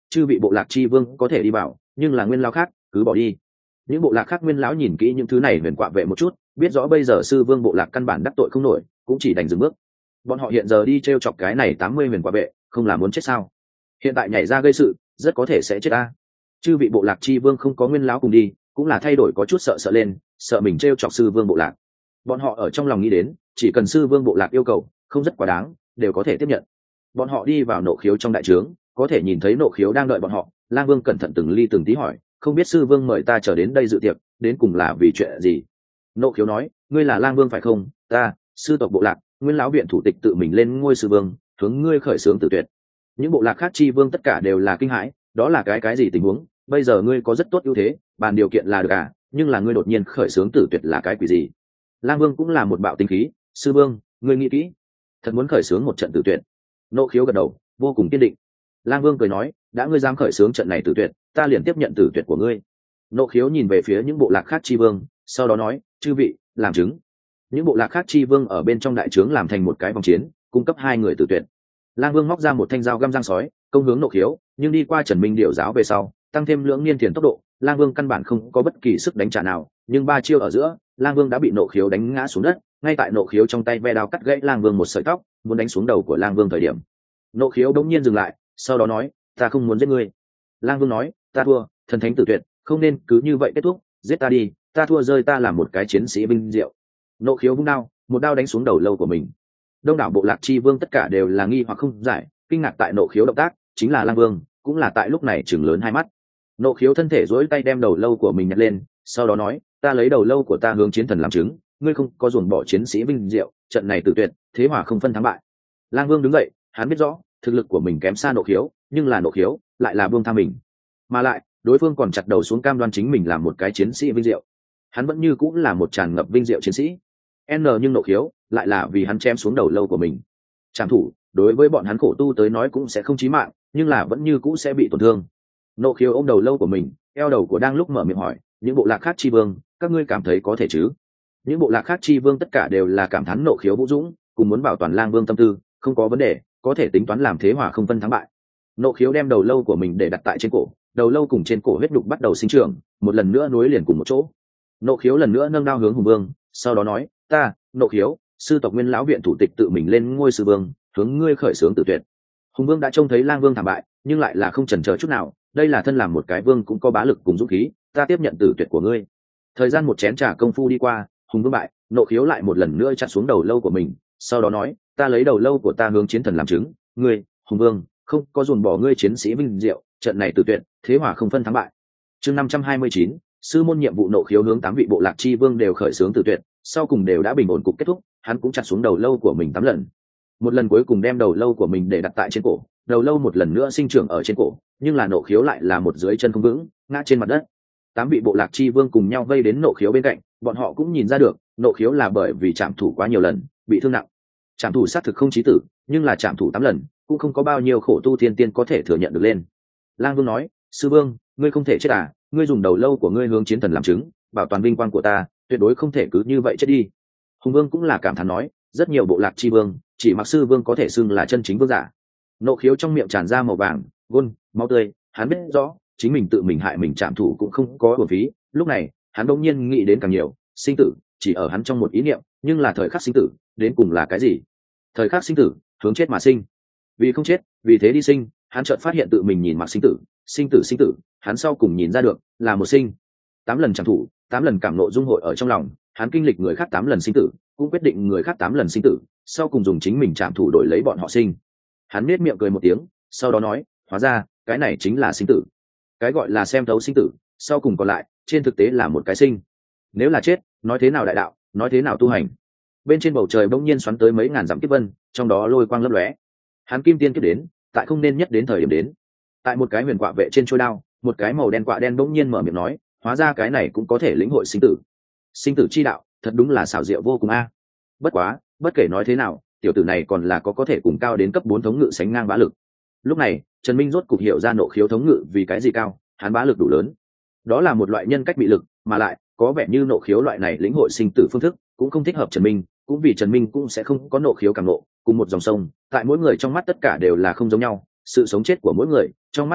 chư vị bộ lạc chi vương có thể đi vào, nhưng là nguyên lão khác cứ bỏ đi. Những bộ lạc khác nguyên lão nhìn kỹ những thứ này huyền quạ vệ một chút, biết rõ bây giờ sư vương bộ lạc căn bản đắc tội không nổi, cũng chỉ đành dừng bước. Bọn họ hiện giờ đi t r e o chọc cái này tám mươi huyền quạ vệ, không là muốn chết sao? Hiện tại nhảy ra gây sự, rất có thể sẽ chết ta. Chư vị bộ lạc chi vương không có nguyên lão cùng đi, cũng là thay đổi có chút sợ sợ lên, sợ mình t r e o chọc sư vương bộ lạc. Bọn họ ở trong lòng nghĩ đến, chỉ cần sư vương bộ lạc yêu cầu, không rất quá đáng, đều có thể tiếp nhận. Bọn họ đi vào nộ khiếu trong đại trướng, có thể nhìn thấy nộ khiếu đang đợi bọn họ. Lang Vương cẩn thận từng ly từng tí hỏi, không biết sư vương mời ta trở đến đây dự tiệc, đến cùng là vì chuyện gì? Nộ khiếu nói, ngươi là Lang Vương phải không? Ta, sư tộc bộ lạc, nguyên lão viện thủ tịch tự mình lên ngôi sư vương, hướng ngươi khởi xướng tử tuyệt. Những bộ lạc khác chi vương tất cả đều là kinh hãi, đó là cái cái gì tình huống? Bây giờ ngươi có rất tốt ưu thế, bàn điều kiện là được à, nhưng là ngươi đột nhiên khởi xướng tử tuyệt là cái quỷ gì? Lang Vương cũng là một bạo tinh khí, sư vương, ngươi nghĩ kỹ, thật muốn khởi xướng một trận tử tuyệt? Nộ khiếu gật đầu, vô cùng kiên định. Lang Vương cười nói, đã ngươi dám khởi xướng trận này tử tuyệt, ta liền tiếp nhận tử tuyệt của ngươi. Nộ khiếu nhìn về phía những bộ lạc khác chi vương, sau đó nói, chư vị, làm chứng. Những bộ lạc khác chi vương ở bên trong đại trướng làm thành một cái vòng chiến, cung cấp hai người tử tuyệt. Lang Vương móc ra một thanh dao găm răng sói, công hướng Nộ khiếu, nhưng đi qua Trần Minh điều giáo về sau, tăng thêm lưỡng niên thiền tốc độ, Lang Vương căn bản không có bất kỳ sức đánh trả nào, nhưng ba chiêu ở giữa, Lang Vương đã bị Nộ khiếu đánh ngã xuống đất. Ngay tại Nộ khiếu trong tay ve đao cắt gãy Lang Vương một sợi tóc, muốn đánh xuống đầu của Lang Vương thời điểm, Nộ khiếu đống nhiên dừng lại, sau đó nói, ta không muốn giết ngươi. Lang Vương nói, ta thua, thần thánh tử tuyệt, không nên cứ như vậy kết thúc, giết ta đi, ta thua rơi ta làm một cái chiến sĩ vinh diệu. Nộ khiếu vung đao, một đao đánh xuống đầu lâu của mình. Đông đảo bộ lạc chi vương tất cả đều là nghi hoặc không giải, kinh ngạc tại Nộ khiếu động tác, chính là Lang Vương, cũng là tại lúc này chừng lớn hai mắt. Nộ khiếu thân thể duỗi tay đem đầu lâu của mình nhặt lên, sau đó nói, ta lấy đầu lâu của ta hướng chiến thần làm chứng, ngươi không có dồn bỏ chiến sĩ vinh diệu, trận này tử tuyệt, thế hòa không phân thắng bại. Lang Vương đứng dậy, hắn biết rõ thực lực của mình kém xa Nộ khiếu, nhưng là Nộ khiếu lại là buông tha mình, mà lại đối phương còn chặt đầu xuống cam đoan chính mình làm một cái chiến sĩ vinh diệu. Hắn vẫn như cũng là một tràn ngập vinh diệu chiến sĩ n, nhưng Nộ khiếu lại là vì hắn chém xuống đầu lâu của mình. Trảm thủ đối với bọn hắn khổ tu tới nói cũng sẽ không chí mạng, nhưng là vẫn như cũ sẽ bị tổn thương. Nộ khiếu ôm đầu lâu của mình, eo đầu của đang lúc mở miệng hỏi, những bộ lạc khác chi vương, các ngươi cảm thấy có thể chứ? Những bộ lạc khác chi vương tất cả đều là cảm thán Nộ khiếu vũ dũng, cùng muốn bảo toàn Lang Vương tâm tư, không có vấn đề, có thể tính toán làm thế hòa không phân thắng bại. Nộ khiếu đem đầu lâu của mình để đặt tại trên cổ, đầu lâu cùng trên cổ huyết đục bắt đầu sinh trưởng, một lần nữa nối liền cùng một chỗ. Nộ khiếu lần nữa nâng đao hướng Hùng Vương, sau đó nói, ta, Nộ khiếu, sư tộc nguyên lão viện thủ tịch tự mình lên ngôi sư vương, hướng ngươi khởi xướng tử tuyệt. Hùng Vương đã trông thấy Lang Vương thảm bại, nhưng lại là không chần chờ chút nào, đây là thân làm một cái vương cũng có bá lực cùng dũng khí, ta tiếp nhận tử tuyệt của ngươi. Thời gian một chén trà công phu đi qua, Hùng Vương bại, Nộ khiếu lại một lần nữa chặt xuống đầu lâu của mình, sau đó nói, ta lấy đầu lâu của ta hướng chiến thần làm chứng, ngươi, Hùng Vương, không có dồn bỏ ngươi chiến sĩ vinh diệu, trận này tử tuyệt, thế hòa không phân thắng bại. Chương năm trăm hai mươi chín, sư môn nhiệm vụ Nộ khiếu hướng tám vị bộ lạc chi vương đều khởi xướng tử tuyệt, sau cùng đều đã bình ổn cục kết thúc, hắn cũng chặt xuống đầu lâu của mình tám lần. Một lần cuối cùng đem đầu lâu của mình để đặt tại trên cổ, đầu lâu một lần nữa sinh trưởng ở trên cổ, nhưng là Nộ khiếu lại là một dưới chân không vững, ngã trên mặt đất. Tám vị bộ lạc chi vương cùng nhau vây đến Nộ khiếu bên cạnh, bọn họ cũng nhìn ra được, Nộ khiếu là bởi vì chạm thủ quá nhiều lần, bị thương nặng. Chạm thủ xác thực không chí tử, nhưng là chạm thủ tám lần, cũng không có bao nhiêu khổ tu thiên tiên có thể thừa nhận được lên. Lang Vương nói, sư vương, ngươi không thể chết à, ngươi dùng đầu lâu của ngươi hướng chiến thần làm chứng, bảo toàn vinh quang của ta, tuyệt đối không thể cứ như vậy chết đi. Hùng Vương cũng là cảm thán nói, rất nhiều bộ lạc chi vương, chỉ mặc sư vương có thể xưng là chân chính vương giả. Nộ khiếu trong miệng tràn ra màu vàng, gôn, máu tươi, hắn biết rõ, chính mình tự mình hại mình chạm thủ cũng không có uổng phí. Lúc này, hắn đột nhiên nghĩ đến càng nhiều, sinh tử chỉ ở hắn trong một ý niệm, nhưng là thời khắc sinh tử, đến cùng là cái gì? Thời khắc sinh tử, hướng chết mà sinh. Vì không chết, vì thế đi sinh, hắn chợt phát hiện tự mình nhìn mặc sinh tử, sinh tử sinh tử, hắn sau cùng nhìn ra được, là một sinh. Tám lần chạm thủ, tám lần cảm nộ dung hội ở trong lòng, hắn kinh lịch người khác tám lần sinh tử, cũng quyết định người khác tám lần sinh tử, sau cùng dùng chính mình chạm thủ đổi lấy bọn họ sinh. Hắn nết miệng cười một tiếng, sau đó nói, hóa ra, cái này chính là sinh tử. Cái gọi là xem thấu sinh tử, sau cùng còn lại, trên thực tế là một cái sinh. Nếu là chết, nói thế nào đại đạo, nói thế nào tu hành. Bên trên bầu trời bỗng nhiên xoắn tới mấy ngàn dặm kiếp vân, trong đó lôi quang lấp lóe. Hắn kim tiên kiếp đến, tại không nên nhất đến thời điểm đến. Tại một cái huyền quạ vệ trên trôi đao, một cái màu đen quạ đen bỗng nhiên mở miệng nói, hóa ra cái này cũng có thể lĩnh hội sinh tử. Sinh tử chi đạo, thật đúng là xảo diệu vô cùng a. Bất quá, bất kể nói thế nào, tiểu tử này còn là có có thể cùng cao đến cấp bốn thống ngự sánh ngang bá lực. Lúc này, Trần Minh rốt cục hiểu ra Nộ khiếu thống ngự vì cái gì cao, hắn bá lực đủ lớn. Đó là một loại nhân cách bị lực, mà lại có vẻ như Nộ khiếu loại này lĩnh hội sinh tử phương thức cũng không thích hợp Trần Minh, cũng vì Trần Minh cũng sẽ không có Nộ khiếu càng nộ, cùng một dòng sông, tại mỗi người trong mắt tất cả đều là không giống nhau, sự sống chết của mỗi người, trong mắt bọn họ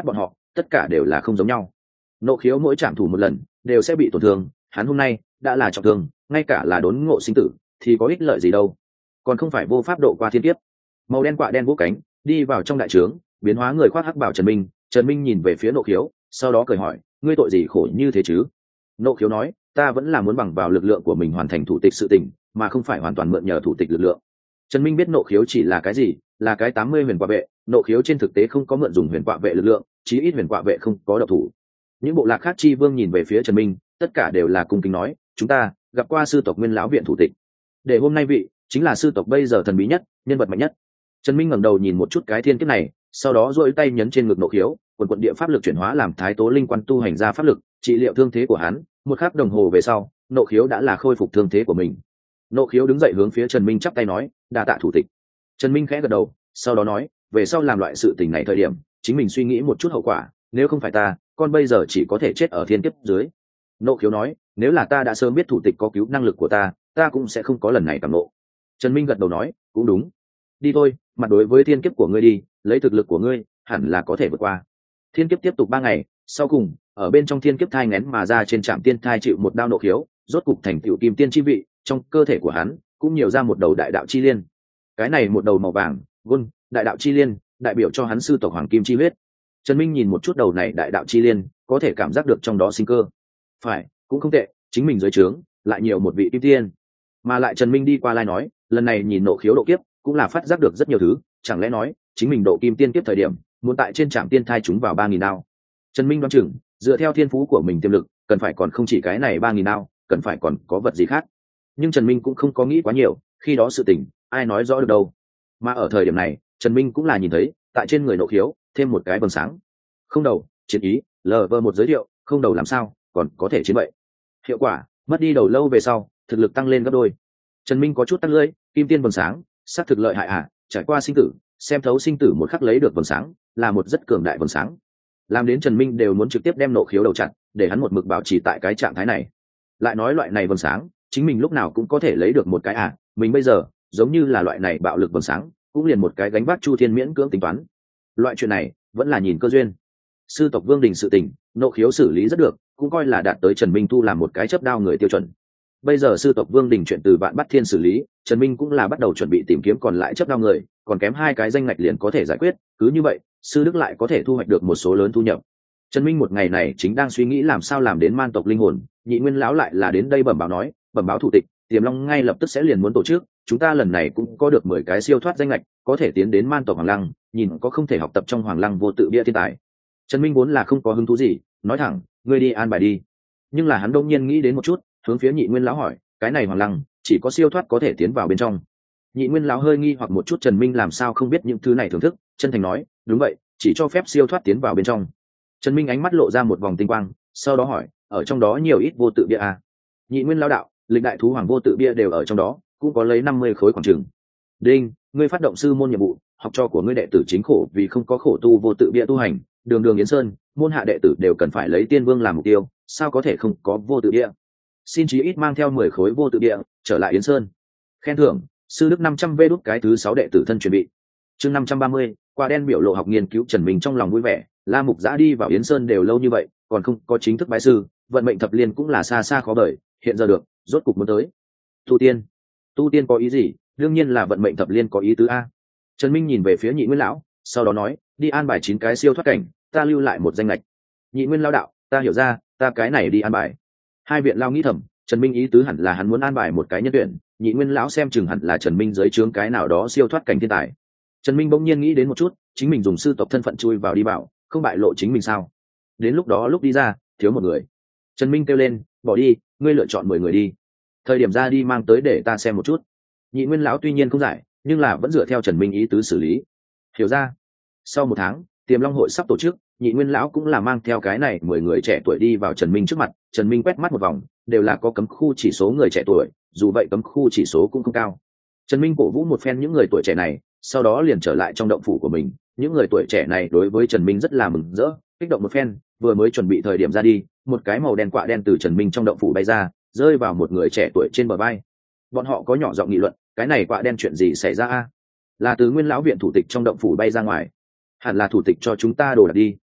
tất cả đều là không giống nhau. Nộ khiếu mỗi trảm thủ một lần đều sẽ bị tổn thương, hắn hôm nay đã là trọng thương, ngay cả là đốn ngộ sinh tử thì có ích lợi gì đâu, còn không phải vô pháp độ qua thiên kiếp. Màu đen quạ đen vỗ cánh đi vào trong đại trướng, biến hóa người khoác hắc bảo Trần Minh. Trần Minh nhìn về phía Nộ khiếu, sau đó cười hỏi, ngươi tội gì khổ như thế chứ? Nộ khiếu nói, ta vẫn là muốn bằng vào lực lượng của mình hoàn thành thủ tịch sự tình, mà không phải hoàn toàn mượn nhờ thủ tịch lực lượng. Trần Minh biết nộ khiếu chỉ là cái gì, là cái tám mươi huyền quạ vệ. Nộ khiếu trên thực tế không có mượn dùng huyền quạ vệ lực lượng, chí ít huyền quạ vệ không có độc thủ. Những bộ lạc khác chi vương nhìn về phía Trần Minh, tất cả đều là cung kính nói, chúng ta gặp qua sư tộc Nguyên lão viện thủ tịch, để hôm nay vị chính là sư tộc bây giờ thần bí nhất, nhân vật mạnh nhất. Trần Minh ngẩng đầu nhìn một chút cái thiên kiếp này, sau đó duỗi tay nhấn trên ngực nộ khiếu, quần quần địa pháp lực chuyển hóa làm thái tố linh quan tu hành ra pháp lực, trị liệu thương thế của hắn. Một khắc đồng hồ về sau, nộ khiếu đã là khôi phục thương thế của mình. Nộ khiếu đứng dậy hướng phía Trần Minh chắp tay nói, đa tạ thủ tịch. Trần Minh khẽ gật đầu, sau đó nói, về sau làm loại sự tình này thời điểm chính mình suy nghĩ một chút hậu quả, nếu không phải ta, con bây giờ chỉ có thể chết ở thiên kiếp dưới. Nộ khiếu nói, nếu là ta đã sớm biết thủ tịch có cứu năng lực của ta, ta cũng sẽ không có lần này cảm nộ. Trần Minh gật đầu nói, cũng đúng, đi thôi, mặt đối với thiên kiếp của ngươi đi, lấy thực lực của ngươi hẳn là có thể vượt qua. Thiên kiếp tiếp tục ba ngày, sau cùng ở bên trong thiên kiếp thai nghén mà ra trên trạm tiên thai chịu một đao nộ khiếu, rốt cục thành tựu kim tiên chi vị, trong cơ thể của hắn cũng nhiều ra một đầu đại đạo chi liên. Cái này một đầu màu vàng gôn đại đạo chi liên đại biểu cho hắn sư tộc hoàng kim chi huyết. Trần Minh nhìn một chút đầu này đại đạo chi liên, có thể cảm giác được trong đó sinh cơ. Phải, cũng không tệ, chính mình dưới trướng lại nhiều một vị kim tiên. Mà lại Trần Minh đi qua lai nói, lần này nhìn nộ khiếu độ kiếp cũng là phát giác được rất nhiều thứ, chẳng lẽ nói chính mình độ kim tiên kiếp thời điểm muốn tại trên trạm tiên thai chúng vào ba nghìn đao. Trần Minh đoán chừng dựa theo thiên phú của mình tiềm lực, cần phải còn không chỉ cái này ba nghìn đao, cần phải còn có vật gì khác. Nhưng Trần Minh cũng không có nghĩ quá nhiều, khi đó sự tình ai nói rõ được đâu. Mà ở thời điểm này Trần Minh cũng là nhìn thấy tại trên người nộ khiếu thêm một cái vầng sáng. Không đầu chiến ý, lờ vờ một giới thiệu, không đầu làm sao còn có thể chiến vậy. Hiệu quả mất đi đầu lâu về sau thực lực tăng lên gấp đôi. Trần Minh có chút tắt lưỡi, kim tiên vầng sáng sát thực lợi hại à, trải qua sinh tử xem thấu sinh tử một khắc lấy được vầng sáng, là một rất cường đại vầng sáng, làm đến Trần Minh đều muốn trực tiếp đem nộ khiếu đầu chặn, để hắn một mực bảo trì tại cái trạng thái này. Lại nói loại này vầng sáng chính mình lúc nào cũng có thể lấy được một cái à, mình bây giờ giống như là loại này bạo lực vầng sáng cũng liền một cái gánh vác chu thiên miễn cưỡng tính toán. Loại chuyện này vẫn là nhìn cơ duyên. Sư tộc Vương Đình sự tình nộ khiếu xử lý rất được, cũng coi là đạt tới Trần Minh thu làm một cái chấp đao người tiêu chuẩn. Bây giờ sư tộc Vương Đình chuyện từ Vạn Bát Thiên xử lý, Trần Minh cũng là bắt đầu chuẩn bị tìm kiếm còn lại chấp đao người, còn kém hai cái danh ngạch liền có thể giải quyết, cứ như vậy sư đức lại có thể thu hoạch được một số lớn thu nhập. Trần Minh một ngày này chính đang suy nghĩ làm sao làm đến man tộc linh hồn, Nhị Nguyên lão lại là đến đây bẩm báo nói, bẩm báo thủ tịch, Tiềm Long ngay lập tức sẽ liền muốn tổ chức, chúng ta lần này cũng có được mười cái siêu thoát danh ngạch, có thể tiến đến man tộc Hoàng Lăng, nhìn có không thể học tập trong Hoàng Lăng vô tự bia thiên tài. Trần Minh vốn là không có hứng thú gì, nói thẳng, ngươi đi an bài đi. Nhưng là hắn đông nhiên nghĩ đến một chút, hướng phía Nhị Nguyên lão hỏi, cái này Hoàng Lăng chỉ có siêu thoát có thể tiến vào bên trong. Nhị Nguyên lão hơi nghi hoặc một chút Trần Minh làm sao không biết những thứ này thưởng thức, chân thành nói, đúng vậy, chỉ cho phép siêu thoát tiến vào bên trong. Trần Minh ánh mắt lộ ra một vòng tinh quang, sau đó hỏi, ở trong đó nhiều ít vô tự bia à? Nhị Nguyên lão đạo, lịch đại thú hoàng vô tự bia đều ở trong đó, cũng có lấy năm mươi khối khoảng chừng. Đinh, ngươi phát động sư môn nhiệm vụ, học trò của ngươi đệ tử chính khổ vì không có khổ tu vô tự bia tu hành, đường đường Yến Sơn, môn hạ đệ tử đều cần phải lấy tiên vương làm mục tiêu, sao có thể không có vô tự bia? Xin chí ít mang theo mười khối vô tự bia trở lại Yến Sơn. Khen thưởng, sư đức năm trăm vê đút cái thứ sáu đệ tử thân chuẩn bị. Chương năm trăm ba mươi, qua đen biểu lộ học nghiên cứu. Trần Minh trong lòng vui vẻ, La Mục Giã đi vào Yến Sơn đều lâu như vậy, còn không có chính thức bái sư, vận mệnh thập liên cũng là xa xa khó đợi, hiện giờ được, rốt cục muốn tới. Tu tiên, tu tiên có ý gì? Đương nhiên là vận mệnh thập liên có ý tứ a. Trần Minh nhìn về phía Nhị Nguyên lão, sau đó nói, đi an bài chín cái siêu thoát cảnh, ta lưu lại một danh lệch. Nhị Nguyên lão đạo, ta hiểu ra, ta cái này đi an bài. Hai viện lao nghĩ thầm, Trần Minh ý tứ hẳn là hắn muốn an bài một cái nhân tuyển, Nhị Nguyên lão xem chừng hẳn là Trần Minh dưới trướng cái nào đó siêu thoát cảnh thiên tài. Trần Minh bỗng nhiên nghĩ đến một chút, chính mình dùng sư tộc thân phận chui vào đi bảo, không bại lộ chính mình sao? Đến lúc đó lúc đi ra, thiếu một người. Trần Minh kêu lên, bỏ đi, ngươi lựa chọn mười người đi. Thời điểm ra đi mang tới để ta xem một chút. Nhị Nguyên lão tuy nhiên không giải, nhưng là vẫn dựa theo Trần Minh ý tứ xử lý. Hiểu ra. Sau một tháng, Tiềm Long hội sắp tổ chức, Nhị Nguyên lão cũng là mang theo cái này mười người trẻ tuổi đi vào Trần Minh trước mặt. Trần Minh quét mắt một vòng, đều là có cấm khu chỉ số người trẻ tuổi, dù vậy cấm khu chỉ số cũng không cao. Trần Minh cổ vũ một phen những người tuổi trẻ này, sau đó liền trở lại trong động phủ của mình. Những người tuổi trẻ này đối với Trần Minh rất là mừng rỡ, kích động một phen, vừa mới chuẩn bị thời điểm ra đi, một cái màu đen quạ đen từ Trần Minh trong động phủ bay ra, rơi vào một người trẻ tuổi trên bờ vai. Bọn họ có nhỏ giọng nghị luận, cái này quạ đen chuyện gì xảy ra a? Là từ Nguyên lão viện thủ tịch trong động phủ bay ra ngoài, hẳn là thủ tịch cho chúng ta đồ đạc đi.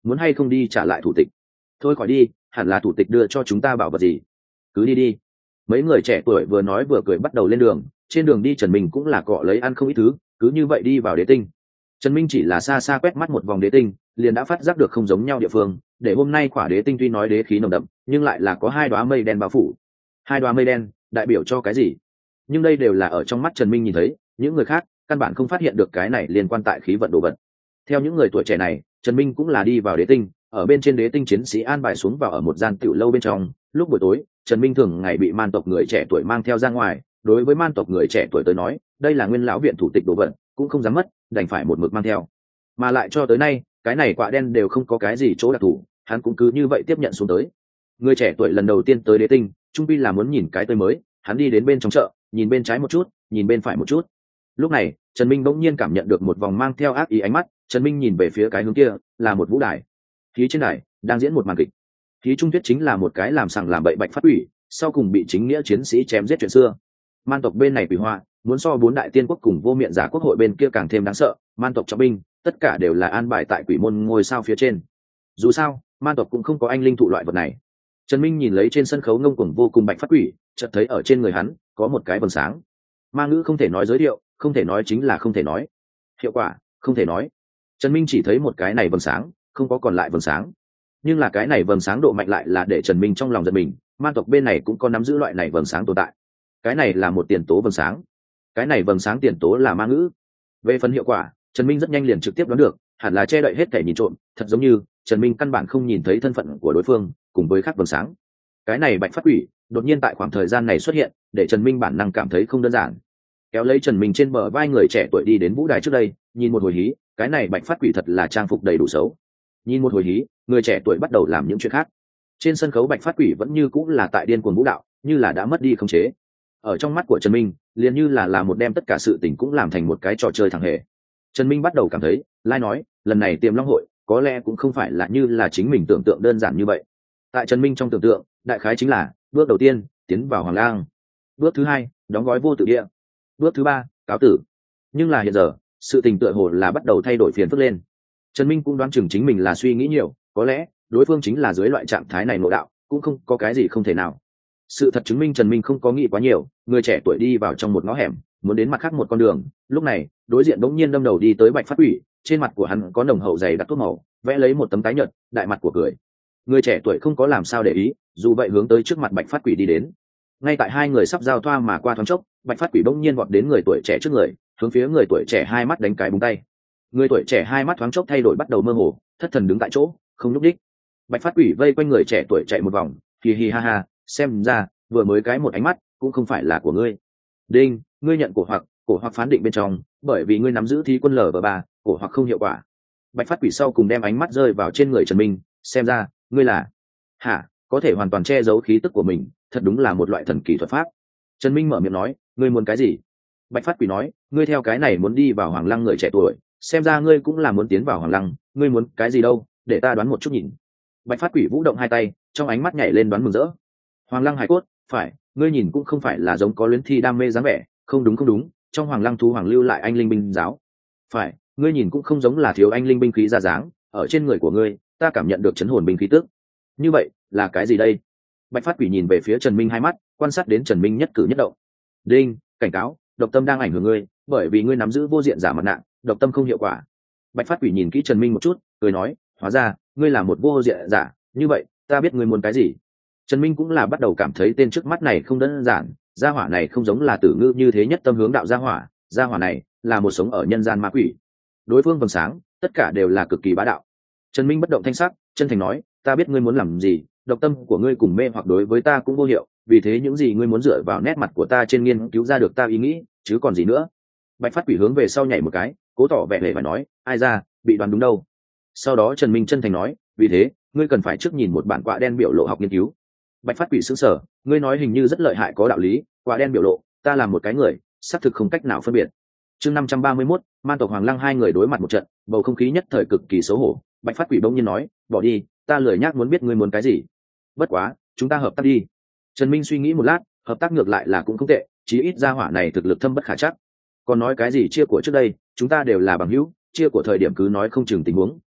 muốn hay không đi trả lại thủ tịch? Thôi khỏi đi, hẳn là thủ tịch đưa cho chúng ta bảo vật gì, cứ đi đi. Mấy người trẻ tuổi vừa nói vừa cười bắt đầu lên đường. Trên đường đi Trần Minh cũng là cọ lấy ăn không ít thứ, cứ như vậy đi vào đế tinh. Trần Minh chỉ là xa xa quét mắt một vòng đế tinh, liền đã phát giác được không giống nhau địa phương. Để hôm nay quả đế tinh tuy nói đế khí nồng đậm, nhưng lại là có hai đóa mây đen bao phủ. Hai đóa mây đen đại biểu cho cái gì? Nhưng đây đều là ở trong mắt Trần Minh nhìn thấy, những người khác căn bản không phát hiện được cái này liên quan tại khí vận đồ vật. Theo những người tuổi trẻ này, Trần Minh cũng là đi vào đế tinh, ở bên trên đế tinh chiến sĩ an bài xuống vào ở một gian tiểu lâu bên trong. Lúc buổi tối, Trần Minh thường ngày bị man tộc người trẻ tuổi mang theo ra ngoài. Đối với man tộc người trẻ tuổi tới nói, đây là nguyên lão viện thủ tịch đồ vật, cũng không dám mất, đành phải một mực mang theo. Mà lại cho tới nay, cái này quạ đen đều không có cái gì chỗ đặc thù, hắn cũng cứ như vậy tiếp nhận xuống tới. Người trẻ tuổi lần đầu tiên tới đế tinh, trung pi là muốn nhìn cái tới mới, hắn đi đến bên trong chợ, nhìn bên trái một chút, nhìn bên phải một chút. Lúc này, Trần Minh bỗng nhiên cảm nhận được một vòng mang theo ác ý ánh mắt. Trần Minh nhìn về phía cái hướng kia, là một vũ đài. Khí trên đài đang diễn một màn kịch. Khí trung thuyết chính là một cái làm sằng làm bậy bạch phát quỷ, sau cùng bị chính nghĩa chiến sĩ chém giết chuyện xưa. Man tộc bên này quỷ hoa, muốn so bốn đại tiên quốc cùng vô miệng giả quốc hội bên kia càng thêm đáng sợ. Man tộc trọng binh, tất cả đều là an bài tại quỷ môn ngôi sao phía trên. Dù sao, man tộc cũng không có anh linh thụ loại vật này. Trần Minh nhìn lấy trên sân khấu ngông cuồng vô cùng bạch phát quỷ, chợt thấy ở trên người hắn có một cái vầng sáng. Ma ngữ không thể nói giới thiệu, không thể nói chính là không thể nói. Hiệu quả không thể nói. Trần Minh chỉ thấy một cái này vầng sáng, không có còn lại vầng sáng. Nhưng là cái này vầng sáng độ mạnh lại là để Trần Minh trong lòng giật mình, man tộc bên này cũng có nắm giữ loại này vầng sáng tồn tại. Cái này là một tiền tố vầng sáng. Cái này vầng sáng tiền tố là ma ngữ. Về phần hiệu quả, Trần Minh rất nhanh liền trực tiếp đoán được, hẳn là che đậy hết thể nhìn trộm, thật giống như Trần Minh căn bản không nhìn thấy thân phận của đối phương, cùng với khác vầng sáng. Cái này bạch phát quỷ đột nhiên tại khoảng thời gian này xuất hiện, để Trần Minh bản năng cảm thấy không đơn giản. Kéo lấy Trần Minh trên bờ vai người trẻ tuổi đi đến vũ đài trước đây, nhìn một hồi hí, cái này bạch phát quỷ thật là trang phục đầy đủ xấu. Nhìn một hồi hí, người trẻ tuổi bắt đầu làm những chuyện khác. Trên sân khấu bạch phát quỷ vẫn như cũng là tại điên cuồng vũ đạo, như là đã mất đi khống chế. Ở trong mắt của Trần Minh, liền như là là một đem tất cả sự tình cũng làm thành một cái trò chơi thằng hề. Trần Minh bắt đầu cảm thấy, lai nói, lần này Tiềm Long hội có lẽ cũng không phải là như là chính mình tưởng tượng đơn giản như vậy. Tại Trần Minh trong tưởng tượng, đại khái chính là bước đầu tiên, tiến vào Hoàng Lang. Bước thứ hai, đóng gói vô tự địa. Bước thứ ba, cáo tử. Nhưng là hiện giờ, sự tình tựa hồ là bắt đầu thay đổi phiền phức lên. Trần Minh cũng đoán chừng chính mình là suy nghĩ nhiều, có lẽ đối phương chính là dưới loại trạng thái này nội đạo, cũng không có cái gì không thể nào. Sự thật chứng minh Trần Minh không có nghĩ quá nhiều, người trẻ tuổi đi vào trong một ngõ hẻm, muốn đến mặt khác một con đường. Lúc này, đối diện bỗng nhiên đâm đầu đi tới bạch phát quỷ, trên mặt của hắn có nồng hậu dày đặc thuốc màu, vẽ lấy một tấm tái nhợt, đại mặt của cười. Người trẻ tuổi không có làm sao để ý, dù vậy hướng tới trước mặt bạch phát quỷ đi đến. Ngay tại hai người sắp giao thoa mà qua thoáng chốc, bạch phát quỷ bỗng nhiên vọt đến người tuổi trẻ trước người, hướng phía người tuổi trẻ hai mắt đánh cái búng tay. Người tuổi trẻ hai mắt thoáng chốc thay đổi bắt đầu mơ hồ, thất thần đứng tại chỗ, không nhúc đích. Bạch phát quỷ vây quanh người trẻ tuổi chạy một vòng, hì hì ha ha, xem ra vừa mới cái một ánh mắt cũng không phải là của ngươi. Đinh, ngươi nhận cổ hoặc cổ hoặc phán định bên trong, bởi vì ngươi nắm giữ thí quân lở ba, cổ hoặc không hiệu quả. Bạch phát quỷ sau cùng đem ánh mắt rơi vào trên người Trần Minh, xem ra ngươi là hả, có thể hoàn toàn che giấu khí tức của mình, thật đúng là một loại thần kỳ thuật pháp. Trần Minh mở miệng nói, ngươi muốn cái gì? Bạch phát quỷ nói, ngươi theo cái này muốn đi vào Hoàng Lăng người trẻ tuổi, xem ra ngươi cũng là muốn tiến vào Hoàng Lăng, ngươi muốn cái gì đâu, để ta đoán một chút nhìn. Bạch phát quỷ vũ động hai tay, trong ánh mắt nhảy lên đoán mừng rỡ. Hoàng Lăng hải cốt, phải, ngươi nhìn cũng không phải là giống có luyến thi đam mê dáng vẻ, không đúng không đúng, trong Hoàng Lăng thú hoàng lưu lại anh linh binh giáo. Phải, ngươi nhìn cũng không giống là thiếu anh linh binh khí ra dáng, ở trên người của ngươi, ta cảm nhận được chấn hồn binh khí tức. Như vậy, là cái gì đây? Bạch phát quỷ nhìn về phía Trần Minh hai mắt, quan sát đến Trần Minh nhất cử nhất động. Đinh, cảnh cáo, độc tâm đang ảnh hưởng ngươi, bởi vì ngươi nắm giữ vô diện giả mặt nạ, độc tâm không hiệu quả. Bạch phát quỷ nhìn kỹ Trần Minh một chút, cười nói, hóa ra ngươi là một vô diện giả, như vậy ta biết ngươi muốn cái gì. Trần Minh cũng là bắt đầu cảm thấy tên trước mắt này không đơn giản, gia hỏa này không giống là tử ngư như thế nhất tâm hướng đạo gia hỏa, gia hỏa này là một sống ở nhân gian ma quỷ. Đối phương vầng sáng, tất cả đều là cực kỳ bá đạo. Trần Minh bất động thanh sắc, chân thành nói, ta biết ngươi muốn làm gì, độc tâm của ngươi cùng mê hoặc đối với ta cũng vô hiệu, vì thế những gì ngươi muốn dựa vào nét mặt của ta trên nghiên cứu ra được ta ý nghĩ, chứ còn gì nữa. Bạch phát quỷ hướng về sau nhảy một cái, cố tỏ vẻ hề và nói, ai ra, bị đoán đúng đâu. Sau đó Trần Minh chân thành nói, vì thế ngươi cần phải trước nhìn một bản quạ đen biểu lộ học nghiên cứu. Bạch phát quỷ sững sờ, ngươi nói hình như rất lợi hại có đạo lý, quạ đen biểu lộ, ta làm một cái người, xác thực không cách nào phân biệt. Chương năm trăm ba mươi mốt, man tộc Hoàng Lăng hai người đối mặt một trận, bầu không khí nhất thời cực kỳ xấu hổ. Bạch phát quỷ bỗng nhiên nói, bỏ đi, ta lười nhác muốn biết ngươi muốn cái gì. Bất quá, chúng ta hợp tác đi. Trần Minh suy nghĩ một lát, hợp tác ngược lại là cũng không tệ, chí ít gia hỏa này thực lực thâm bất khả trắc. Còn nói cái gì chia của trước đây, chúng ta đều là bằng hữu, chia của thời điểm cứ nói không chừng tình huống,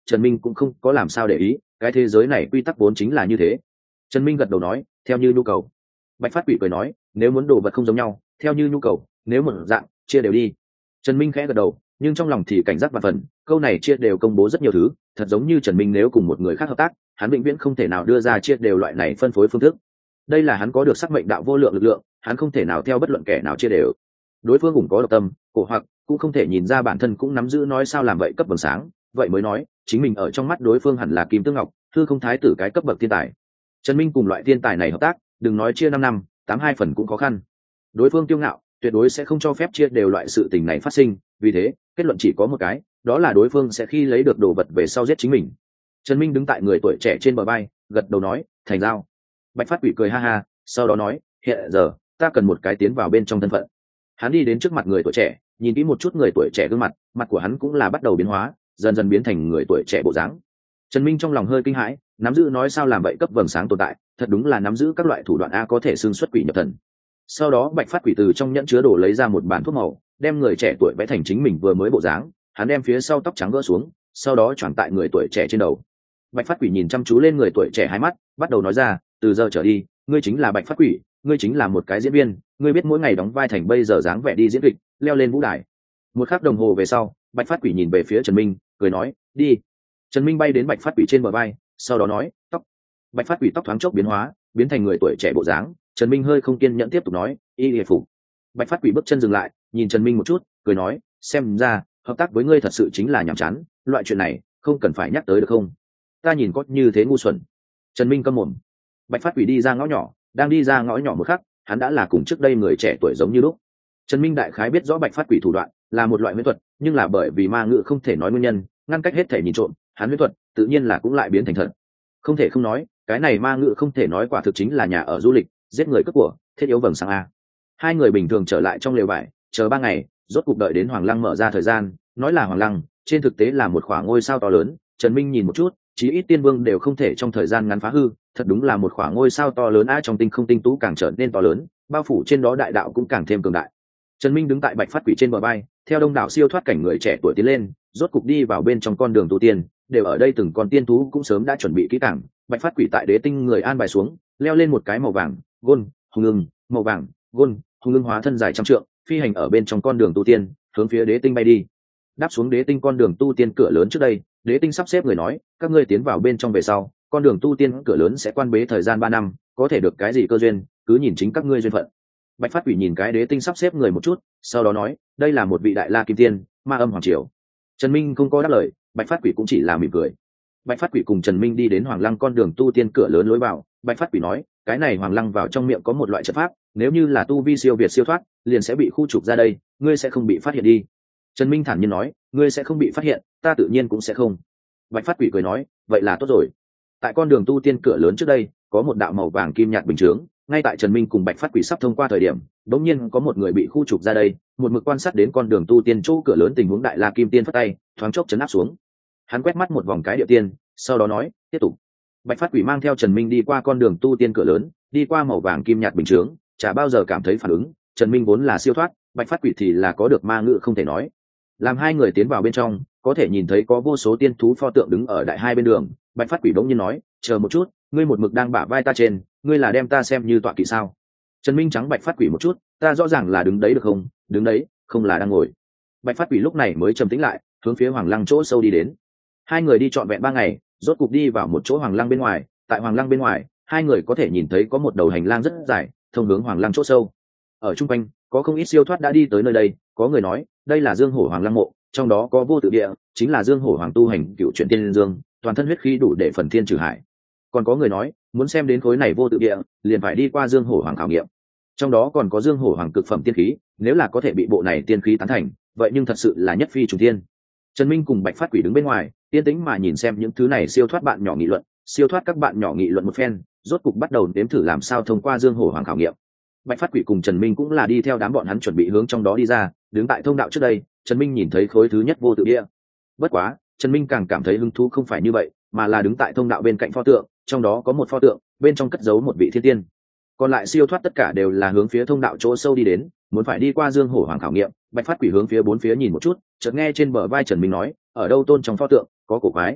Trần Minh cũng không có làm sao để ý, cái thế giới này quy tắc vốn chính là như thế. Trần Minh gật đầu nói, theo như nhu cầu. Bạch Phát Quỷ cười nói, nếu muốn đồ vật không giống nhau, theo như nhu cầu, nếu một dạng, chia đều đi. Trần Minh khẽ gật đầu, nhưng trong lòng thì cảnh giác và phần, câu này chia đều công bố rất nhiều thứ, thật giống như Trần Minh nếu cùng một người khác hợp tác, hắn vĩnh viễn không thể nào đưa ra chia đều loại này phân phối phương thức. Đây là hắn có được sắc mệnh đạo vô lượng lực lượng, hắn không thể nào theo bất luận kẻ nào chia đều. Đối phương cũng có độc tâm, cổ hoặc cũng không thể nhìn ra bản thân cũng nắm giữ nói sao làm vậy cấp bậc sáng, vậy mới nói, chính mình ở trong mắt đối phương hẳn là kim tương ngọc, hư không thái tử cái cấp bậc thiên tài. Trần Minh cùng loại thiên tài này hợp tác, đừng nói chia năm năm, tám hai phần cũng khó khăn. Đối phương kiêu ngạo, tuyệt đối sẽ không cho phép chia đều loại sự tình này phát sinh, vì thế, kết luận chỉ có một cái, đó là đối phương sẽ khi lấy được đồ vật về sau giết chính mình. Trần Minh đứng tại người tuổi trẻ trên bờ bay, gật đầu nói, thành giao. Bạch Phát Quỷ cười ha ha, sau đó nói, hiện giờ ta cần một cái tiến vào bên trong thân phận. Hắn đi đến trước mặt người tuổi trẻ, nhìn kỹ một chút người tuổi trẻ gương mặt, mặt của hắn cũng là bắt đầu biến hóa, dần dần biến thành người tuổi trẻ bộ dáng. Trần Minh trong lòng hơi kinh hãi, nắm giữ nói sao làm vậy cấp vầng sáng tồn tại, thật đúng là nắm giữ các loại thủ đoạn a có thể xương xuất quỷ nhập thần. Sau đó Bạch Phát Quỷ từ trong nhẫn chứa đồ lấy ra một bản thuốc màu, đem người trẻ tuổi vẽ thành chính mình vừa mới bộ dáng, hắn đem phía sau tóc trắng gỡ xuống, sau đó choàng tại người tuổi trẻ trên đầu. Bạch Phát Quỷ nhìn chăm chú lên người tuổi trẻ hai mắt, bắt đầu nói ra, từ giờ trở đi, ngươi chính là Bạch Phát Quỷ, ngươi chính là một cái diễn viên, ngươi biết mỗi ngày đóng vai thành bây giờ dáng vẻ đi diễn kịch, leo lên vũ đài. Một khắc đồng hồ về sau, Bạch Phát Quỷ nhìn về phía Trần Minh, cười nói, đi. Trần Minh bay đến Bạch Phát Quỷ trên bờ vai, sau đó nói, tóc. Bạch Phát Quỷ tóc thoáng chốc biến hóa, biến thành người tuổi trẻ bộ dáng. Trần Minh hơi không kiên nhẫn tiếp tục nói, y y phục. Bạch Phát Quỷ bước chân dừng lại, nhìn Trần Minh một chút, cười nói, xem ra hợp tác với ngươi thật sự chính là nhàm chán, loại chuyện này không cần phải nhắc tới được không? Ta nhìn có như thế ngu xuẩn. Trần Minh câm mồm. Bạch Phát Quỷ đi ra ngõ nhỏ, đang đi ra ngõ nhỏ một khắc, hắn đã là cùng trước đây người trẻ tuổi giống như lúc. Trần Minh đại khái biết rõ Bạch Phát Quỷ thủ đoạn là một loại huyễn thuật, nhưng là bởi vì ma ngữ không thể nói nguyên nhân, ngăn cách hết thể nhìn trộm, hắn huyễn thuật tự nhiên là cũng lại biến thành thật. Không thể không nói, cái này ma ngữ không thể nói quả thực chính là nhà ở du lịch, giết người cướp của, thiết yếu vầng sáng a. Hai người bình thường trở lại trong lều vải, chờ ba ngày, rốt cục đợi đến Hoàng Lăng mở ra thời gian, nói là Hoàng Lăng, trên thực tế là một khoảng ngôi sao to lớn. Trần Minh nhìn một chút, chí ít tiên vương đều không thể trong thời gian ngắn phá hư, thật đúng là một khoảng ngôi sao to lớn a, trong tinh không tinh tú càng trở nên to lớn, bao phủ trên đó đại đạo cũng càng thêm cường đại. Trần Minh đứng tại Bạch Phát Quỷ trên bờ bay, theo đông đảo siêu thoát cảnh người trẻ tuổi tiến lên, rốt cục đi vào bên trong con đường tu tiên, đều ở đây từng con tiên thú cũng sớm đã chuẩn bị kỹ càng. Bạch Phát Quỷ tại đế tinh người an bài xuống, leo lên một cái màu vàng, gôn, hung ưng, màu vàng, gôn, hung ưng hóa thân dài trăm trượng, phi hành ở bên trong con đường tu tiên, hướng phía đế tinh bay đi. Đáp xuống đế tinh con đường tu tiên cửa lớn trước đây, đế tinh sắp xếp người nói, các ngươi tiến vào bên trong về sau, con đường tu tiên cửa lớn sẽ quan bế thời gian ba năm, có thể được cái gì cơ duyên, cứ nhìn chính các ngươi duyên phận. Bạch Phát Quỷ nhìn cái đế tinh sắp xếp người một chút, sau đó nói, đây là một vị đại la kim tiên, ma âm hoàng triều. Trần Minh không có đáp lời, Bạch Phát Quỷ cũng chỉ là mỉm cười. Bạch Phát Quỷ cùng Trần Minh đi đến Hoàng Lăng con đường tu tiên cửa lớn lối vào, Bạch Phát Quỷ nói, cái này Hoàng Lăng vào trong miệng có một loại trận pháp, nếu như là tu vi siêu việt siêu thoát, liền sẽ bị khu trục ra đây, ngươi sẽ không bị phát hiện đi. Trần Minh thản nhiên nói, ngươi sẽ không bị phát hiện, ta tự nhiên cũng sẽ không. Bạch Phát Quỷ cười nói, vậy là tốt rồi. Tại con đường tu tiên cửa lớn trước đây, có một đạo màu vàng kim nhạt bình chướng, ngay tại Trần Minh cùng Bạch Phát Quỷ sắp thông qua thời điểm, đống nhiên có một người bị khu trục ra đây, một mực quan sát đến con đường tu tiên chỗ cửa lớn tình huống đại la kim tiên phất tay, thoáng chốc chấn áp xuống. Hắn quét mắt một vòng cái địa tiên, sau đó nói, tiếp tục. Bạch Phát Quỷ mang theo Trần Minh đi qua con đường tu tiên cửa lớn, đi qua màu vàng kim nhạt bình chướng, chả bao giờ cảm thấy phản ứng. Trần Minh vốn là siêu thoát, Bạch Phát Quỷ thì là có được ma ngữ không thể nói. Làm hai người tiến vào bên trong, có thể nhìn thấy có vô số tiên thú pho tượng đứng ở đại hai bên đường. Bạch Phát Quỷ bỗng nhiên nói, chờ một chút, ngươi một mực đang bả vai ta trên, ngươi là đem ta xem như tọa kỵ sao? Trần Minh trắng Bạch Phát Quỷ một chút, ta rõ ràng là đứng đấy được không? Đứng đấy, không là đang ngồi. Bạch Phát Quỷ lúc này mới trầm tĩnh lại, hướng phía Hoàng Lăng chỗ sâu đi đến. Hai người đi trọn vẹn ba ngày, rốt cục đi vào một chỗ Hoàng Lăng bên ngoài. Tại Hoàng Lăng bên ngoài, hai người có thể nhìn thấy có một đầu hành lang rất dài, thông hướng Hoàng Lăng chỗ sâu. Ở trung quanh, có không ít siêu thoát đã đi tới nơi đây. Có người nói, đây là Dương Hổ Hoàng Lăng mộ, trong đó có vô tự địa, chính là Dương Hổ Hoàng tu hành cựu chuyển tiên dương, toàn thân huyết khí đủ để phần thiên trừ hải. Còn có người nói, muốn xem đến khối này vô tự địa, liền phải đi qua Dương Hổ Hoàng khảo nghiệm. Trong đó còn có Dương Hổ Hoàng cực phẩm tiên khí, nếu là có thể bị bộ này tiên khí tán thành, vậy nhưng thật sự là nhất phi trùng thiên. Trần Minh cùng Bạch Phát Quỷ đứng bên ngoài, yên tĩnh mà nhìn xem những thứ này siêu thoát bạn nhỏ nghị luận, siêu thoát các bạn nhỏ nghị luận một phen, rốt cục bắt đầu đếm thử làm sao thông qua Dương Hổ Hoàng khảo nghiệm. Bạch Phát Quỷ cùng Trần Minh cũng là đi theo đám bọn hắn chuẩn bị hướng trong đó đi ra, đứng tại thông đạo trước đây, Trần Minh nhìn thấy khối thứ nhất vô tự địa. Bất quá, Trần Minh càng cảm thấy hứng thú không phải như vậy, mà là đứng tại thông đạo bên cạnh pho tượng, trong đó có một pho tượng, bên trong cất giấu một vị thiên tiên. Còn lại siêu thoát tất cả đều là hướng phía thông đạo chỗ sâu đi đến, muốn phải đi qua Dương Hổ Hoàng khảo nghiệm. Bạch Phát Quỷ hướng phía bốn phía nhìn một chút, chợt nghe trên bờ vai Trần Minh nói, ở đâu tôn trong pho tượng có cổ quái.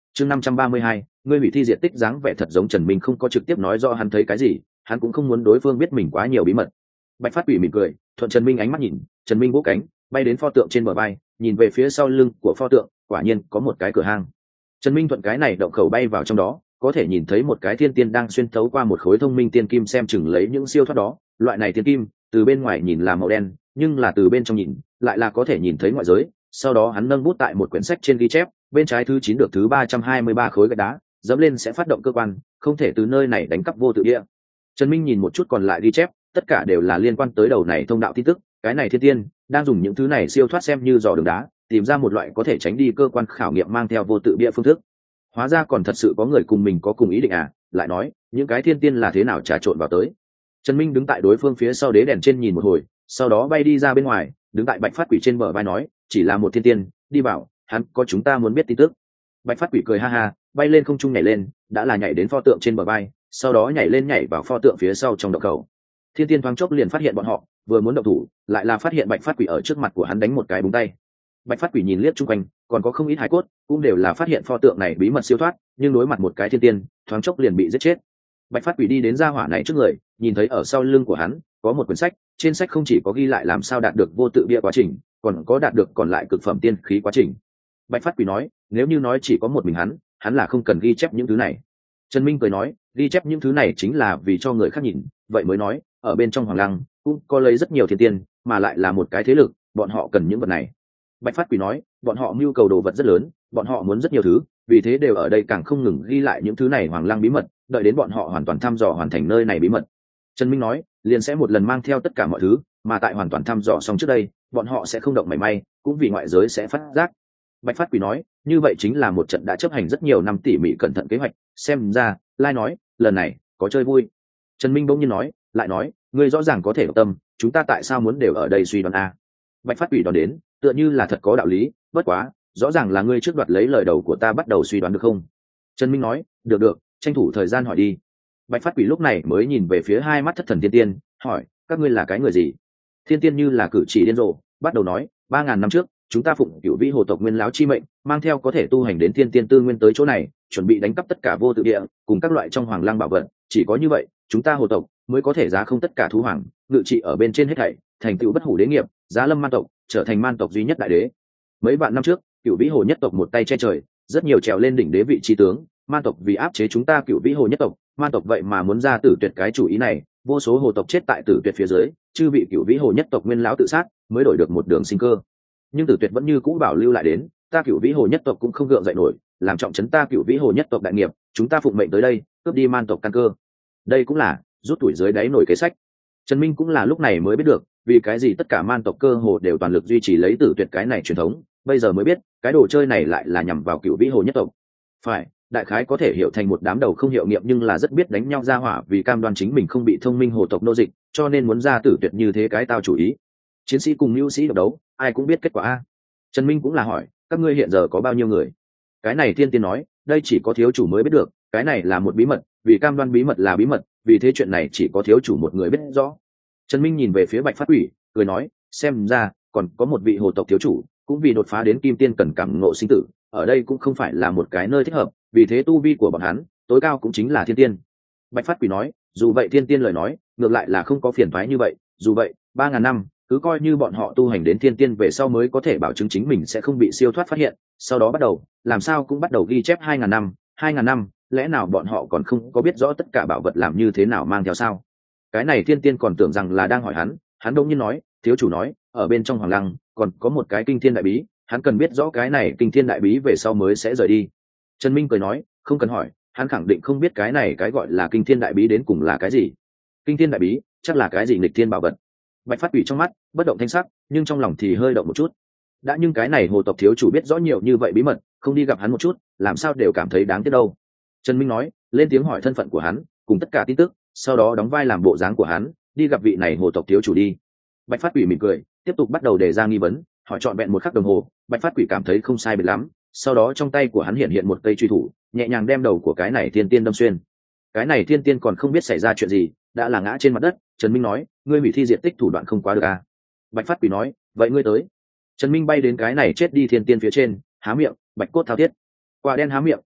chương năm trăm ba mươi hai, ngươi hủy thi diệt tích dáng vẻ thật giống Trần Minh không có trực tiếp nói do hắn thấy cái gì, hắn cũng không muốn đối phương biết mình quá nhiều bí mật. Bạch Phát Quỷ mỉm cười, thuận Trần Minh ánh mắt nhìn, Trần Minh vỗ cánh bay đến pho tượng trên bờ vai, nhìn về phía sau lưng của pho tượng, quả nhiên có một cái cửa hang. Trần Minh thuận cái này động khẩu bay vào trong đó, có thể nhìn thấy một cái thiên tiên đang xuyên thấu qua một khối thông minh tiên kim xem chừng lấy những siêu thoát đó. Loại này tiên kim từ bên ngoài nhìn là màu đen, nhưng là từ bên trong nhìn lại là có thể nhìn thấy ngoại giới. Sau đó hắn nâng bút tại một quyển sách trên ghi chép, bên trái thứ chín được thứ ba trăm hai mươi ba khối gạch đá, dẫm lên sẽ phát động cơ quan, không thể từ nơi này đánh cắp vô tự địa. Trần Minh nhìn một chút còn lại ghi chép, tất cả đều là liên quan tới đầu này thông đạo tin tức. Cái này thiên tiên đang dùng những thứ này siêu thoát xem như dò đường đá, tìm ra một loại có thể tránh đi cơ quan khảo nghiệm mang theo vô tự địa phương thức. Hóa ra còn thật sự có người cùng mình có cùng ý định à? Lại nói những cái thiên tiên là thế nào trà trộn vào tới? Trần Minh đứng tại đối phương phía sau đế đèn trên nhìn một hồi, sau đó bay đi ra bên ngoài, đứng tại Bạch Phát Quỷ trên bờ vai nói, chỉ là một thiên tiên, đi vào, hắn có chúng ta muốn biết tin tức. Bạch Phát Quỷ cười ha ha, bay lên không trung nhảy lên, đã là nhảy đến pho tượng trên bờ vai, sau đó nhảy lên nhảy vào pho tượng phía sau trong động khẩu. Thiên tiên thoáng chốc liền phát hiện bọn họ, vừa muốn động thủ, lại là phát hiện Bạch Phát Quỷ ở trước mặt của hắn đánh một cái búng tay. Bạch Phát Quỷ nhìn liếc chung quanh, còn có không ít hải cốt, cũng đều là phát hiện pho tượng này bí mật siêu thoát, nhưng đối mặt một cái thiên tiên, thoáng chốc liền bị giết chết. Bạch Phát Quỷ đi đến gia hỏa này trước người, nhìn thấy ở sau lưng của hắn có một quyển sách, trên sách không chỉ có ghi lại làm sao đạt được vô tự bia quá trình, còn có đạt được còn lại cực phẩm tiên khí quá trình. Bạch Phát Quỷ nói, nếu như nói chỉ có một mình hắn, hắn là không cần ghi chép những thứ này. Trần Minh cười nói, ghi chép những thứ này chính là vì cho người khác nhìn, vậy mới nói, ở bên trong Hoàng Lăng cũng có lấy rất nhiều thiên tiên, mà lại là một cái thế lực, bọn họ cần những vật này. Bạch Phát Quỷ nói, bọn họ nhu cầu đồ vật rất lớn, bọn họ muốn rất nhiều thứ, vì thế đều ở đây càng không ngừng ghi lại những thứ này Hoàng Lăng bí mật, đợi đến bọn họ hoàn toàn thăm dò hoàn thành nơi này bí mật. Trần Minh nói, liền sẽ một lần mang theo tất cả mọi thứ, mà tại hoàn toàn thăm dò xong trước đây, bọn họ sẽ không động mảy may, cũng vì ngoại giới sẽ phát giác. Bạch Phát Quỷ nói, như vậy chính là một trận đã chấp hành rất nhiều năm tỉ mỉ cẩn thận kế hoạch, xem ra, Lai nói, lần này có chơi vui. Trần Minh bỗng nhiên nói, lại nói, ngươi rõ ràng có thể động tâm, chúng ta tại sao muốn đều ở đây suy đoán a? Bạch Phát Quỷ đón đến, tựa như là thật có đạo lý, bất quá, rõ ràng là ngươi trước đoạt lấy lời đầu của ta bắt đầu suy đoán được không? Trần Minh nói, được được, tranh thủ thời gian hỏi đi. Bạch Phát Quỷ lúc này mới nhìn về phía hai mắt thất thần thiên tiên, hỏi, các ngươi là cái người gì? Thiên tiên như là cử chỉ điên rồ, bắt đầu nói, ba ngàn năm trước, chúng ta phụng Cửu Vĩ Hồ tộc nguyên lão chi mệnh, mang theo có thể tu hành đến thiên tiên tư nguyên tới chỗ này, chuẩn bị đánh cắp tất cả vô tự địa cùng các loại trong Hoàng Lăng bảo vật, chỉ có như vậy, chúng ta hồ tộc mới có thể giá không tất cả thú hoàng, ngự trị ở bên trên hết thảy, thành tựu bất hủ đế nghiệp, giá lâm man tộc, trở thành man tộc duy nhất đại đế. Mấy vạn năm trước, Cửu Vĩ Hồ nhất tộc một tay che trời, rất nhiều trèo lên đỉnh đế vị trí tướng, man tộc vì áp chế chúng ta Cửu Vĩ Hồ nhất tộc, man tộc vậy mà muốn ra tử tuyệt cái chủ ý này, vô số hồ tộc chết tại tử tuyệt phía dưới, chư vị Cửu Vĩ Hồ nhất tộc nguyên lão tự sát, mới đổi được một đường sinh cơ. Nhưng tử tuyệt vẫn như cũ bảo lưu lại đến, ta Cửu Vĩ Hồ nhất tộc cũng không gượng dậy nổi, làm trọng trấn ta Cửu Vĩ Hồ nhất tộc đại nghiệp, chúng ta phụng mệnh tới đây, cướp đi man tộc căn cơ. Đây cũng là rút tuổi dưới đáy nổi kế sách. Trần Minh cũng là lúc này mới biết được, vì cái gì tất cả man tộc cơ hồ đều toàn lực duy trì lấy tử tuyệt cái này truyền thống, bây giờ mới biết, cái đồ chơi này lại là nhằm vào Cửu Vĩ Hồ nhất tộc. Phải, đại khái có thể hiểu thành một đám đầu không hiệu nghiệm nhưng là rất biết đánh nhau ra hỏa, vì cam đoan chính mình không bị thông minh hồ tộc nô dịch, cho nên muốn ra tử tuyệt như thế cái tao chủ ý. Chiến sĩ cùng nhu sĩ độc đấu, ai cũng biết kết quả a. Trần Minh cũng là hỏi, các ngươi hiện giờ có bao nhiêu người? Cái này tiên tiên nói, đây chỉ có thiếu chủ mới biết được, cái này là một bí mật, vì cam đoan bí mật là bí mật, vì thế chuyện này chỉ có thiếu chủ một người biết rõ. Trần Minh nhìn về phía Bạch Phát Quỷ, cười nói, xem ra còn có một vị hồ tộc thiếu chủ, cũng vì đột phá đến kim tiên cần cảm ngộ sinh tử, ở đây cũng không phải là một cái nơi thích hợp, vì thế tu vi của bọn hắn tối cao cũng chính là thiên tiên. Bạch Phát Quỷ nói, dù vậy thiên tiên lời nói, ngược lại là không có phiền toái như vậy, dù vậy, ba ngàn năm, cứ coi như bọn họ tu hành đến thiên tiên về sau mới có thể bảo chứng chính mình sẽ không bị siêu thoát phát hiện, sau đó bắt đầu, làm sao cũng bắt đầu ghi chép hai ngàn năm, hai ngàn năm, lẽ nào bọn họ còn không có biết rõ tất cả bảo vật làm như thế nào mang theo sao? Cái này thiên tiên còn tưởng rằng là đang hỏi hắn, hắn đông nhiên nói, thiếu chủ nói, ở bên trong Hoàng Lăng còn có một cái kinh thiên đại bí, hắn cần biết rõ cái này kinh thiên đại bí về sau mới sẽ rời đi. Trần Minh cười nói, không cần hỏi, hắn khẳng định không biết cái này cái gọi là kinh thiên đại bí đến cùng là cái gì. Kinh thiên đại bí chắc là cái gì nghịch thiên bảo vật. Bạch Phát Quỷ trong mắt bất động thanh sắc, nhưng trong lòng thì hơi động một chút. Đã nhưng cái này hồ tộc thiếu chủ biết rõ nhiều như vậy bí mật, không đi gặp hắn một chút, làm sao đều cảm thấy đáng tiếc đâu. Trần Minh nói, lên tiếng hỏi thân phận của hắn, cùng tất cả tin tức, sau đó đóng vai làm bộ dáng của hắn, đi gặp vị này hồ tộc thiếu chủ đi. Bạch Phát Quỷ mỉm cười, tiếp tục bắt đầu đề ra nghi vấn, hỏi trọn vẹn một khắc đồng hồ. Bạch Phát Quỷ cảm thấy không sai biệt lắm, sau đó trong tay của hắn hiện hiện một cây truy thủ, nhẹ nhàng đem đầu của cái này thiên tiên đâm xuyên. Cái này thiên tiên còn không biết xảy ra chuyện gì, đã là ngã trên mặt đất. Trần Minh nói, ngươi hủy thi diệt tích thủ đoạn không quá được à? Bạch Phát Quỷ nói, vậy ngươi tới. Trần Minh bay đến cái này chết đi thiên tiên phía trên, há miệng, bạch cốt thao thiết. Quả đen há miệng,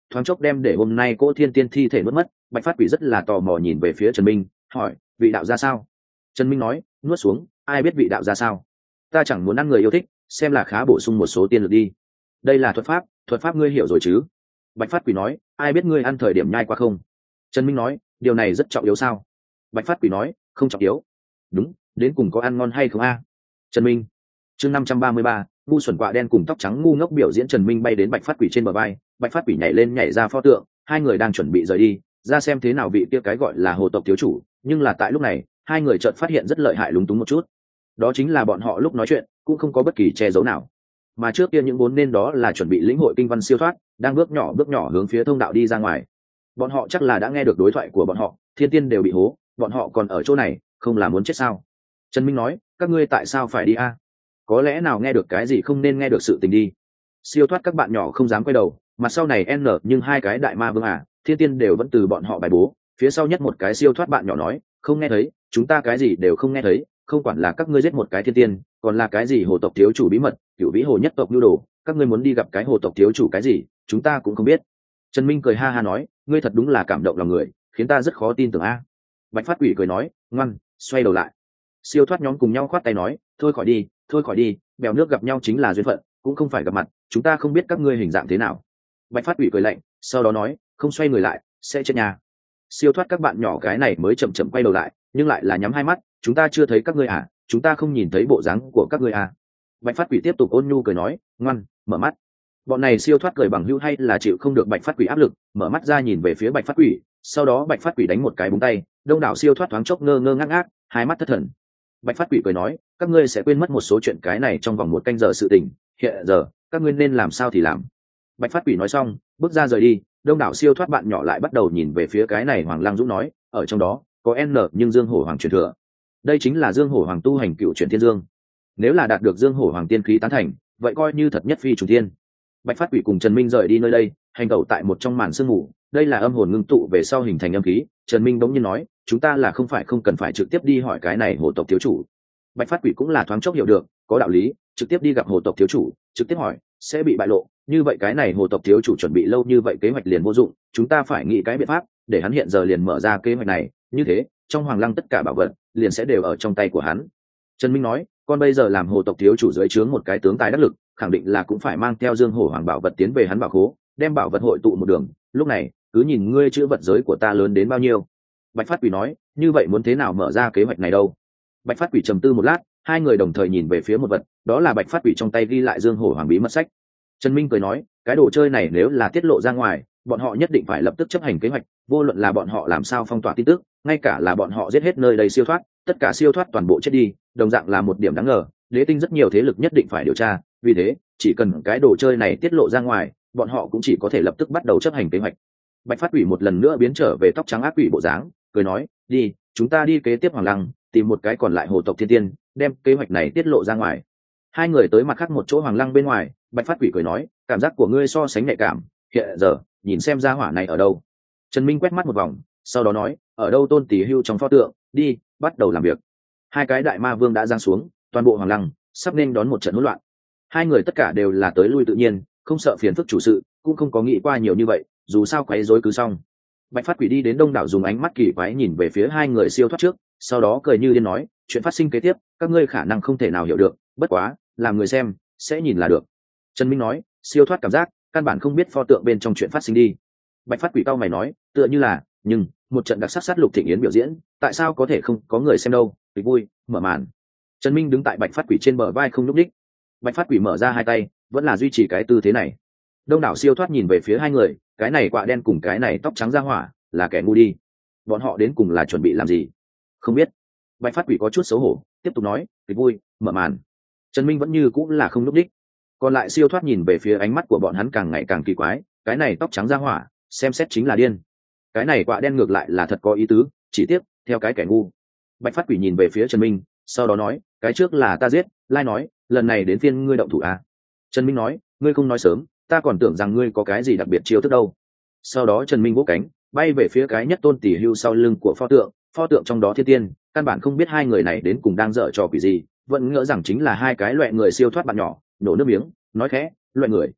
thoáng chốc đem để hôm nay cỗ thiên tiên thi thể nuốt mất. Bạch phát quỷ rất là tò mò nhìn về phía Trần Minh, hỏi vị đạo ra sao. Trần Minh nói, nuốt xuống, ai biết vị đạo ra sao. Ta chẳng muốn ăn người yêu thích, xem là khá bổ sung một số tiên lực đi. Đây là thuật pháp, thuật pháp ngươi hiểu rồi chứ. Bạch phát quỷ nói, ai biết ngươi ăn thời điểm nhai qua không. Trần Minh nói, điều này rất trọng yếu sao. Bạch phát quỷ nói, không trọng yếu. Đúng, đến cùng có ăn ngon hay không a? Trần Minh. Chương năm trăm ba mươi ba, ngu xuẩn quạ đen cùng tóc trắng ngu ngốc biểu diễn. Trần Minh bay đến bạch phát quỷ trên bờ vai, bạch phát quỷ nhảy lên nhảy ra pho tượng, hai người đang chuẩn bị rời đi ra xem thế nào vị kia cái gọi là hồ tộc thiếu chủ. Nhưng là tại lúc này hai người chợt phát hiện rất lợi hại lúng túng một chút, đó chính là bọn họ lúc nói chuyện cũng không có bất kỳ che giấu nào, mà trước kia những vốn nên đó là chuẩn bị lĩnh hội kinh văn siêu thoát đang bước nhỏ bước nhỏ hướng phía thông đạo đi ra ngoài. Bọn họ chắc là đã nghe được đối thoại của bọn họ, thiên tiên đều bị hố, bọn họ còn ở chỗ này không là muốn chết sao. Trần Minh nói, các ngươi tại sao phải đi a? Có lẽ nào nghe được cái gì không nên nghe được sự tình đi. Siêu thoát các bạn nhỏ không dám quay đầu, mặt sau này n nhưng hai cái đại ma vương à, thiên tiên đều vẫn từ bọn họ bài bố. Phía sau nhất một cái siêu thoát bạn nhỏ nói, không nghe thấy, chúng ta cái gì đều không nghe thấy, không quản là các ngươi giết một cái thiên tiên, còn là cái gì hồ tộc thiếu chủ bí mật, cửu vĩ hồ nhất tộc nhu đồ, các ngươi muốn đi gặp cái hồ tộc thiếu chủ cái gì, chúng ta cũng không biết. Trần Minh cười ha ha nói, ngươi thật đúng là cảm động lòng người, khiến ta rất khó tin tưởng a. Bạch phát quỷ cười nói, ngoan, xoay đầu lại. Siêu thoát nhóm cùng nhau khoát tay nói, thôi khỏi đi, thôi khỏi đi, bèo nước gặp nhau chính là duyên phận, cũng không phải gặp mặt, chúng ta không biết các ngươi hình dạng thế nào. Bạch phát quỷ cười lạnh, sau đó nói, không xoay người lại sẽ chết nhà. Siêu thoát các bạn nhỏ cái này mới chậm chậm quay đầu lại, nhưng lại là nhắm hai mắt, chúng ta chưa thấy các ngươi à, chúng ta không nhìn thấy bộ dáng của các ngươi à. Bạch phát quỷ tiếp tục ôn nhu cười nói, ngoan, mở mắt. Bọn này siêu thoát cười bằng hữu hay là chịu không được bạch phát quỷ áp lực, mở mắt ra nhìn về phía bạch phát quỷ, sau đó bạch phát quỷ đánh một cái búng tay, đông đảo siêu thoát thoáng chốc ngơ ngơ ngác ngác, hai mắt thất thần. Bạch phát quỷ cười nói, các ngươi sẽ quên mất một số chuyện cái này trong vòng một canh giờ sự tình, hiện giờ các ngươi nên làm sao thì làm. Bạch phát quỷ nói xong bước ra rời đi, đông đảo siêu thoát bạn nhỏ lại bắt đầu nhìn về phía cái này Hoàng Lăng Dũng nói, ở trong đó có n nhưng Dương Hổ Hoàng truyền thừa, đây chính là Dương Hổ Hoàng tu hành cựu chuyển thiên dương, nếu là đạt được Dương Hổ Hoàng tiên khí tán thành, vậy coi như thật nhất phi trùng thiên. Bạch phát quỷ cùng Trần Minh rời đi nơi đây, hành tẩu tại một trong màn sương mù, đây là âm hồn ngưng tụ về sau hình thành âm khí. Trần Minh bỗng nhiên nói, chúng ta là không phải không cần phải trực tiếp đi hỏi cái này hồ tộc thiếu chủ. Bạch phát quỷ cũng là thoáng chốc hiểu được, có đạo lý, trực tiếp đi gặp hồ tộc thiếu chủ, trực tiếp hỏi sẽ bị bại lộ, như vậy cái này hồ tộc thiếu chủ chuẩn bị lâu như vậy kế hoạch liền vô dụng, chúng ta phải nghĩ cái biện pháp để hắn hiện giờ liền mở ra kế hoạch này, như thế trong Hoàng Lăng tất cả bảo vật liền sẽ đều ở trong tay của hắn. Trần Minh nói, con bây giờ làm hồ tộc thiếu chủ dưới trướng một cái tướng tài đắc lực, khẳng định là cũng phải mang theo Dương Hổ Hoàng bảo vật tiến về hắn bảo khố, đem bảo vật hội tụ một đường, lúc này cứ nhìn ngươi chữ vật giới của ta lớn đến bao nhiêu. Bạch phát quỷ nói, như vậy muốn thế nào mở ra kế hoạch này đâu. Bạch phát quỷ trầm tư một lát, hai người đồng thời nhìn về phía một vật, đó là bạch phát quỷ trong tay ghi lại Dương Hổ Hoàng bí mật sách. Trần Minh cười nói, cái đồ chơi này nếu là tiết lộ ra ngoài, bọn họ nhất định phải lập tức chấp hành kế hoạch, vô luận là bọn họ làm sao phong tỏa tin tức, ngay cả là bọn họ giết hết nơi đây siêu thoát, tất cả siêu thoát toàn bộ chết đi, đồng dạng là một điểm đáng ngờ, đế tinh rất nhiều thế lực nhất định phải điều tra, vì thế chỉ cần cái đồ chơi này tiết lộ ra ngoài, bọn họ cũng chỉ có thể lập tức bắt đầu chấp hành kế hoạch. Bạch phát quỷ một lần nữa biến trở về tóc trắng ác quỷ bộ dáng, cười nói, đi, chúng ta đi kế tiếp Hoàng Lăng, tìm một cái còn lại hồ tộc thiên tiên, đem kế hoạch này tiết lộ ra ngoài. Hai người tới mặt khác một chỗ Hoàng Lăng bên ngoài, Bạch phát quỷ cười nói, cảm giác của ngươi so sánh nhạy cảm, hiện giờ nhìn xem ra hỏa này ở đâu. Trần Minh quét mắt một vòng, sau đó nói, ở đâu Tôn Tỷ Hưu trong pho tượng, đi, bắt đầu làm việc. Hai cái đại ma vương đã giáng xuống, toàn bộ Hoàng Lăng sắp nên đón một trận hỗn loạn. Hai người tất cả đều là tới lui tự nhiên, không sợ phiền phức chủ sự, cũng không có nghĩ qua nhiều như vậy, dù sao quấy rối cứ xong. Bạch phát quỷ đi đến đông đảo dùng ánh mắt kỳ quái nhìn về phía hai người siêu thoát trước, sau đó cười như điên nói, chuyện phát sinh kế tiếp các ngươi khả năng không thể nào hiểu được, bất quá làm người xem sẽ nhìn là được. Trần Minh nói, siêu thoát cảm giác căn bản không biết pho tượng bên trong chuyện phát sinh đi. Bạch phát quỷ cao mày nói, tựa như là, nhưng một trận đặc sắc sát lục thịnh yến biểu diễn, tại sao có thể không có người xem đâu, kịch vui mở màn. Trần Minh đứng tại bạch phát quỷ trên bờ vai không nhúc nhích. Bạch phát quỷ mở ra hai tay, vẫn là duy trì cái tư thế này. Đông đảo siêu thoát nhìn về phía hai người, cái này quạ đen cùng cái này tóc trắng ra hỏa là kẻ ngu đi, bọn họ đến cùng là chuẩn bị làm gì không biết. Bạch phát quỷ có chút xấu hổ, tiếp tục nói, kịch vui mở màn. Trần Minh vẫn như cũng là không nhúc nhích. Còn lại siêu thoát nhìn về phía ánh mắt của bọn hắn càng ngày càng kỳ quái, cái này tóc trắng ra hỏa xem xét chính là điên, cái này quạ đen ngược lại là thật có ý tứ, chỉ tiếc theo cái kẻ ngu. Bạch phát quỷ nhìn về phía Trần Minh, sau đó nói, cái trước là ta giết, lai nói lần này đến phiên ngươi động thủ à. Trần Minh nói, ngươi không nói sớm, ta còn tưởng rằng ngươi có cái gì đặc biệt chiêu thức đâu. Sau đó Trần Minh vỗ cánh bay về phía cái nhất Tôn Tỷ Hưu sau lưng của pho tượng, pho tượng trong đó thiên tiên căn bản không biết hai người này đến cùng đang dở trò quỷ gì, vẫn ngỡ rằng chính là hai cái loại người siêu thoát bạn nhỏ, nổ nước miếng nói khẽ, loại người.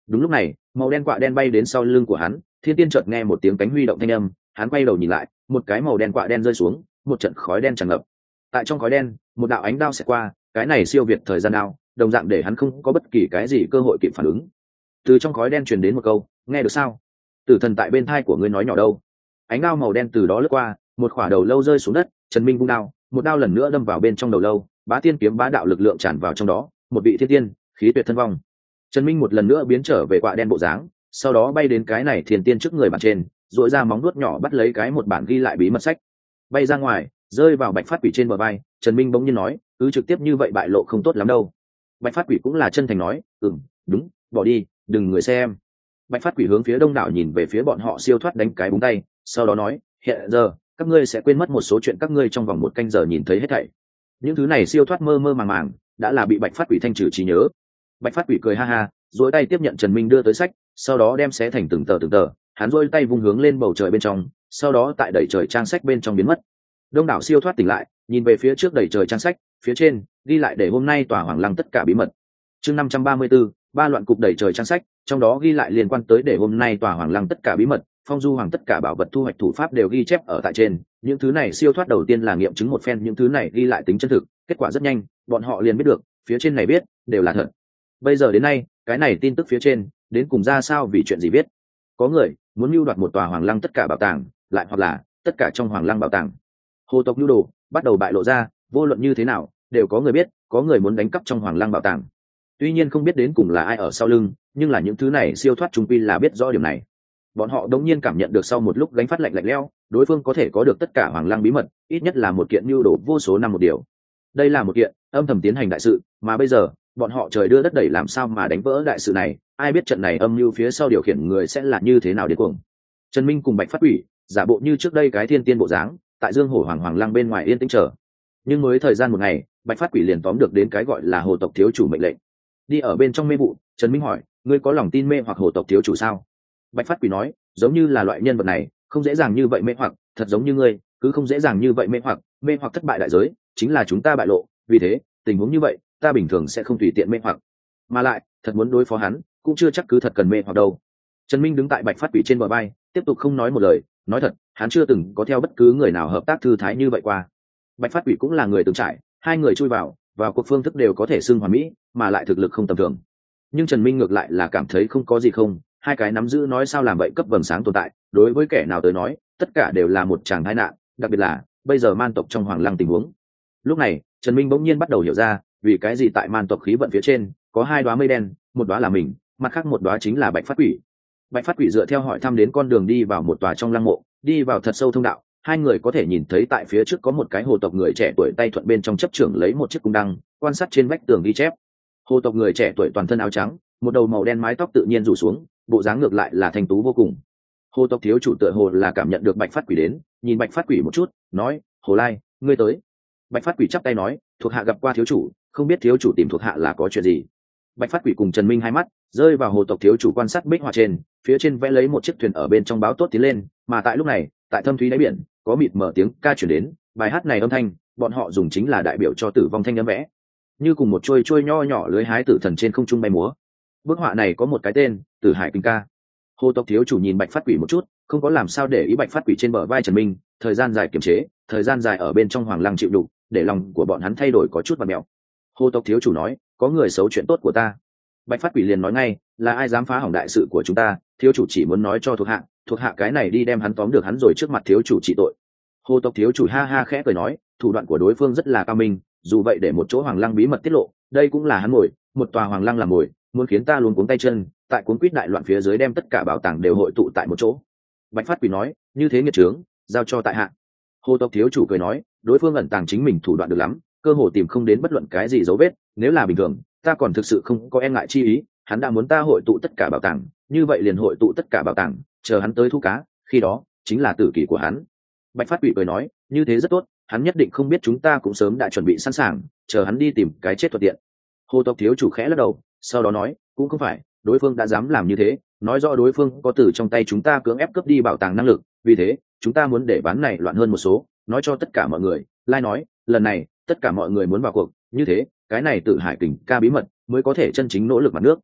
Đúng lúc này màu đen quạ đen bay đến sau lưng của hắn, thiên tiên chợt nghe một tiếng cánh huy động thanh âm, hắn quay đầu nhìn lại, một cái màu đen quạ đen rơi xuống, một trận khói đen tràn ngập. Tại trong khói đen một đạo ánh đao sẽ qua, cái này siêu việt thời gian đao, đồng dạng để hắn không có bất kỳ cái gì cơ hội kịp phản ứng. Từ trong khói đen truyền đến một câu, nghe được sao? Tử thần tại bên thai của ngươi nói nhỏ đâu. Ánh đao màu đen từ đó lướt qua, một khỏa đầu lâu rơi xuống đất, Trần Minh vung đao, một đao lần nữa đâm vào bên trong đầu lâu, bá tiên kiếm bá đạo lực lượng tràn vào trong đó, một vị thiên tiên, khí tuyệt thân vong. Trần Minh một lần nữa biến trở về quạ đen bộ dáng, sau đó bay đến cái này thiên tiên trước người bản trên, duỗi ra móng vuốt nhỏ bắt lấy cái một bản ghi lại bí mật sách, bay ra ngoài, rơi vào Bạch Phát Quỷ trên bờ vai. Trần Minh bỗng nhiên nói, cứ trực tiếp như vậy bại lộ không tốt lắm đâu. Bạch Phát Quỷ cũng là chân thành nói, ừm, đúng, bỏ đi, đừng người xem. Bạch Phát Quỷ hướng phía đông đảo nhìn về phía bọn họ siêu thoát đánh cái búng tay, sau đó nói, hiện giờ các ngươi sẽ quên mất một số chuyện các ngươi trong vòng một canh giờ nhìn thấy hết thảy. Những thứ này siêu thoát mơ mơ màng màng đã là bị Bạch Phát Quỷ thanh trừ trí nhớ. Bạch Phát Quỷ cười ha ha, duỗi tay tiếp nhận Trần Minh đưa tới sách, sau đó đem xé thành từng tờ từng tờ, hắn duỗi tay vung hướng lên bầu trời bên trong, sau đó tại đẩy trời trang sách bên trong biến mất. Đông đảo siêu thoát tỉnh lại, nhìn về phía trước đẩy trời trang sách, phía trên ghi lại để hôm nay tòa hoàng lăng tất cả bí mật. Chương năm trăm ba mươi 534, ba loạn cục đẩy trời trang sách, trong đó ghi lại liên quan tới để hôm nay tòa hoàng lăng tất cả bí mật, phong du hoàng tất cả bảo vật thu hoạch thủ pháp đều ghi chép ở tại trên. Những thứ này siêu thoát đầu tiên là nghiệm chứng một phen những thứ này ghi lại tính chân thực, kết quả rất nhanh, bọn họ liền biết được, phía trên này biết đều là thật. Bây giờ đến nay, cái này tin tức phía trên đến cùng ra sao, vì chuyện gì biết. Có người muốn mưu đoạt một tòa hoàng lăng tất cả bảo tàng, lại hoặc là tất cả trong hoàng lăng bảo tàng. Hồ tộc nhu đồ bắt đầu bại lộ ra, vô luận như thế nào đều có người biết, có người muốn đánh cắp trong hoàng lăng bảo tàng. Tuy nhiên không biết đến cùng là ai ở sau lưng, nhưng là những thứ này siêu thoát trung quy là biết rõ điểm này. Bọn họ đống nhiên cảm nhận được sau một lúc gánh phát lạnh lạnh lẽo, đối phương có thể có được tất cả hoàng lăng bí mật, ít nhất là một kiện nhu đồ vô số năm một điều. Đây là một kiện âm thầm tiến hành đại sự, mà bây giờ bọn họ trời đưa đất đẩy làm sao mà đánh vỡ đại sự này, ai biết trận này âm mưu phía sau điều khiển người sẽ là như thế nào điên cuồng. Trần Minh cùng Bạch Phát Quỷ giả bộ như trước đây cái thiên tiên bộ dáng, tại Dương Hổ Hoàng Hoàng Lăng bên ngoài yên tĩnh chờ. Nhưng mới thời gian một ngày, Bạch Phát Quỷ liền tóm được đến cái gọi là hồ tộc thiếu chủ mệnh lệnh. Đi ở bên trong mê vụ, Trần Minh hỏi, ngươi có lòng tin mê hoặc hồ tộc thiếu chủ sao? Bạch Phát Quỷ nói, giống như là loại nhân vật này không dễ dàng như vậy mê hoặc, thật giống như ngươi cứ không dễ dàng như vậy mê hoặc, mê hoặc thất bại đại giới chính là chúng ta bại lộ, vì thế tình huống như vậy ta bình thường sẽ không tùy tiện mê hoặc, mà lại thật muốn đối phó hắn cũng chưa chắc cứ thật cần mê hoặc đâu. Trần Minh đứng tại Bạch Phát Quỷ trên bờ vai, tiếp tục không nói một lời. Nói thật, hắn chưa từng có theo bất cứ người nào hợp tác thư thái như vậy qua. Bạch Phát Quỷ cũng là người từng trải, hai người chui vào vào cuộc phương thức đều có thể xưng hoàn mỹ, mà lại thực lực không tầm thường. Nhưng Trần Minh ngược lại là cảm thấy không có gì không, hai cái nắm giữ nói sao làm vậy cấp vầng sáng tồn tại, đối với kẻ nào tới nói, tất cả đều là một tràng tai nạn, đặc biệt là bây giờ man tộc trong hoàng lăng tình huống. Lúc này, Trần Minh bỗng nhiên bắt đầu hiểu ra, vì cái gì tại man tộc khí vận phía trên có hai đóa mây đen, một đóa là mình, mặt khác một đóa chính là Bạch Phát Quỷ. Bạch Phát Quỷ dựa theo hỏi thăm đến con đường đi vào một tòa trong lăng mộ, đi vào thật sâu thông đạo, hai người có thể nhìn thấy tại phía trước có một cái hồ tộc người trẻ tuổi tay thuận bên trong chấp trưởng lấy một chiếc cung đăng, quan sát trên vách tường ghi chép. Hồ tộc người trẻ tuổi toàn thân áo trắng, một đầu màu đen mái tóc tự nhiên rủ xuống, bộ dáng ngược lại là thanh tú vô cùng. Hồ tộc thiếu chủ tựa hồ là cảm nhận được Bạch Phát Quỷ đến, nhìn Bạch Phát Quỷ một chút, nói, Hồ Lai, ngươi tới. Bạch Phát Quỷ chắp tay nói, thuộc hạ gặp qua thiếu chủ, không biết thiếu chủ tìm thuộc hạ là có chuyện gì. Bạch Phát Quỷ cùng Trần Minh hai mắt rơi vào hồ tộc thiếu chủ quan sát bích họa trên, phía trên vẽ lấy một chiếc thuyền ở bên trong báo tốt tiến lên, mà tại lúc này, tại thâm thúy đáy biển, có mịt mở tiếng ca chuyển đến, bài hát này âm thanh, bọn họ dùng chính là đại biểu cho tử vong thanh âm vẽ, như cùng một trôi trôi nho nhỏ lưới hái tử thần trên không trung bay múa. Bức họa này có một cái tên, Tử Hải Kinh Ca. Hồ tộc thiếu chủ nhìn Bạch Phát Quỷ một chút, không có làm sao để ý Bạch Phát Quỷ trên bờ vai Trần Minh, thời gian dài kiềm chế, thời gian dài ở bên trong hoàng lăng chịu đục, để lòng của bọn hắn thay đổi có chút và mèo. Hồ tộc thiếu chủ nói, có người xấu chuyện tốt của ta. Bạch Phát Quỷ liền nói ngay, là ai dám phá hỏng đại sự của chúng ta, thiếu chủ chỉ muốn nói cho thuộc hạ, thuộc hạ cái này đi đem hắn tóm được hắn rồi trước mặt thiếu chủ trị tội. Hồ tộc thiếu chủ ha ha khẽ cười nói, thủ đoạn của đối phương rất là cao minh, dù vậy để một chỗ hoàng lăng bí mật tiết lộ, đây cũng là hắn mồi, một tòa hoàng lăng làm mồi, muốn khiến ta luống cuống tay chân, tại cuốn quýt đại loạn phía dưới đem tất cả bảo tàng đều hội tụ tại một chỗ. Bạch Phát Quỷ nói, như thế nghiệt trướng, giao cho tại hạ. Hồ tộc thiếu chủ cười nói, đối phương ẩn tàng chính mình thủ đoạn được lắm, cơ hồ tìm không đến bất luận cái gì dấu vết, nếu là bình thường ta còn thực sự không có e ngại chi ý, hắn đã muốn ta hội tụ tất cả bảo tàng, như vậy liền hội tụ tất cả bảo tàng, chờ hắn tới thu cá, khi đó chính là tử kỳ của hắn. Bạch Phát Quỷ cười nói, như thế rất tốt, hắn nhất định không biết chúng ta cũng sớm đã chuẩn bị sẵn sàng, chờ hắn đi tìm cái chết thuận tiện. Hồ tộc thiếu chủ khẽ lắc đầu, sau đó nói, cũng không phải, đối phương đã dám làm như thế, nói rõ đối phương có từ trong tay chúng ta cưỡng ép cướp đi bảo tàng năng lực, vì thế chúng ta muốn để ván này loạn hơn một số, nói cho tất cả mọi người. Lai nói, lần này tất cả mọi người muốn vào cuộc, như thế cái này Tử Hải Kình Ca bí mật mới có thể chân chính nỗ lực mặt nước.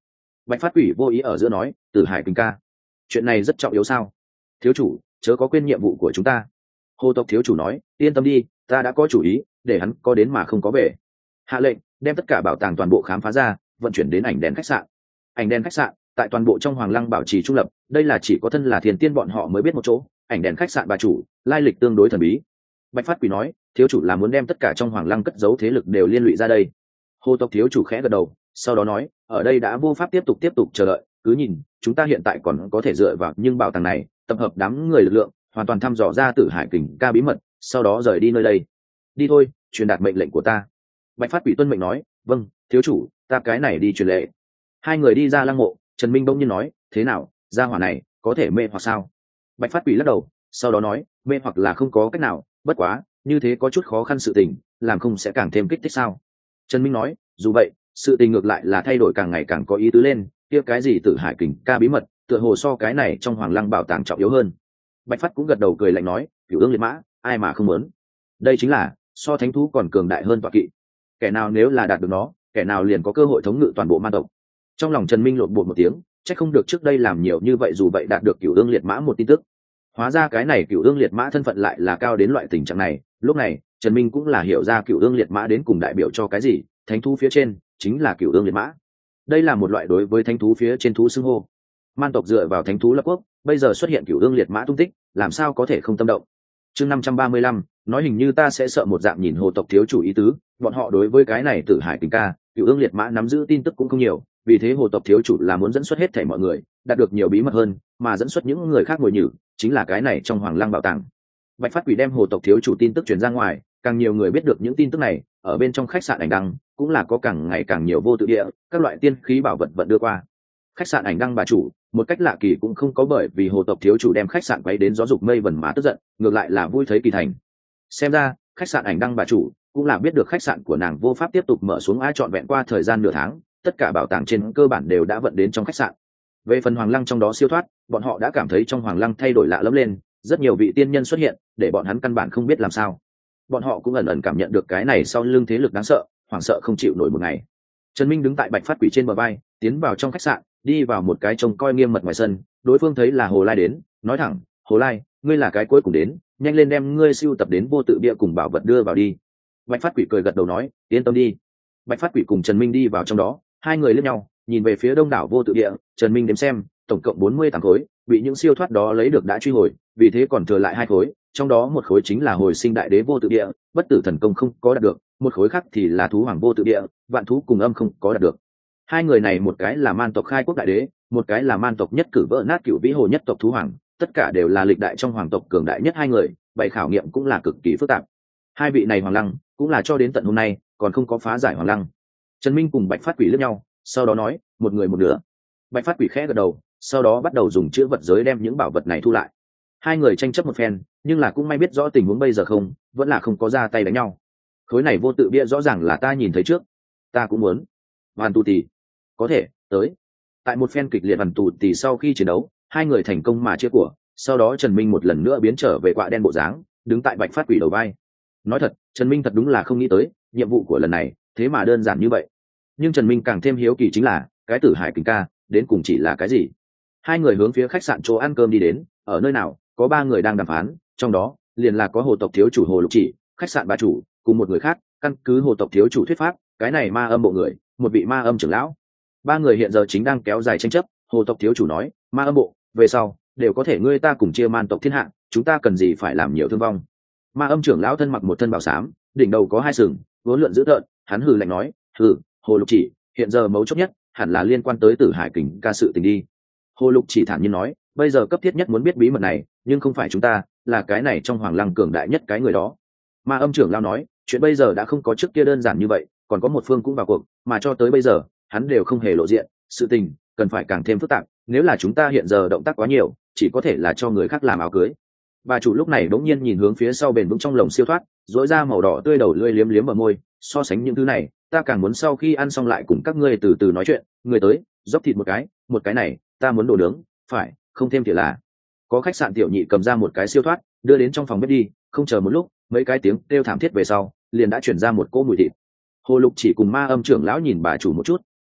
Bạch phát quỷ vô ý ở giữa nói, Tử Hải Kình ca, chuyện này rất trọng yếu sao? Thiếu chủ chớ có quên nhiệm vụ của chúng ta. Hồ tộc thiếu chủ nói, yên tâm đi, ta đã có chủ ý, để hắn có đến mà không có về. Hạ lệnh đem tất cả bảo tàng toàn bộ khám phá ra, vận chuyển đến ảnh đèn khách sạn. Ảnh đèn khách sạn tại toàn bộ trong Hoàng Lăng bảo trì trung lập, đây là chỉ có thân là Thiên Tiên bọn họ mới biết một chỗ. Ảnh đèn khách sạn bà chủ lai lịch tương đối thần bí. Bạch phát quỷ nói, thiếu chủ là muốn đem tất cả trong Hoàng Lăng cất giấu thế lực đều liên lụy ra đây. Hồ tộc thiếu chủ khẽ gật đầu, sau đó nói, ở đây đã vô pháp tiếp tục tiếp tục chờ đợi, cứ nhìn chúng ta hiện tại còn có thể dựa vào nhưng bảo tàng này tập hợp đám người lực lượng, hoàn toàn thăm dò ra Tử Hải Kình ca bí mật, sau đó rời đi nơi đây. Đi thôi, truyền đạt mệnh lệnh của ta. Bạch phát quỷ tuân mệnh nói, vâng thiếu chủ, ta cái này đi truyền lệ. Hai người đi ra lăng mộ. Trần Minh bỗng nhiên nói, thế nào, gia hỏa này có thể mê hoặc sao? Bạch phát quỷ lắc đầu, sau đó nói, mê hoặc là không có cách nào, bất quá như thế có chút khó khăn, sự tình làm không sẽ càng thêm kích thích sao? Trần Minh nói, dù vậy sự tình ngược lại là thay đổi càng ngày càng có ý tứ lên, kia cái gì Tử Hải Kình ca bí mật tựa hồ so cái này trong Hoàng Lăng bảo tàng trọng yếu hơn. Bạch phát cũng gật đầu cười lạnh nói, Cửu Ương liệt mã ai mà không muốn, đây chính là so thánh thú còn cường đại hơn tọa kỵ, kẻ nào nếu là đạt được nó, kẻ nào liền có cơ hội thống ngự toàn bộ man tộc. Trong lòng Trần Minh lộn bột một tiếng, chắc không được trước đây làm nhiều như vậy dù vậy đạt được Cửu Ương liệt mã một tin tức. Hóa ra cái này Cửu Ương liệt mã thân phận lại là cao đến loại tình trạng này. Lúc này Trần Minh cũng là hiểu ra Cửu Ương liệt mã đến cùng đại biểu cho cái gì, thánh thú phía trên chính là Cửu Ương liệt mã, đây là một loại đối với thánh thú phía trên thú xưng hô. Man tộc dựa vào thánh thú lập quốc, bây giờ xuất hiện Cửu Ương liệt mã tung tích, làm sao có thể không tâm động. Chương năm trăm ba mươi lăm, nói hình như ta sẽ sợ một dạng, nhìn Hồ tộc thiếu chủ ý tứ, bọn họ đối với cái này Tử Hải Kình ca, Cửu Ương liệt mã nắm giữ tin tức cũng không nhiều, vì thế Hồ tộc thiếu chủ là muốn dẫn xuất hết thảy mọi người, đạt được nhiều bí mật hơn, mà dẫn xuất những người khác ngồi nhử, chính là cái này trong Hoàng Lăng bảo tàng. Bạch phát quỷ đem Hồ tộc thiếu chủ tin tức truyền ra ngoài, càng nhiều người biết được những tin tức này, ở bên trong khách sạn Ảnh Đăng cũng là có càng ngày càng nhiều vô tự địa, các loại tiên khí bảo vật vận đưa qua. Khách sạn Ảnh Đăng bà chủ một cách lạ kỳ cũng không có bởi vì Hồ tộc thiếu chủ đem khách sạn quấy đến gió dục mây vẩn mà tức giận, ngược lại là vui thấy kỳ thành. Xem ra khách sạn Ảnh Đăng bà chủ cũng là biết được khách sạn của nàng vô pháp tiếp tục mở xuống, ai trọn vẹn qua thời gian nửa tháng, tất cả bảo tàng trên cơ bản đều đã vận đến trong khách sạn. Về phần Hoàng Lăng trong đó siêu thoát, bọn họ đã cảm thấy trong Hoàng Lăng thay đổi lạ lẫm lên, rất nhiều vị tiên nhân xuất hiện, để bọn hắn căn bản không biết làm sao. Bọn họ cũng ẩn ẩn cảm nhận được cái này sau lưng thế lực đáng sợ, hoảng sợ không chịu nổi một ngày. Trần Minh đứng tại Bạch phát quỷ trên bờ vai, tiến vào trong khách sạn, đi vào một cái trông coi nghiêm mật ngoài sân. Đối phương thấy là Hồ Lai đến, nói thẳng, Hồ Lai, ngươi là cái cuối cùng đến, nhanh lên đem ngươi siêu tập đến vô tự bia cùng bảo vật đưa vào đi. Bạch phát quỷ cười gật đầu nói, yên tâm đi. Bạch phát quỷ cùng Trần Minh đi vào trong đó, hai người liếc nhau, nhìn về phía đông đảo vô tự địa. Trần Minh đếm xem, tổng cộng bốn mươi tám khối, bị những siêu thoát đó lấy được đã truy hồi, vì thế còn thừa lại hai khối, trong đó một khối chính là hồi sinh đại đế vô tự địa, bất tử thần công không có đạt được, một khối khác thì là thú hoàng vô tự địa, vạn thú cùng âm không có đạt được. Hai người này một cái là man tộc khai quốc đại đế, một cái là man tộc nhất cử vỡ nát cựu vĩ hồ nhất tộc thú hoàng, tất cả đều là lịch đại trong hoàng tộc cường đại nhất hai người, bảy khảo nghiệm cũng là cực kỳ phức tạp. Hai vị này Hoàng Lăng cũng là cho đến tận hôm nay còn không có phá giải Hoàng Lăng. Trần Minh cùng Bạch phát quỷ liếc nhau, sau đó nói, một người một nửa. Bạch phát quỷ khẽ gật đầu, sau đó bắt đầu dùng chữ vật giới đem những bảo vật này thu lại. Hai người tranh chấp một phen, nhưng là cũng may biết rõ tình huống bây giờ không, vẫn là không có ra tay đánh nhau. Khối này vô tự bia rõ ràng là ta nhìn thấy trước, ta cũng muốn. Hoàn tù tì, có thể tới. Tại một phen kịch liệt hoàn tù tì sau khi chiến đấu, hai người thành công mà chia của. Sau đó Trần Minh một lần nữa biến trở về quạ đen bộ dáng, đứng tại Bạch phát quỷ đầu vai. Nói thật, Trần Minh thật đúng là không nghĩ tới nhiệm vụ của lần này thế mà đơn giản như vậy. Nhưng Trần Minh càng thêm hiếu kỳ chính là cái Tử Hải Kình ca đến cùng chỉ là cái gì. Hai người hướng phía khách sạn chỗ ăn cơm đi đến, ở nơi nào có ba người đang đàm phán, trong đó liền là có Hồ tộc thiếu chủ Hồ Lục Chỉ, khách sạn bà chủ, cùng một người khác. Căn cứ Hồ tộc thiếu chủ thuyết pháp, cái này ma âm bộ người, một vị ma âm trưởng lão. Ba người hiện giờ chính đang kéo dài tranh chấp. Hồ tộc thiếu chủ nói, ma âm bộ về sau đều có thể ngươi ta cùng chia man tộc thiên hạ, chúng ta cần gì phải làm nhiều thương vong. Ma âm trưởng lão thân mặc một thân bảo xám, đỉnh đầu có hai sừng, vốn lượn dữ tợn, hắn hừ lạnh nói, hừ, Hồ Lục Chỉ, hiện giờ mấu chốt nhất hẳn là liên quan tới Tử Hải Kình ca sự tình đi. Hồ Lục Chỉ thản nhiên nói, bây giờ cấp thiết nhất muốn biết bí mật này, nhưng không phải chúng ta, là cái này trong Hoàng Lăng cường đại nhất cái người đó. Ma âm trưởng lão nói, chuyện bây giờ đã không có trước kia đơn giản như vậy, còn có một phương cũng vào cuộc, mà cho tới bây giờ hắn đều không hề lộ diện, sự tình cần phải càng thêm phức tạp. Nếu là chúng ta hiện giờ động tác quá nhiều, chỉ có thể là cho người khác làm áo cưới. Bà chủ lúc này đống nhiên nhìn hướng phía sau bền vững trong lồng siêu thoát, rỗi ra màu đỏ tươi đầu lưỡi liếm liếm ở môi. So sánh những thứ này, ta càng muốn sau khi ăn xong lại cùng các ngươi từ từ nói chuyện. Người tới, dốc thịt một cái, một cái này ta muốn đồ nướng, phải không thêm thì là. Có khách sạn tiểu nhị cầm ra một cái siêu thoát, đưa đến trong phòng bếp đi. Không chờ một lúc, mấy cái tiếng kêu thảm thiết về sau, liền đã chuyển ra một cỗ mùi thịt. Hồ Lục Chỉ cùng ma âm trưởng lão nhìn bà chủ một chút,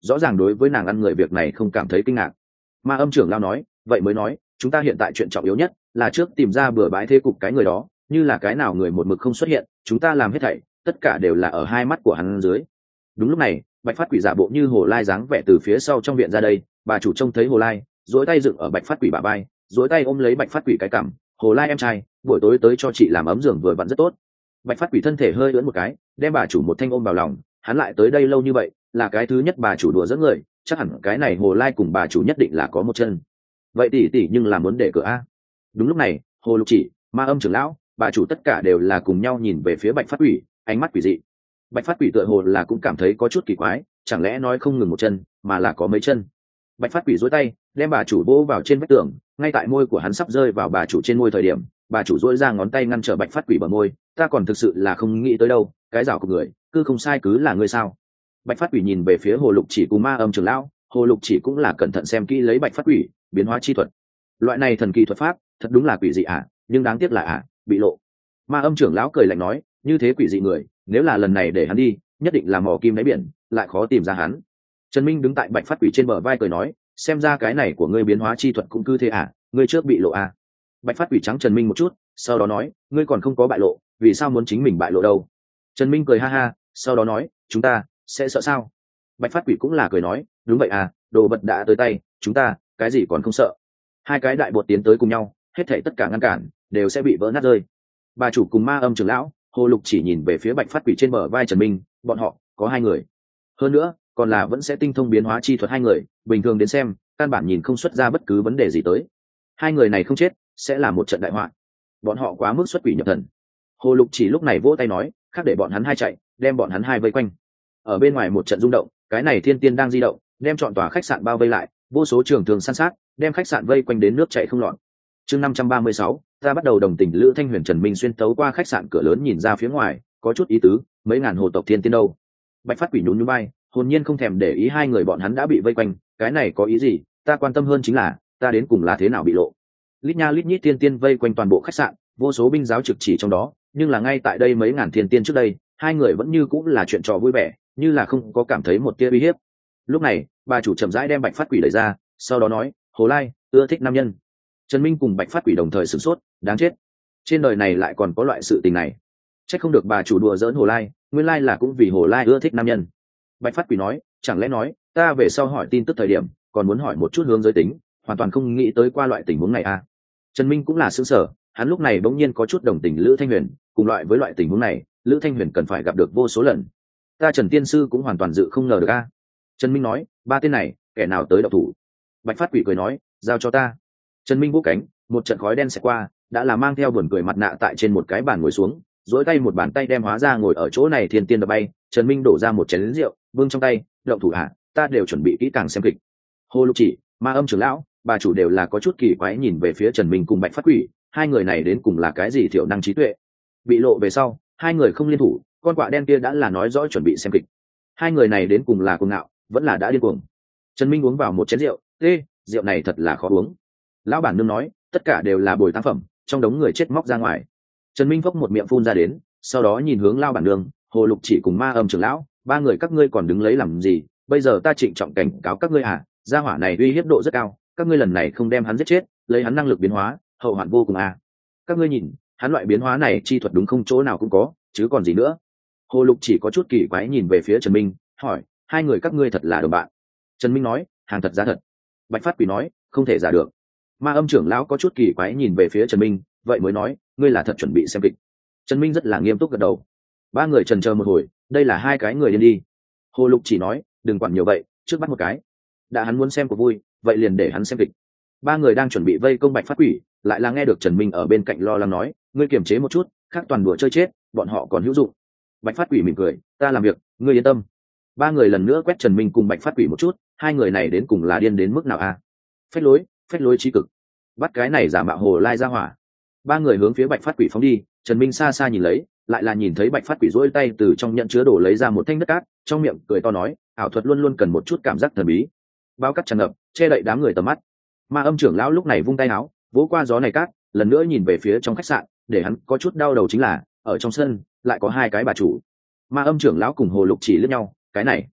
rõ ràng đối với nàng ăn người việc này không cảm thấy kinh ngạc. Ma âm trưởng lão nói, vậy mới nói chúng ta hiện tại chuyện trọng yếu nhất là trước tìm ra bừa bãi thế cục cái người đó, như là cái nào người một mực không xuất hiện, chúng ta làm hết thảy tất cả đều là ở hai mắt của hắn dưới. Đúng lúc này, bạch phát quỷ giả bộ như hồ lai dáng vẻ từ phía sau trong viện ra đây. Bà chủ trông thấy hồ lai duỗi tay dựng ở bạch phát quỷ bả vai, duỗi tay ôm lấy bạch phát quỷ cái cằm. Hồ lai em trai, buổi tối tới cho chị làm ấm giường vừa vặn rất tốt. Bạch phát quỷ thân thể hơi ưỡn một cái, đem bà chủ một thanh ôm vào lòng. Hắn lại tới đây lâu như vậy, là cái thứ nhất bà chủ đùa dẫn người, chắc hẳn cái này hồ lai cùng bà chủ nhất định là có một chân. Vậy tỷ tỷ nhưng là muốn để cửa a. Đúng lúc này, hồ lục chỉ, ma âm trưởng lão, bà chủ tất cả đều là cùng nhau nhìn về phía bạch phát quỷ, ánh mắt quỷ dị. Bạch phát quỷ tựa hồ là cũng cảm thấy có chút kỳ quái, chẳng lẽ nói không ngừng một chân mà là có mấy chân. Bạch phát quỷ duỗi tay đem bà chủ vỗ vào trên vách tường, ngay tại môi của hắn sắp rơi vào bà chủ trên môi thời điểm, bà chủ duỗi ra ngón tay ngăn trở bạch phát quỷ bờ môi. Ta còn thực sự là không nghĩ tới đâu, cái rào của người cứ không sai cứ là ngươi sao. Bạch phát quỷ nhìn về phía hồ lục chỉ cùng ma âm trưởng lão. Hồ lục chỉ cũng là cẩn thận xem kỹ lấy bạch phát quỷ biến hóa chi thuật. Loại này thần kỳ thuật pháp thật đúng là quỷ dị ạ, à, nhưng đáng tiếc là ạ à, bị lộ. Ma âm trưởng lão cười lạnh nói, như thế quỷ dị người nếu là lần này để hắn đi nhất định là mò kim đáy biển, lại khó tìm ra hắn. Trần Minh đứng tại bạch phát quỷ trên bờ vai cười nói, xem ra cái này của ngươi biến hóa chi thuật cũng cứ thế à, ngươi trước bị lộ à. Bạch phát quỷ trắng Trần Minh một chút, sau đó nói, ngươi còn không có bại lộ, vì sao muốn chính mình bại lộ đâu. Trần Minh cười ha ha, sau đó nói, chúng ta sẽ sợ sao. Bạch phát quỷ cũng là cười nói, đúng vậy à, đồ vật đã tới tay, chúng ta cái gì còn không sợ. Hai cái đại bột tiến tới cùng nhau, hết thảy tất cả ngăn cản đều sẽ bị vỡ nát rơi. Bà chủ cùng ma âm trưởng lão, hồ lục chỉ nhìn về phía bạch phát quỷ trên bờ vai Trần Minh, bọn họ có hai người, hơn nữa còn là vẫn sẽ tinh thông biến hóa chi thuật hai người, bình thường đến xem căn bản nhìn không xuất ra bất cứ vấn đề gì tới. Hai người này không chết sẽ là một trận đại họa, bọn họ quá mức xuất quỷ nhập thần. Hồ lục chỉ lúc này vỗ tay nói, khác để bọn hắn hai chạy, đem bọn hắn hai vây quanh. Ở bên ngoài một trận rung động, cái này thiên tiên đang di động, đem trọn tòa khách sạn bao vây lại, vô số trường thường san sát đem khách sạn vây quanh đến nước chảy không lọt. Chương năm trăm ba mươi sáu, ta bắt đầu đồng tình. Lữ Thanh Huyền Trần Minh xuyên tấu qua khách sạn cửa lớn nhìn ra phía ngoài, có chút ý tứ, mấy ngàn hồ tộc thiên tiên đâu. Bạch phát quỷ nhún nhún bay, hồn nhiên không thèm để ý hai người bọn hắn đã bị vây quanh, cái này có ý gì, ta quan tâm hơn chính là ta đến cùng là thế nào bị lộ. Lít nha lít nhít thiên tiên vây quanh toàn bộ khách sạn, vô số binh giáo trực chỉ trong đó, nhưng là ngay tại đây mấy ngàn thiên tiên trước đây, hai người vẫn như cũng là chuyện trò vui vẻ, như là không có cảm thấy một tia uy hiếp. Lúc này bà chủ chậm rãi đem bạch phát quỷ đẩy ra, sau đó nói, hồ lai ưa thích nam nhân. Trần Minh cùng bạch phát quỷ đồng thời sửng sốt, đáng chết, trên đời này lại còn có loại sự tình này. Chắc không được bà chủ đùa giỡn hồ lai, nguyên lai là cũng vì hồ lai ưa thích nam nhân. Bạch phát quỷ nói, chẳng lẽ nói ta về sau hỏi tin tức thời điểm còn muốn hỏi một chút hướng giới tính, hoàn toàn không nghĩ tới qua loại tình huống này à. Trần Minh cũng là sững sờ, hắn lúc này bỗng nhiên có chút đồng tình Lữ Thanh Huyền, cùng loại với loại tình huống này Lữ Thanh Huyền cần phải gặp được vô số lần, ta Trần tiên sư cũng hoàn toàn dự không ngờ được a. À. Trần Minh nói, ba tên này kẻ nào tới đậu thủ. Bạch phát quỷ cười nói, giao cho ta. Trần Minh vỗ cánh, một trận khói đen xẹt qua, đã là mang theo buồn cười mặt nạ tại trên một cái bàn ngồi xuống, duỗi tay một bàn tay đem hóa ra ngồi ở chỗ này thiên tiên đập bay. Trần Minh đổ ra một chén lính rượu, vương trong tay, đậu thủ hạ, ta đều chuẩn bị kỹ càng xem kịch. Hồ lục chỉ, ma âm trưởng lão, bà chủ đều là có chút kỳ quái nhìn về phía Trần Minh cùng bạch phát quỷ, hai người này đến cùng là cái gì thiểu năng trí tuệ. Bị lộ về sau, hai người không liên thủ, con quạ đen kia đã là nói rõ chuẩn bị xem kịch. Hai người này đến cùng là cuồng ngạo, vẫn là đã điên cuồng. Trần Minh uống vào một chén rượu, ê, rượu này thật là khó uống. Lão bản nương nói, tất cả đều là bồi tác phẩm, trong đống người chết móc ra ngoài. Trần Minh phốc một miệng phun ra đến, sau đó nhìn hướng Lão bản nương, hồ lục chỉ cùng ma âm trưởng lão, ba người các ngươi còn đứng lấy làm gì, bây giờ ta trịnh trọng cảnh cáo các ngươi à, gia hỏa này uy hiếp độ rất cao, các ngươi lần này không đem hắn giết chết, lấy hắn năng lực biến hóa, hậu hoạn vô cùng à. Các ngươi nhìn, hắn loại biến hóa này chi thuật đúng không chỗ nào cũng có, chứ còn gì nữa. Hồ lục chỉ có chút kỳ quái nhìn về phía Trần Minh, hỏi, hai người các ngươi thật là đồng bạn. Trần Minh nói, hàng thật giá thật. Bạch phát quỷ nói, không thể giả được. Ma âm trưởng lão có chút kỳ quái nhìn về phía Trần Minh, vậy mới nói, ngươi là thật chuẩn bị xem kịch. Trần Minh rất là nghiêm túc gật đầu. Ba người chần chờ một hồi, đây là hai cái người điên đi. Hồ lục chỉ nói, đừng quản nhiều vậy, trước bắt một cái. Đã hắn muốn xem cuộc vui, vậy liền để hắn xem kịch. Ba người đang chuẩn bị vây công bạch phát quỷ, lại là nghe được Trần Minh ở bên cạnh lo lắng nói, ngươi kiềm chế một chút, khác toàn đùa chơi chết, bọn họ còn hữu dụng. Bạch phát quỷ mỉm cười, ta làm việc, ngươi yên tâm. Ba người lần nữa quét Trần Minh cùng bạch phát quỷ một chút, hai người này đến cùng là điên đến mức nào a? À? Phách lối, phách lối trí cực. Bắt cái này giả mạo hồ lai ra hỏa. Ba người hướng phía bạch phát quỷ phóng đi, Trần Minh xa xa nhìn lấy, lại là nhìn thấy bạch phát quỷ duỗi tay từ trong nhận chứa đồ lấy ra một thanh đất cát, trong miệng cười to nói, ảo thuật luôn luôn cần một chút cảm giác thần bí. Bao cát tràn ngập, che đậy đám người tầm mắt. Ma âm trưởng lão lúc này vung tay áo, vỗ qua gió này cát, lần nữa nhìn về phía trong khách sạn, để hắn có chút đau đầu chính là, ở trong sân lại có hai cái bà chủ. Ma âm trưởng lão cùng hồ lục chỉ liếc nhau, cái này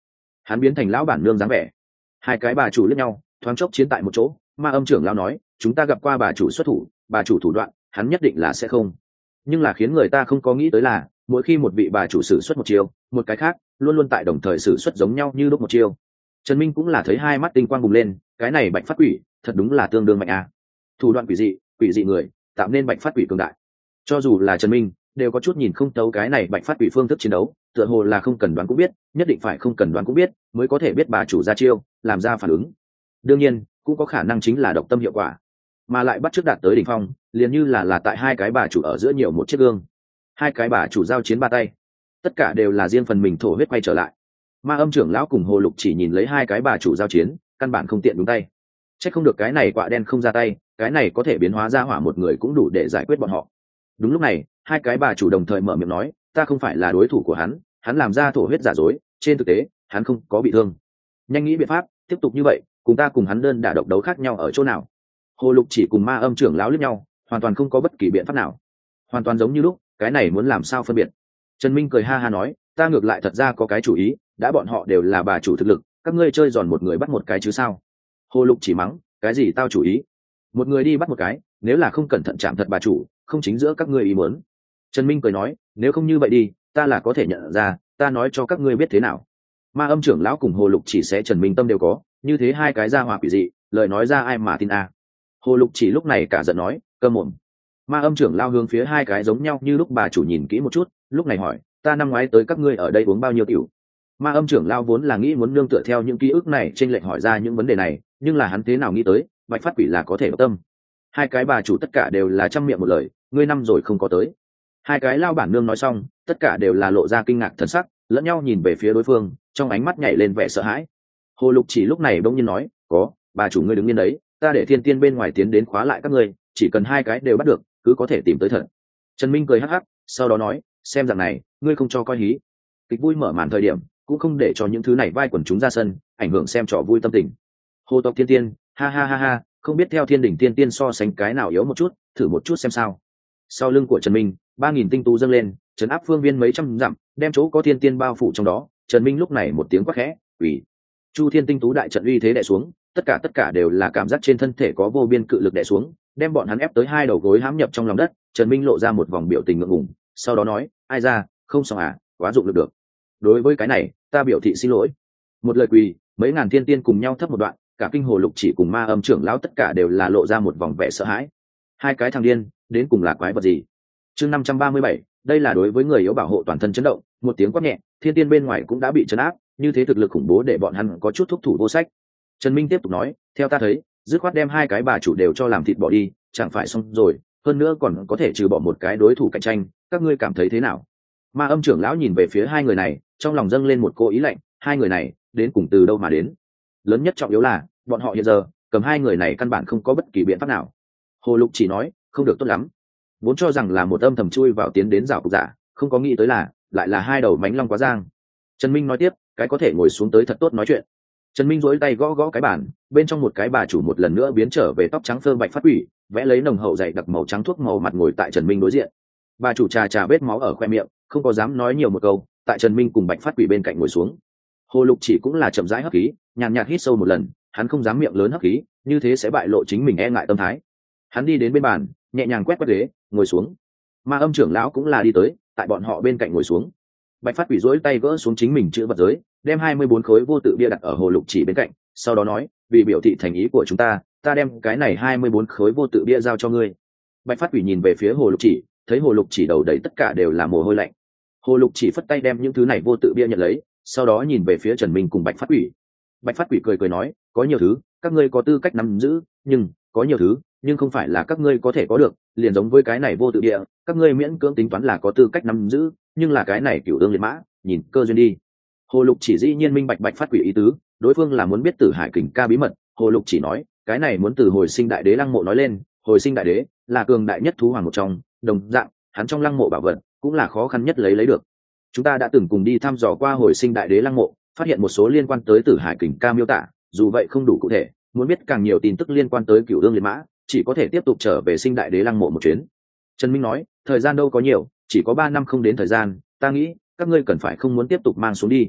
hắn biến thành lão bản nương dáng vẻ. Hai cái bà chủ liếc nhau, thoáng chốc chiến tại một chỗ. Ma âm trưởng lão nói, chúng ta gặp qua bà chủ xuất thủ, bà chủ thủ đoạn hắn nhất định là sẽ không, nhưng là khiến người ta không có nghĩ tới là mỗi khi một vị bà chủ sử xuất một chiêu, một cái khác luôn luôn tại đồng thời sử xuất giống nhau như lúc một chiêu. Trần Minh cũng là thấy hai mắt tinh quang bùng lên, cái này Bạch Phát Quỷ thật đúng là tương đương mạnh a. Thủ đoạn quỷ dị, quỷ dị người tạo nên Bạch Phát Quỷ cường đại. Cho dù là Trần Minh đều có chút nhìn không thấu cái này Bạch Phát Quỷ phương thức chiến đấu, tựa hồ là không cần đoán cũng biết, nhất định phải không cần đoán cũng biết mới có thể biết bà chủ ra chiêu, làm ra phản ứng. Đương nhiên cũng có khả năng chính là độc tâm hiệu quả, mà lại bắt trước đạt tới đỉnh phong, liền như là là tại hai cái bà chủ ở giữa nhiều một chiếc gương, hai cái bà chủ giao chiến ba tay, tất cả đều là riêng phần mình thổ huyết quay trở lại. Ma âm trưởng lão cùng Hồ Lục chỉ nhìn lấy hai cái bà chủ giao chiến, căn bản không tiện đúng tay. Chắc không được cái này quạ đen không ra tay, cái này có thể biến hóa ra hỏa một người cũng đủ để giải quyết bọn họ. Đúng lúc này, hai cái bà chủ đồng thời mở miệng nói, ta không phải là đối thủ của hắn, hắn làm ra thổ huyết giả dối, trên thực tế hắn không có bị thương. Nhanh nghĩ biện pháp, tiếp tục như vậy cùng ta cùng hắn đơn đả độc đấu khác nhau ở chỗ nào? Hồ Lục chỉ cùng Ma âm trưởng lão liếc nhau, hoàn toàn không có bất kỳ biện pháp nào, hoàn toàn giống như lúc, cái này muốn làm sao phân biệt? Trần Minh cười ha ha nói, ta ngược lại thật ra có cái chủ ý, đã bọn họ đều là bà chủ thực lực, các ngươi chơi giòn một người bắt một cái chứ sao? Hồ Lục chỉ mắng, cái gì tao chủ ý? Một người đi bắt một cái, nếu là không cẩn thận chạm thật bà chủ, không chính giữa các ngươi ý muốn. Trần Minh cười nói, nếu không như vậy đi, ta là có thể nhận ra, ta nói cho các ngươi biết thế nào. Ma âm trưởng lão cùng Hồ Lục chỉ sẽ Trần Minh tâm đều có, như thế hai cái ra hòa quỷ dị, lời nói ra ai mà tin a? À. Hồ Lục chỉ lúc này cả giận nói, câm mồm. Ma âm trưởng lao hướng phía hai cái giống nhau như lúc bà chủ nhìn kỹ một chút, lúc này hỏi, ta năm ngoái tới các ngươi ở đây uống bao nhiêu tiểu? Ma âm trưởng lao vốn là nghĩ muốn nương tựa theo những ký ức này trên lệnh hỏi ra những vấn đề này, nhưng là hắn thế nào nghĩ tới Bạch Phát Quỷ là có thể có tâm. Hai cái bà chủ tất cả đều là trăm miệng một lời, ngươi năm rồi không có tới. Hai cái lao bản nương nói xong, tất cả đều là lộ ra kinh ngạc thần sắc, lẫn nhau nhìn về phía đối phương, trong ánh mắt nhảy lên vẻ sợ hãi. Hồ Lục chỉ lúc này bỗng nhiên nói, có, bà chủ ngươi đứng yên đấy, ta để thiên tiên bên ngoài tiến đến khóa lại các ngươi, chỉ cần hai cái đều bắt được cứ có thể tìm tới thật. Trần Minh cười hắc hắc, sau đó nói, xem dạng này ngươi không cho coi hí. Kịch vui mở màn thời điểm cũng không để cho những thứ này vai quần chúng ra sân, ảnh hưởng xem trò vui tâm tình. Hồ tộc thiên tiên, ha ha ha ha, không biết theo thiên đỉnh thiên tiên so sánh cái nào yếu một chút, thử một chút xem sao. Sau lưng của Trần Minh ba nghìn tinh tú dâng lên, trấn áp phương viên mấy trăm dặm, đem chỗ có thiên tiên bao phủ trong đó. Trần Minh lúc này một tiếng quát khẽ, quỷ. Chu thiên tinh tú đại trận uy thế đè xuống, tất cả tất cả đều là cảm giác trên thân thể có vô biên cự lực đè xuống, đem bọn hắn ép tới hai đầu gối hãm nhập trong lòng đất. Trần Minh lộ ra một vòng biểu tình ngượng ngùng, sau đó nói, ai ra, không xong à, quá dụng lực được. Đối với cái này ta biểu thị xin lỗi. Một lời quỳ, mấy ngàn thiên tiên cùng nhau thấp một đoạn, cả kinh Hồ Lục chỉ cùng Ma âm trưởng lão tất cả đều là lộ ra một vòng vẻ sợ hãi. Hai cái thằng điên đến cùng là quái vật gì? Chương năm trăm ba mươi bảy, đây là đối với người yếu bảo hộ toàn thân chấn động. Một tiếng quát nhẹ, thiên tiên bên ngoài cũng đã bị chấn áp, như thế thực lực khủng bố để bọn hắn có chút thúc thủ vô sách. Trần Minh tiếp tục nói, theo ta thấy dứt khoát đem hai cái bà chủ đều cho làm thịt bỏ đi, chẳng phải xong rồi, hơn nữa còn có thể trừ bỏ một cái đối thủ cạnh tranh, các ngươi cảm thấy thế nào? Ma âm trưởng lão nhìn về phía hai người này, trong lòng dâng lên một cô ý lạnh, hai người này đến cùng từ đâu mà đến? Lớn nhất trọng yếu là bọn họ hiện giờ cầm hai người này căn bản không có bất kỳ biện pháp nào. Hồ Lục chỉ nói, không được tốt lắm, vốn cho rằng là một âm thầm chui vào tiến đến rào cục giả, không có nghĩ tới là lại là hai đầu mánh long quá giang. Trần Minh nói tiếp, cái có thể ngồi xuống tới thật tốt nói chuyện. Trần Minh duỗi tay gõ gõ cái bàn, bên trong một cái bà chủ một lần nữa biến trở về tóc trắng phơ Bạch Phát Quỷ, vẽ lấy nồng hậu dày đặc màu trắng thuốc màu mặt ngồi tại Trần Minh đối diện. Bà chủ trà trà vết máu ở khoe miệng, không có dám nói nhiều một câu, tại Trần Minh cùng Bạch Phát Quỷ bên cạnh ngồi xuống. Hồ Lục chỉ cũng là chậm rãi hấp khí, nhàn nhạt hít sâu một lần, hắn không dám miệng lớn hấp khí, như thế sẽ bại lộ chính mình e ngại tâm thái. Hắn đi đến bên bàn, nhẹ nhàng quét qua ghế, ngồi xuống. Ma âm trưởng lão cũng là đi tới, tại bọn họ bên cạnh ngồi xuống. Bạch Phát Quỷ duỗi tay gỡ xuống chính mình chữ vật giới, đem hai mươi bốn khối vô tự bia đặt ở Hồ Lục chỉ bên cạnh, sau đó nói, vì biểu thị thành ý của chúng ta, ta đem cái này hai mươi bốn khối vô tự bia giao cho ngươi. Bạch Phát Quỷ nhìn về phía Hồ Lục chỉ, thấy Hồ Lục chỉ đầu đầy tất cả đều là mồ hôi lạnh. Hồ Lục chỉ phất tay đem những thứ này vô tự bia nhận lấy, sau đó nhìn về phía Trần Minh cùng Bạch Phát Quỷ. Bạch Phát Quỷ cười cười nói, có nhiều thứ các ngươi có tư cách nắm giữ, nhưng có nhiều thứ nhưng không phải là các ngươi có thể có được, liền giống với cái này vô tự địa, các ngươi miễn cưỡng tính toán là có tư cách nắm giữ, nhưng là cái này cửu ương liệt mã, nhìn cơ duyên đi. Hồ Lục chỉ dĩ nhiên minh bạch Bạch Phát Quỷ ý tứ, đối phương là muốn biết Tử Hải Kình ca bí mật. Hồ Lục chỉ nói, cái này muốn từ Hồi Sinh Đại Đế lăng mộ nói lên, Hồi Sinh Đại Đế là cường đại nhất thú hoàng một trong, đồng dạng hắn trong lăng mộ bảo vật cũng là khó khăn nhất lấy lấy được. Chúng ta đã từng cùng đi thăm dò qua Hồi Sinh Đại Đế lăng mộ, phát hiện một số liên quan tới Tử Hải Kình ca miêu tả, dù vậy không đủ cụ thể, muốn biết càng nhiều tin tức liên quan tới cửu ương liệt mã, chỉ có thể tiếp tục trở về Sinh Đại Đế lăng mộ một chuyến. Trần Minh nói, thời gian đâu có nhiều, chỉ có ba năm không đến thời gian, ta nghĩ các ngươi cần phải không muốn tiếp tục mang xuống đi.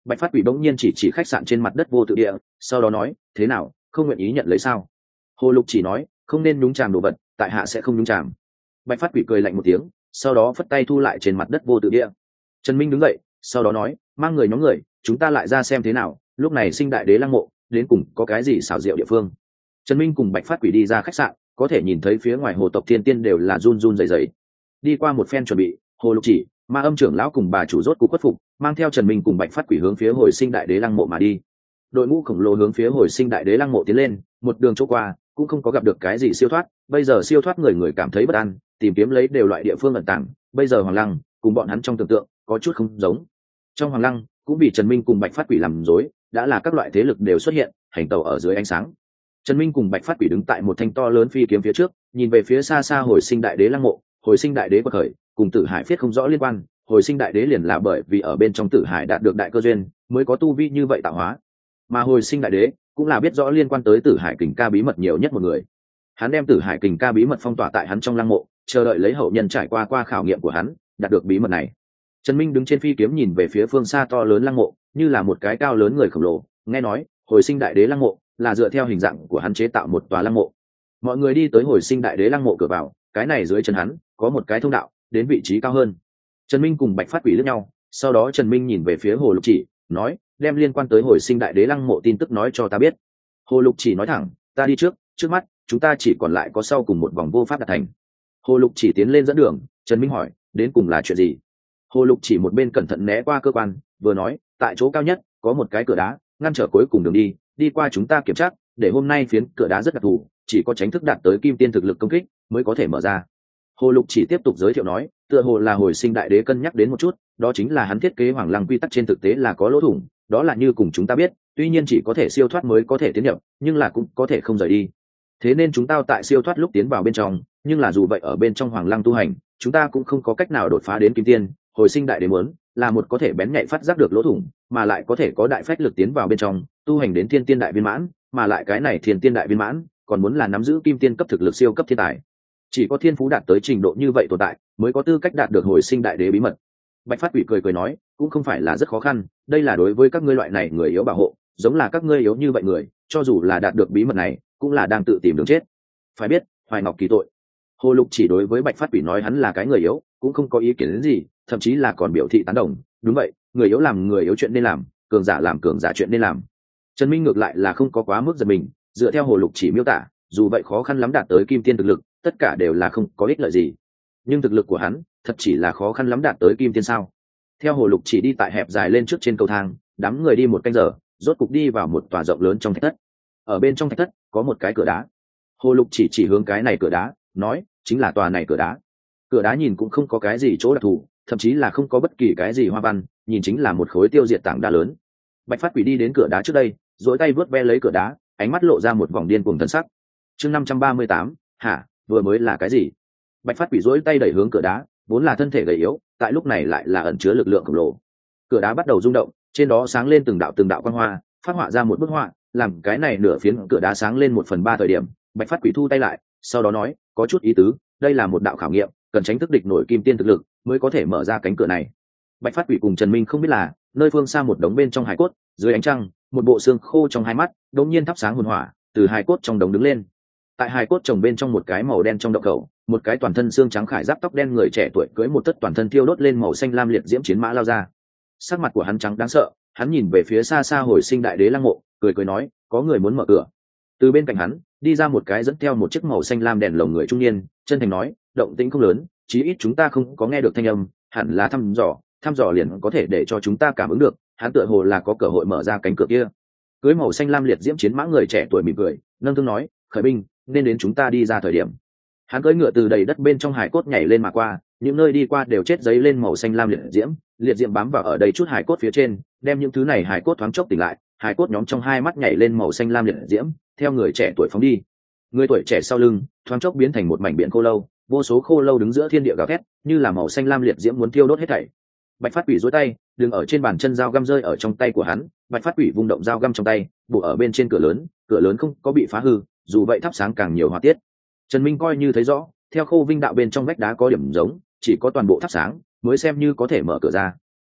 Bạch Phát Quỷ bỗng nhiên chỉ chỉ khách sạn trên mặt đất vô tự địa, sau đó nói, thế nào, không nguyện ý nhận lấy sao? Hồ Lục chỉ nói, không nên nhúng chàm đồ vật, tại hạ sẽ không nhúng chàm. Bạch Phát Quỷ cười lạnh một tiếng, sau đó phất tay thu lại trên mặt đất vô tự địa. Trần Minh đứng dậy, sau đó nói, mang người nhóm người, chúng ta lại ra xem thế nào. Lúc này Sinh Đại Đế lăng mộ đến cùng có cái gì xảo diệu địa phương. Trần Minh cùng Bạch Phát Quỷ đi ra khách sạn, có thể nhìn thấy phía ngoài hồ tộc thiên tiên đều là run run rẩy rẩy. Đi qua một phen chuẩn bị, Hồ Lục chỉ, Ma Âm trưởng lão cùng bà chủ rốt cục khuất phục, mang theo Trần Minh cùng Bạch Phát Quỷ hướng phía Hồi Sinh Đại Đế lăng mộ mà đi. Đội ngũ khổng lồ hướng phía Hồi Sinh Đại Đế lăng mộ tiến lên, một đường chỗ qua cũng không có gặp được cái gì siêu thoát. Bây giờ siêu thoát người người cảm thấy bất an, tìm kiếm lấy đều loại địa phương ẩn tàng. Bây giờ Hoàng Lăng cùng bọn hắn trong tưởng tượng có chút không giống. Trong Hoàng Lăng cũng bị Trần Minh cùng Bạch Phát Quỷ làm rối, đã là các loại thế lực đều xuất hiện, hành tẩu ở dưới ánh sáng. Trần Minh cùng Bạch Phát Quỷ đứng tại một thanh to lớn phi kiếm phía trước, nhìn về phía xa xa Hồi Sinh Đại Đế lăng mộ. Hồi Sinh Đại Đế quật khởi cùng Tử Hải Phiết không rõ liên quan, Hồi Sinh Đại Đế liền là bởi vì ở bên trong Tử Hải đạt được đại cơ duyên, mới có tu vi như vậy tạo hóa. Mà Hồi Sinh Đại Đế cũng là biết rõ liên quan tới Tử Hải Kình Ca bí mật nhiều nhất một người. Hắn đem Tử Hải Kình Ca bí mật phong tỏa tại hắn trong lăng mộ, chờ đợi lấy hậu nhân trải qua qua khảo nghiệm của hắn, đạt được bí mật này. Trần Minh đứng trên phi kiếm nhìn về phía phương xa to lớn lăng mộ, như là một cái cao lớn người khổng lồ. Nghe nói, Hồi Sinh Đại Đế lăng mộ là dựa theo hình dạng của hắn chế tạo một tòa lăng mộ. Mọi người đi tới Hồi Sinh Đại Đế lăng mộ cửa vào, cái này dưới chân hắn có một cái thông đạo đến vị trí cao hơn. Trần Minh cùng Bạch Phát Quỷ liếc nhau, sau đó Trần Minh nhìn về phía Hồ Lục chỉ, nói, đem liên quan tới Hồi Sinh Đại Đế lăng mộ tin tức nói cho ta biết. Hồ Lục chỉ nói thẳng, ta đi trước, trước mắt chúng ta chỉ còn lại có sau cùng một vòng vô pháp đạt thành. Hồ Lục chỉ tiến lên dẫn đường. Trần Minh hỏi, đến cùng là chuyện gì? Hồ Lục chỉ một bên cẩn thận né qua cơ quan, vừa nói, tại chỗ cao nhất có một cái cửa đá ngăn trở cuối cùng đường đi, đi qua chúng ta kiểm tra, để hôm nay phiến cửa đá rất đặc thù, chỉ có tránh thức đạt tới kim tiên thực lực công kích mới có thể mở ra. Hồ Lục chỉ tiếp tục giới thiệu nói, tựa hồ là Hồi Sinh Đại Đế cân nhắc đến một chút, đó chính là hắn thiết kế Hoàng Lăng quy tắc trên thực tế là có lỗ thủng, đó là như cùng chúng ta biết, tuy nhiên chỉ có thể siêu thoát mới có thể tiến nhập, nhưng là cũng có thể không rời đi. Thế nên chúng ta tại siêu thoát lúc tiến vào bên trong, nhưng là dù vậy ở bên trong Hoàng Lăng tu hành, chúng ta cũng không có cách nào đột phá đến kim tiên. Hồi Sinh Đại Đế muốn là một có thể bén nhạy phát giác được lỗ thủng, mà lại có thể có đại phách lực tiến vào bên trong, tu hành đến thiên tiên đại viên mãn, mà lại cái này thiên tiên đại viên mãn, còn muốn là nắm giữ kim tiên cấp thực lực siêu cấp thiên tài. Chỉ có thiên phú đạt tới trình độ như vậy tồn tại, mới có tư cách đạt được Hồi Sinh Đại Đế bí mật. Bạch Phát Quỷ cười cười nói, cũng không phải là rất khó khăn, đây là đối với các ngươi loại này người yếu bảo hộ, giống là các ngươi yếu như vậy người, cho dù là đạt được bí mật này, cũng là đang tự tìm đường chết. Phải biết, Hoài Ngọc kỳ tội. Hồ Lục chỉ đối với Bạch Phát Quỷ nói hắn là cái người yếu, cũng không có ý kiến đến gì, thậm chí là còn biểu thị tán đồng. Đúng vậy, người yếu làm người yếu chuyện nên làm, cường giả làm cường giả chuyện nên làm. Trần Minh ngược lại là không có quá mức giật mình, dựa theo Hồ Lục chỉ miêu tả, dù vậy khó khăn lắm đạt tới kim tiên thực lực, tất cả đều là không có ích lợi gì. Nhưng thực lực của hắn, thật chỉ là khó khăn lắm đạt tới kim tiên sao? Theo Hồ Lục chỉ đi tại hẹp dài lên trước trên cầu thang, đám người đi một canh giờ, rốt cục đi vào một tòa rộng lớn trong thạch thất. Ở bên trong thạch thất có một cái cửa đá. Hồ Lục chỉ chỉ hướng cái này cửa đá, nói, chính là tòa này cửa đá. Cửa đá nhìn cũng không có cái gì chỗ đặc thù, thậm chí là không có bất kỳ cái gì hoa văn, nhìn chính là một khối tiêu diệt tảng đá lớn. Bạch Phát Quỷ đi đến cửa đá trước đây, duỗi tay vớt ve lấy cửa đá, ánh mắt lộ ra một vòng điên cuồng thần sắc. Chương năm trăm ba mươi tám, hả, vừa mới là cái gì? Bạch Phát Quỷ duỗi tay đẩy hướng cửa đá, vốn là thân thể gầy yếu, tại lúc này lại là ẩn chứa lực lượng khổng lồ. Cửa đá bắt đầu rung động, trên đó sáng lên từng đạo từng đạo quang hoa, phát họa ra một bức họa, làm cái này nửa phiến cửa đá sáng lên một phần ba thời điểm, Bạch Phát Quỷ thu tay lại, sau đó nói, có chút ý tứ, đây là một đạo khảo nghiệm, cần tránh thức địch nổi kim tiên thực lực mới có thể mở ra cánh cửa này. Bạch Phát Quỷ cùng Trần Minh không biết là, nơi phương xa một đống bên trong hải cốt, dưới ánh trăng, một bộ xương khô trong hai mắt, đột nhiên thắp sáng hồn hỏa, từ hải cốt trong đống đứng lên. Tại hải cốt chồng bên trong một cái màu đen trong động khẩu, một cái toàn thân xương trắng khải giáp tóc đen người trẻ tuổi cưỡi một tất toàn thân thiêu đốt lên màu xanh lam liệt diễm chiến mã lao ra. Sắc mặt của hắn trắng đáng sợ, hắn nhìn về phía xa xa Hồi Sinh Đại Đế lăng mộ, cười cười nói, có người muốn mở cửa. Từ bên cạnh hắn đi ra một cái dẫn theo một chiếc màu xanh lam đèn lồng người trung niên, chân thành nói, động tĩnh không lớn, chí ít chúng ta không có nghe được thanh âm, hẳn là thăm dò, thăm dò liền có thể để cho chúng ta cảm ứng được, hắn tựa hồ là có cơ hội mở ra cánh cửa kia. Cưới màu xanh lam liệt diễm chiến mã người trẻ tuổi mỉm cười, nâng thương nói, khởi binh, nên đến chúng ta đi ra thời điểm. Hắn cưỡi ngựa từ đầy đất bên trong hải cốt nhảy lên mà qua, những nơi đi qua đều chết giấy lên màu xanh lam liệt diễm, liệt diễm bám vào ở đây chút hải cốt phía trên, đem những thứ này hải cốt thoáng chốc tỉnh lại, hải cốt nhóm trong hai mắt nhảy lên màu xanh lam liệt diễm, theo người trẻ tuổi phóng đi. Người tuổi trẻ sau lưng, thoáng chốc biến thành một mảnh biển khô lâu, vô số khô lâu đứng giữa thiên địa gào thét, như là màu xanh lam liệt diễm muốn thiêu đốt hết thảy. Bạch Phát Quỷ duỗi tay, đừng ở trên bàn chân dao găm rơi ở trong tay của hắn, Bạch Phát Quỷ vung động dao găm trong tay, bổ ở bên trên cửa lớn, cửa lớn không có bị phá hư, dù vậy thắp sáng càng nhiều hỏa tiết. Trần Minh coi như thấy rõ, theo Khô Vinh đạo bên trong vách đá có điểm giống, chỉ có toàn bộ thắp sáng mới xem như có thể mở cửa ra.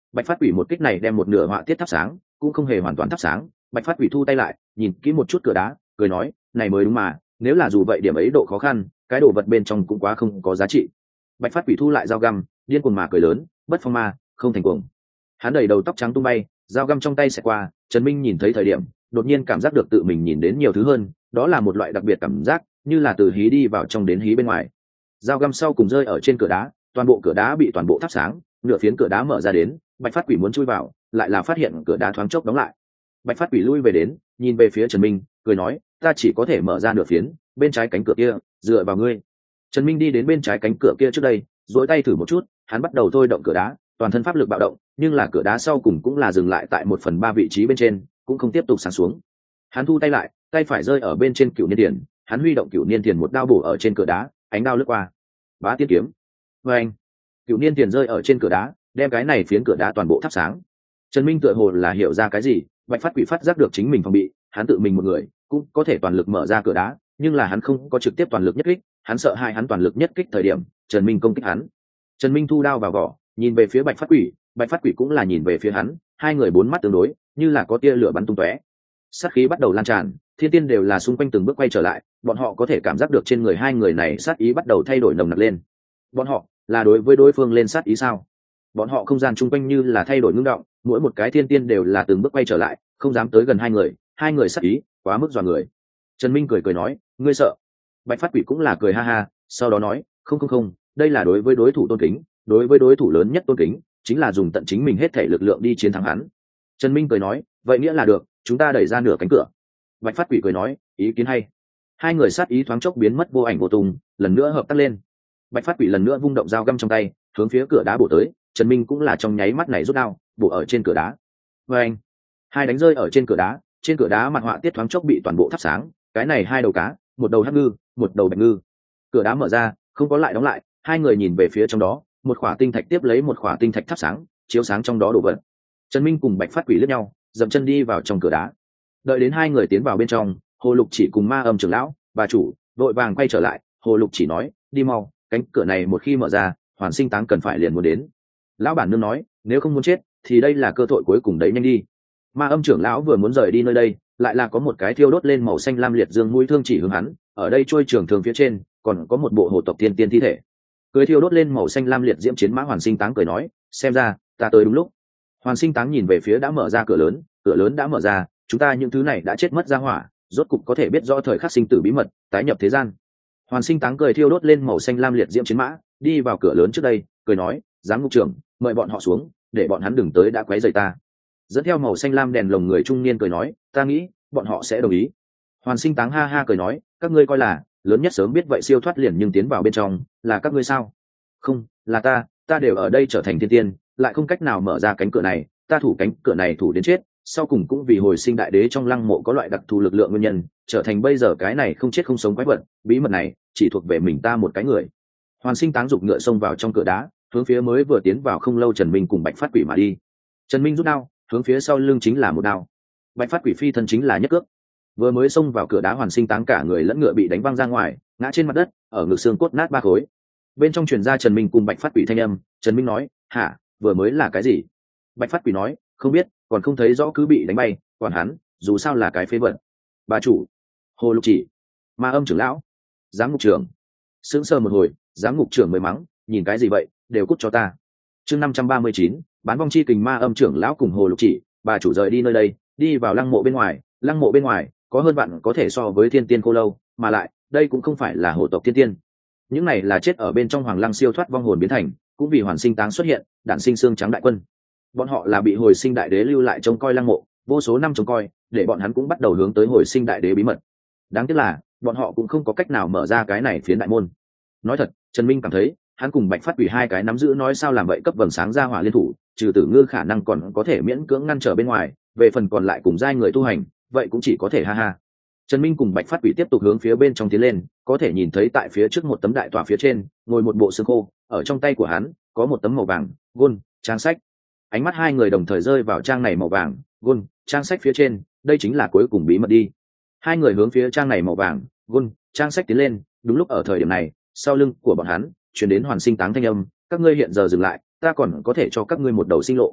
Bạch phát quỷ một kích này đem một nửa họa tiết thắp sáng, cũng không hề hoàn toàn thắp sáng. Bạch phát quỷ thu tay lại, nhìn kỹ một chút cửa đá, cười nói, này mới đúng mà, nếu là dù vậy điểm ấy độ khó khăn, cái đồ vật bên trong cũng quá không có giá trị. Bạch phát quỷ thu lại dao găm, điên cuồng mà cười lớn, bất phong ma, không thành cuồng. Hắn đầy đầu tóc trắng tung bay, dao găm trong tay xẹt qua. Trần Minh nhìn thấy thời điểm, đột nhiên cảm giác được tự mình nhìn đến nhiều thứ hơn, đó là một loại đặc biệt cảm giác, như là từ hí đi vào trong đến hí bên ngoài. Dao găm sau cùng rơi ở trên cửa đá, toàn bộ cửa đá bị toàn bộ thắp sáng, nửa phiến cửa đá mở ra đến. Bạch phát quỷ muốn chui vào, lại là phát hiện cửa đá thoáng chốc đóng lại. Bạch phát quỷ lui về đến, nhìn về phía Trần Minh, cười nói, ta chỉ có thể mở ra nửa phiến, bên trái cánh cửa kia, dựa vào ngươi. Trần Minh đi đến bên trái cánh cửa kia trước đây, duỗi tay thử một chút, hắn bắt đầu thôi động cửa đá, toàn thân pháp lực bạo động, nhưng là cửa đá sau cùng cũng là dừng lại tại một phần ba vị trí bên trên, cũng không tiếp tục sáng xuống. Hắn thu tay lại, tay phải rơi ở bên trên cửu niên tiền, hắn huy động cửu niên tiền một đao bổ ở trên cửa đá, ánh đao lướt qua. Bá tiên kiếm. Và anh, cửu niên tiền rơi ở trên cửa đá, đem cái này phiến cửa đá toàn bộ thắp sáng. Trần Minh tựa hồ là hiểu ra cái gì, Bạch phát quỷ phát giác được chính mình phòng bị, hắn tự mình một người cũng có thể toàn lực mở ra cửa đá, nhưng là hắn không có trực tiếp toàn lực nhất kích, hắn sợ hai hắn toàn lực nhất kích thời điểm Trần Minh công kích hắn. Trần Minh thu đao vào vỏ, nhìn về phía Bạch phát quỷ, Bạch phát quỷ cũng là nhìn về phía hắn, hai người bốn mắt tương đối, như là có tia lửa bắn tung tóe. Sát khí bắt đầu lan tràn, thiên tiên đều là xung quanh từng bước quay trở lại, bọn họ có thể cảm giác được trên người hai người này sát ý bắt đầu thay đổi nồng nặc lên. Bọn họ là đối với đối phương lên sát ý sao? Bọn họ không gian chung quanh như là thay đổi ngưng động, mỗi một cái thiên tiên đều là từng bước quay trở lại, không dám tới gần hai người, hai người sát ý quá mức dọa người. Trần Minh cười cười nói, ngươi sợ? Bạch phát quỷ cũng là cười ha ha, sau đó nói, không không không, đây là đối với đối thủ tôn kính, đối với đối thủ lớn nhất tôn kính, chính là dùng tận chính mình hết thể lực lượng đi chiến thắng hắn. Trần Minh cười nói, vậy nghĩa là được, chúng ta đẩy ra nửa cánh cửa. Bạch phát quỷ cười nói, ý kiến hay. Hai người sát ý thoáng chốc biến mất vô ảnh vô tung, lần nữa hợp tác lên. Bạch phát quỷ lần nữa vung động dao găm trong tay, hướng phía cửa đá bổ tới. Trần Minh cũng là trong nháy mắt này rút đao, bổ ở trên cửa đá. Và anh, hai đánh rơi ở trên cửa đá, trên cửa đá mặt họa tiết thoáng chốc bị toàn bộ thắp sáng. Cái này hai đầu cá, một đầu hắc ngư, một đầu bạch ngư. Cửa đá mở ra, không có lại đóng lại, hai người nhìn về phía trong đó, một khỏa tinh thạch tiếp lấy một khỏa tinh thạch thắp sáng, chiếu sáng trong đó đồ vật. Trần Minh cùng Bạch phát quỷ liếc nhau, dậm chân đi vào trong cửa đá. Đợi đến hai người tiến vào bên trong, Hồ Lục Chỉ cùng Ma Âm trưởng lão, bà chủ, vội vàng quay trở lại. Hồ Lục Chỉ nói, đi mau, cánh cửa này một khi mở ra, Hoàn Sinh Táng cần phải liền muốn đến. Lão bản nương nói, nếu không muốn chết, thì đây là cơ hội cuối cùng đấy, nhanh đi. Ma Âm trưởng lão vừa muốn rời đi nơi đây, lại là có một cái thiêu đốt lên màu xanh lam liệt dương mũi thương chỉ hướng hắn, ở đây trôi trường thường phía trên, còn có một bộ hồ tộc tiên tiên thi thể. Cười thiêu đốt lên màu xanh lam liệt diễm chiến mã Hoàn Sinh Táng cười nói, xem ra ta tới đúng lúc. Hoàn Sinh Táng nhìn về phía đã mở ra cửa lớn, cửa lớn đã mở ra, chúng ta những thứ này đã chết mất ra hỏa, rốt cục có thể biết rõ thời khắc sinh tử bí mật, tái nhập thế gian. Hoàn Sinh Táng cười thiêu đốt lên màu xanh lam liệt diễm chiến mã, đi vào cửa lớn trước đây, cười nói, giám ngục trưởng, mời bọn họ xuống, để bọn hắn đừng tới đã quấy rầy ta. Dẫn theo màu xanh lam đèn lồng người trung niên cười nói, ta nghĩ bọn họ sẽ đồng ý. Hoàn Sinh Táng ha ha cười nói, các ngươi coi là lớn nhất sớm biết vậy siêu thoát liền nhưng tiến vào bên trong là các ngươi sao? Không, là ta, ta đều ở đây trở thành thiên tiên, lại không cách nào mở ra cánh cửa này, ta thủ cánh cửa này thủ đến chết, sau cùng cũng vì hồi sinh đại đế trong lăng mộ có loại đặc thù lực lượng nguyên nhân, trở thành bây giờ cái này không chết không sống quái vật, bí mật này chỉ thuộc về mình ta một cái người. Hoàn Sinh Táng giục ngựa xông vào trong cửa đá, hướng phía mới vừa tiến vào không lâu Trần Minh cùng Bạch phát quỷ mà đi. Trần Minh rút đao, hướng phía sau lưng chính là một đao. Bạch phát quỷ phi thân chính là nhất cước. Vừa mới xông vào cửa đá, Hoàn Sinh Táng cả người lẫn ngựa bị đánh văng ra ngoài, ngã trên mặt đất, ở ngực xương cốt nát ba khối. Bên trong truyền ra Trần Minh cùng Bạch phát quỷ thanh âm. Trần Minh nói, hả, vừa mới là cái gì? Bạch phát quỷ nói, không biết, còn không thấy rõ, cứ bị đánh bay, quản hắn, dù sao là cái phế vật. Bà chủ, Hồ Lục Chỉ, Ma Âm trưởng lão, giám ngục trưởng. Sững sờ một hồi, giám ngục trưởng mới mắng, nhìn cái gì vậy, đều cút cho ta. Chương năm trăm ba mươi chín, bán vong chi kình. Ma Âm trưởng lão cùng Hồ Lục Chỉ, bà chủ rời đi nơi đây, đi vào lăng mộ bên ngoài. Lăng mộ bên ngoài có hơn vạn có thể so với thiên tiên cô lâu, mà lại đây cũng không phải là hổ tộc thiên tiên, những này là chết ở bên trong hoàng lăng siêu thoát vong hồn biến thành, cũng vì Hoàn Sinh Táng xuất hiện, đản sinh xương trắng đại quân. Bọn họ là bị hồi sinh đại đế lưu lại trông coi lăng mộ, vô số năm trông coi, để bọn hắn cũng bắt đầu hướng tới hồi sinh đại đế bí mật. Đáng tiếc là bọn họ cũng không có cách nào mở ra cái này phiến đại môn. Nói thật, Trần Minh cảm thấy hắn cùng Bạch phát quỷ hai cái nắm giữ nói sao làm vậy cấp vầng sáng ra hỏa liên thủ, trừ Tử Ngư khả năng còn có thể miễn cưỡng ngăn trở bên ngoài, về phần còn lại cùng giai người tu hành, vậy cũng chỉ có thể ha ha. Trần Minh cùng Bạch phát quỷ tiếp tục hướng phía bên trong tiến lên, có thể nhìn thấy tại phía trước một tấm đại tòa phía trên ngồi một bộ xương khô, ở trong tay của hắn có một tấm màu vàng gôn trang sách. Ánh mắt hai người đồng thời rơi vào trang này màu vàng gôn trang sách phía trên, đây chính là cuối cùng bí mật đi. Hai người hướng phía trang này màu vàng gôn trang sách tiến lên. Đúng lúc ở thời điểm này, sau lưng của bọn hắn truyền đến Hoàn Sinh Táng thanh âm, các ngươi hiện giờ dừng lại, ta còn có thể cho các ngươi một đầu sinh lộ.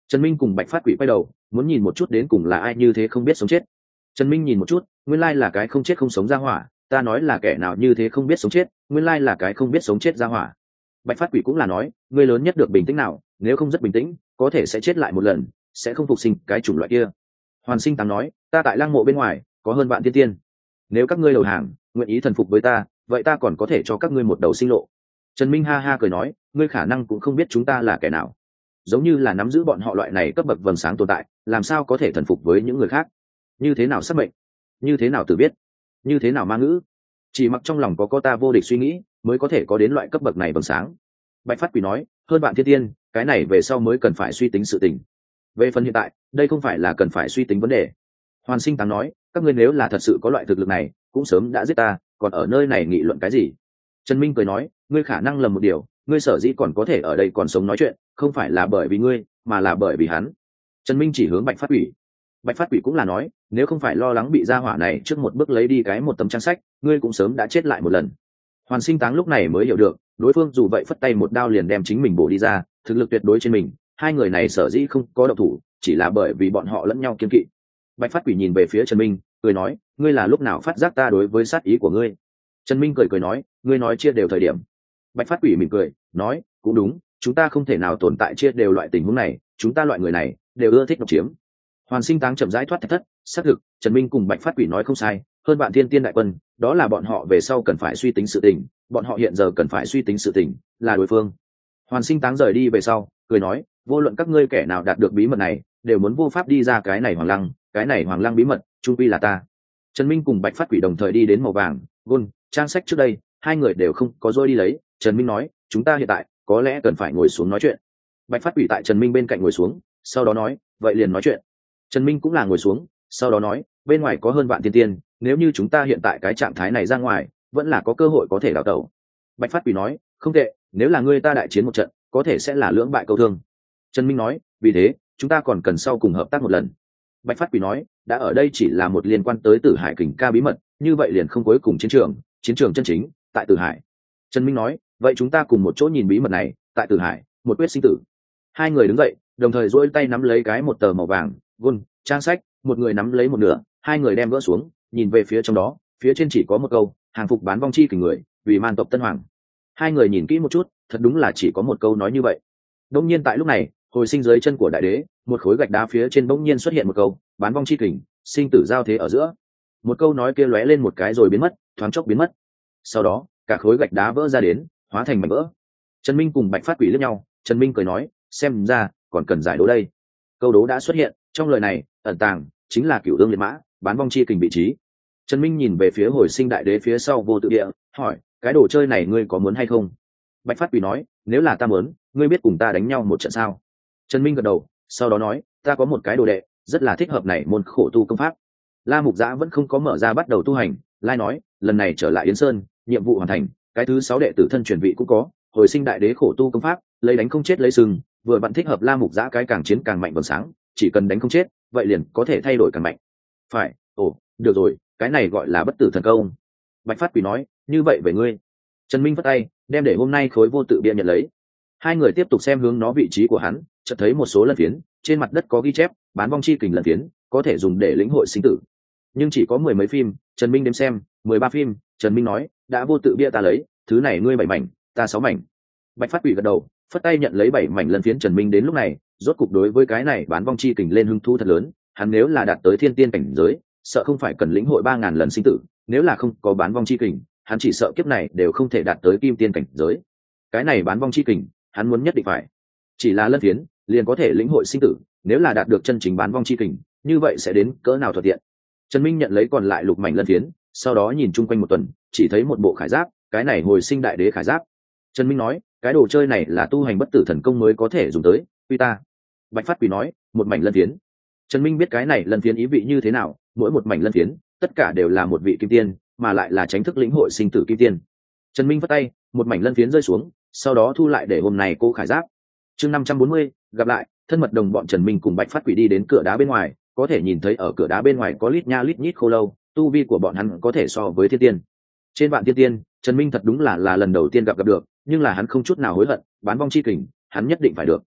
Trần Minh cùng Bạch Phát Quỷ quay đầu muốn nhìn một chút đến cùng là ai như thế không biết sống chết. Trần Minh nhìn một chút, nguyên lai là cái không chết không sống ra hỏa, ta nói là kẻ nào như thế không biết sống chết, nguyên lai là cái không biết sống chết ra hỏa. Bạch Phát Quỷ cũng là nói, ngươi lớn nhất được bình tĩnh nào, nếu không rất bình tĩnh có thể sẽ chết lại một lần, sẽ không phục sinh cái chủng loại kia. Hoàn Sinh Tám nói, ta tại lăng mộ bên ngoài có hơn vạn tiên tiên, nếu các ngươi đầu hàng nguyện ý thần phục với ta, vậy ta còn có thể cho các ngươi một đầu sinh lộ. Trần Minh ha ha cười nói, ngươi khả năng cũng không biết chúng ta là kẻ nào, giống như là nắm giữ bọn họ loại này cấp bậc vầng sáng tồn tại, làm sao có thể thần phục với những người khác? Như thế nào sắp mệnh, như thế nào tự biết, như thế nào ma ngữ, chỉ mặc trong lòng có có ta vô địch suy nghĩ mới có thể có đến loại cấp bậc này vầng sáng. Bạch Phát Quỷ nói, hơn bạn thiên tiên, cái này về sau mới cần phải suy tính sự tình, về phần hiện tại đây không phải là cần phải suy tính vấn đề. Hoàn Sinh Tám nói, các ngươi nếu là thật sự có loại thực lực này cũng sớm đã giết ta, còn ở nơi này nghị luận cái gì? Trần Minh cười nói, ngươi khả năng lầm một điều, ngươi sở dĩ còn có thể ở đây còn sống nói chuyện không phải là bởi vì ngươi mà là bởi vì hắn. Trần Minh chỉ hướng Bạch Phát Quỷ. Bạch Phát Quỷ cũng là nói, nếu không phải lo lắng bị gia hỏa này trước một bước lấy đi cái một tấm trang sách, ngươi cũng sớm đã chết lại một lần. Hoàn Sinh Táng lúc này mới hiểu được, đối phương dù vậy phất tay một đao liền đem chính mình bổ đi ra, thực lực tuyệt đối trên mình, hai người này sở dĩ không có động thủ chỉ là bởi vì bọn họ lẫn nhau kiêng kỵ. Bạch Phát Quỷ nhìn về phía Trần Minh cười nói, ngươi là lúc nào phát giác ta đối với sát ý của ngươi? Trần Minh cười cười nói, ngươi nói chia đều thời điểm. Bạch Phát Quỷ mỉm cười nói, cũng đúng, chúng ta không thể nào tồn tại chia đều loại tình huống này, chúng ta loại người này đều ưa thích độc chiếm. Hoàn Sinh Táng chậm rãi thoát thạch thất, xác thực Trần Minh cùng Bạch Phát Quỷ nói không sai, hơn bạn thiên tiên đại quân đó là bọn họ về sau cần phải suy tính sự tình, bọn họ hiện giờ cần phải suy tính sự tình là đối phương. Hoàn Sinh Táng rời đi về sau cười nói, vô luận các ngươi kẻ nào đạt được bí mật này đều muốn vô pháp đi ra cái này hoàng lăng, cái này hoàng lăng bí mật trung quy là ta. Trần Minh cùng Bạch Phát Quỷ đồng thời đi đến màu vàng gôn trang sách trước đây, hai người đều không có dôi đi lấy. Trần Minh nói, chúng ta hiện tại có lẽ cần phải ngồi xuống nói chuyện. Bạch Phát Quỷ tại Trần Minh bên cạnh ngồi xuống, sau đó nói, vậy liền nói chuyện. Trần Minh cũng là ngồi xuống, sau đó nói, bên ngoài có hơn vạn tiên tiên, nếu như chúng ta hiện tại cái trạng thái này ra ngoài vẫn là có cơ hội có thể đào tẩu. Bạch Phát Quỷ nói, không tệ, nếu là ngươi ta đại chiến một trận có thể sẽ là lưỡng bại câu thương. Trần Minh nói, vì thế chúng ta còn cần sau cùng hợp tác một lần. Bạch Phát Quỷ nói, đã ở đây chỉ là một liên quan tới Tử Hải Kình ca bí mật, như vậy liền không cuối cùng chiến trường, chiến trường chân chính tại Tử Hải. Trần Minh nói, vậy chúng ta cùng một chỗ nhìn bí mật này tại Tử Hải, một quyết sinh tử. Hai người đứng dậy đồng thời duỗi tay nắm lấy cái một tờ màu vàng gôn trang sách, một người nắm lấy một nửa, hai người đem gỡ xuống, nhìn về phía trong đó, phía trên chỉ có một câu, hàng phục bán vong chi kình người vì man tộc Tân Hoàng. Hai người nhìn kỹ một chút, thật đúng là chỉ có một câu nói như vậy. Đông nhiên tại lúc này, hồi sinh dưới chân của đại đế, một khối gạch đá phía trên bỗng nhiên xuất hiện một câu, bán vong chi kình, sinh tử giao thế ở giữa. Một câu nói kia lóe lên một cái rồi biến mất, thoáng chốc biến mất. Sau đó cả khối gạch đá vỡ ra đến, hóa thành mảnh vỡ. Trần Minh cùng Bạch Phát Quỷ liếc nhau, Trần Minh cười nói, xem ra còn cần giải đố đây. Câu đố đã xuất hiện, trong lời này ẩn tàng chính là cửu ương liệt mã, bán vong chi kình vị trí. Trần Minh nhìn về phía hồi sinh đại đế phía sau vô tự địa, hỏi, cái đồ chơi này ngươi có muốn hay không? Bạch Phát Quỷ nói, nếu là ta muốn, ngươi biết cùng ta đánh nhau một trận sao? Trần Minh gật đầu, sau đó nói, ta có một cái đồ đệ rất là thích hợp này môn khổ tu công pháp. La Mục Giã vẫn không có mở ra bắt đầu tu hành, lai nói, lần này trở lại Yến Sơn, nhiệm vụ hoàn thành, cái thứ sáu đệ tử thân truyền vị cũng có, hồi sinh đại đế khổ tu công pháp, lấy đánh không chết lấy sừng, vừa bạn thích hợp La Mục Giã cái càng chiến càng mạnh vầng sáng, chỉ cần đánh không chết, vậy liền có thể thay đổi càng mạnh. Phải, ồ, được rồi, cái này gọi là bất tử thần công. Bạch Phát Quỷ nói, như vậy về ngươi. Trần Minh vất tay, đem để hôm nay khối vô tự bia nhận lấy. Hai người tiếp tục xem hướng nó vị trí của hắn, chợt thấy một số lân phiến, trên mặt đất có ghi chép, bán vong chi kình lân phiến, có thể dùng để lĩnh hội sinh tử. Nhưng chỉ có mười mấy phim, Trần Minh đếm xem, mười ba phim, Trần Minh nói, đã vô tự bia ta lấy, thứ này ngươi bảy mảnh, ta sáu mảnh. Bạch Phát Quỷ gật đầu, phất tay nhận lấy bảy mảnh lân phiến. Trần Minh đến lúc này, rốt cục đối với cái này bán vong chi kình lên hứng thú thật lớn, hắn nếu là đạt tới thiên tiên cảnh giới, sợ không phải cần lĩnh hội ba ngàn lần sinh tử, nếu là không có bán vong chi kình, hắn chỉ sợ kiếp này đều không thể đạt tới kim tiên cảnh giới. Cái này bán vong chi kình, hắn muốn nhất định phải. Chỉ là lân phiến, liền có thể lĩnh hội sinh tử, nếu là đạt được chân chính bán vong chi kình, như vậy sẽ đến cỡ nào thuận tiện. Trần Minh nhận lấy còn lại lục mảnh lân phiến, sau đó nhìn chung quanh một tuần, chỉ thấy một bộ khải giáp, cái này hồi sinh đại đế khải giáp. Trần Minh nói, cái đồ chơi này là tu hành bất tử thần công mới có thể dùng tới, quy ta. Bạch Phát Quỷ nói, một mảnh lân phiến. Trần Minh biết cái này lân phiến ý vị như thế nào, mỗi một mảnh lân phiến, tất cả đều là một vị kim tiên, mà lại là tránh thức lĩnh hội sinh tử kim tiên. Trần Minh vất tay, một mảnh lân phiến rơi xuống, sau đó thu lại để hôm nay cô khải giáp. Chương năm trăm bốn mươi, gặp lại, thân mật đồng bọn. Trần Minh cùng Bạch Phát Quỷ đi đến cửa đá bên ngoài, có thể nhìn thấy ở cửa đá bên ngoài có lít nha lít nhít khô lâu, tu vi của bọn hắn có thể so với thiên tiên. Trên vạn thiên tiên, Trần Minh thật đúng là là lần đầu tiên gặp gặp được, nhưng là hắn không chút nào hối hận, bán vong chi kình, hắn nhất định phải được.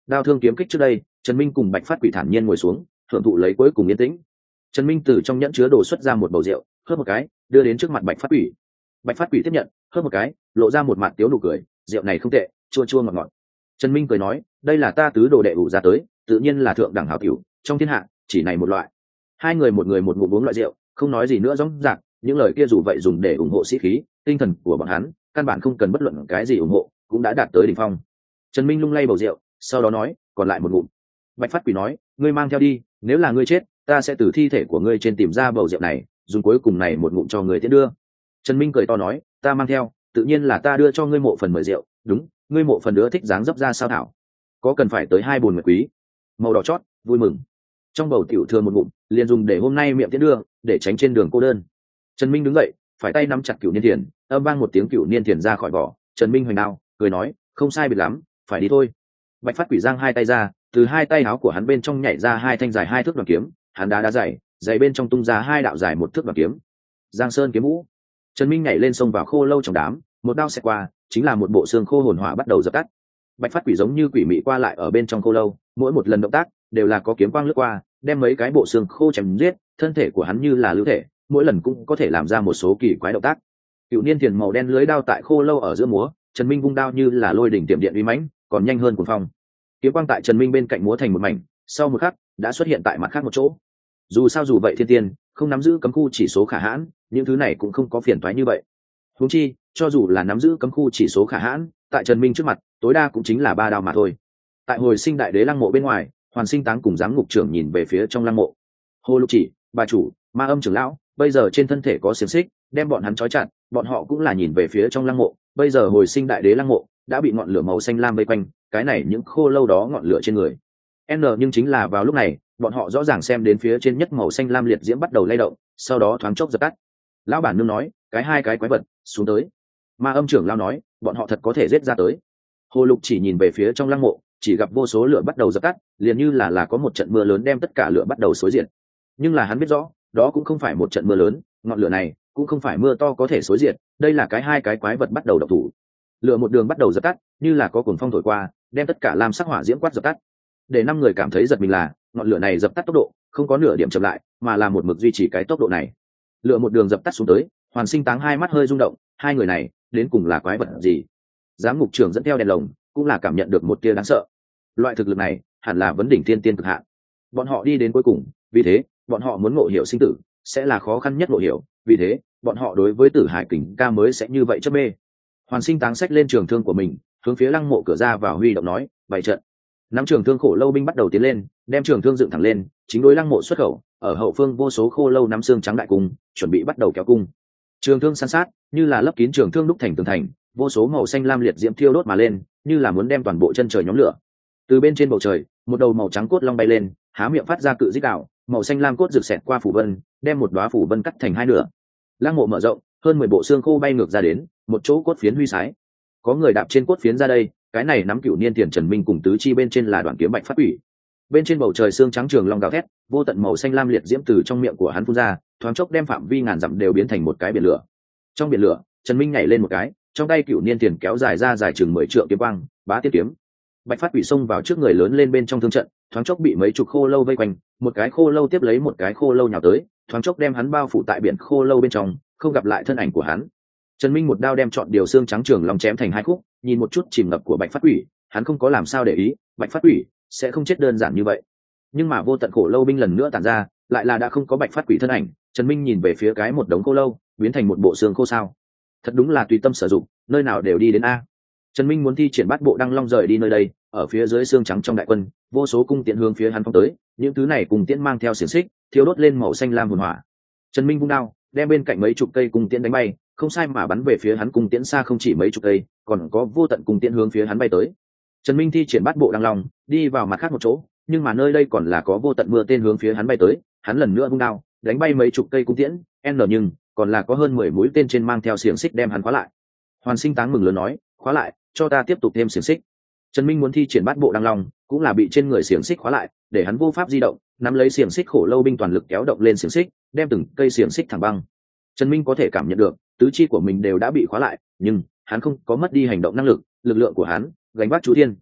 Đao thương kiếm kích trước đây, Trần Minh cùng Bạch Phát Quỷ thản nhiên ngồi xuống thưởng thụ lấy cuối cùng yên tĩnh. Trần Minh từ trong nhẫn chứa đồ xuất ra một bầu rượu, hớp một cái đưa đến trước mặt Bạch Phát Quỷ. Bạch Phát Quỷ tiếp nhận, hớp một cái lộ ra một mặt tiếu nụ cười, rượu này không tệ, chua chua ngọt ngọt. Trần Minh cười nói, đây là ta tứ đồ đệ ủ ra tới, tự nhiên là thượng đẳng hảo tiểu, trong thiên hạ chỉ này một loại. Hai người một người một ngụm uống loại rượu, không nói gì nữa rõ ràng, những lời kia dù vậy dùng để ủng hộ sĩ khí tinh thần của bọn hắn, căn bản không cần bất luận cái gì ủng hộ cũng đã đạt tới đỉnh phong. Trần Minh lung lay bầu rượu, sau đó nói, còn lại một ngụm. Bạch Phát Quỷ nói, ngươi mang theo đi, nếu là ngươi chết ta sẽ từ thi thể của ngươi trên tìm ra bầu rượu này, dùng cuối cùng này một ngụm cho người tiễn đưa. Trần Minh cười to nói, ta mang theo tự nhiên là ta đưa cho ngươi mộ phần mời rượu, đúng, ngươi mộ phần đứa thích dáng dấp ra sao thảo, có cần phải tới hai bồn nguyệt quý màu đỏ chót, vui mừng. Trong bầu tiểu thừa một ngụm liền dùng để hôm nay miệng tiễn đưa, để tránh trên đường cô đơn. Trần Minh đứng dậy, phải tay nắm chặt cửu niên tiền, âm vang một tiếng cửu niên tiền ra khỏi vỏ. Trần Minh hoành đao cười nói, không sai biệt lắm, phải đi thôi. Bạch Phát Quỷ giang hai tay ra, từ hai tay áo của hắn bên trong nhảy ra hai thanh dài hai thước đoàn kiếm, hắn đá đá dày dày bên trong tung ra hai đạo dài một thước đoàn kiếm. Giang Sơn kiếm vũ. Trần Minh nhảy lên sông vào khô lâu trong đám, một đao xẹt qua, chính là một bộ xương khô hồn hỏa bắt đầu dập tắt. Bạch Phát Quỷ giống như quỷ mị qua lại ở bên trong khô lâu, mỗi một lần động tác đều là có kiếm quang lướt qua, đem mấy cái bộ xương khô chém giết. Thân thể của hắn như là lưu thể, mỗi lần cũng có thể làm ra một số kỳ quái động tác. Cựu niên tiền màu đen lưới đao tại khô lâu ở giữa múa, Trần Minh vung đao như là lôi đỉnh tiệm điện uy mãnh, còn nhanh hơn cuồng phong. Kiếm quang tại Trần Minh bên cạnh múa thành một mảnh, sau một khắc đã xuất hiện tại mặt khác một chỗ. Dù sao dù vậy thiên tiên không nắm giữ cấm khu chỉ số khả hãn, những thứ này cũng không có phiền toái như vậy. Huống chi, cho dù là nắm giữ cấm khu chỉ số khả hãn, tại Trần Minh trước mặt, tối đa cũng chính là ba đao mà thôi. Tại hồi sinh đại đế lăng mộ bên ngoài, Hoàn Sinh Táng cùng giám ngục trưởng nhìn về phía trong lăng mộ. Hồ Lục Chỉ, bà chủ, Ma Âm trưởng lão, bây giờ trên thân thể có xiềng xích, đem bọn hắn trói chặt, bọn họ cũng là nhìn về phía trong lăng mộ. Bây giờ hồi sinh đại đế lăng mộ đã bị ngọn lửa màu xanh lam vây quanh, cái này những khô lâu đó ngọn lửa trên người. N nhưng chính là vào lúc này, bọn họ rõ ràng xem đến phía trên nhất màu xanh lam liệt diễm bắt đầu lay động, sau đó thoáng chốc dập tắt. Lão bản nương nói, cái hai cái quái vật xuống tới. Ma Âm trưởng lão nói, bọn họ thật có thể giết ra tới. Hồ Lục Chỉ nhìn về phía trong lăng mộ, chỉ gặp vô số lửa bắt đầu dập tắt, liền như là là có một trận mưa lớn đem tất cả lửa bắt đầu xối diệt. Nhưng là hắn biết rõ, đó cũng không phải một trận mưa lớn, ngọn lửa này cũng không phải mưa to có thể xối diệt, đây là cái hai cái quái vật bắt đầu động thủ. Lửa một đường bắt đầu dập tắt, như là có cuồng phong thổi qua, đem tất cả lam sắc hỏa diễm quát dập tắt. Để năm người cảm thấy giật mình là, ngọn lửa này dập tắt tốc độ không có nửa điểm chậm lại, mà là một mực duy trì cái tốc độ này. Lửa một đường dập tắt xuống tới, Hoàn Sinh Táng hai mắt hơi rung động, hai người này đến cùng là quái vật gì? Giám ngục trưởng dẫn theo đèn lồng, cũng là cảm nhận được một tia đáng sợ. Loại thực lực này hẳn là vấn đỉnh tiên tiên cực hạn. Bọn họ đi đến cuối cùng, vì thế bọn họ muốn ngộ hiểu sinh tử sẽ là khó khăn nhất ngộ hiểu, vì thế bọn họ đối với Tử Hải Kình ca mới sẽ như vậy chấp mê. Hoàn Sinh Táng xách lên trường thương của mình, hướng phía lăng mộ cửa ra vào huy động nói, bày trận. Năm trường thương khổ lâu binh bắt đầu tiến lên, đem trường thương dựng thẳng lên, chính đối lăng mộ xuất khẩu, ở hậu phương vô số khô lâu nắm xương trắng đại cung, chuẩn bị bắt đầu kéo cung. Trường thương san sát, như là lấp kín trường thương đúc thành tường thành, vô số màu xanh lam liệt diễm thiêu đốt mà lên, như là muốn đem toàn bộ chân trời nhóm lửa. Từ bên trên bầu trời, một đầu màu trắng cốt long bay lên, há miệng phát ra cự rít đạo, màu xanh lam cốt rực xẹt qua phủ vân, đem một đóa phủ vân cắt thành hai nửa. Lăng mộ mở rộng, hơn mười bộ xương khô bay ngược ra đến, một chỗ cốt phiến huy sái. Có người đạp trên cốt phiến ra đây, cái này nắm cửu niên tiền Trần Minh cùng tứ chi bên trên là đoạn kiếm Bạch Phát Quỷ. Bên trên bầu trời xương trắng trường long gào thét, vô tận màu xanh lam liệt diễm từ trong miệng của hắn phun ra, thoáng chốc đem phạm vi ngàn dặm đều biến thành một cái biển lửa. Trong biển lửa, Trần Minh nhảy lên một cái, trong tay cửu niên tiền kéo dài ra dài chừng mười trượng kiếm quang, bá tiết kiếm. Bạch Phát Quỷ xông vào trước người lớn lên bên trong thương trận, thoáng chốc bị mấy chục khô lâu vây quanh, một cái khô lâu tiếp lấy một cái khô lâu nhào tới, thoáng chốc đem hắn bao phủ tại biển khô lâu bên trong, không gặp lại thân ảnh của hắn. Trần Minh một đao đem trọn điều xương trắng trường long chém thành hai khúc, nhìn một chút chìm ngập của Bạch Phát Quỷ, hắn không có làm sao để ý, Bạch Phát Quỷ sẽ không chết đơn giản như vậy. Nhưng mà vô tận khổ lâu binh lần nữa tản ra, lại là đã không có Bạch Phát Quỷ thân ảnh. Trần Minh nhìn về phía cái một đống khô lâu, biến thành một bộ xương khô sao. Thật đúng là tùy tâm sử dụng, nơi nào đều đi đến a. Trần Minh muốn thi triển bát bộ đăng long rời đi nơi đây, ở phía dưới xương trắng trong đại quân, vô số cung tiễn hướng phía hắn phóng tới, những thứ này cùng tiễn mang theo xiềng xích, thiêu đốt lên màu xanh lam hồn hỏa. Trần Minh vung đao, đem bên cạnh mấy chục cây cung tiễn đánh bay, không sai mà bắn về phía hắn cung tiễn xa không chỉ mấy chục cây, còn có vô tận cung tiễn hướng phía hắn bay tới. Trần Minh thi triển bát bộ đăng long, đi vào mặt khác một chỗ, nhưng mà nơi đây còn là có vô tận mưa tên hướng phía hắn bay tới, hắn lần nữa vung đao, đánh bay mấy chục cây cung tiễn, n nhưng còn là có hơn mười mũi tên trên mang theo xiềng xích đem hắn khóa lại. Hoàn Sinh Táng mừng lớn nói, khóa lại, cho ta tiếp tục thêm xiềng xích. Trần Minh muốn thi triển bát bộ đăng long, cũng là bị trên người xiềng xích khóa lại, để hắn vô pháp di động, nắm lấy xiềng xích khổ lâu binh toàn lực kéo động lên xiềng xích, đem từng cây xiềng xích thẳng băng. Trần Minh có thể cảm nhận được, tứ chi của mình đều đã bị khóa lại, nhưng hắn không có mất đi hành động năng lực, lực lượng của hắn gánh vác chú thiên.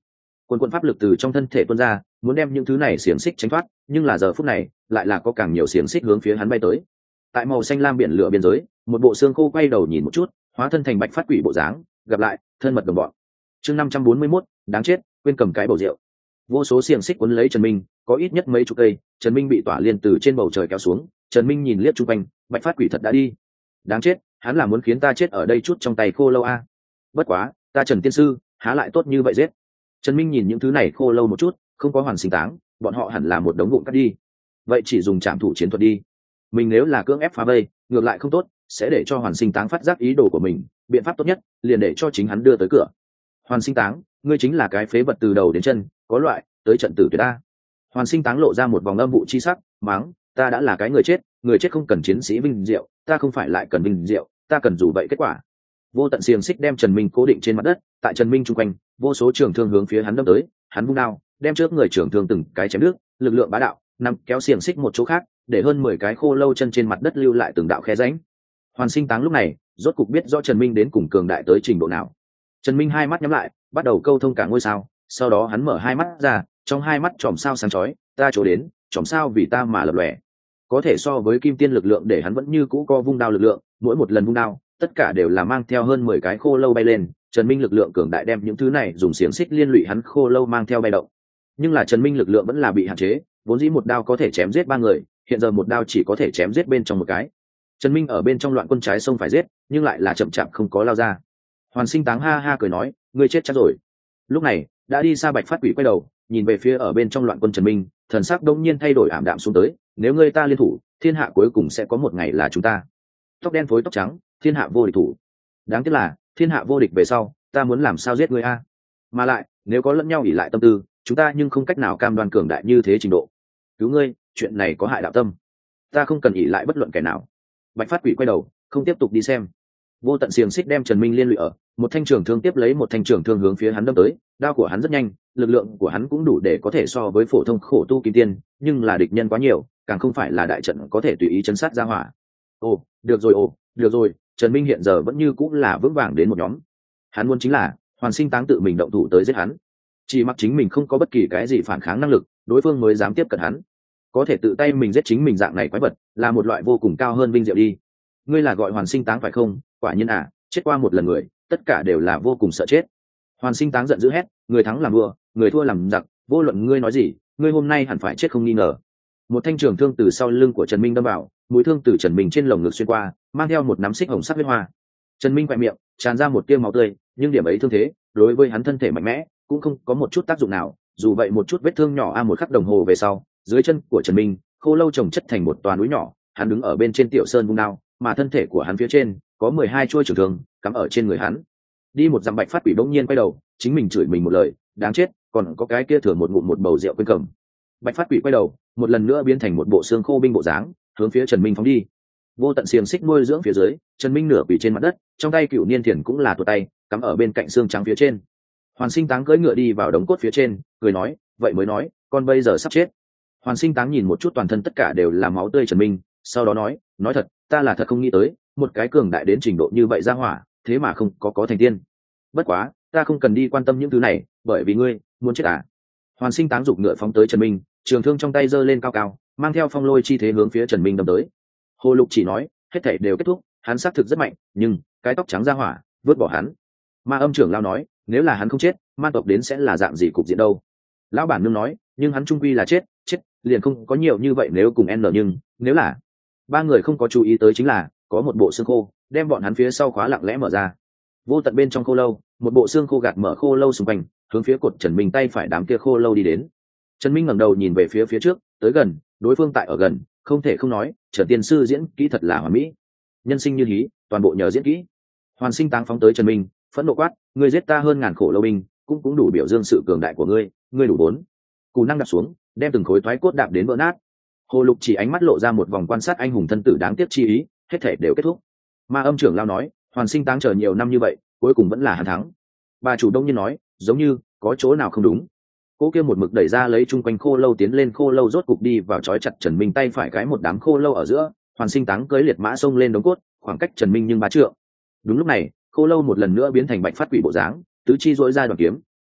Quần quần pháp lực từ trong thân thể tuôn ra, muốn đem những thứ này xiềng xích tránh thoát, nhưng là giờ phút này lại là có càng nhiều xiềng xích hướng phía hắn bay tới. Tại màu xanh lam biển lửa biên giới, một bộ xương khô quay đầu nhìn một chút, hóa thân thành bạch phát quỷ bộ dáng, gặp lại thân mật đồng bọn. Chương năm trăm bốn mươi mốt, đáng chết, quên cầm cái bầu rượu. Vô số xiềng xích quấn lấy Trần Minh, có ít nhất mấy chục cây, Trần Minh bị tỏa liên từ trên bầu trời kéo xuống. Trần Minh nhìn liếc chung quanh, bạch phát quỷ thật đã đi. Đáng chết, hắn là muốn khiến ta chết ở đây chút trong tay khô lâu a. Bất quá, ta Trần tiên sư, há lại tốt như vậy giết. Trần Minh nhìn những thứ này khô lâu một chút, không có hoàn sinh táng, bọn họ hẳn là một đống vụn cắt đi. Vậy chỉ dùng trảm thủ chiến thuật đi. Mình nếu là cưỡng ép phá vây, ngược lại không tốt, sẽ để cho hoàn sinh táng phát giác ý đồ của mình. Biện pháp tốt nhất, liền để cho chính hắn đưa tới cửa. Hoàn sinh táng, ngươi chính là cái phế vật từ đầu đến chân, có loại, tới trận tử tuyệt ta. Hoàn sinh táng lộ ra một vòng âm vụ chi sắc, mắng, ta đã là cái người chết, người chết không cần chiến sĩ vinh diệu, ta không phải lại cần vinh diệu, ta cần dù vậy kết quả. Vô tận xiềng xích đem Trần Minh cố định trên mặt đất, tại Trần Minh chung quanh, vô số trường thương hướng phía hắn đâm tới, hắn vung đao, đem trước người trường thương từng cái chém nước, lực lượng bá đạo, nằm kéo xiềng xích một chỗ khác, để hơn mười cái khô lâu chân trên mặt đất lưu lại từng đạo khe rãnh. Hoàn sinh táng lúc này, rốt cục biết rõ Trần Minh đến cùng cường đại tới trình độ nào. Trần Minh hai mắt nhắm lại, bắt đầu câu thông cả ngôi sao, sau đó hắn mở hai mắt ra, trong hai mắt chòm sao sáng chói, ta chỗ đến, chòm sao vì ta mà lập lòe. Có thể so với kim tiên lực lượng để hắn vẫn như cũ co vung đao lực lượng, mỗi một lần vung đao, tất cả đều là mang theo hơn mười cái khô lâu bay lên. Trần Minh lực lượng cường đại đem những thứ này dùng xiềng xích liên lụy hắn khô lâu mang theo bay động. Nhưng là Trần Minh lực lượng vẫn là bị hạn chế, vốn dĩ một đao có thể chém giết ba người, hiện giờ một đao chỉ có thể chém giết bên trong một cái. Trần Minh ở bên trong loạn quân trái sông phải giết, nhưng lại là chậm chạp không có lao ra. Hoàn sinh táng ha ha cười nói, ngươi chết chắc rồi. Lúc này, đã đi xa bạch phát quỷ quay đầu, nhìn về phía ở bên trong loạn quân Trần Minh, thần sắc đông nhiên thay đổi ảm đạm xuống tới, nếu ngươi ta liên thủ, thiên hạ cuối cùng sẽ có một ngày là chúng ta. Tóc đen phối tóc trắng, thiên hạ vô địch thủ. Đáng tiếc là, thiên hạ vô địch về sau, ta muốn làm sao giết ngươi a? Mà lại, nếu có lẫn nhau ỷ lại tâm tư, chúng ta nhưng không cách nào cam đoan cường đại như thế trình độ. Cứu ngươi, chuyện này có hại đạo tâm. Ta không cần ỷ lại bất luận kẻ nào. Bạch phát quỷ quay đầu, không tiếp tục đi xem. Vô tận xiềng xích đem Trần Minh liên lụy ở, một thanh trường thương tiếp lấy một thanh trường thương hướng phía hắn đâm tới, đao của hắn rất nhanh, lực lượng của hắn cũng đủ để có thể so với phổ thông khổ tu kim tiên, nhưng là địch nhân quá nhiều, càng không phải là đại trận có thể tùy ý chấn sát ra hỏa. Ồ, được rồi ồ, được rồi, Trần Minh hiện giờ vẫn như cũng là vững vàng đến một nhóm. Hắn muốn chính là hoàn sinh táng tự mình động thủ tới giết hắn. Chỉ mặc chính mình không có bất kỳ cái gì phản kháng năng lực, đối phương mới dám tiếp cận hắn. Có thể tự tay mình giết chính mình dạng này quái vật, là một loại vô cùng cao hơn vinh diệu đi. Ngươi là gọi hoàn sinh táng phải không? Quả nhiên à, chết qua một lần người, tất cả đều là vô cùng sợ chết. Hoàn sinh táng giận dữ hét, người thắng làm vua, người thua làm giặc, vô luận ngươi nói gì, ngươi hôm nay hẳn phải chết không nghi ngờ. Một thanh trường thương từ sau lưng của Trần Minh đâm vào, mũi thương từ Trần Minh trên lồng ngực xuyên qua, mang theo một nắm xích hồng sắc huyết hoa. Trần Minh quẹt miệng, tràn ra một tia máu tươi, nhưng điểm ấy thương thế, đối với hắn thân thể mạnh mẽ, cũng không có một chút tác dụng nào. Dù vậy một chút vết thương nhỏ a một khắc đồng hồ về sau, dưới chân của Trần Minh, khô lâu chồng chất thành một toà núi nhỏ, hắn đứng ở bên trên tiểu sơn vung đao, mà thân thể của hắn phía trên có mười hai chuôi trường thương cắm ở trên người hắn. Đi một dặm bạch phát quỷ bỗng nhiên quay đầu, chính mình chửi mình một lời, đáng chết, còn có cái kia thừa một ngụm một bầu rượu quên cầm. Bạch phát quỷ quay đầu, một lần nữa biến thành một bộ xương khô binh bộ dáng, hướng phía Trần Minh phóng đi. Vô tận xiềng xích nuôi dưỡng phía dưới, Trần Minh nửa quỳ trên mặt đất, trong tay cựu niên thiền cũng là tuột tay, cắm ở bên cạnh xương trắng phía trên. Hoàn sinh táng cưỡi ngựa đi vào đống cốt phía trên, cười nói, vậy mới nói, con bây giờ sắp chết. Hoàn sinh táng nhìn một chút toàn thân tất cả đều là máu tươi Trần Minh, sau đó nói, nói thật, ta là thật không nghĩ tới, một cái cường đại đến trình độ như vậy ra hỏa, thế mà không có có thành tiên. Bất quá, ta không cần đi quan tâm những thứ này, bởi vì ngươi muốn chết à? Hoàn sinh táng giục ngựa phóng tới Trần Minh, trường thương trong tay giơ lên cao cao, mang theo phong lôi chi thế hướng phía Trần Minh đâm tới. Hồ Lục chỉ nói, hết thảy đều kết thúc, hắn xác thực rất mạnh, nhưng cái tóc trắng ra hỏa, vứt bỏ hắn. Ma Âm trưởng lão nói, nếu là hắn không chết, man tộc đến sẽ là dạng gì cục diện đâu? Lão bản nương nói, nhưng hắn trung quy là chết, chết, liền không có nhiều như vậy nếu cùng n nhưng, nếu là ba người không có chú ý tới chính là có một bộ xương khô đem bọn hắn phía sau khóa lặng lẽ mở ra. Vô tận bên trong khô lâu, một bộ xương khô gạt mở khô lâu xung quanh, hướng phía cột Trần Minh tay phải đám kia khô lâu đi đến. Trần Minh ngẩng đầu nhìn về phía phía trước, tới gần, đối phương tại ở gần, không thể không nói, Trần tiên sư diễn kỹ thật là hoàn mỹ. Nhân sinh như hí, toàn bộ nhờ diễn kỹ. Hoàn sinh táng phóng tới Trần Minh, phẫn nộ quát, ngươi giết ta hơn ngàn khổ lâu binh, cũng cũng đủ biểu dương sự cường đại của ngươi, ngươi đủ bốn. Cù năng đạp xuống, đem từng khối thoái cốt đạp đến vỡ nát. Hồ Lục chỉ ánh mắt lộ ra một vòng quan sát anh hùng thân tử đáng tiếc chi ý, hết thể đều kết thúc. Ma Âm trưởng lao nói, Hoàn sinh táng chờ nhiều năm như vậy, cuối cùng vẫn là hắn thắng. Bà chủ đông nhiên nói, giống như có chỗ nào không đúng. Cô kia một mực đẩy ra lấy chung quanh khô lâu tiến lên, khô lâu rốt cục đi vào trói chặt Trần Minh tay phải cái một đám khô lâu ở giữa. Hoàn sinh táng cưỡi liệt mã xông lên đống cốt, khoảng cách Trần Minh nhưng ba trượng. Đúng lúc này, khô lâu một lần nữa biến thành bạch phát quỷ bộ dáng, tứ chi dỗi ra đoàn kiếm,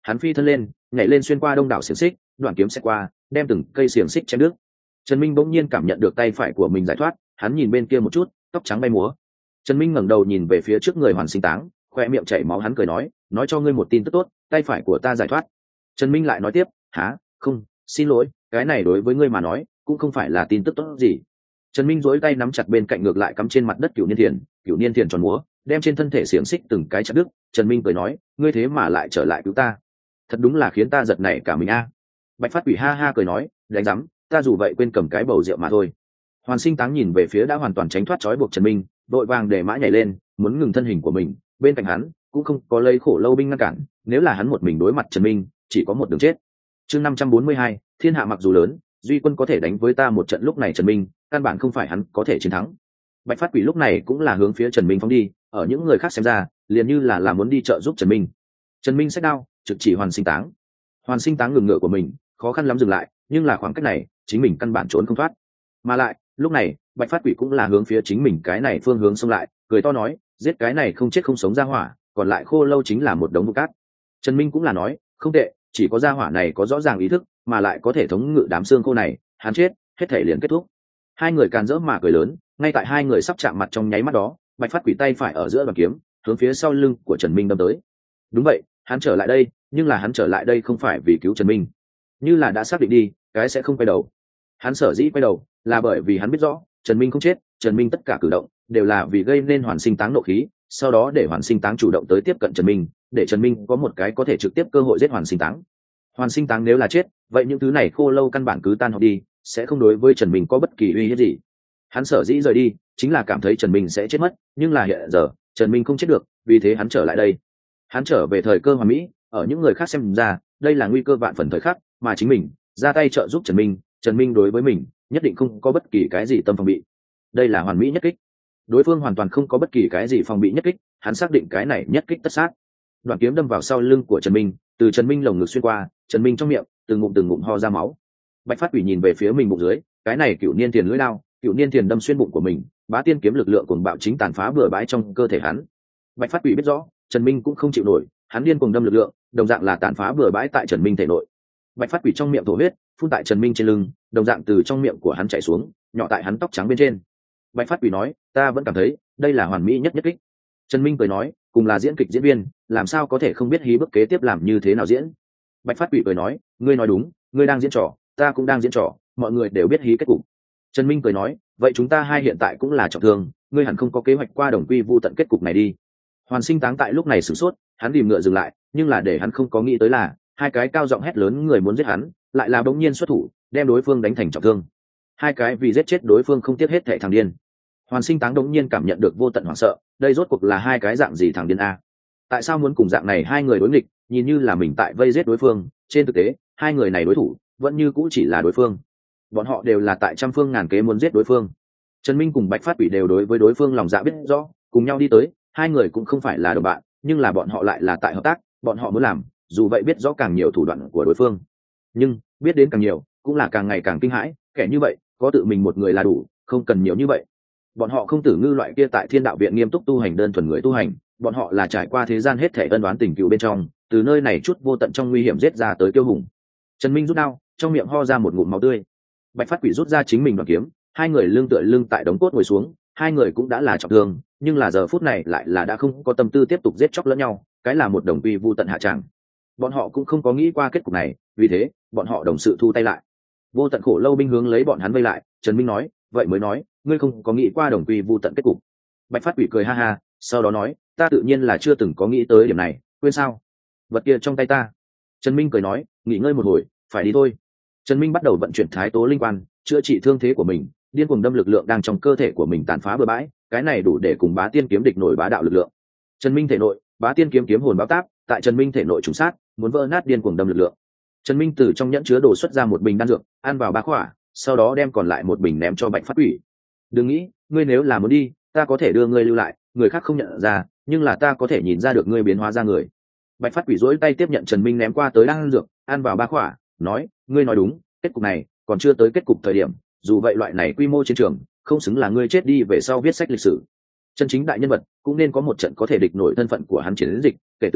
hắn phi thân lên nhảy lên xuyên qua đông đảo xiềng xích, đoạn kiếm sẽ qua đem từng cây xiềng xích chém đứt. Trần Minh bỗng nhiên cảm nhận được tay phải của mình giải thoát, hắn nhìn bên kia một chút, tóc trắng bay múa. Trần Minh ngẩng đầu nhìn về phía trước người Hoàn Sinh Táng, khoe miệng chảy máu, hắn cười nói, nói cho ngươi một tin tức tốt, tay phải của ta giải thoát. Trần Minh lại nói tiếp, hả, không, xin lỗi, cái này đối với ngươi mà nói cũng không phải là tin tức tốt gì. Trần Minh duỗi tay nắm chặt bên cạnh ngược lại cắm trên mặt đất cửu niên thiền, cửu niên thiền tròn múa, đem trên thân thể xiềng xích từng cái chặt đứt. Trần Minh cười nói, ngươi thế mà lại trở lại cứu ta, thật đúng là khiến ta giật nảy cả mình a. Bạch Phát Quỷ ha ha cười nói, đánh rắm, ta dù vậy quên cầm cái bầu rượu mà thôi. Hoàn Sinh Táng nhìn về phía đã hoàn toàn tránh thoát trói buộc Trần Minh, vội vàng để mã nhảy lên, muốn ngừng thân hình của mình. Bên cạnh hắn cũng không có lấy khổ lâu binh ngăn cản, nếu là hắn một mình đối mặt Trần Minh, chỉ có một đường chết. Chương năm trăm bốn mươi hai, thiên hạ mặc dù lớn, duy quân có thể đánh với ta một trận, lúc này Trần Minh căn bản không phải hắn có thể chiến thắng. Bạch Phát Quỷ lúc này cũng là hướng phía Trần Minh phóng đi, ở những người khác xem ra liền như là là muốn đi trợ giúp Trần Minh. Trần Minh xách đao trực chỉ Hoàn Sinh Táng. Hoàn Sinh Táng ngừng ngựa của mình, khó khăn lắm dừng lại, nhưng là khoảng cách này chính mình căn bản trốn không thoát. Mà lại lúc này Bạch Phát Quỷ cũng là hướng phía chính mình cái này phương hướng xông lại, cười to nói, giết cái này không chết không sống ra hỏa, còn lại khô lâu chính là một đống bụi cát. Trần Minh cũng là nói, không tệ, chỉ có gia hỏa này có rõ ràng ý thức, mà lại có thể thống ngự đám xương khô này, hắn chết hết thể liền kết thúc. Hai người càn rỡ mà cười lớn, ngay tại hai người sắp chạm mặt trong nháy mắt đó, Bạch Phát Quỷ tay phải ở giữa đoàn kiếm hướng phía sau lưng của Trần Minh đâm tới. Đúng vậy, hắn trở lại đây, nhưng là hắn trở lại đây không phải vì cứu Trần Minh, như là đã xác định đi cái sẽ không quay đầu. Hắn sở dĩ quay đầu là bởi vì hắn biết rõ Trần Minh không chết, Trần Minh tất cả cử động đều là vì gây nên Hoàn Sinh Táng nộ khí, sau đó để Hoàn Sinh Táng chủ động tới tiếp cận Trần Minh, để Trần Minh có một cái có thể trực tiếp cơ hội giết Hoàn Sinh Táng. Hoàn Sinh Táng nếu là chết, vậy những thứ này khô lâu căn bản cứ tan học đi, sẽ không đối với Trần Minh có bất kỳ uy hiếp gì. Hắn sở dĩ rời đi chính là cảm thấy Trần Minh sẽ chết mất, nhưng là hiện giờ Trần Minh không chết được, vì thế hắn trở lại đây. Hắn trở về thời cơ hoàn mỹ, ở những người khác xem ra đây là nguy cơ vạn phần thời khắc, mà chính mình ra tay trợ giúp Trần Minh, Trần Minh đối với mình nhất định không có bất kỳ cái gì tâm phòng bị. Đây là hoàn mỹ nhất kích, đối phương hoàn toàn không có bất kỳ cái gì phòng bị nhất kích, hắn xác định cái này nhất kích tất sát. Đoạn kiếm đâm vào sau lưng của Trần Minh, từ Trần Minh lồng ngực xuyên qua, Trần Minh trong miệng từng ngụm từng ngụm ho ra máu. Bạch Phát Quỷ nhìn về phía mình bụng dưới, cái này cựu niên tiền lưỡi đao, cựu niên tiền đâm xuyên bụng của mình, bá tiên kiếm lực lượng cuồng bạo chính tàn phá bừa bãi trong cơ thể hắn. Bạch Phát Quỷ biết rõ Trần Minh cũng không chịu nổi, hắn điên cuồng đâm lực lượng, đồng dạng là tàn phá bừa bãi tại Trần Minh thể nội. Bạch Phát Quỷ trong miệng thổ huyết, phun tại Trần Minh trên lưng, đồng dạng từ trong miệng của hắn chảy xuống, nhỏ tại hắn tóc trắng bên trên. Bạch Phát Quỷ nói, ta vẫn cảm thấy đây là hoàn mỹ nhất nhất kích. Trần Minh cười nói, cùng là diễn kịch diễn viên, làm sao có thể không biết hí bước kế tiếp làm như thế nào diễn. Bạch Phát Quỷ cười nói, ngươi nói đúng, ngươi đang diễn trò, ta cũng đang diễn trò, mọi người đều biết hí kết cục. Trần Minh cười nói, vậy chúng ta hai hiện tại cũng là trọng thương, ngươi hẳn không có kế hoạch qua đồng quy vu tận kết cục này đi. Hoàn Sinh Táng tại lúc này sửng sốt, hắn tìm ngựa dừng lại, nhưng là để hắn không có nghĩ tới là hai cái cao giọng hét lớn người muốn giết hắn, lại là bỗng nhiên xuất thủ, đem đối phương đánh thành trọng thương. Hai cái vì giết chết đối phương không tiếc hết thảy thằng điên. Hoàn Sinh Táng đống nhiên cảm nhận được vô tận hoảng sợ, đây rốt cuộc là hai cái dạng gì thằng điên a? Tại sao muốn cùng dạng này hai người đối nghịch, nhìn như là mình tại vây giết đối phương, trên thực tế, hai người này đối thủ vẫn như cũ chỉ là đối phương. Bọn họ đều là tại trăm phương ngàn kế muốn giết đối phương. Trần Minh cùng Bạch Phát Quỷ đều đối với đối phương lòng dạ biết rõ, cùng nhau đi tới, hai người cũng không phải là đồng bạn, nhưng là bọn họ lại là tại hợp tác, bọn họ muốn làm, dù vậy biết rõ càng nhiều thủ đoạn của đối phương, nhưng biết đến càng nhiều cũng là càng ngày càng kinh hãi, kẻ như vậy có tự mình một người là đủ, không cần nhiều như vậy. Bọn họ không tử ngư loại kia tại Thiên Đạo Viện nghiêm túc tu hành đơn thuần người tu hành, bọn họ là trải qua thế gian hết thảy ân oán tình cựu bên trong, từ nơi này chút vô tận trong nguy hiểm giết ra tới kiêu hùng. Trần Minh rút đao, trong miệng ho ra một ngụm máu tươi. Bạch Phát Quỷ rút ra chính mình đoàn kiếm, hai người lưng tựa lưng tại đống cốt ngồi xuống, hai người cũng đã là trọng thương, nhưng là giờ phút này lại là đã không có tâm tư tiếp tục giết chóc lẫn nhau, cái là một đồng quy vu tận hạ tràng. Bọn họ cũng không có nghĩ qua kết cục này, vì thế bọn họ đồng sự thu tay lại. Vô tận khổ lâu binh hướng lấy bọn hắn vây lại. Trần Minh nói, vậy mới nói ngươi không có nghĩ qua đồng quy vu tận kết cục. Bạch Phát Quỷ cười ha ha, sau đó nói, ta tự nhiên là chưa từng có nghĩ tới điểm này, quên sao? Vật kia trong tay ta. Trần Minh cười nói, nghỉ ngơi một hồi, phải đi thôi. Trần Minh bắt đầu vận chuyển thái tố linh quan, chữa trị thương thế của mình, điên cuồng đâm lực lượng đang trong cơ thể của mình tàn phá bừa bãi, cái này đủ để cùng bá tiên kiếm địch nổi bá đạo lực lượng. Trần Minh thể nội, bá tiên kiếm kiếm hồn báo táp, tại Trần Minh thể nội trùng sát, muốn vỡ nát điên cuồng đâm lực lượng. Trần Minh từ trong nhẫn chứa đồ xuất ra một bình đan dược, ăn vào ba khỏa, sau đó đem còn lại một bình ném cho Bạch Phát Quỷ. Đừng nghĩ, ngươi nếu là muốn đi, ta có thể đưa ngươi lưu lại, người khác không nhận ra, nhưng là ta có thể nhìn ra được ngươi biến hóa ra người. Bạch Phát Quỷ duỗi tay tiếp nhận Trần Minh ném qua tới đan dược, ăn vào ba khỏa, nói, ngươi nói đúng, kết cục này còn chưa tới kết cục thời điểm, dù vậy loại này quy mô chiến trường, không xứng là ngươi chết đi về sau viết sách lịch sử. Chân chính đại nhân vật cũng nên có một trận có thể địch nổi thân phận của hắn chiến dịch, kể từ đó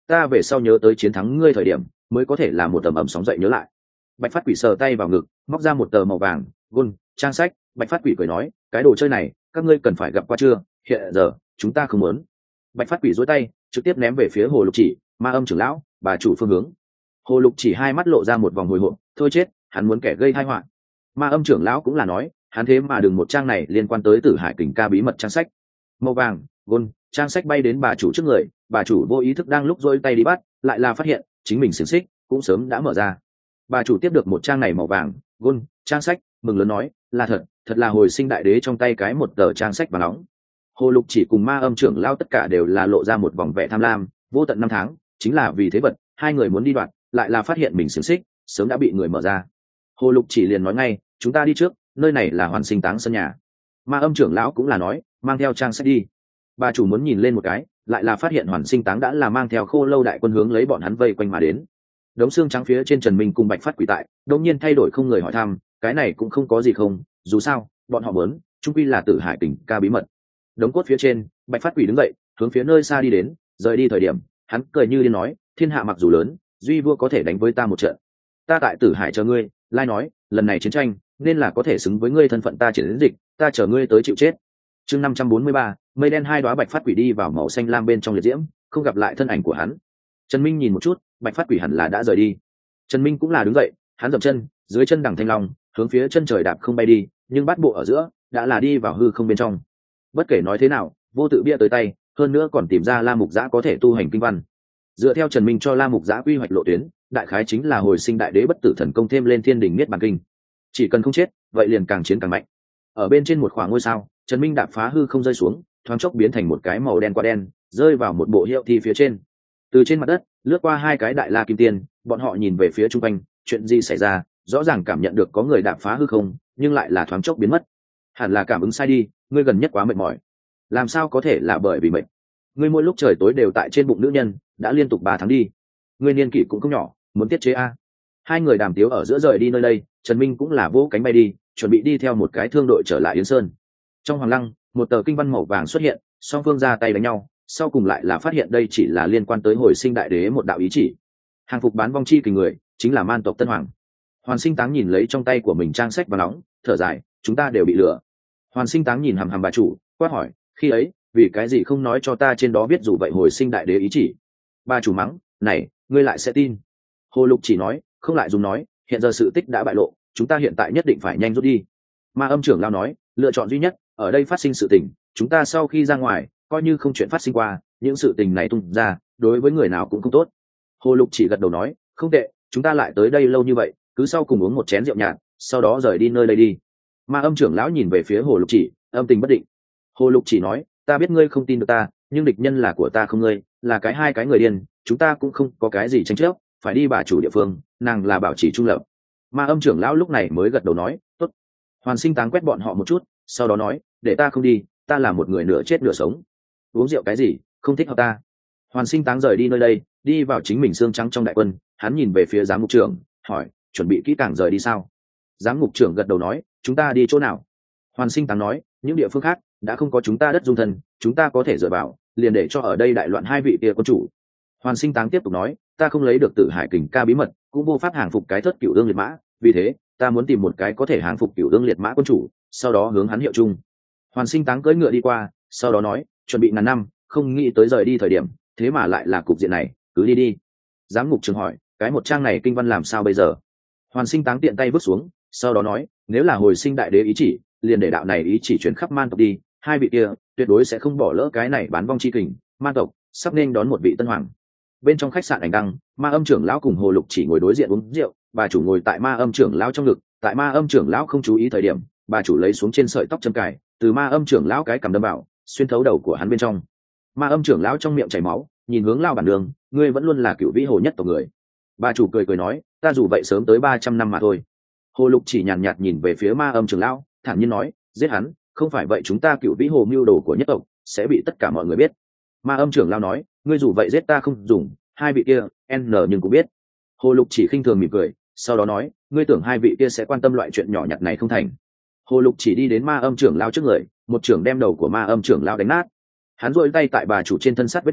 ta về sau nhớ tới chiến thắng ngươi thời điểm mới có thể là một tầm ẩm sóng dậy nhớ lại. Bạch phát quỷ sờ tay vào ngực, móc ra một tờ màu vàng gôn trang sách. Bạch phát quỷ cười nói, cái đồ chơi này các ngươi cần phải gặp qua chưa, hiện giờ chúng ta không muốn. Bạch phát quỷ dối tay trực tiếp ném về phía hồ lục chỉ, ma âm trưởng lão, bà chủ phương hướng. Hồ lục chỉ hai mắt lộ ra một vòng hồi hộp, thôi chết, hắn muốn kẻ gây tai họa. Ma âm trưởng lão cũng là nói, hắn thế mà đừng một trang này liên quan tới Tử Hải Kình ca bí mật trang sách. Màu vàng gôn trang sách bay đến bà chủ trước người, bà chủ vô ý thức đang lúc dôi tay đi bắt, lại là phát hiện chính mình xiềng xích cũng sớm đã mở ra. Bà chủ tiếp được một trang này màu vàng gôn trang sách, mừng lớn nói, là thật, thật là hồi sinh đại đế trong tay cái một tờ trang sách và nóng. Hồ lục chỉ cùng ma âm trưởng lao tất cả đều là lộ ra một vòng vẻ tham lam, vô tận năm tháng chính là vì thế vật, hai người muốn đi đoạt, lại là phát hiện mình xiềng xích sớm đã bị người mở ra. Hồ lục chỉ liền nói ngay, chúng ta đi trước, nơi này là hoàn sinh táng sân nhà. Ma âm trưởng lão cũng là nói, mang theo trang sách đi. Bà chủ muốn nhìn lên một cái, lại là phát hiện hoàn sinh táng đã là mang theo khô lâu đại quân hướng lấy bọn hắn vây quanh mà đến. Đống xương trắng phía trên Trần Minh cùng Bạch Phát quỷ tại đột nhiên thay đổi, không người hỏi thăm, cái này cũng không có gì không, dù sao bọn họ muốn trung quy là Tử Hải Kình ca bí mật. Đống cốt phía trên, Bạch Phát quỷ đứng dậy hướng phía nơi xa đi đến, rời đi thời điểm hắn cười như điên nói, thiên hạ mặc dù lớn, duy vua có thể đánh với ta một trận, ta tại Tử Hải chờ ngươi. Lai nói, lần này chiến tranh nên là có thể xứng với ngươi thân phận, ta triển đến dịch, ta chờ ngươi tới chịu chết. Chương năm trăm bốn mươi ba, mây đen hai đóa Bạch Phát quỷ đi vào màu xanh lam bên trong liệt diễm, không gặp lại thân ảnh của hắn. Trần Minh nhìn một chút, Bạch Phát quỷ hẳn là đã rời đi. Trần Minh cũng là đứng dậy, hắn dậm chân, dưới chân đằng thanh long hướng phía chân trời đạp không bay đi, nhưng bát bộ ở giữa đã là đi vào hư không bên trong. Bất kể nói thế nào, vô tự bia tới tay, hơn nữa còn tìm ra La Mục Giã có thể tu hành kinh văn. Dựa theo Trần Minh cho La Mục Giã quy hoạch lộ tuyến, đại khái chính là hồi sinh đại đế bất tử thần công thêm lên thiên đình niết bàn kinh, chỉ cần không chết vậy liền càng chiến càng mạnh. Ở bên trên một khoảng ngôi sao, Trần Minh đạp phá hư không rơi xuống, thoáng chốc biến thành một cái màu đen qua đen, rơi vào một bộ hiệu thi phía trên. Từ trên mặt đất lướt qua hai cái đại la kim tiên, bọn họ nhìn về phía trung quanh, chuyện gì xảy ra, rõ ràng cảm nhận được có người đạp phá hư không, nhưng lại là thoáng chốc biến mất. Hẳn là cảm ứng sai đi, ngươi gần nhất quá mệt mỏi. Làm sao có thể là bởi vì mệt? Ngươi mỗi lúc trời tối đều tại trên bụng nữ nhân, đã liên tục ba tháng đi. Ngươi niên kỷ cũng không nhỏ, muốn tiết chế a? Hai người đàm tiếu ở giữa rời đi nơi đây, Trần Minh cũng là vỗ cánh bay đi, chuẩn bị đi theo một cái thương đội trở lại Yến Sơn. Trong hoàng lăng, một tờ kinh văn màu vàng xuất hiện, song phương ra tay đánh nhau, sau cùng lại là phát hiện đây chỉ là liên quan tới hồi sinh đại đế một đạo ý chỉ. Hàng phục bán vong chi kình người chính là man tộc Tân Hoàng. Hoàn Sinh Táng nhìn lấy trong tay của mình trang sách và nóng, thở dài, chúng ta đều bị lừa. Hoàn Sinh Táng nhìn hằm hằm bà chủ, quát hỏi, khi ấy vì cái gì không nói cho ta trên đó viết dù vậy hồi sinh đại đế ý chỉ? Bà chủ mắng, này ngươi lại sẽ tin? Hồ Lục chỉ nói, không lại dùng nói, hiện giờ sự tích đã bại lộ, chúng ta hiện tại nhất định phải nhanh rút đi. Ma âm trưởng lao nói, lựa chọn duy nhất ở đây phát sinh sự tình, chúng ta sau khi ra ngoài coi như không chuyện phát sinh qua, những sự tình này tung ra đối với người nào cũng không tốt. Hồ Lục chỉ gật đầu nói, không tệ, chúng ta lại tới đây lâu như vậy, cứ sau cùng uống một chén rượu nhạt, sau đó rời đi nơi đây đi. Ma âm trưởng lão nhìn về phía Hồ Lục chỉ, âm tình bất định. Hồ Lục chỉ nói, ta biết ngươi không tin được ta, nhưng địch nhân là của ta không ngươi, là cái hai cái người điên, chúng ta cũng không có cái gì tranh chấp, phải đi bà chủ địa phương, nàng là bảo trì trung lập. Ma âm trưởng lão lúc này mới gật đầu nói, tốt. Hoàn Sinh Táng quét bọn họ một chút, sau đó nói, để ta không đi, ta là một người nửa chết nửa sống, uống rượu cái gì không thích hợp ta. Hoàn Sinh Táng rời đi nơi đây, đi vào chính mình xương trắng trong đại quân, hắn nhìn về phía giám ngục trưởng, hỏi, chuẩn bị kỹ càng rời đi sao? Giám ngục trưởng gật đầu nói, chúng ta đi chỗ nào? Hoàn Sinh Táng nói, những địa phương khác đã không có chúng ta đất dung thân, chúng ta có thể dựa vào, liền để cho ở đây đại loạn hai vị kia quân chủ. Hoàn Sinh Táng tiếp tục nói, ta không lấy được Tử Hải Kình ca bí mật, cũng vô pháp hàng phục cái thất cửu ương liệt mã, vì thế ta muốn tìm một cái có thể hàng phục cửu ương liệt mã quân chủ, sau đó hướng hắn hiệu chung. Hoàn Sinh Táng cưỡi ngựa đi qua, sau đó nói, chuẩn bị ngàn năm, không nghĩ tới rời đi thời điểm, thế mà lại là cục diện này, cứ đi đi. Giám ngục trưởng hỏi, cái một trang này kinh văn làm sao bây giờ? Hoàn Sinh Táng tiện tay vứt xuống, sau đó nói, nếu là hồi sinh đại đế ý chỉ, liền để đạo này ý chỉ chuyển khắp man tộc đi, hai vị kia tuyệt đối sẽ không bỏ lỡ cái này bán vong chi kình, man tộc sắp nên đón một vị tân hoàng. Bên trong khách sạn Ảnh Đăng, Ma âm trưởng lão cùng Hồ Lục chỉ ngồi đối diện uống rượu, bà chủ ngồi tại Ma âm trưởng lão trong ngực, tại Ma âm trưởng lão không chú ý thời điểm, bà chủ lấy xuống trên sợi tóc châm cài, từ Ma âm trưởng lão cái cằm đâm vào, xuyên thấu đầu của hắn bên trong. Ma âm trưởng lão trong miệng chảy máu, nhìn hướng Lao bản đường, ngươi vẫn luôn là cựu vĩ hồ nhất tộc người. Bà chủ cười cười nói, ta dù vậy sớm tới ba trăm năm mà thôi. Hồ Lục chỉ nhàn nhạt, nhạt nhìn về phía Ma âm trưởng lão, thản nhiên nói, giết hắn, không phải vậy chúng ta cựu vĩ hồ mưu đồ của nhất tộc sẽ bị tất cả mọi người biết. Ma âm trưởng lão nói, ngươi dù vậy giết ta không dùng, hai vị kia n nhưng cũng biết. Hồ Lục chỉ khinh thường mỉm cười, sau đó nói, ngươi tưởng hai vị kia sẽ quan tâm loại chuyện nhỏ nhặt này không thành. Hồ Lục chỉ đi đến Ma âm trưởng lão trước người, một trưởng đem đầu của Ma âm trưởng lão đánh nát. Hắn duỗi tay tại bà chủ trên thân sát vết máu,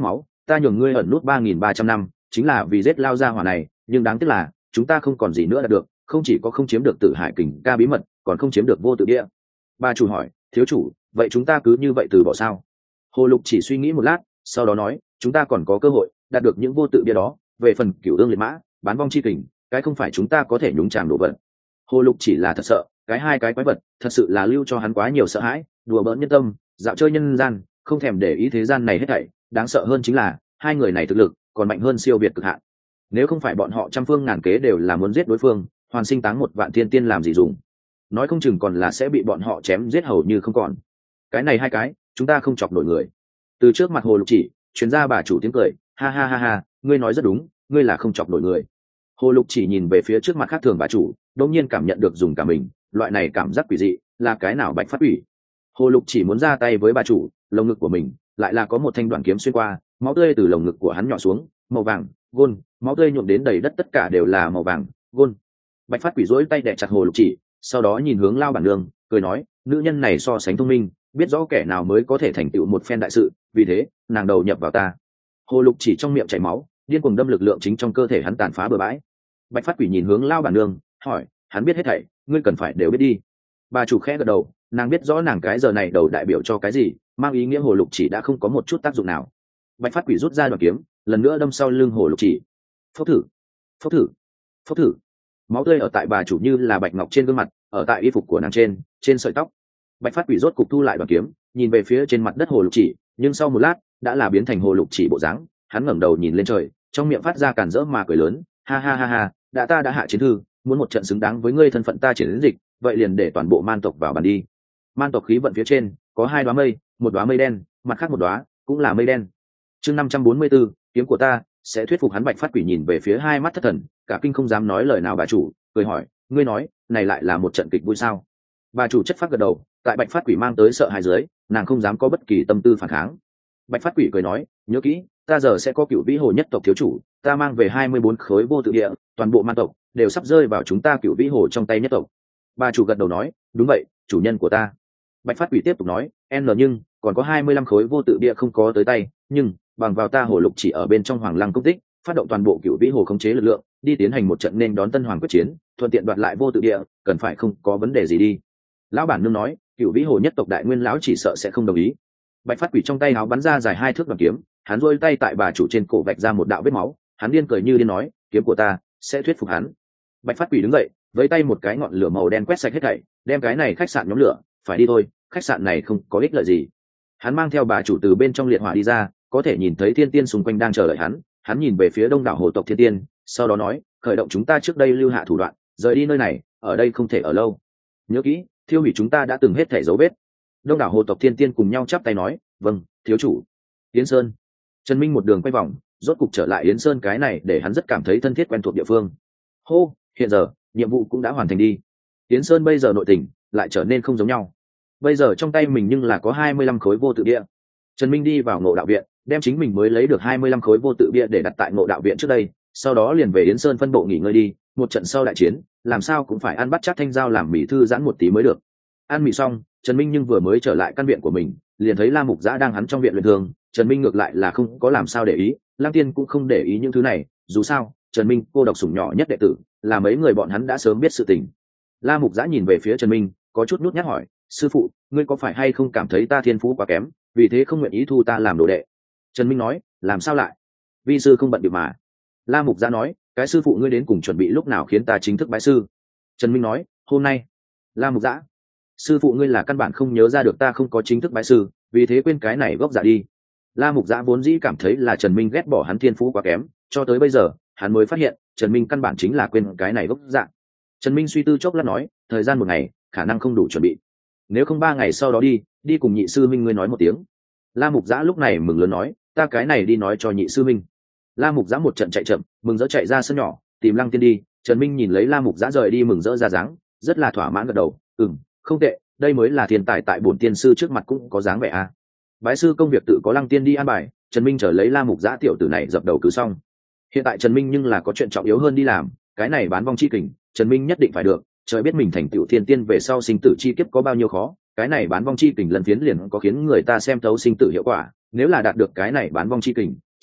ta nhường ngươi ẩn nút ba nghìn ba trăm năm chính là vì giết lao ra hỏa này, nhưng đáng tiếc là chúng ta không còn gì nữa đạt được, không chỉ có không chiếm được Tử Hải Kình ca bí mật, còn không chiếm được vô tự địa. Bà chủ hỏi, thiếu chủ, vậy chúng ta cứ như vậy từ bỏ sao? Hồ Lục chỉ suy nghĩ một lát, sau đó nói, chúng ta còn có cơ hội đạt được những vô tự bia đó. Về phần Cửu Ương liệt mã, bán vong chi kình, cái không phải chúng ta có thể nhúng chàm đổ vật. Hồ Lục chỉ là thật sợ, cái hai cái quái vật thật sự là lưu cho hắn quá nhiều sợ hãi, đùa bỡn nhân tâm, dạo chơi nhân gian, không thèm để ý thế gian này hết thảy. Đáng sợ hơn chính là hai người này thực lực còn mạnh hơn siêu việt cực hạn. Nếu không phải bọn họ trăm phương ngàn kế đều là muốn giết đối phương, hoàn sinh táng một vạn thiên tiên làm gì dùng, nói không chừng còn là sẽ bị bọn họ chém giết hầu như không còn. Cái này hai cái chúng ta không chọc nổi người. Từ trước mặt Hồ Lục chỉ chuyến ra bà chủ tiếng cười, ha ha ha ha, ngươi nói rất đúng, ngươi là không chọc nổi người. Hồ Lục chỉ nhìn về phía trước mặt khác thường bà chủ, đột nhiên cảm nhận được dùng cả mình, loại này cảm giác quỷ dị là cái nào Bạch Phát Quỷ. Hồ Lục chỉ muốn ra tay với bà chủ, lồng ngực của mình lại là có một thanh đoạn kiếm xuyên qua, máu tươi từ lồng ngực của hắn nhỏ xuống, màu vàng gôn, máu tươi nhuộm đến đầy đất, tất cả đều là màu vàng gôn. Bạch Phát Quỷ duỗi tay đè chặt Hồ Lục chỉ, sau đó nhìn hướng Lao bản nương, cười nói, nữ nhân này so sánh thông minh, biết rõ kẻ nào mới có thể thành tựu một phen đại sự, vì thế nàng đầu nhập vào ta. Hồ Lục chỉ trong miệng chảy máu, điên cuồng đâm lực lượng chính trong cơ thể hắn tàn phá bừa bãi. Bạch Phát Quỷ nhìn hướng Lao bản nương, hỏi, hắn biết hết thảy, ngươi cần phải đều biết đi. Bà chủ khẽ gật đầu, nàng biết rõ nàng cái giờ này đầu đại biểu cho cái gì, mang ý nghĩa Hồ Lục chỉ đã không có một chút tác dụng nào. Bạch Phát Quỷ rút ra đoạn kiếm, lần nữa đâm sau lưng Hồ Lục chỉ. Phốc thử, phốc thử, phốc thử. Máu tươi ở tại bà chủ như là bạch ngọc trên gương mặt, ở tại y phục của nàng trên, trên sợi tóc. Bạch Phát Quỷ rốt cục thu lại đoạn kiếm, nhìn về phía trên mặt đất Hồ Lục chỉ, nhưng sau một lát đã là biến thành Hồ Lục chỉ bộ dáng. Hắn ngẩng đầu nhìn lên trời, trong miệng phát ra càn rỡ mà cười lớn, ha ha ha ha, đã ta đã hạ chiến thư, muốn một trận xứng đáng với ngươi thân phận ta triển đến dịch, vậy liền để toàn bộ man tộc vào bàn đi. Man tộc khí vận phía trên có hai đóa mây, một đóa mây đen, mặt khác một đóa cũng là mây đen. Chương năm trăm bốn mươi 4, kiếm của ta sẽ thuyết phục hắn. Bạch Phát Quỷ nhìn về phía hai mắt thất thần, cả kinh không dám nói lời nào. Bà chủ cười hỏi, ngươi nói này lại là một trận kịch vui sao? Bà chủ chất phát gật đầu, tại Bạch Phát Quỷ mang tới sợ hãi dưới, nàng không dám có bất kỳ tâm tư phản kháng. Bạch Phát Quỷ cười nói, nhớ kỹ, ta giờ sẽ có Cửu Vĩ Hồ nhất tộc thiếu chủ, ta mang về hai mươi bốn khối vô tự địa, toàn bộ man tộc đều sắp rơi vào chúng ta Cửu Vĩ Hồ trong tay nhất tộc. Bà chủ gật đầu nói, đúng vậy, chủ nhân của ta. Bạch Phát Quỷ tiếp tục nói, n nhưng còn có hai mươi lăm khối vô tự địa không có tới tay, nhưng bằng vào ta Hồ Lục chỉ ở bên trong Hoàng Lăng công tích, phát động toàn bộ Cửu Vĩ Hồ khống chế lực lượng, đi tiến hành một trận nên đón Tân Hoàng quyết chiến, thuận tiện đoạt lại vô tự địa, cần phải không có vấn đề gì đi. Lão bản nương nói, Cửu Vĩ Hồ nhất tộc đại nguyên lão chỉ sợ sẽ không đồng ý. Bạch Phát Quỷ trong tay áo bắn ra dài hai thước đoạn kiếm, hắn rôi tay tại bà chủ trên cổ vạch ra một đạo vết máu, hắn điên cười như điên nói, kiếm của ta sẽ thuyết phục hắn. Bạch Phát Quỷ đứng dậy, với tay một cái ngọn lửa màu đen quét sạch hết thảy, đem cái này khách sạn nhóm lửa, phải đi thôi, khách sạn này không có ích lợi gì. Hắn mang theo bà chủ từ bên trong liệt hỏa đi ra, có thể nhìn thấy thiên tiên xung quanh đang chờ đợi hắn. Hắn nhìn về phía đông đảo hồ tộc thiên tiên, sau đó nói, khởi động chúng ta trước đây lưu hạ thủ đoạn, rời đi nơi này, ở đây không thể ở lâu. Nhớ kỹ, thiêu hủy chúng ta đã từng hết thảy dấu vết. Đông đảo hồ tộc thiên tiên cùng nhau chắp tay nói, vâng, thiếu chủ. Yến Sơn. Trần Minh một đường quay vòng, rốt cục trở lại Yến Sơn, cái này để hắn rất cảm thấy thân thiết quen thuộc địa phương. Hô, hiện giờ nhiệm vụ cũng đã hoàn thành đi. Yến Sơn bây giờ nội tình lại trở nên không giống nhau. Bây giờ trong tay mình nhưng là có hai mươi lăm khối vô tự địa. Trần Minh đi vào Ngộ Đạo viện, đem chính mình mới lấy được hai mươi lăm khối vô tự bia để đặt tại Ngộ Đạo viện trước đây, sau đó liền về Yến Sơn phân bộ nghỉ ngơi đi, một trận sau đại chiến, làm sao cũng phải ăn bắt chắc thanh dao làm mì thư giãn một tí mới được. Ăn mì xong, Trần Minh nhưng vừa mới trở lại căn viện của mình, liền thấy La Mục Giã đang hắn trong viện luyện thương. Trần Minh ngược lại là không có làm sao để ý, Lang Tiên cũng không để ý những thứ này, dù sao, Trần Minh cô độc sủng nhỏ nhất đệ tử, là mấy người bọn hắn đã sớm biết sự tình. La Mục Giã nhìn về phía Trần Minh, có chút nhút nhát hỏi, sư phụ, ngươi có phải hay không cảm thấy ta thiên phú quá kém, vì thế không nguyện ý thu ta làm đồ đệ? Trần Minh nói, làm sao lại? Vi sư không bận việc mà. La Mục Giã nói, cái sư phụ ngươi đến cùng chuẩn bị lúc nào khiến ta chính thức bái sư? Trần Minh nói, hôm nay. La Mục Giã, sư phụ ngươi là căn bản không nhớ ra được ta không có chính thức bái sư, vì thế quên cái này gốc giả đi. La Mục Giã vốn dĩ cảm thấy là Trần Minh ghét bỏ hắn thiên phú quá kém, cho tới bây giờ hắn mới phát hiện Trần Minh căn bản chính là quên cái này gốc dạng. Trần Minh suy tư chốc lát nói, thời gian một ngày khả năng không đủ chuẩn bị, nếu không ba ngày sau đó đi đi cùng nhị sư minh ngươi nói một tiếng. La Mục Giã lúc này mừng lớn nói, ta cái này đi nói cho nhị sư minh. La Mục Giã một trận chạy chậm, mừng rỡ chạy ra sân nhỏ tìm Lăng Tiên đi. Trần Minh nhìn lấy La Mục Giã rời đi mừng rỡ ra dáng, rất là thỏa mãn gật đầu, ừm, không tệ, đây mới là thiên tài, tại bổn tiên sư trước mặt cũng có dáng vẻ a. Bái sư công việc tự có Lăng Tiên đi an bài, Trần Minh trở lấy La Mục Giã tiểu tử này dập đầu cứ xong. Hiện tại Trần Minh nhưng là có chuyện trọng yếu hơn đi làm, cái này bán vong chi kình, Trần Minh nhất định phải được, trời biết mình thành tựu thiên tiên về sau sinh tử chi kiếp có bao nhiêu khó, cái này bán vong chi kình lần phiến liền có khiến người ta xem thấu sinh tử hiệu quả, nếu là đạt được cái này bán vong chi kình,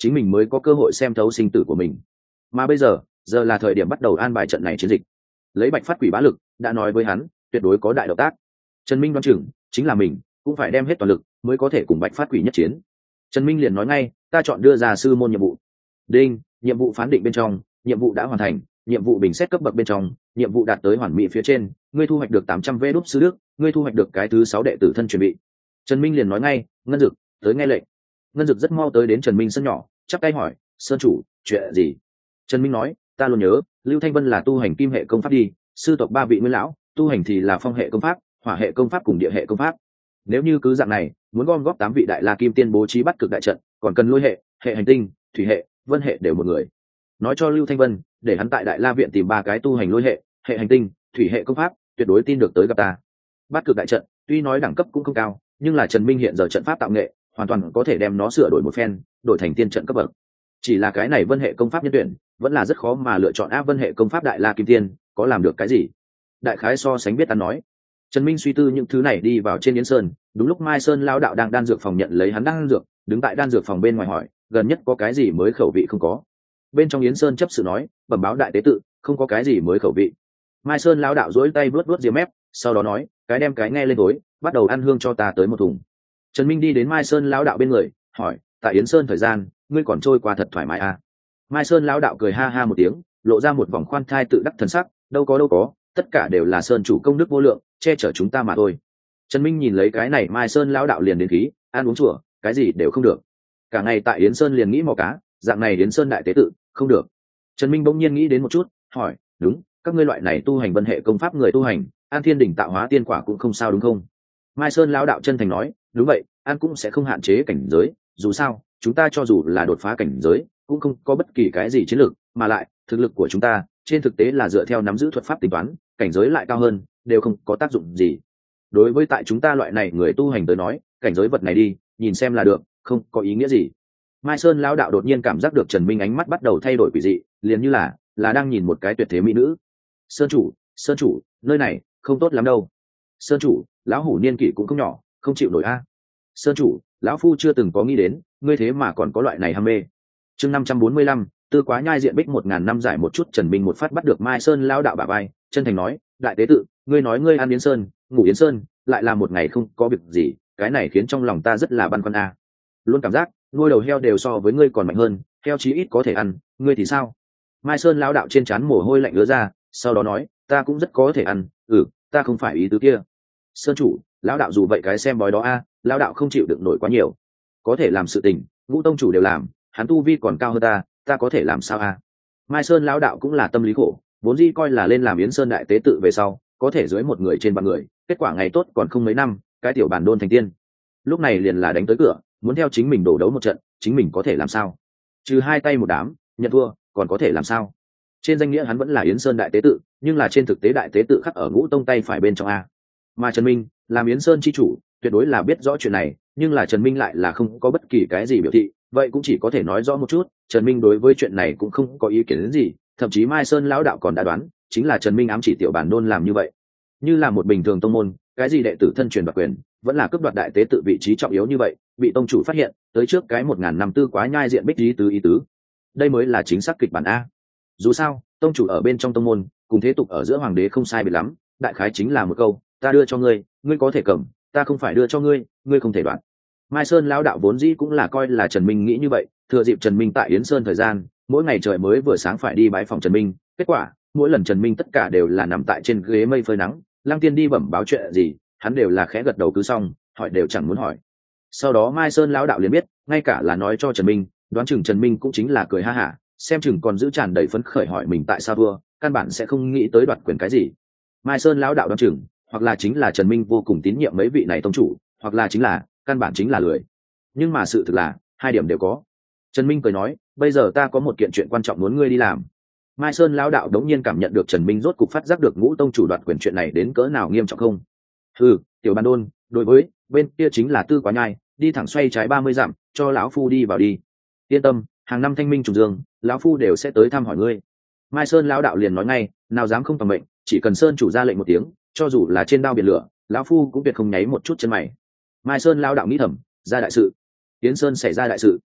chính mình mới có cơ hội xem thấu sinh tử của mình. Mà bây giờ giờ là thời điểm bắt đầu an bài trận này chiến dịch. Lấy Bạch Phát Quỷ bá lực đã nói với hắn tuyệt đối có đại động tác. Trần Minh đoán chừng chính là mình cũng phải đem hết toàn lực mới có thể cùng Bạch Phát Quỷ nhất chiến. Trần Minh liền nói ngay, ta chọn đưa ra sư môn nhiệm vụ. Đinh, nhiệm vụ phán định bên trong, nhiệm vụ đã hoàn thành, nhiệm vụ bình xét cấp bậc bên trong, nhiệm vụ đạt tới hoàn mỹ phía trên, ngươi thu hoạch được tám trăm vé đúp sư đức, ngươi thu hoạch được cái thứ sáu đệ tử thân chuẩn bị. Trần Minh liền nói ngay, Ngân Dực, tới nghe lệnh. Ngân Dực rất mau tới đến Trần Minh sân nhỏ, chắp tay hỏi, sơn chủ, chuyện gì? Trần Minh nói, ta luôn nhớ, Lưu Thanh Vân là tu hành kim hệ công pháp đi, sư tộc ba vị nguyên lão, tu hành thì là phong hệ công pháp, hỏa hệ công pháp cùng địa hệ công pháp. Nếu như cứ dạng này, muốn gom góp tám vị đại la kim tiên bố trí bắt cực đại trận, còn cần lôi hệ, hệ hành tinh, thủy hệ, vân hệ đều một người. Nói cho Lưu Thanh Vân, để hắn tại đại la viện tìm ba cái tu hành lôi hệ, hệ hành tinh, thủy hệ công pháp, tuyệt đối tin được tới gặp ta. Bắt cực đại trận, tuy nói đẳng cấp cũng không cao, nhưng là Trần Minh hiện giờ trận pháp tạo nghệ, hoàn toàn có thể đem nó sửa đổi một phen, đổi thành tiên trận cấp bậc. Chỉ là cái này vân hệ công pháp nhân tuyển, vẫn là rất khó mà lựa chọn áp vân hệ công pháp đại la kim tiên, có làm được cái gì? Đại khái so sánh biết ta nói. Trần Minh suy tư những thứ này đi vào trên Yến Sơn, đúng lúc Mai Sơn lão đạo đang đan dược phòng nhận lấy hắn đan dược, đứng tại đan dược phòng bên ngoài hỏi, gần nhất có cái gì mới khẩu vị không có? Bên trong Yến Sơn chấp sự nói, bẩm báo đại tế tự, không có cái gì mới khẩu vị. Mai Sơn lão đạo duỗi tay vuốt vuốt diêm mép, sau đó nói, cái đem cái nghe lên gối, bắt đầu ăn hương cho ta tới một thùng. Trần Minh đi đến Mai Sơn lão đạo bên người, hỏi, tại Yến Sơn thời gian, ngươi còn trôi qua thật thoải mái à? Mai Sơn lão đạo cười ha ha một tiếng, lộ ra một vòng khoan thai tự đắc thần sắc, đâu có đâu có, tất cả đều là Sơn chủ công đức vô lượng, che chở chúng ta mà thôi. Trần Minh nhìn lấy cái này Mai Sơn lão đạo liền đến khí, ăn uống chùa, cái gì đều không được. Cả ngày tại Yến Sơn liền nghĩ mò cá, dạng này Yến Sơn đại tế tự, không được. Trần Minh bỗng nhiên nghĩ đến một chút, hỏi, đúng, các ngươi loại này tu hành vân hệ công pháp người tu hành, an thiên đỉnh tạo hóa tiên quả cũng không sao đúng không? Mai Sơn lão đạo chân thành nói, đúng vậy, an cũng sẽ không hạn chế cảnh giới, dù sao, chúng ta cho dù là đột phá cảnh giới, cũng không có bất kỳ cái gì chiến lược, mà lại, thực lực của chúng ta, trên thực tế là dựa theo nắm giữ thuật pháp tính toán, cảnh giới lại cao hơn, đều không có tác dụng gì. Đối với tại chúng ta loại này người tu hành tới nói, cảnh giới vật này đi, nhìn xem là được, không có ý nghĩa gì. Mai Sơn lão đạo đột nhiên cảm giác được Trần Minh ánh mắt bắt đầu thay đổi quỷ dị, liền như là là đang nhìn một cái tuyệt thế mỹ nữ. Sơn chủ, Sơn chủ, nơi này không tốt lắm đâu. Sơn chủ, lão hủ niên kỷ cũng không nhỏ, không chịu nổi a. Sơn chủ, lão phu chưa từng có nghĩ đến, ngươi thế mà còn có loại này ham mê. Chương năm trăm bốn mươi lăm, tư quá nhai diện bích một ngàn năm giải một chút. Trần Minh một phát bắt được Mai Sơn lão đạo bả vai, chân thành nói, đại tế tự, ngươi nói ngươi ăn Yến Sơn, ngủ Yến Sơn, lại là một ngày không có việc gì, cái này khiến trong lòng ta rất là băn khoăn a. Luôn cảm giác nuôi đầu heo đều so với ngươi còn mạnh hơn, heo chí ít có thể ăn, ngươi thì sao? Mai Sơn lão đạo trên trán mồ hôi lạnh ứa ra, sau đó nói, ta cũng rất có thể ăn, ừ, ta không phải ý tứ kia. Sơn chủ, lão đạo dù vậy cái xem bói đó a, lão đạo không chịu đựng nổi quá nhiều, có thể làm sự tình, ngũ tông chủ đều làm, hắn tu vi còn cao hơn ta, ta có thể làm sao a? Mai Sơn lão đạo cũng là tâm lý khổ, vốn dĩ coi là lên làm Yến Sơn đại tế tự về sau, có thể dưới một người trên vạn người, kết quả ngày tốt còn không mấy năm, cái tiểu bản đôn thành tiên. Lúc này liền là đánh tới cửa, muốn theo chính mình đổ đấu một trận, chính mình có thể làm sao? Trừ hai tay một đám, nhận thua, còn có thể làm sao? Trên danh nghĩa hắn vẫn là Yến Sơn đại tế tự, nhưng là trên thực tế đại tế tự khắc ở ngũ tông tay phải bên trong a. Mà Trần Minh, làm Yến Sơn chi chủ, tuyệt đối là biết rõ chuyện này, nhưng là Trần Minh lại là không có bất kỳ cái gì biểu thị, vậy cũng chỉ có thể nói rõ một chút, Trần Minh đối với chuyện này cũng không có ý kiến đến gì, thậm chí Mai Sơn lão đạo còn đã đoán, chính là Trần Minh ám chỉ tiểu bản đôn làm như vậy. Như là một bình thường tông môn, cái gì đệ tử thân truyền đoạt quyền, vẫn là cướp đoạt đại tế tự vị trí trọng yếu như vậy, bị tông chủ phát hiện, tới trước cái một ngàn năm tư quá nhai diện bích ý tứ ý tứ. Đây mới là chính xác kịch bản a. Dù sao, tông chủ ở bên trong tông môn, cùng thế tục ở giữa hoàng đế không sai biệt lắm, đại khái chính là một câu, ta đưa cho ngươi, ngươi có thể cầm, ta không phải đưa cho ngươi, ngươi không thể đoạt. Mai Sơn lão đạo vốn dĩ cũng là coi là Trần Minh nghĩ như vậy, thừa dịp Trần Minh tại Yến Sơn thời gian, mỗi ngày trời mới vừa sáng phải đi bái phòng Trần Minh, kết quả, mỗi lần Trần Minh tất cả đều là nằm tại trên ghế mây phơi nắng, Lăng Tiên đi bẩm báo chuyện gì, hắn đều là khẽ gật đầu cứ xong, hỏi đều chẳng muốn hỏi. Sau đó Mai Sơn lão đạo liền biết, ngay cả là nói cho Trần Minh, đoán chừng Trần Minh cũng chính là cười ha hả, xem chừng còn giữ tràn đầy phấn khởi hỏi mình tại sao thua, căn bản sẽ không nghĩ tới đoạt quyền cái gì. Mai Sơn lão đạo đoán chừng, hoặc là chính là Trần Minh vô cùng tín nhiệm mấy vị này tông chủ, hoặc là chính là căn bản chính là lười. Nhưng mà sự thực là hai điểm đều có. Trần Minh cười nói, bây giờ ta có một kiện chuyện quan trọng muốn ngươi đi làm. Mai Sơn lão đạo đống nhiên cảm nhận được Trần Minh rốt cục phát giác được ngũ tông chủ đoạt quyền chuyện này đến cỡ nào nghiêm trọng không. Ừ, tiểu bàn đôn, đối với bên kia chính là tư quá nhai, đi thẳng xoay trái ba mươi dặm, cho lão phu đi vào đi. Yên tâm, hàng năm thanh minh trùng dương, lão phu đều sẽ tới thăm hỏi ngươi. Mai Sơn lão đạo liền nói ngay, nào dám không tầm mệnh, chỉ cần Sơn chủ ra lệnh một tiếng, cho dù là trên đao biển lửa, lão phu cũng tuyệt không nháy một chút chân mày. Mai Sơn lão đạo nghĩ thầm, ra đại sự. Yến Sơn xảy ra đại sự.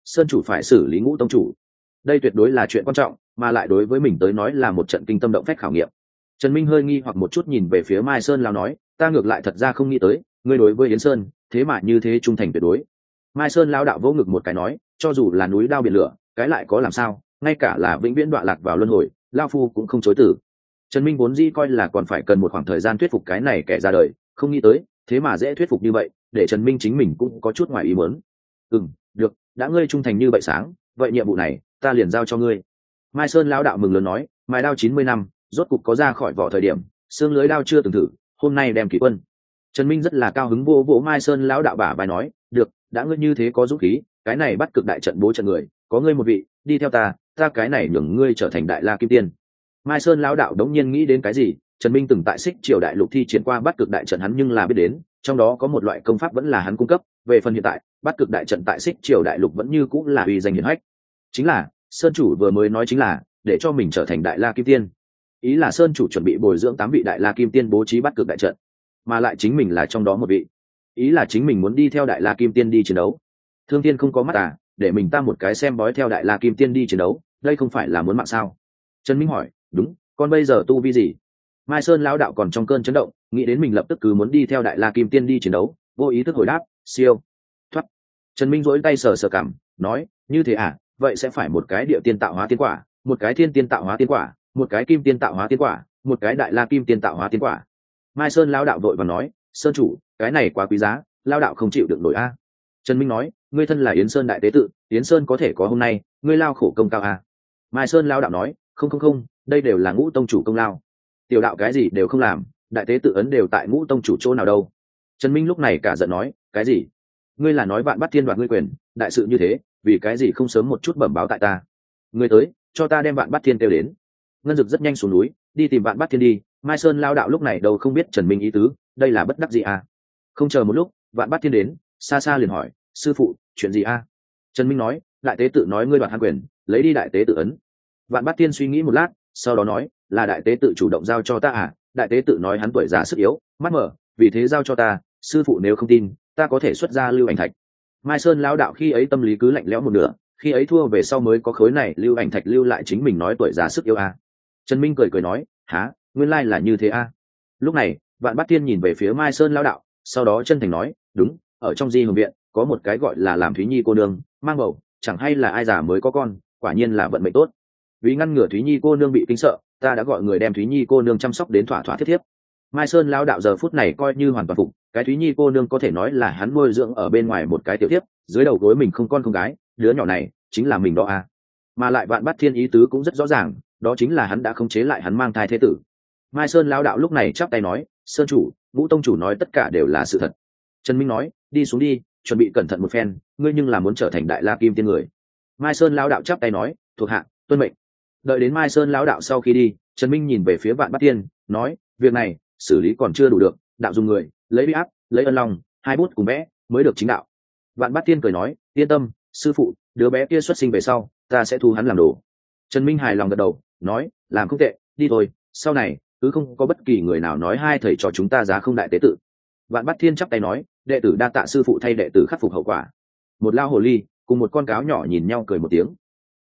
sơn chủ phải xử lý ngũ tông chủ. Đây tuyệt đối là chuyện quan trọng, mà lại đối với mình tới nói là một trận kinh tâm động phách khảo nghiệm. Trần Minh hơi nghi hoặc một chút nhìn về phía Mai Sơn lão nói, ta ngược lại thật ra không nghĩ tới ngươi đối với Yến Sơn thế mà như thế trung thành tuyệt đối. Mai Sơn lão đạo vỗ ngực một cái nói, cho dù là núi đao biển lửa cái lại có làm sao, ngay cả là vĩnh viễn đọa lạc vào luân hồi lão phu cũng không chối từ. Trần Minh vốn dĩ coi là còn phải cần một khoảng thời gian thuyết phục cái này kẻ ra đời, không nghĩ tới thế mà dễ thuyết phục như vậy, để Trần Minh chính mình cũng có chút ngoài ý muốn. Ừm, được, đã ngươi trung thành như vậy sáng, vậy nhiệm vụ này ta liền giao cho ngươi. Mai Sơn lão đạo mừng lớn nói, mài đao chín mươi năm rốt cục có ra khỏi vỏ thời điểm, xương lưới đao chưa từng thử, hôm nay đem kỷ quân. Trần Minh rất là cao hứng vô vỗ Mai Sơn lão đạo bả vai nói, được, đã ngươi như thế có dũng khí, cái này bắt cực đại trận bố trận người có ngươi một vị, đi theo ta, ta cái này nhường ngươi trở thành đại la kim tiên. Mai Sơn lão đạo đống nhiên nghĩ đến cái gì, Trần Minh từng tại Xích Triều đại lục thi triển qua bắt cực đại trận hắn nhưng là biết đến, trong đó có một loại công pháp vẫn là hắn cung cấp, về phần hiện tại, bắt cực đại trận tại Xích Triều đại lục vẫn như cũng là uy danh hiển hách. Chính là, Sơn chủ vừa mới nói chính là để cho mình trở thành đại la kim tiên. Ý là Sơn chủ chuẩn bị bồi dưỡng tám vị đại la kim tiên bố trí bắt cực đại trận, mà lại chính mình là trong đó một vị. Ý là chính mình muốn đi theo đại la kim tiên đi chiến đấu. Thương Tiên không có mắt à, để mình ta một cái xem bói theo đại la kim tiên đi chiến đấu, đây không phải là muốn mạng sao? Trần Minh hỏi, đúng, con bây giờ tu vi gì? Mai Sơn lão đạo còn trong cơn chấn động, nghĩ đến mình lập tức cứ muốn đi theo đại la kim tiên đi chiến đấu, vô ý thức hồi đáp, siêu thoát. Trần Minh duỗi tay sờ sờ cằm, nói, như thế à, vậy sẽ phải một cái địa tiên tạo hóa tiên quả, một cái thiên tiên tạo hóa tiên quả, một cái kim tiên tạo hóa tiên quả, một cái đại la kim tiên tạo hóa tiên quả. Mai Sơn lão đạo vội vàng nói, sơn chủ, cái này quá quý giá, lão đạo không chịu được nổi a. Trần Minh nói, ngươi thân là Yến Sơn đại tế tự, Yến Sơn có thể có hôm nay, ngươi lao khổ công cao a. Mai Sơn lão đạo nói, không không không, đây đều là ngũ tông chủ công lao, tiểu đạo cái gì đều không làm, đại tế tự ấn đều tại ngũ tông chủ chỗ nào đâu. Trần Minh lúc này cả giận nói, cái gì? Ngươi là nói Vạn Bát Thiên đoạt ngươi quyền, đại sự như thế, vì cái gì không sớm một chút bẩm báo tại ta? Ngươi tới, cho ta đem Vạn Bát Thiên kêu đến. Ngân Dực rất nhanh xuống núi, đi tìm Vạn Bát Thiên đi. Mai Sơn lao đạo lúc này đâu không biết Trần Minh ý tứ, đây là bất đắc gì à? Không chờ một lúc, Vạn Bát Thiên đến, xa xa liền hỏi, sư phụ, chuyện gì à? Trần Minh nói, đại tế tự nói ngươi đoạt hắn quyền, lấy đi đại tế tự ấn. Vạn Bát Thiên suy nghĩ một lát, sau đó nói, là đại tế tự chủ động giao cho ta à? Đại tế tự nói hắn tuổi già sức yếu, mắt mở, vì thế giao cho ta. Sư phụ nếu không tin, ta có thể xuất ra lưu ảnh thạch. Mai Sơn lão đạo khi ấy tâm lý cứ lạnh lẽo một nửa, khi ấy thua về sau mới có khối này lưu ảnh thạch lưu lại chính mình nói tuổi già sức yếu à. Trần Minh cười cười nói, há, nguyên lai là như thế à. Lúc này, Vạn Bát Thiên nhìn về phía Mai Sơn lão đạo, sau đó chân thành nói, đúng, ở trong Di Hồng viện có một cái gọi là làm Thúy Nhi cô nương, mang bầu, chẳng hay là ai già mới có con, quả nhiên là vận mệnh tốt. Vì ngăn ngừa Thúy Nhi cô nương bị kinh sợ, ta đã gọi người đem Thúy Nhi cô nương chăm sóc đến thỏa thỏa thiết thiếp. Mai Sơn lão đạo giờ phút này coi như hoàn toàn phục, cái Thúy Nhi cô nương có thể nói là hắn nuôi dưỡng ở bên ngoài một cái tiểu thiếp, dưới đầu gối mình không con không gái, đứa nhỏ này chính là mình đó à. Mà lại Vạn Bát Thiên ý tứ cũng rất rõ ràng, đó chính là hắn đã khống chế lại hắn mang thai thế tử. Mai Sơn lão đạo lúc này chắp tay nói, sơn chủ, Vũ tông chủ nói tất cả đều là sự thật. Trần Minh nói, đi xuống đi, chuẩn bị cẩn thận một phen, ngươi nhưng là muốn trở thành đại la kim tiên người. Mai Sơn lão đạo chắp tay nói, thuộc hạ tuân mệnh. Đợi đến Mai Sơn lão đạo sau khi đi, Trần Minh nhìn về phía Vạn Bát Thiên, nói, việc này xử lý còn chưa đủ được, đạo dùng người, lấy uy áp, lấy ân lòng, hai bút cùng vẽ mới được chính đạo. Vạn Bát Thiên cười nói, yên tâm, sư phụ, đứa bé kia xuất sinh về sau, ta sẽ thu hắn làm đồ. Trần Minh hài lòng gật đầu, nói, làm không tệ, đi thôi, sau này cứ không có bất kỳ người nào nói hai thầy trò chúng ta giá không đại tế tự. Vạn Bát Thiên chắp tay nói, đệ tử đa tạ sư phụ thay đệ tử khắc phục hậu quả. Một lao hồ ly cùng một con cáo nhỏ nhìn nhau cười một tiếng.